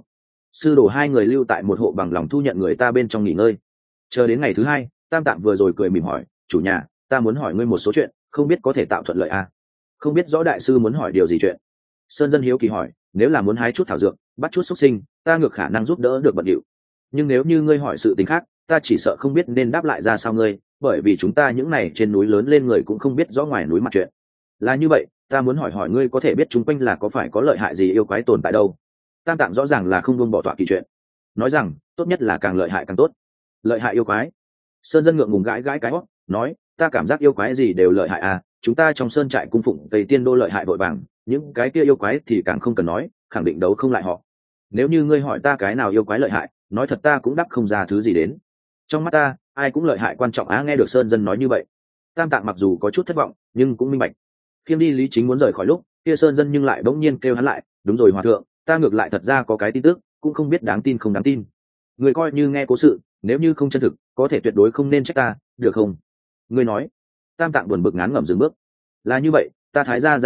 sư đồ hai người lưu tại một hộ bằng lòng thu nhận người ta bên trong nghỉ ngơi. Chờ đến ngày thứ hai, Tam Tạng vừa rồi cười mỉm hỏi, chủ nhà, ta muốn hỏi ngươi một số chuyện, không biết có thể tạo thuận lợi à? Không biết rõ đại sư muốn hỏi điều gì chuyện. Sơn dân hiếu kỳ hỏi, nếu là muốn hái chút thảo dược, bắt chút xuất sinh, ta ngược khả năng giúp đỡ được bận điệu. Nhưng nếu như ngươi hỏi sự tình khác, ta chỉ sợ không biết nên đáp lại ra sao ngươi, bởi vì chúng ta những này trên núi lớn lên người cũng không biết rõ ngoài núi mặt chuyện. Là như vậy, ta muốn hỏi hỏi ngươi có thể biết chung quanh là có phải có lợi hại gì yêu quái tồn tại đâu? Tam Tạng rõ ràng là không buông bỏ tọa kỳ chuyện, nói rằng tốt nhất là càng lợi hại càng tốt. Lợi hại yêu quái? Sơn dân ngượng ngùng gãi gãi cái hót, nói, ta cảm giác yêu quái gì đều lợi hại à, chúng ta trong sơn trại cung phụng Tây Tiên Đô lợi hại vội vàng, những cái kia yêu quái thì càng không cần nói, khẳng định đấu không lại họ. Nếu như ngươi hỏi ta cái nào yêu quái lợi hại, nói thật ta cũng đáp không ra thứ gì đến. Trong mắt ta, ai cũng lợi hại quan trọng á. Nghe được Sơn dân nói như vậy, Tam Tạng mặc dù có chút thất vọng, nhưng cũng minh bạch. Khiêm đi lý chính muốn rời khỏi lúc, kia Sơn dân nhưng lại bỗng nhiên kêu hắn lại, đúng rồi hòa thượng, ta ngược lại thật ra có cái tin tức, cũng không biết đáng tin không đáng tin. Người coi như nghe cố sự, nếu như không chân thực, có thể tuyệt đối không nên trách ta, được không? Ngươi nói. Tam Tạng buồn bực ngán ngẩm dừng bước. Là như vậy, ta thái gia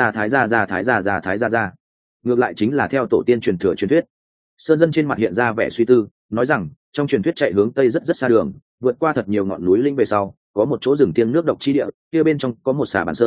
gia, ngược lại chính là theo tổ tiên truyền thừa truyền thuyết. Sơn dân trên mặt hiện ra vẻ suy tư, nói rằng trong truyền thuyết chạy hướng tây rất rất xa đường, vượt qua thật nhiều ngọn núi linh về sau, có một chỗ rừng thiêng nước độc chi địa, kia bên trong có một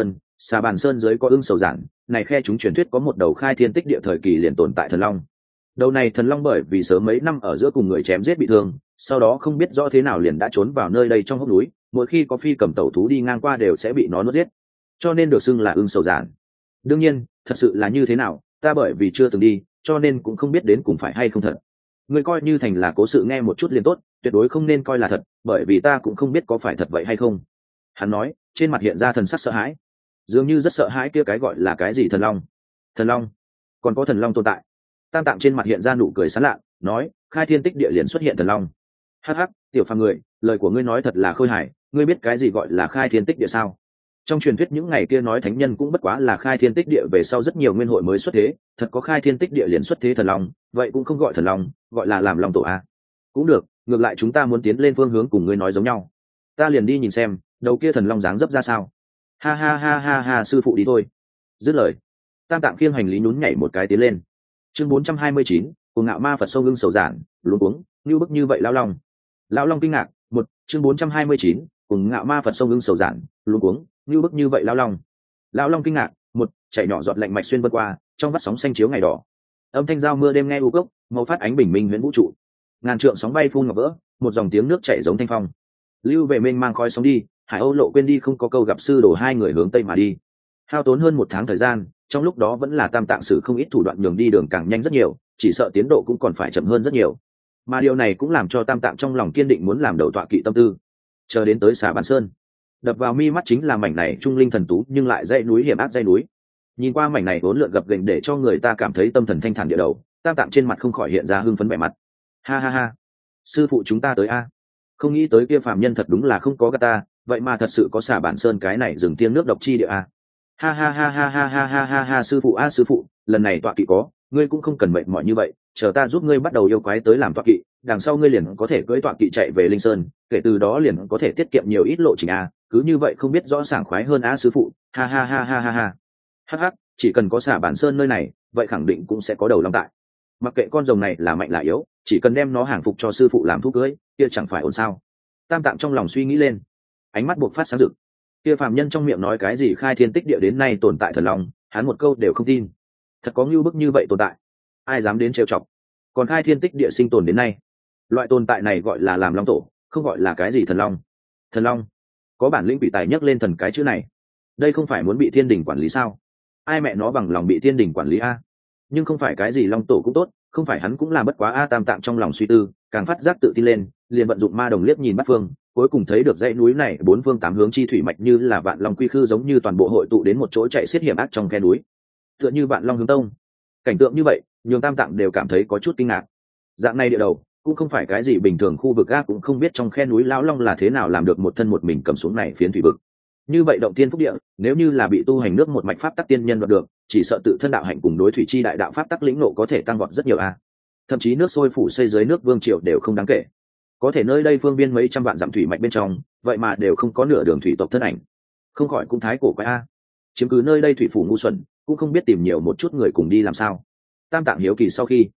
xà bàn sơn dưới có ưng sầu giản, này khe chúng truyền thuyết có một đầu khai thiên tích địa thời kỳ liền tồn tại thần long. Đầu này thần long bởi vì sớm mấy năm ở giữa cùng người chém giết bị thương, sau đó không biết rõ thế nào liền đã trốn vào nơi đây trong hốc núi, mỗi khi có phi cầm tẩu thú đi ngang qua đều sẽ bị nó nuốt giết, cho nên được xưng là ưng sầu giản. Đương nhiên, thật sự là như thế nào, ta bởi vì chưa từng đi, cho nên cũng không biết đến cùng phải hay không thật. Ngươi coi như thành là cố sự nghe một chút liền tốt, tuyệt đối không nên coi là thật, bởi vì ta cũng không biết có phải thật vậy hay không. Hắn nói, trên mặt hiện ra thần sắc sợ hãi, dường như rất sợ hãi kia cái gọi là cái gì thần long. Thần long? Còn có thần long tồn tại? Tam Tạng trên mặt hiện ra nụ cười sán lạ, nói, khai thiên tích địa liền xuất hiện thần long. Hắc hắc, tiểu phàm người, lời của ngươi nói thật là khôi hài, ngươi biết cái gì gọi là khai thiên tích địa sao? Trong truyền thuyết những ngày kia nói thánh nhân cũng bất quá là khai thiên tích địa về sau rất nhiều nguyên hội mới xuất thế, thật có khai thiên tích địa liền xuất thế thần long, vậy cũng không gọi thần long, gọi là làm long tổ a. Cũng được, ngược lại chúng ta muốn tiến lên phương hướng cùng ngươi nói giống nhau, ta liền đi nhìn xem đầu kia thần long dáng dấp ra sao. Ha ha ha ha ha, sư phụ đi thôi. Dứt lời, Tam Tạng khiêng hành lý nhún nhảy một cái tiến lên. Chương 429, cùng ngạo ma Phật sâu lưng sầu giản, luống cuống, như bức như vậy lão long. Lão long kinh ngạc, một, chương 429, cùng ngạo ma Phật sâu lưng sầu giản, luống cuống, như bức như vậy lão long. Lão long kinh ngạc, một, chạy nhỏ giọt lạnh mạch xuyên vân qua, trong vắt sóng xanh chiếu ngày đỏ. Âm thanh giao mưa đêm nghe u cốc, màu phát ánh bình minh huyễn vũ trụ. Ngàn trượng sóng bay phun ngập vỡ, một dòng tiếng nước chảy giống thanh phong. Lưu về mênh mang khói sóng đi, Hải Âu lộ quên đi không có câu gặp sư đồ hai người hướng tây mà đi. Hao tốn hơn một tháng thời gian, trong lúc đó vẫn là Tam Tạng sử không ít thủ đoạn nhường đi đường càng nhanh rất nhiều, chỉ sợ tiến độ cũng còn phải chậm hơn rất nhiều. Mà điều này cũng làm cho Tam Tạng trong lòng kiên định muốn làm đầu tọa kỵ tâm tư. Chờ đến tới Xà Bàn Sơn, đập vào mi mắt chính là mảnh này trung linh thần tú nhưng lại dãy núi hiểm ác dãy núi. Nhìn qua mảnh này vốn lượn gập ghềnh để cho người ta cảm thấy tâm thần thanh thản địa đầu, Tam Tạng trên mặt không khỏi hiện ra hưng phấn vẻ mặt. Ha ha ha, sư phụ chúng ta tới a! Không nghĩ tới kia phàm nhân thật đúng là không có gạt ta, vậy mà thật sự có Xà Bản Sơn cái này rừng tiên nước độc chi địa a. Ha ha ha ha ha ha ha ha ha, sư phụ a sư phụ, lần này tọa kỵ có, ngươi cũng không cần mệt mỏi như vậy, chờ ta giúp ngươi bắt đầu yêu quái tới làm tọa kỵ, đằng sau ngươi liền có thể cưỡi tọa kỵ chạy về Linh Sơn, kể từ đó liền có thể tiết kiệm nhiều ít lộ trình a, cứ như vậy không biết rõ sảng khoái hơn a sư phụ. Ha ha ha ha ha ha. Hắc hắc, chỉ cần có Xà Bản Sơn nơi này, vậy khẳng định cũng sẽ có đầu long tại. Mặc kệ con rồng này là mạnh là yếu, chỉ cần đem nó hàng phục cho sư phụ làm thuốc cưới, kia chẳng phải ổn sao? Tam Tạng trong lòng suy nghĩ lên, ánh mắt buộc phát sáng rực. Kia phàm nhân trong miệng nói cái gì khai thiên tích địa đến nay tồn tại thần long, hắn một câu đều không tin. Thật có ngưu bức như vậy tồn tại, ai dám đến trêu chọc? Còn khai thiên tích địa sinh tồn đến nay, loại tồn tại này gọi là làm long tổ, không gọi là cái gì thần long. Thần long, có bản lĩnh quỷ tài nhấc lên thần cái chữ này, đây không phải muốn bị thiên đình quản lý sao? Ai mẹ nó bằng lòng bị thiên đình quản lý a? Nhưng không phải cái gì long tổ cũng tốt, không phải hắn cũng làm bất quá a. Tam Tạng trong lòng suy tư, càng phát giác tự tin lên, liền vận dụng ma đồng liếc nhìn bắt phương, cuối cùng thấy được dãy núi này bốn phương tám hướng chi thủy mạch như là vạn long quy khư, giống như toàn bộ hội tụ đến một chỗ chạy xiết hiểm ác trong khe núi, tựa như vạn long hướng tông. Cảnh tượng như vậy nhường Tam Tạng đều cảm thấy có chút kinh ngạc. Dạng này địa đầu cũng không phải cái gì bình thường khu vực a, cũng không biết trong khe núi lão long là thế nào làm được một thân một mình cầm xuống này phiến thủy vực. Như vậy động tiên phúc địa, nếu như là bị tu hành nước một mạch pháp tắc tiên nhân đoạt được, chỉ sợ tự thân đạo hạnh cùng đối thủy chi đại đạo pháp tắc lĩnh ngộ có thể tăng vọt rất nhiều a. Thậm chí nước sôi phủ xây dưới nước vương triều đều không đáng kể. Có thể nơi đây phương biên mấy trăm vạn dặm thủy mạch bên trong, vậy mà đều không có nửa đường thủy tộc thân ảnh, không khỏi cũng thái cổ quái a. Chiếm cứ nơi đây thủy phủ ngu xuẩn, cũng không biết tìm nhiều một chút người cùng đi làm sao. Tam Tạng hiếu kỳ sau khi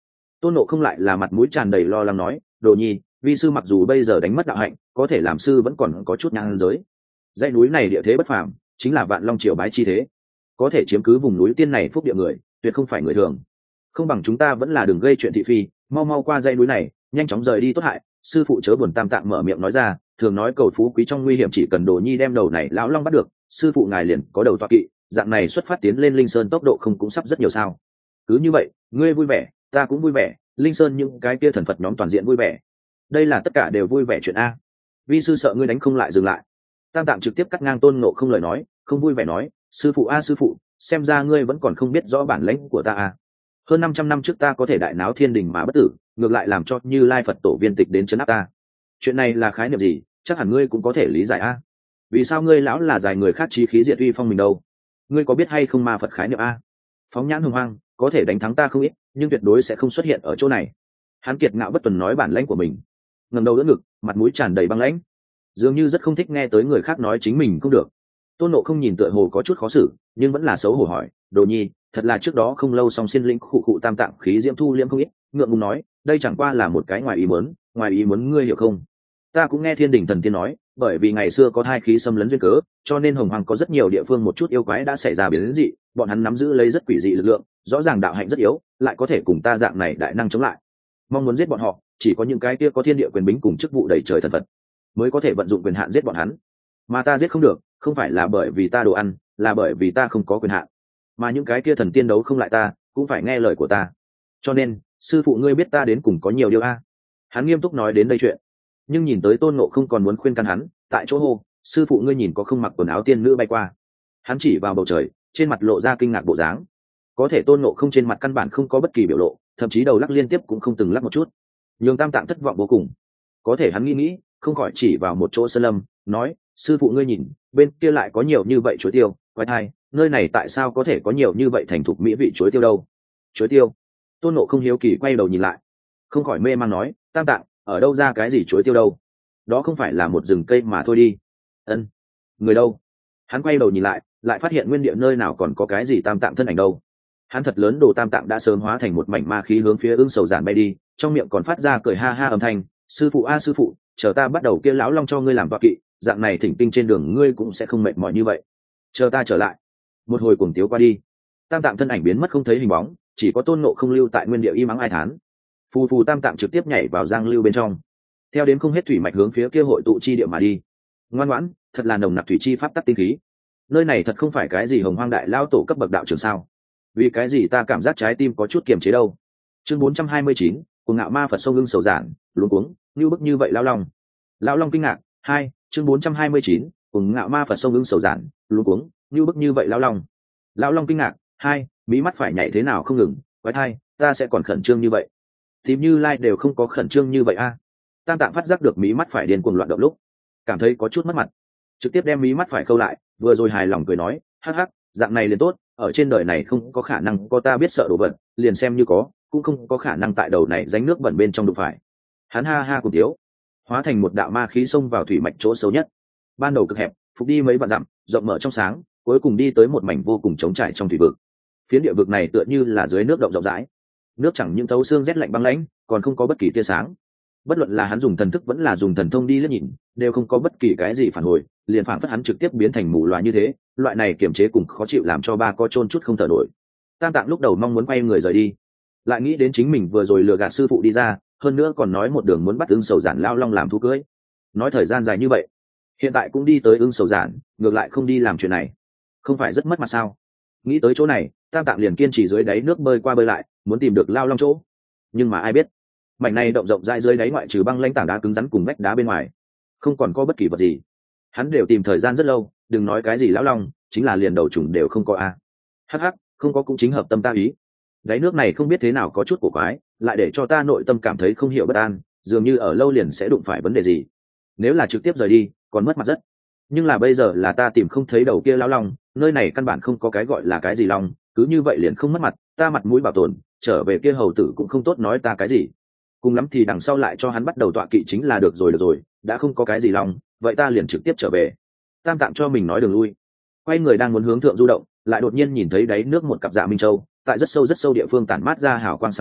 Tôn Ngộ không lại là mặt mũi tràn đầy lo lắng nói, đồ nhi, vi sư mặc dù bây giờ đánh mất đạo hạnh, có thể làm sư vẫn còn có chút nhang giới. Dãy núi này địa thế bất phàm, chính là vạn long triều bái chi thế, có thể chiếm cứ vùng núi tiên này phúc địa người tuyệt không phải người thường. Không bằng chúng ta vẫn là đừng gây chuyện thị phi, mau mau qua dãy núi này, nhanh chóng rời đi tốt hại. Sư phụ chớ buồn. Tam Tạng mở miệng nói ra, thường nói cầu phú quý trong nguy hiểm, chỉ cần đồ nhi đem đầu này lão long bắt được, sư phụ ngài liền có đầu toa kỵ, dạng này xuất phát tiến lên linh sơn tốc độ không cũng sắp rất nhiều sao? Cứ như vậy, ngươi vui vẻ, ta cũng vui vẻ, linh sơn những cái kia thần Phật nhóm toàn diện vui vẻ, đây là tất cả đều vui vẻ chuyện a. Vi sư sợ ngươi đánh không lại dừng lại. Tam Tạng trực tiếp cắt ngang Tôn Ngộ không lời nói, không vui vẻ nói, sư phụ a sư phụ, xem ra ngươi vẫn còn không biết rõ bản lĩnh của ta a. Hơn 500 năm trước ta có thể đại náo thiên đình mà bất tử, ngược lại làm cho Như Lai Phật tổ viên tịch đến trấn áp ta. Chuyện này là khái niệm gì, chắc hẳn ngươi cũng có thể lý giải a. Vì sao ngươi lão là giải người khác chí khí diệt uy phong mình đâu? Ngươi có biết hay không ma Phật khái niệm a? Phóng nhãn hùng hoang, có thể đánh thắng ta không ít, nhưng tuyệt đối sẽ không xuất hiện ở chỗ này. Hắn kiệt ngạo bất tuần nói bản lãnh của mình, ngẩng đầu đỡ ngực, mặt mũi tràn đầy băng lãnh, dường như rất không thích nghe tới người khác nói chính mình không được. Tôn Ngộ không nhìn tựa hồ có chút khó xử, nhưng vẫn là xấu hổ hỏi, đồ nhi, thật là trước đó không lâu song xiên lĩnh khụ khụ Tam Tạng khí diễm thu liễm không ít, ngượng ngùng nói, đây chẳng qua là một cái ngoài ý muốn ngươi hiểu không? Ta cũng nghe thiên đình thần tiên nói, bởi vì ngày xưa có hai khí xâm lấn duyên cớ, cho nên hồng hoàng có rất nhiều địa phương một chút yêu quái đã xảy ra biến dị, bọn hắn nắm giữ lấy rất quỷ dị lực lượng, rõ ràng đạo hạnh rất yếu, lại có thể cùng ta dạng này đại năng chống lại. Mong muốn giết bọn họ, chỉ có những cái kia có thiên địa quyền bính cùng chức vụ đầy trời thần Phật mới có thể vận dụng quyền hạn giết bọn hắn, mà ta giết không được, không phải là bởi vì ta đồ ăn, là bởi vì ta không có quyền hạn. Mà những cái kia thần tiên đấu không lại ta, cũng phải nghe lời của ta. Cho nên, sư phụ ngươi biết ta đến cùng có nhiều điều a. Hắn nghiêm túc nói đến đây chuyện, nhưng nhìn tới Tôn Ngộ không còn muốn khuyên can hắn, tại chỗ hô, sư phụ ngươi nhìn có không mặc quần áo tiên nữ bay qua. Hắn chỉ vào bầu trời, trên mặt lộ ra kinh ngạc bộ dáng. Có thể Tôn Ngộ không trên mặt căn bản không có bất kỳ biểu lộ, thậm chí đầu lắc liên tiếp cũng không từng lắc một chút, nhường Tam Tạng thất vọng vô cùng. Có thể hắn nghĩ, không khỏi chỉ vào một chỗ sơn lâm, nói, sư phụ ngươi nhìn, bên kia lại có nhiều như vậy chuối tiêu, quái thai, nơi này tại sao có thể có nhiều như vậy thành thục mỹ vị chuối tiêu đâu? Chuối tiêu? Tôn Ngộ không hiếu kỳ quay đầu nhìn lại, không khỏi mê man nói, Tam Tạng, ở đâu ra cái gì chuối tiêu đâu? Đó không phải là một rừng cây mà thôi đi. Ân, người đâu? Hắn quay đầu nhìn lại, lại phát hiện nguyên địa nơi nào còn có cái gì Tam Tạng thân ảnh đâu. Hắn thật lớn đồ Tam Tạng đã sớm hóa thành một mảnh ma khí hướng phía Ưng Sầu Giản bay đi, trong miệng còn phát ra cười ha ha âm thanh, sư phụ a sư phụ, chờ ta bắt đầu kia lão long cho ngươi làm tọa kỵ, dạng này thỉnh kinh trên đường ngươi cũng sẽ không mệt mỏi như vậy. Chờ ta trở lại. Một hồi cuồng tiếu qua đi, Tam Tạng thân ảnh biến mất không thấy hình bóng, chỉ có Tôn Ngộ không lưu tại nguyên địa y mắng ai thán. Phù phù Tam Tạng trực tiếp nhảy vào giang lưu bên trong, theo đến không hết thủy mạch hướng phía kia hội tụ chi địa mà đi. Ngoan ngoãn, thật là nồng nặc thủy chi pháp tắc tinh khí. Nơi này thật không phải cái gì hồng hoang đại lao tổ cấp bậc đạo trường sao? Vì cái gì ta cảm giác trái tim có chút kiềm chế đâu? Chương 429, cuồng ngạo ma Phật sông Ưng Sầu Giản, luống cuống, như bức như vậy lão long kinh ngạc. 2, chương 429, cuồng ngạo ma Phật sông Ưng Sầu Giản, luống cuống, như bức như vậy lão long kinh ngạc. 2, mí mắt phải nhảy thế nào không ngừng, quái thai, ta sẽ còn khẩn trương như vậy? Tìm Như Lai đều không có khẩn trương như vậy a. Tam Tạng phát giác được mí mắt phải điên cuồng loạn động lúc, cảm thấy có chút mất mặt, trực tiếp đem mí mắt phải khâu lại, vừa rồi hài lòng cười nói, hắc hắc, dạng này liền tốt, ở trên đời này không có khả năng có ta biết sợ đồ vật, liền xem như có, cũng không có khả năng tại đầu này dánh nước bẩn bên trong đụng phải. Hắn ha ha cùng tiếu, hóa thành một đạo ma khí xông vào thủy mạch chỗ sâu nhất, ban đầu cực hẹp, phục đi mấy vạn dặm, rộng mở trong sáng, cuối cùng đi tới một mảnh vô cùng trống trải trong thủy vực. Phiến địa vực này tựa như là dưới nước động rộng rãi, nước chẳng những thấu xương rét lạnh băng lãnh, còn không có bất kỳ tia sáng. Bất luận là hắn dùng thần thức vẫn là dùng thần thông đi liếc nhìn, đều không có bất kỳ cái gì phản hồi, liền phản phất hắn trực tiếp biến thành mù loà như thế. Loại này kiềm chế cùng khó chịu làm cho ba co chôn chút không thở nổi. Tam Tạng lúc đầu mong muốn quay người rời đi, lại nghĩ đến chính mình vừa rồi lừa gạt sư phụ đi ra, hơn nữa còn nói một đường muốn bắt Ưng Sầu Giản lao long làm thú cưới, nói thời gian dài như vậy, hiện tại cũng đi tới Ưng Sầu Giản, ngược lại không đi làm chuyện này, không phải rất mất mặt sao? Nghĩ tới chỗ này, Tam Tạng liền kiên trì dưới đáy nước bơi qua bơi lại, muốn tìm được lao long chỗ. Nhưng mà ai biết, mảnh này động rộng rãi dưới đáy ngoại trừ băng lãnh tảng đá cứng rắn cùng vách đá bên ngoài, không còn có bất kỳ vật gì. Hắn đều tìm thời gian rất lâu, đừng nói cái gì lão long, chính là liền đầu trùng đều không có a. Hắc hắc, không có cũng chính hợp tâm ta ý. Đáy nước này không biết thế nào có chút cổ quái, lại để cho ta nội tâm cảm thấy không hiểu bất an, dường như ở lâu liền sẽ đụng phải vấn đề gì. Nếu là trực tiếp rời đi, còn mất mặt rất. Nhưng là bây giờ là ta tìm không thấy đầu kia lão long, nơi này căn bản không có cái gọi là cái gì long, cứ như vậy liền không mất mặt, ta mặt mũi bảo tồn, trở về kia hầu tử cũng không tốt nói ta cái gì. Cùng lắm thì đằng sau lại cho hắn bắt đầu tọa kỵ chính là được rồi, đã không có cái gì long, vậy ta liền trực tiếp trở về. Tam Tạng cho mình nói đường lui, quay người đang muốn hướng thượng du động, lại đột nhiên nhìn thấy đáy nước một cặp dạ minh châu, tại rất sâu địa phương tản mát ra hào quang sáng tỏ,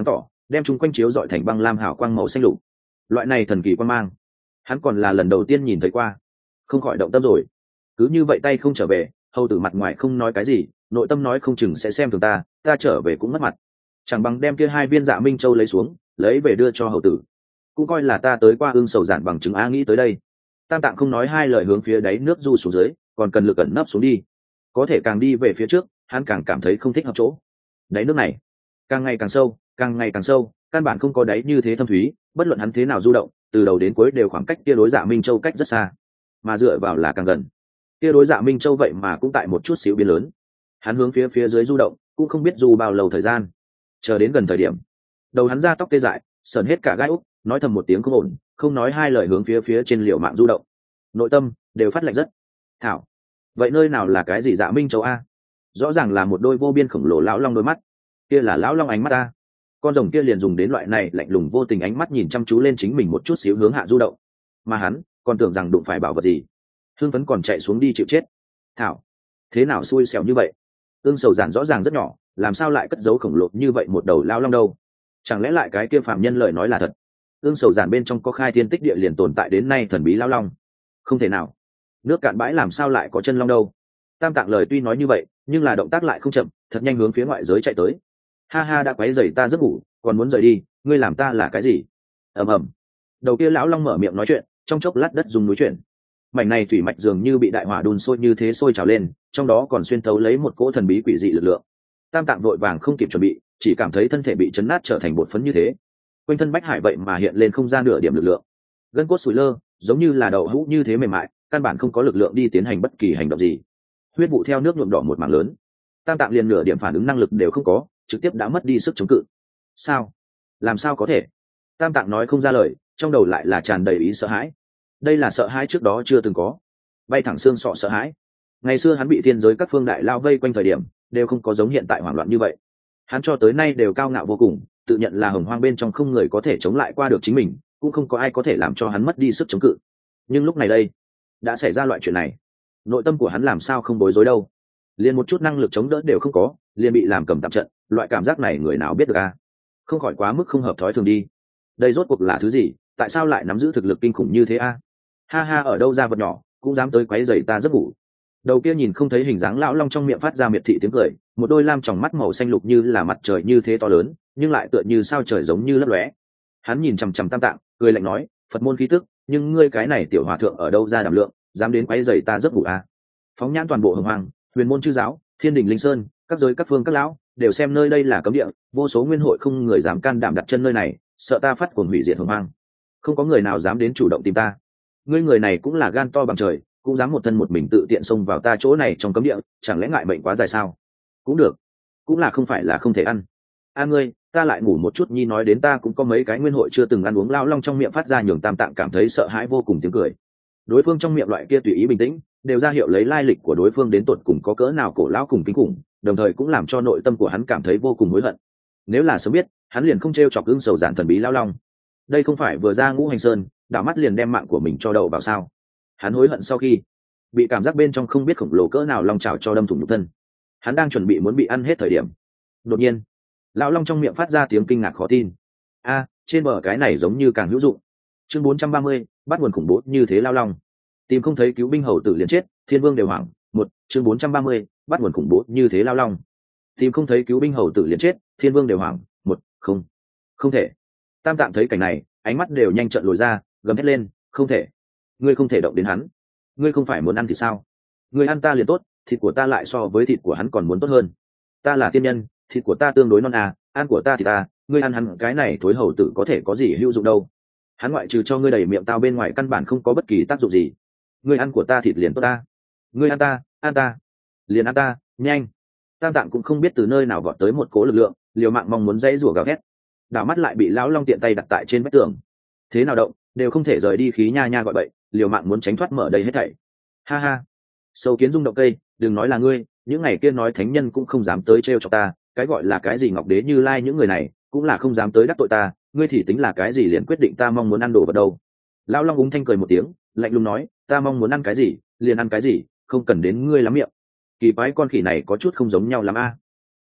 đem chúng quanh chiếu dọi thành băng lam hào quang màu xanh lục. Loại này thần kỳ quan mang hắn còn là lần đầu tiên nhìn thấy qua, không khỏi động tâm rồi. Cứ như vậy tay không trở về, hầu tử mặt ngoài không nói cái gì, nội tâm nói không chừng sẽ xem thường ta trở về cũng mất mặt, chẳng bằng đem kia 2 viên Dạ Minh Châu lấy xuống, lấy về đưa cho hầu tử, cũng coi là ta tới qua Ưng Sầu Giản bằng chứng. A nghĩ tới đây, Tam Tạng không nói hai lời hướng phía đáy nước du xuống dưới, còn cần lực ẩn nấp xuống đi. Có thể càng đi về phía trước, hắn càng cảm thấy không thích hợp chỗ. Đáy nước này càng ngày càng sâu, càng ngày càng sâu, căn bản không có đáy như thế thâm thúy, bất luận hắn thế nào du động, từ đầu đến cuối đều khoảng cách kia đối Dạ Minh Châu cách rất xa, mà dựa vào là càng gần, kia đối Dạ Minh Châu vậy mà cũng tại một chút xíu biến lớn. Hắn hướng phía dưới du động, cũng không biết du bao lâu thời gian, chờ đến gần thời điểm, đầu hắn ra tóc tê dại, sờn hết cả gai úc, nói thầm một tiếng không ổn, không nói hai lời hướng phía trên liều mạng du động, nội tâm đều phát lạnh rất. Thảo, vậy nơi nào là cái gì Dạ Minh Châu a? Rõ ràng là một đôi vô biên khổng lồ lão long đôi mắt, kia là lão long ánh mắt a. Con rồng kia liền dùng đến loại này lạnh lùng vô tình ánh mắt nhìn chăm chú lên chính mình một chút xíu hướng hạ du động, mà hắn còn tưởng rằng đụng phải bảo vật gì, hưng phấn còn chạy xuống đi chịu chết. Thảo, thế nào xui xẻo như vậy? Ưng Sầu Giản rõ ràng rất nhỏ, làm sao lại cất giấu khổng lồ như vậy một đầu lão long đâu? Chẳng lẽ lại cái kia phạm nhân lời nói là thật? Ưng Sầu Giản bên trong có khai thiên tích địa liền tồn tại đến nay thần bí lão long? Không thể nào, nước cạn bãi làm sao lại có chân long đâu? Tam Tạng lời tuy nói như vậy, nhưng là động tác lại không chậm, thật nhanh hướng phía ngoại giới chạy tới. Ha ha, đã quấy rầy ta giấc ngủ, còn muốn rời đi, ngươi làm ta là cái gì? Ầm ầm. Đầu kia lão long mở miệng nói chuyện, trong chốc lát đất rung núi chuyển. Mảnh này thủy mạch dường như bị đại hỏa đun sôi như thế sôi trào lên, trong đó còn xuyên thấu lấy một cỗ thần bí quỷ dị lực lượng. Tam Tạng vội vàng không kịp chuẩn bị, chỉ cảm thấy thân thể bị chấn nát trở thành bột phấn như thế. Quanh thân bách hải vậy mà hiện lên không gian nửa điểm lực lượng, gân cốt sủi lơ, giống như là đậu hũ như thế mềm mại, căn bản không có lực lượng đi tiến hành bất kỳ hành động gì. Huyết vụ theo nước nhuộm đỏ một mảng lớn. Tam Tạng liền nửa điểm phản ứng năng lực đều không có, trực tiếp đã mất đi sức chống cự. Sao? Làm sao có thể? Tam Tạng nói không ra lời, trong đầu lại là tràn đầy ý sợ hãi. Đây là sợ hãi trước đó chưa từng có, bay thẳng xương sọ sợ hãi. Ngày xưa hắn bị thiên giới các phương đại lao vây quanh thời điểm, đều không có giống hiện tại hoảng loạn như vậy. Hắn cho tới nay đều cao ngạo vô cùng, tự nhận là hồng hoang bên trong không người có thể chống lại qua được chính mình, cũng không có ai có thể làm cho hắn mất đi sức chống cự. Nhưng lúc này đây, đã xảy ra loại chuyện này, nội tâm của hắn làm sao không bối rối đâu? Liền một chút năng lực chống đỡ đều không có, liền bị làm cầm tạm trận, loại cảm giác này người nào biết được a? Không khỏi quá mức không hợp thói thường đi. Đây rốt cuộc là thứ gì, tại sao lại nắm giữ thực lực kinh khủng như thế a? Ha ha, ở đâu ra vật nhỏ cũng dám tới quấy rầy ta giấc ngủ. Đầu kia nhìn không thấy hình dáng lão long trong miệng phát ra miệt thị tiếng cười, một đôi lam tròng mắt màu xanh lục như là mặt trời như thế to lớn, nhưng lại tựa như sao trời giống như lấp lóe. Hắn nhìn chằm chằm Tam Tạng, cười lạnh nói, Phật môn khí tức, nhưng ngươi cái này tiểu hòa thượng ở đâu ra đảm lượng, dám đến quấy rầy ta giấc ngủ a? Phóng nhãn toàn bộ hồng hoang, huyền môn chư giáo, thiên đình linh sơn, các giới các phương các lão đều xem nơi đây là cấm địa, vô số nguyên hội không người dám can đảm đặt chân nơi này, sợ ta phát cuồng hủy diệt hồng hoang. Không có người nào dám đến chủ động tìm ta. Ngươi người này cũng là gan to bằng trời, cũng dám một thân một mình tự tiện xông vào ta chỗ này trong cấm địa, chẳng lẽ ngại mệnh quá dài sao? Cũng được, cũng là không phải là không thể ăn. A ngươi, ta lại ngủ một chút nhi, nói đến ta cũng có mấy cái nguyên hội chưa từng ăn uống. Lao long trong miệng phát ra nhường Tam Tạng cảm thấy sợ hãi vô cùng tiếng cười. Đối phương trong miệng loại kia tùy ý bình tĩnh, đều ra hiệu lấy lai lịch của đối phương đến tột cùng có cỡ nào cổ lão cùng kinh khủng, đồng thời cũng làm cho nội tâm của hắn cảm thấy vô cùng hối hận. Nếu là sớm biết, hắn liền không t chọc Ưng Sầu Giản thần bí lão long. Đây không phải vừa ra Ngũ Hành Sơn, đảo mắt liền đem mạng của mình cho đậu vào sao? Hắn hối hận sau khi bị cảm giác bên trong không biết khổng lồ cỡ nào long trào cho đâm thủng nhục thân. Hắn đang chuẩn bị muốn bị ăn hết thời điểm, đột nhiên lão long trong miệng phát ra tiếng kinh ngạc khó tin. A, trên bờ cái này giống như càng hữu dụng. Chương 430, bắt nguồn khủng bố như thế lao long. Tìm không thấy cứu binh hầu tử liền chết, thiên vương đều hoảng. Một, chương 430, bắt nguồn khủng bố như thế lao long. Tìm không thấy cứu binh hầu tử liền chết, thiên vương đều hoảng. Một, không thể. Tam Tạng thấy cảnh này, ánh mắt đều nhanh trợn lồi ra, gầm thét lên, không thể. Ngươi không thể động đến hắn. Ngươi không phải muốn ăn thì sao? Ngươi ăn ta liền tốt, thịt của ta lại so với thịt của hắn còn muốn tốt hơn. Ta là tiên nhân, thịt của ta tương đối non à, ăn của ta thì ta, ngươi ăn hắn cái này thối hầu tử có thể có gì hữu dụng đâu. Hắn ngoại trừ cho ngươi đầy miệng tao bên ngoài căn bản không có bất kỳ tác dụng gì. Ngươi ăn của ta thịt liền tốt ta. Ngươi ăn ta, liền ăn ta, nhanh. Tam Tạng cũng không biết từ nơi nào vọt tới một cố lực lượng, liều mạng mong muốn dãy rủa gào thét. Đảo mắt lại bị lão long tiện tay đặt tại trên vách tường. Thế nào động, đều không thể rời đi, khí nha nha gọi bậy, liều mạng muốn tránh thoát mở đây hết thảy. Ha ha. Sâu kiến rung động cây, đừng nói là ngươi, những ngày kia nói thánh nhân cũng không dám tới trêu chọc ta, cái gọi là cái gì Ngọc Đế Như Lai những người này, cũng là không dám tới đắc tội ta, ngươi thì tính là cái gì liền quyết định ta mong muốn ăn đồ vật đâu. Lão long úng thanh cười một tiếng, lạnh lùng nói, ta mong muốn ăn cái gì liền ăn cái gì, không cần đến ngươi lắm miệng. Kỳ quái con khỉ này có chút không giống nhau lắm a.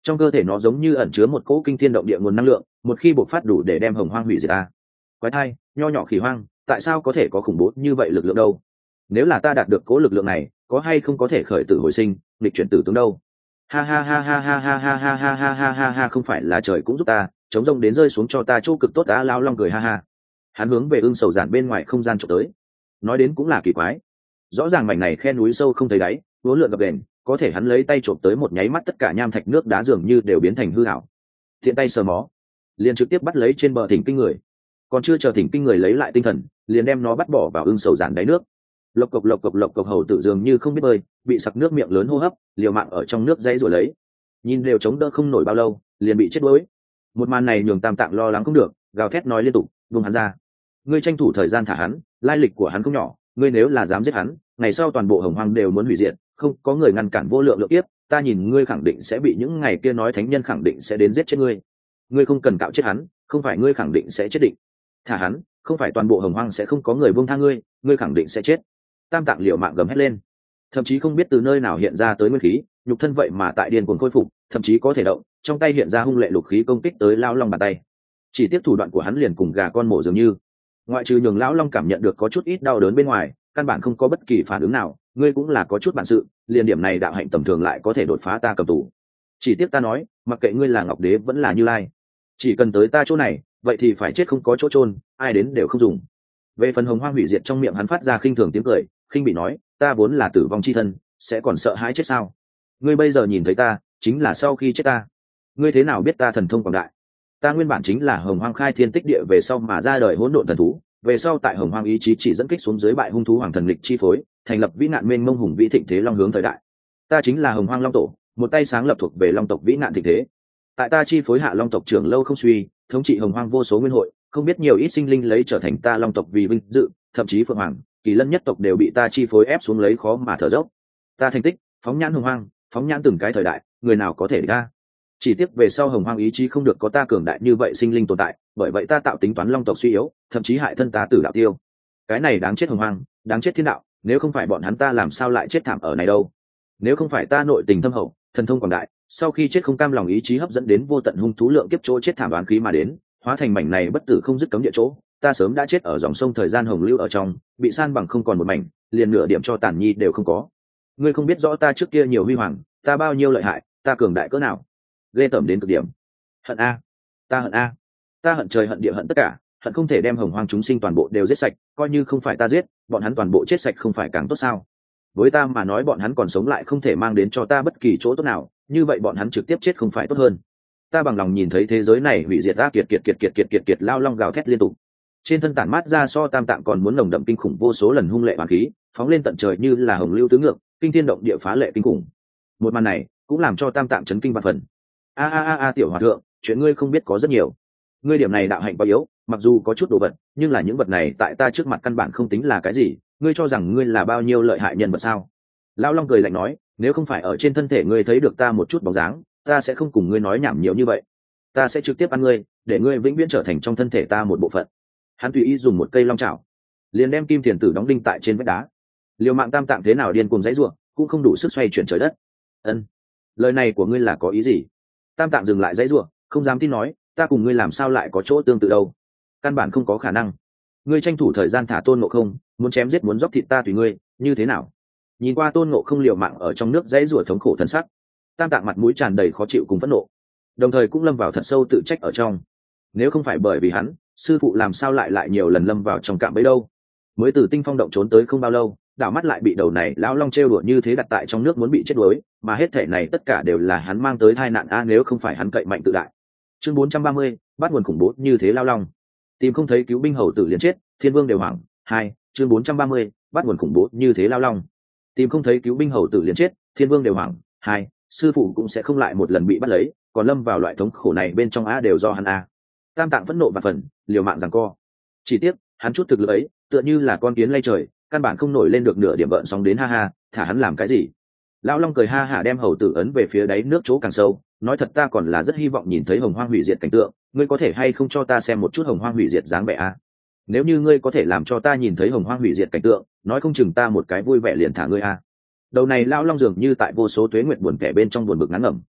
trong cơ thể nó giống như ẩn chứa một cỗ kinh thiên động địa nguồn năng lượng, một khi bộc phát đủ để đem hồng hoang hủy diệt ta. Quái thai, nho nhỏ khỉ hoang, tại sao có thể có khủng bố như vậy lực lượng đâu? Nếu là ta đạt được cỗ lực lượng này, có hay không có thể khởi tử hồi sinh, nghịch chuyển tử tướng đâu? Ha ha ha ha ha ha ha ha ha ha ha ha ha, không phải là trời cũng giúp ta, chống rông đến rơi xuống cho ta chỗ cực tốt đã. Lao Long cười ha ha, hắn hướng về ưng sầu giản bên ngoài không gian trộm tới. Nói đến cũng là kỳ quái, rõ ràng mảnh này khe núi sâu không thấy đáy, vốn lượn gập đền, có thể hắn lấy tay trộm tới một nháy mắt tất cả nham thạch nước đá dường như đều biến thành hư ảo. Thiện tay sờ mó, liền trực tiếp bắt lấy trên bờ thỉnh kinh người, còn chưa chờ thỉnh kinh người lấy lại tinh thần, liền đem nó bắt bỏ vào ưng sầu giản đáy nước. Lộc cộc lộc cộc lộc cộc, hầu tử dường như không biết bơi, bị sặc nước miệng lớn hô hấp, liều mạng ở trong nước dãy rồi lấy, nhìn đều chống đỡ không nổi bao lâu, liền bị chết đuối. Một màn này nhường Tam Tạng lo lắng không được, gào thét nói liên tục, buông hắn ra, ngươi tranh thủ thời gian thả hắn, lai lịch của hắn không nhỏ, ngươi nếu là dám giết hắn, ngày sau toàn bộ hồng hoang đều muốn hủy diệt, không có người ngăn cản vô lượng lượng tiếp, ta nhìn ngươi khẳng định sẽ bị những ngày kia nói thánh nhân khẳng định sẽ đến giết chết ngươi. Ngươi không cần cạo chết hắn, không phải ngươi khẳng định sẽ chết định. Thả hắn, không phải toàn bộ hồng hoang sẽ không có người buông tha ngươi, ngươi khẳng định sẽ chết. Tam Tạng liều mạng gầm hét lên, thậm chí không biết từ nơi nào hiện ra tới nguyên khí, nhục thân vậy mà tại điên cuồng khôi phục, thậm chí có thể động, trong tay hiện ra hung lệ lục khí công kích tới Lão Long bàn tay. Chỉ tiếc thủ đoạn của hắn liền cùng gà con mổ dường như, ngoại trừ nhường Lão Long cảm nhận được có chút ít đau đớn bên ngoài, căn bản không có bất kỳ phản ứng nào. Ngươi cũng là có chút bản sự, liền điểm này đạo hạnh tầm thường lại có thể đột phá ta cầm tù. Chỉ tiếc ta nói, mặc kệ ngươi là Ngọc Đế vẫn là Như Lai, chỉ cần tới ta chỗ này, vậy thì phải chết không có chỗ chôn, ai đến đều không dùng. Về phần hồng hoang hủy diệt, trong miệng hắn phát ra khinh thường tiếng cười, khinh bị nói, ta vốn là tử vong chi thân, sẽ còn sợ hãi chết sao? Ngươi bây giờ nhìn thấy ta, chính là sau khi chết ta. Ngươi thế nào biết ta thần thông quảng đại? Ta nguyên bản chính là hồng hoang khai thiên tích địa về sau mà ra đời hỗn độn thần thú, về sau tại hồng hoang ý chí chỉ dẫn kích xuống dưới bại hung thú hoàng thần lịch chi phối, thành lập vĩ nạn mênh mông hùng vĩ thịnh thế long hướng thời đại. Ta chính là hồng hoang long tổ, một tay sáng lập thuộc về long tộc vĩ nạn thịnh thế. Tại ta chi phối hạ long tộc trưởng lâu không suy, thống trị hồng hoang vô số nguyên hội, không biết nhiều ít sinh linh lấy trở thành ta long tộc vì vinh dự, thậm chí phượng hoàng, kỳ lân nhất tộc đều bị ta chi phối ép xuống lấy khó mà thở dốc. Ta thành tích phóng nhãn hồng hoang, phóng nhãn từng cái thời đại, người nào có thể ra. Chỉ tiếc về sau hồng hoang ý chí không được có ta cường đại như vậy sinh linh tồn tại, bởi vậy ta tạo tính toán long tộc suy yếu, thậm chí hại thân ta tử đạo tiêu. Cái này đáng chết hồng hoang, đáng chết thiên đạo, nếu không phải bọn hắn ta làm sao lại chết thảm ở này đâu. Nếu không phải ta nội tình thâm hậu, thần thông quảng đại, sau khi chết không cam lòng ý chí hấp dẫn đến vô tận hung thú lượng kiếp chỗ chết thảm đoán khí mà đến, hóa thành mảnh này bất tử không dứt cấm địa chỗ, ta sớm đã chết ở dòng sông thời gian hồng lưu ở trong, bị san bằng không còn một mảnh, liền nửa điểm cho tàn nhi đều không có. Ngươi không biết rõ ta trước kia nhiều huy hoàng, ta bao nhiêu lợi hại, ta cường đại cỡ nào, ghê tởm đến cực điểm. Hận a, ta hận a, ta hận trời hận địa hận tất cả, hận không thể đem hồng hoang chúng sinh toàn bộ đều giết sạch, coi như không phải ta giết, bọn hắn toàn bộ chết sạch không phải càng tốt sao? Với ta mà nói bọn hắn còn sống lại không thể mang đến cho ta bất kỳ chỗ tốt nào, như vậy bọn hắn trực tiếp chết không phải tốt hơn? Ta bằng lòng nhìn thấy thế giới này hủy diệt. Ta kiệt kiệt kiệt kiệt kiệt kiệt kiệt. Lao Long gào thét liên tục, trên thân tản mát ra so Tam Tạng còn muốn nồng đậm kinh khủng vô số lần hung lệ hoàng khí, phóng lên tận trời như là hồng lưu tứ ngược, kinh thiên động địa phá lệ kinh khủng. Một màn này cũng làm cho Tam Tạng chấn kinh vạn phần. A tiểu hòa thượng, chuyện ngươi không biết có rất nhiều. Ngươi điểm này đạo hạnh quá yếu, mặc dù có chút đồ vật, nhưng là những vật này tại ta trước mặt căn bản không tính là cái gì. Ngươi cho rằng ngươi là bao nhiêu lợi hại nhân vật sao? Lão Long cười lạnh nói, nếu không phải ở trên thân thể ngươi thấy được ta một chút bóng dáng, ta sẽ không cùng ngươi nói nhảm nhiều như vậy. Ta sẽ trực tiếp ăn ngươi, để ngươi vĩnh viễn trở thành trong thân thể ta một bộ phận. Hắn tùy ý dùng một cây long chảo, liền đem kim thiền tử đóng đinh tại trên vách đá. Liều mạng Tam Tạng thế nào điên cuồng dãy rủa, cũng không đủ sức xoay chuyển trời đất. Ân, lời này của ngươi là có ý gì? Tam Tạng dừng lại dãy rủa, không dám tin nói, ta cùng ngươi làm sao lại có chỗ tương tự đâu? Căn bản không có khả năng. Ngươi tranh thủ thời gian thả Tôn Ngộ Không, muốn chém giết muốn dốc thịt ta tùy ngươi, như thế nào? Nhìn qua Tôn Ngộ Không liều mạng ở trong nước dãy rủa thống khổ thân sắc, Tam Tạng mặt mũi tràn đầy khó chịu cùng phẫn nộ, đồng thời cũng lâm vào thật sâu tự trách ở trong. Nếu không phải bởi vì hắn, sư phụ làm sao lại nhiều lần lâm vào trong cạm bẫy đâu? Mới từ Tinh Phong động trốn tới không bao lâu, đảo mắt lại bị đầu này lão long trêu đùa như thế đặt tại trong nước muốn bị chết đuối, mà hết thể này tất cả đều là hắn mang tới tai nạn a, nếu không phải hắn cậy mạnh tự đại. Chương 430, bắt nguồn khủng bố như thế lao long, tìm không thấy cứu binh hầu tử liền chết, thiên vương đều hoảng. Hai, chương 430, bắt nguồn khủng bố như thế lao long, tìm không thấy cứu binh hầu tử liền chết, thiên vương đều hoảng. Hai, sư phụ cũng sẽ không lại một lần bị bắt lấy, còn lâm vào loại thống khổ này bên trong a, đều do hắn a. Tam Tạng phẫn nộ và phần, liều mạng giằng co. Chỉ tiếc hắn chút thực lực ấy tựa như là con kiến lay trời, căn bản không nổi lên được nửa điểm gợn sóng đến. Ha ha, thả hắn làm cái gì? Lão Long cười ha hả đem hầu tử ấn về phía đáy nước chỗ càng sâu, nói thật ta còn là rất hy vọng nhìn thấy hồng hoang hủy diệt cảnh tượng, ngươi có thể hay không cho ta xem một chút hồng hoang hủy diệt dáng vẻ a? Nếu như ngươi có thể làm cho ta nhìn thấy hồng hoang hủy diệt cảnh tượng, nói không chừng ta một cái vui vẻ liền thả ngươi a. Đầu này Lão Long dường như tại vô số tuế nguyệt buồn kẻ bên trong buồn bực ngắn ngẩm.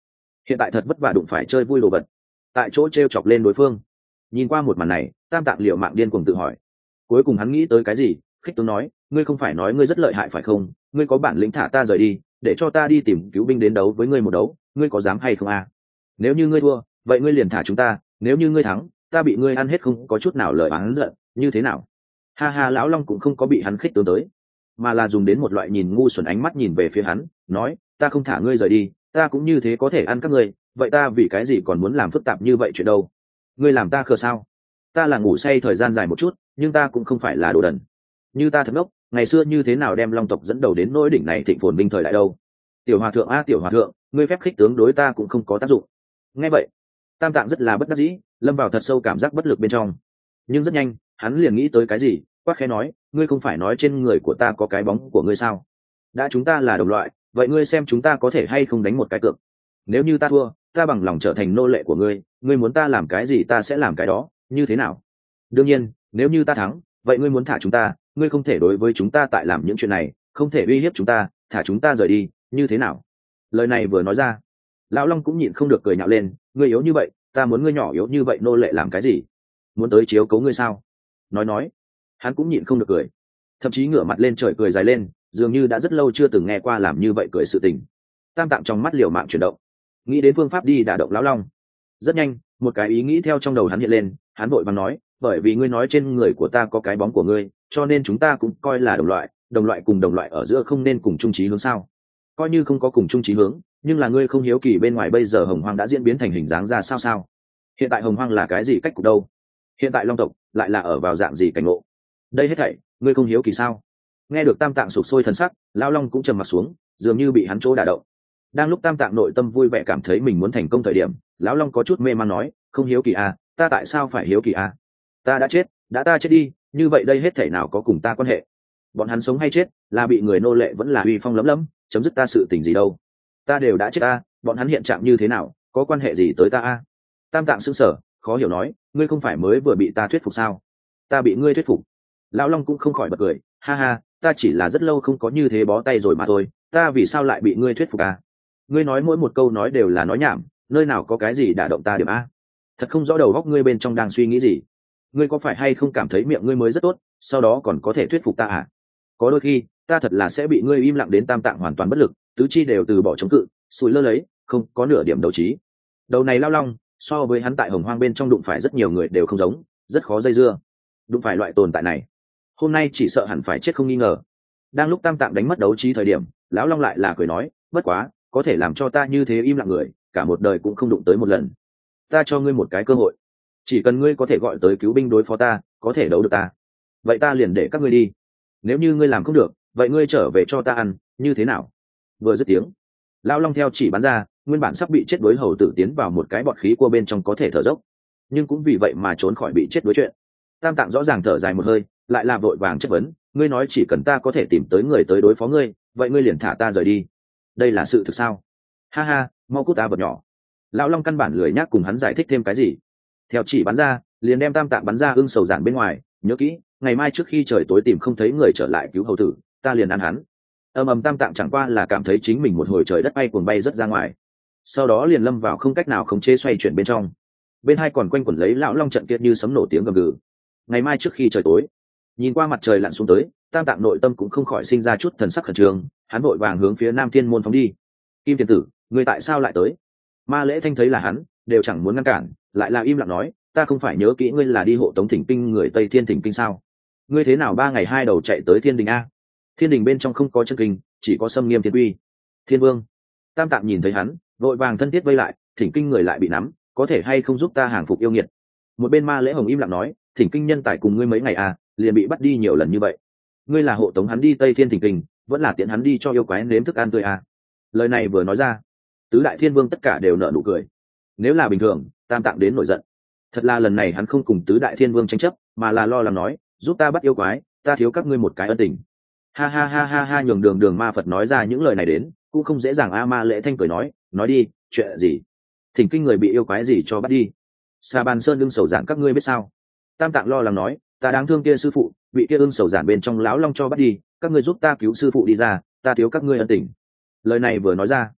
hiện tại thật vất vả đụng phải chơi vui đồ vật, tại chỗ t r e o chọc lên đối phương. Nhìn qua một màn này, Tam Tạng liệu mạng điên cuồng tự hỏi. Cuối cùng hắn nghĩ tới cái gì, khích tướng nói, ngươi không phải nói ngươi rất lợi hại phải không? Ngươi có bản lĩnh thả ta rời đi, để cho ta đi tìm cứu binh đến đấu với ngươi một đấu, ngươi có dám hay không à? Nếu như ngươi thua, vậy ngươi liền thả chúng ta, nếu như ngươi thắng, ta bị ngươi ăn hết không có chút nào lời oán giận, như thế nào? Ha ha, lão long cũng không có bị hắn khích tướng tới, mà là dùng đến một loại nhìn ngu xuẩn ánh mắt nhìn về phía hắn, nói, ta không thả ngươi rời đi, ta cũng như thế có thể ăn các ngươi, vậy ta vì cái gì còn muốn làm phức tạp như vậy chuyện đâu? Ngươi làm ta khờ sao? Ta là ngủ say thời gian dài một chút, nhưng ta cũng không phải là đồ đần. Như ta thật ngốc, ngày xưa như thế nào đem long tộc dẫn đầu đến nỗi đỉnh này thịnh phồn vinh thời đại đâu? Tiểu hòa thượng a tiểu hòa thượng, ngươi phép khích tướng đối ta cũng không có tác dụng. Nghe vậy, Tam Tạng rất là bất đắc dĩ, lâm vào thật sâu cảm giác bất lực bên trong. Nhưng rất nhanh, hắn liền nghĩ tới cái gì, quát khẽ nói, ngươi không phải nói trên người của ta có cái bóng của ngươi sao? Đã chúng ta là đồng loại, vậy ngươi xem chúng ta có thể hay không đánh một cái cược? Nếu như ta thua, ta bằng lòng trở thành nô lệ của ngươi, ngươi muốn ta làm cái gì ta sẽ làm cái đó, như thế nào? Đương nhiên, nếu như ta thắng, vậy ngươi muốn thả chúng ta, ngươi không thể đối với chúng ta tại làm những chuyện này, không thể uy hiếp chúng ta, thả chúng ta rời đi, như thế nào? Lời này vừa nói ra, lão long cũng nhịn không được cười nhạo lên, ngươi yếu như vậy, ta muốn ngươi nhỏ yếu như vậy nô lệ làm cái gì? Muốn tới chiếu cấu ngươi sao? Nói, hắn cũng nhịn không được cười, thậm chí ngửa mặt lên trời cười dài lên, dường như đã rất lâu chưa từng nghe qua làm như vậy cười sự tình. Tam Tạng trong mắt liều mạng chuyển động, nghĩ đến phương pháp đi đả động lão long. Rất nhanh, một cái ý nghĩ theo trong đầu hắn hiện lên, hắn vội vàng nói, bởi vì ngươi nói trên người của ta có cái bóng của ngươi, cho nên chúng ta cũng coi là đồng loại cùng đồng loại ở giữa không nên cùng chung chí hướng sao? Coi như không có cùng chung chí hướng, nhưng là ngươi không hiếu kỳ bên ngoài bây giờ hồng hoang đã diễn biến thành hình dáng ra sao? Hiện tại hồng hoang là cái gì cách cục đâu? Hiện tại long tộc lại là ở vào dạng gì cảnh ngộ? Đây hết thảy, ngươi không hiếu kỳ sao? Nghe được Tam Tạng sụp sôi thần sắc, lão long cũng trầm mặt xuống, dường như bị hắn chỗ đả động. Đang lúc Tam Tạng nội tâm vui vẻ cảm thấy mình muốn thành công thời điểm, lão long có chút mê man nói, không hiếu kỳ à, ta tại sao phải hiếu kỳ à? Ta đã chết, đã ta chết đi, như vậy đây hết thảy nào có cùng ta quan hệ? Bọn hắn sống hay chết, là bị người nô lệ vẫn là uy phong lấm lấm, chấm dứt ta sự tình gì đâu? Ta đều đã chết ta, bọn hắn hiện trạng như thế nào, có quan hệ gì tới ta à? Tam Tạng sững sờ, khó hiểu nói, ngươi không phải mới vừa bị ta thuyết phục sao? Ta bị ngươi thuyết phục? Lão long cũng không khỏi bật cười, ha ha, ta chỉ là rất lâu không có như thế bó tay rồi mà thôi, ta vì sao lại bị ngươi thuyết phục à? Ngươi nói mỗi một câu nói đều là nói nhảm, nơi nào có cái gì đả động ta điểm a? Thật không rõ đầu óc ngươi bên trong đang suy nghĩ gì. Ngươi có phải hay không cảm thấy miệng ngươi mới rất tốt, sau đó còn có thể thuyết phục ta à? Có đôi khi ta thật là sẽ bị ngươi im lặng đến Tam Tạng hoàn toàn bất lực, tứ chi đều từ bỏ chống cự, sùi lơ lấy, không có nửa điểm đấu trí. Đầu này lao long, so với hắn tại hồng hoang bên trong đụng phải rất nhiều người đều không giống, rất khó dây dưa. Đụng phải loại tồn tại này, hôm nay chỉ sợ hẳn phải chết không nghi ngờ. Đang lúc Tam Tạng đánh mất đấu trí thời điểm, lão long lại là cười nói, bất quá, có thể làm cho ta như thế im lặng người, cả một đời cũng không đụng tới một lần. Ta cho ngươi một cái cơ hội, chỉ cần ngươi có thể gọi tới cứu binh đối phó ta, có thể đấu được ta, vậy ta liền để các ngươi đi. Nếu như ngươi làm không được, vậy ngươi trở về cho ta ăn, như thế nào? Vừa dứt tiếng, lão long theo chỉ bắn ra, nguyên bản sắp bị chết đuối hầu tử tiến vào một cái bọt khí cua bên trong có thể thở dốc, nhưng cũng vì vậy mà trốn khỏi bị chết đuối chuyện. Tam Tạng rõ ràng thở dài một hơi, lại là vội vàng chất vấn, ngươi nói chỉ cần ta có thể tìm tới người tới đối phó ngươi, vậy ngươi liền thả ta rời đi. Đây là sự thực sao? Ha ha, mau cút ta vật nhỏ. Lão long căn bản lười nhác cùng hắn giải thích thêm cái gì, theo chỉ bắn ra liền đem Tam Tạng bắn ra ưng sầu giản bên ngoài, nhớ kỹ, ngày mai trước khi trời tối tìm không thấy người trở lại cứu hầu tử, ta liền ăn hắn. Tam Tạng chẳng qua là cảm thấy chính mình một hồi trời đất bay cuồng bay rất ra ngoài, sau đó liền lâm vào không cách nào khống chế xoay chuyển bên trong. Bên hai còn quanh quẩn lấy lão long trận kiệt như sấm nổ tiếng gầm gừ. Ngày mai trước khi trời tối, nhìn qua mặt trời lặn xuống tới, Tam Tạng nội tâm cũng không khỏi sinh ra chút thần sắc khẩn trương, hắn vội vàng hướng phía Nam Thiên môn phóng đi. Kim Tiền Tử, ngươi tại sao lại tới? Ma Lễ Thanh thấy là hắn, đều chẳng muốn ngăn cản, lại là im lặng nói, ta không phải nhớ kỹ ngươi là đi hộ tống thỉnh kinh người Tây Thiên thỉnh kinh sao? Ngươi thế nào 3 ngày 2 đầu chạy tới Thiên Đình a? Thiên Đình bên trong không có chân kinh, chỉ có Sâm Nghiêm Thiên Quy. Thiên Vương. Tam Tạng nhìn thấy hắn, vội vàng thân thiết vây lại, thỉnh kinh người lại bị nắm, có thể hay không giúp ta hàng phục yêu nghiệt? Một bên Ma Lễ Hồng im lặng nói, thỉnh kinh nhân tài cùng ngươi mấy ngày à, liền bị bắt đi nhiều lần như vậy. Ngươi là hộ tống hắn đi Tây Thiên thỉnh kinh, vẫn là tiện hắn đi cho yêu quái nếm thức ăn tươi à? Lời này vừa nói ra, tứ đại thiên vương tất cả đều nở nụ cười. Nếu là bình thường, Tam Tạng đến nổi giận. Thật là lần này hắn không cùng tứ đại thiên vương tranh chấp, mà là lo lắng nói, giúp ta bắt yêu quái, ta thiếu các ngươi một cái ân tình. Ha ha ha ha ha, nhường đường ma Phật nói ra những lời này đến, cũng không dễ dàng a. Ma Lễ Thanh cười nói đi, chuyện gì? Thỉnh kinh người bị yêu quái gì cho bắt đi? Sa Bàn Sơn ưng sầu giản các ngươi biết sao? Tam Tạng lo lắng nói, ta đáng thương kia sư phụ, bị kia ưng sầu giản bên trong lão long cho bắt đi, các ngươi giúp ta cứu sư phụ đi ra, ta thiếu các ngươi ân tình. Lời này vừa nói ra,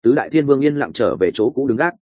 Tứ đại thiên vương yên lặng trở về chỗ cũ đứng gác,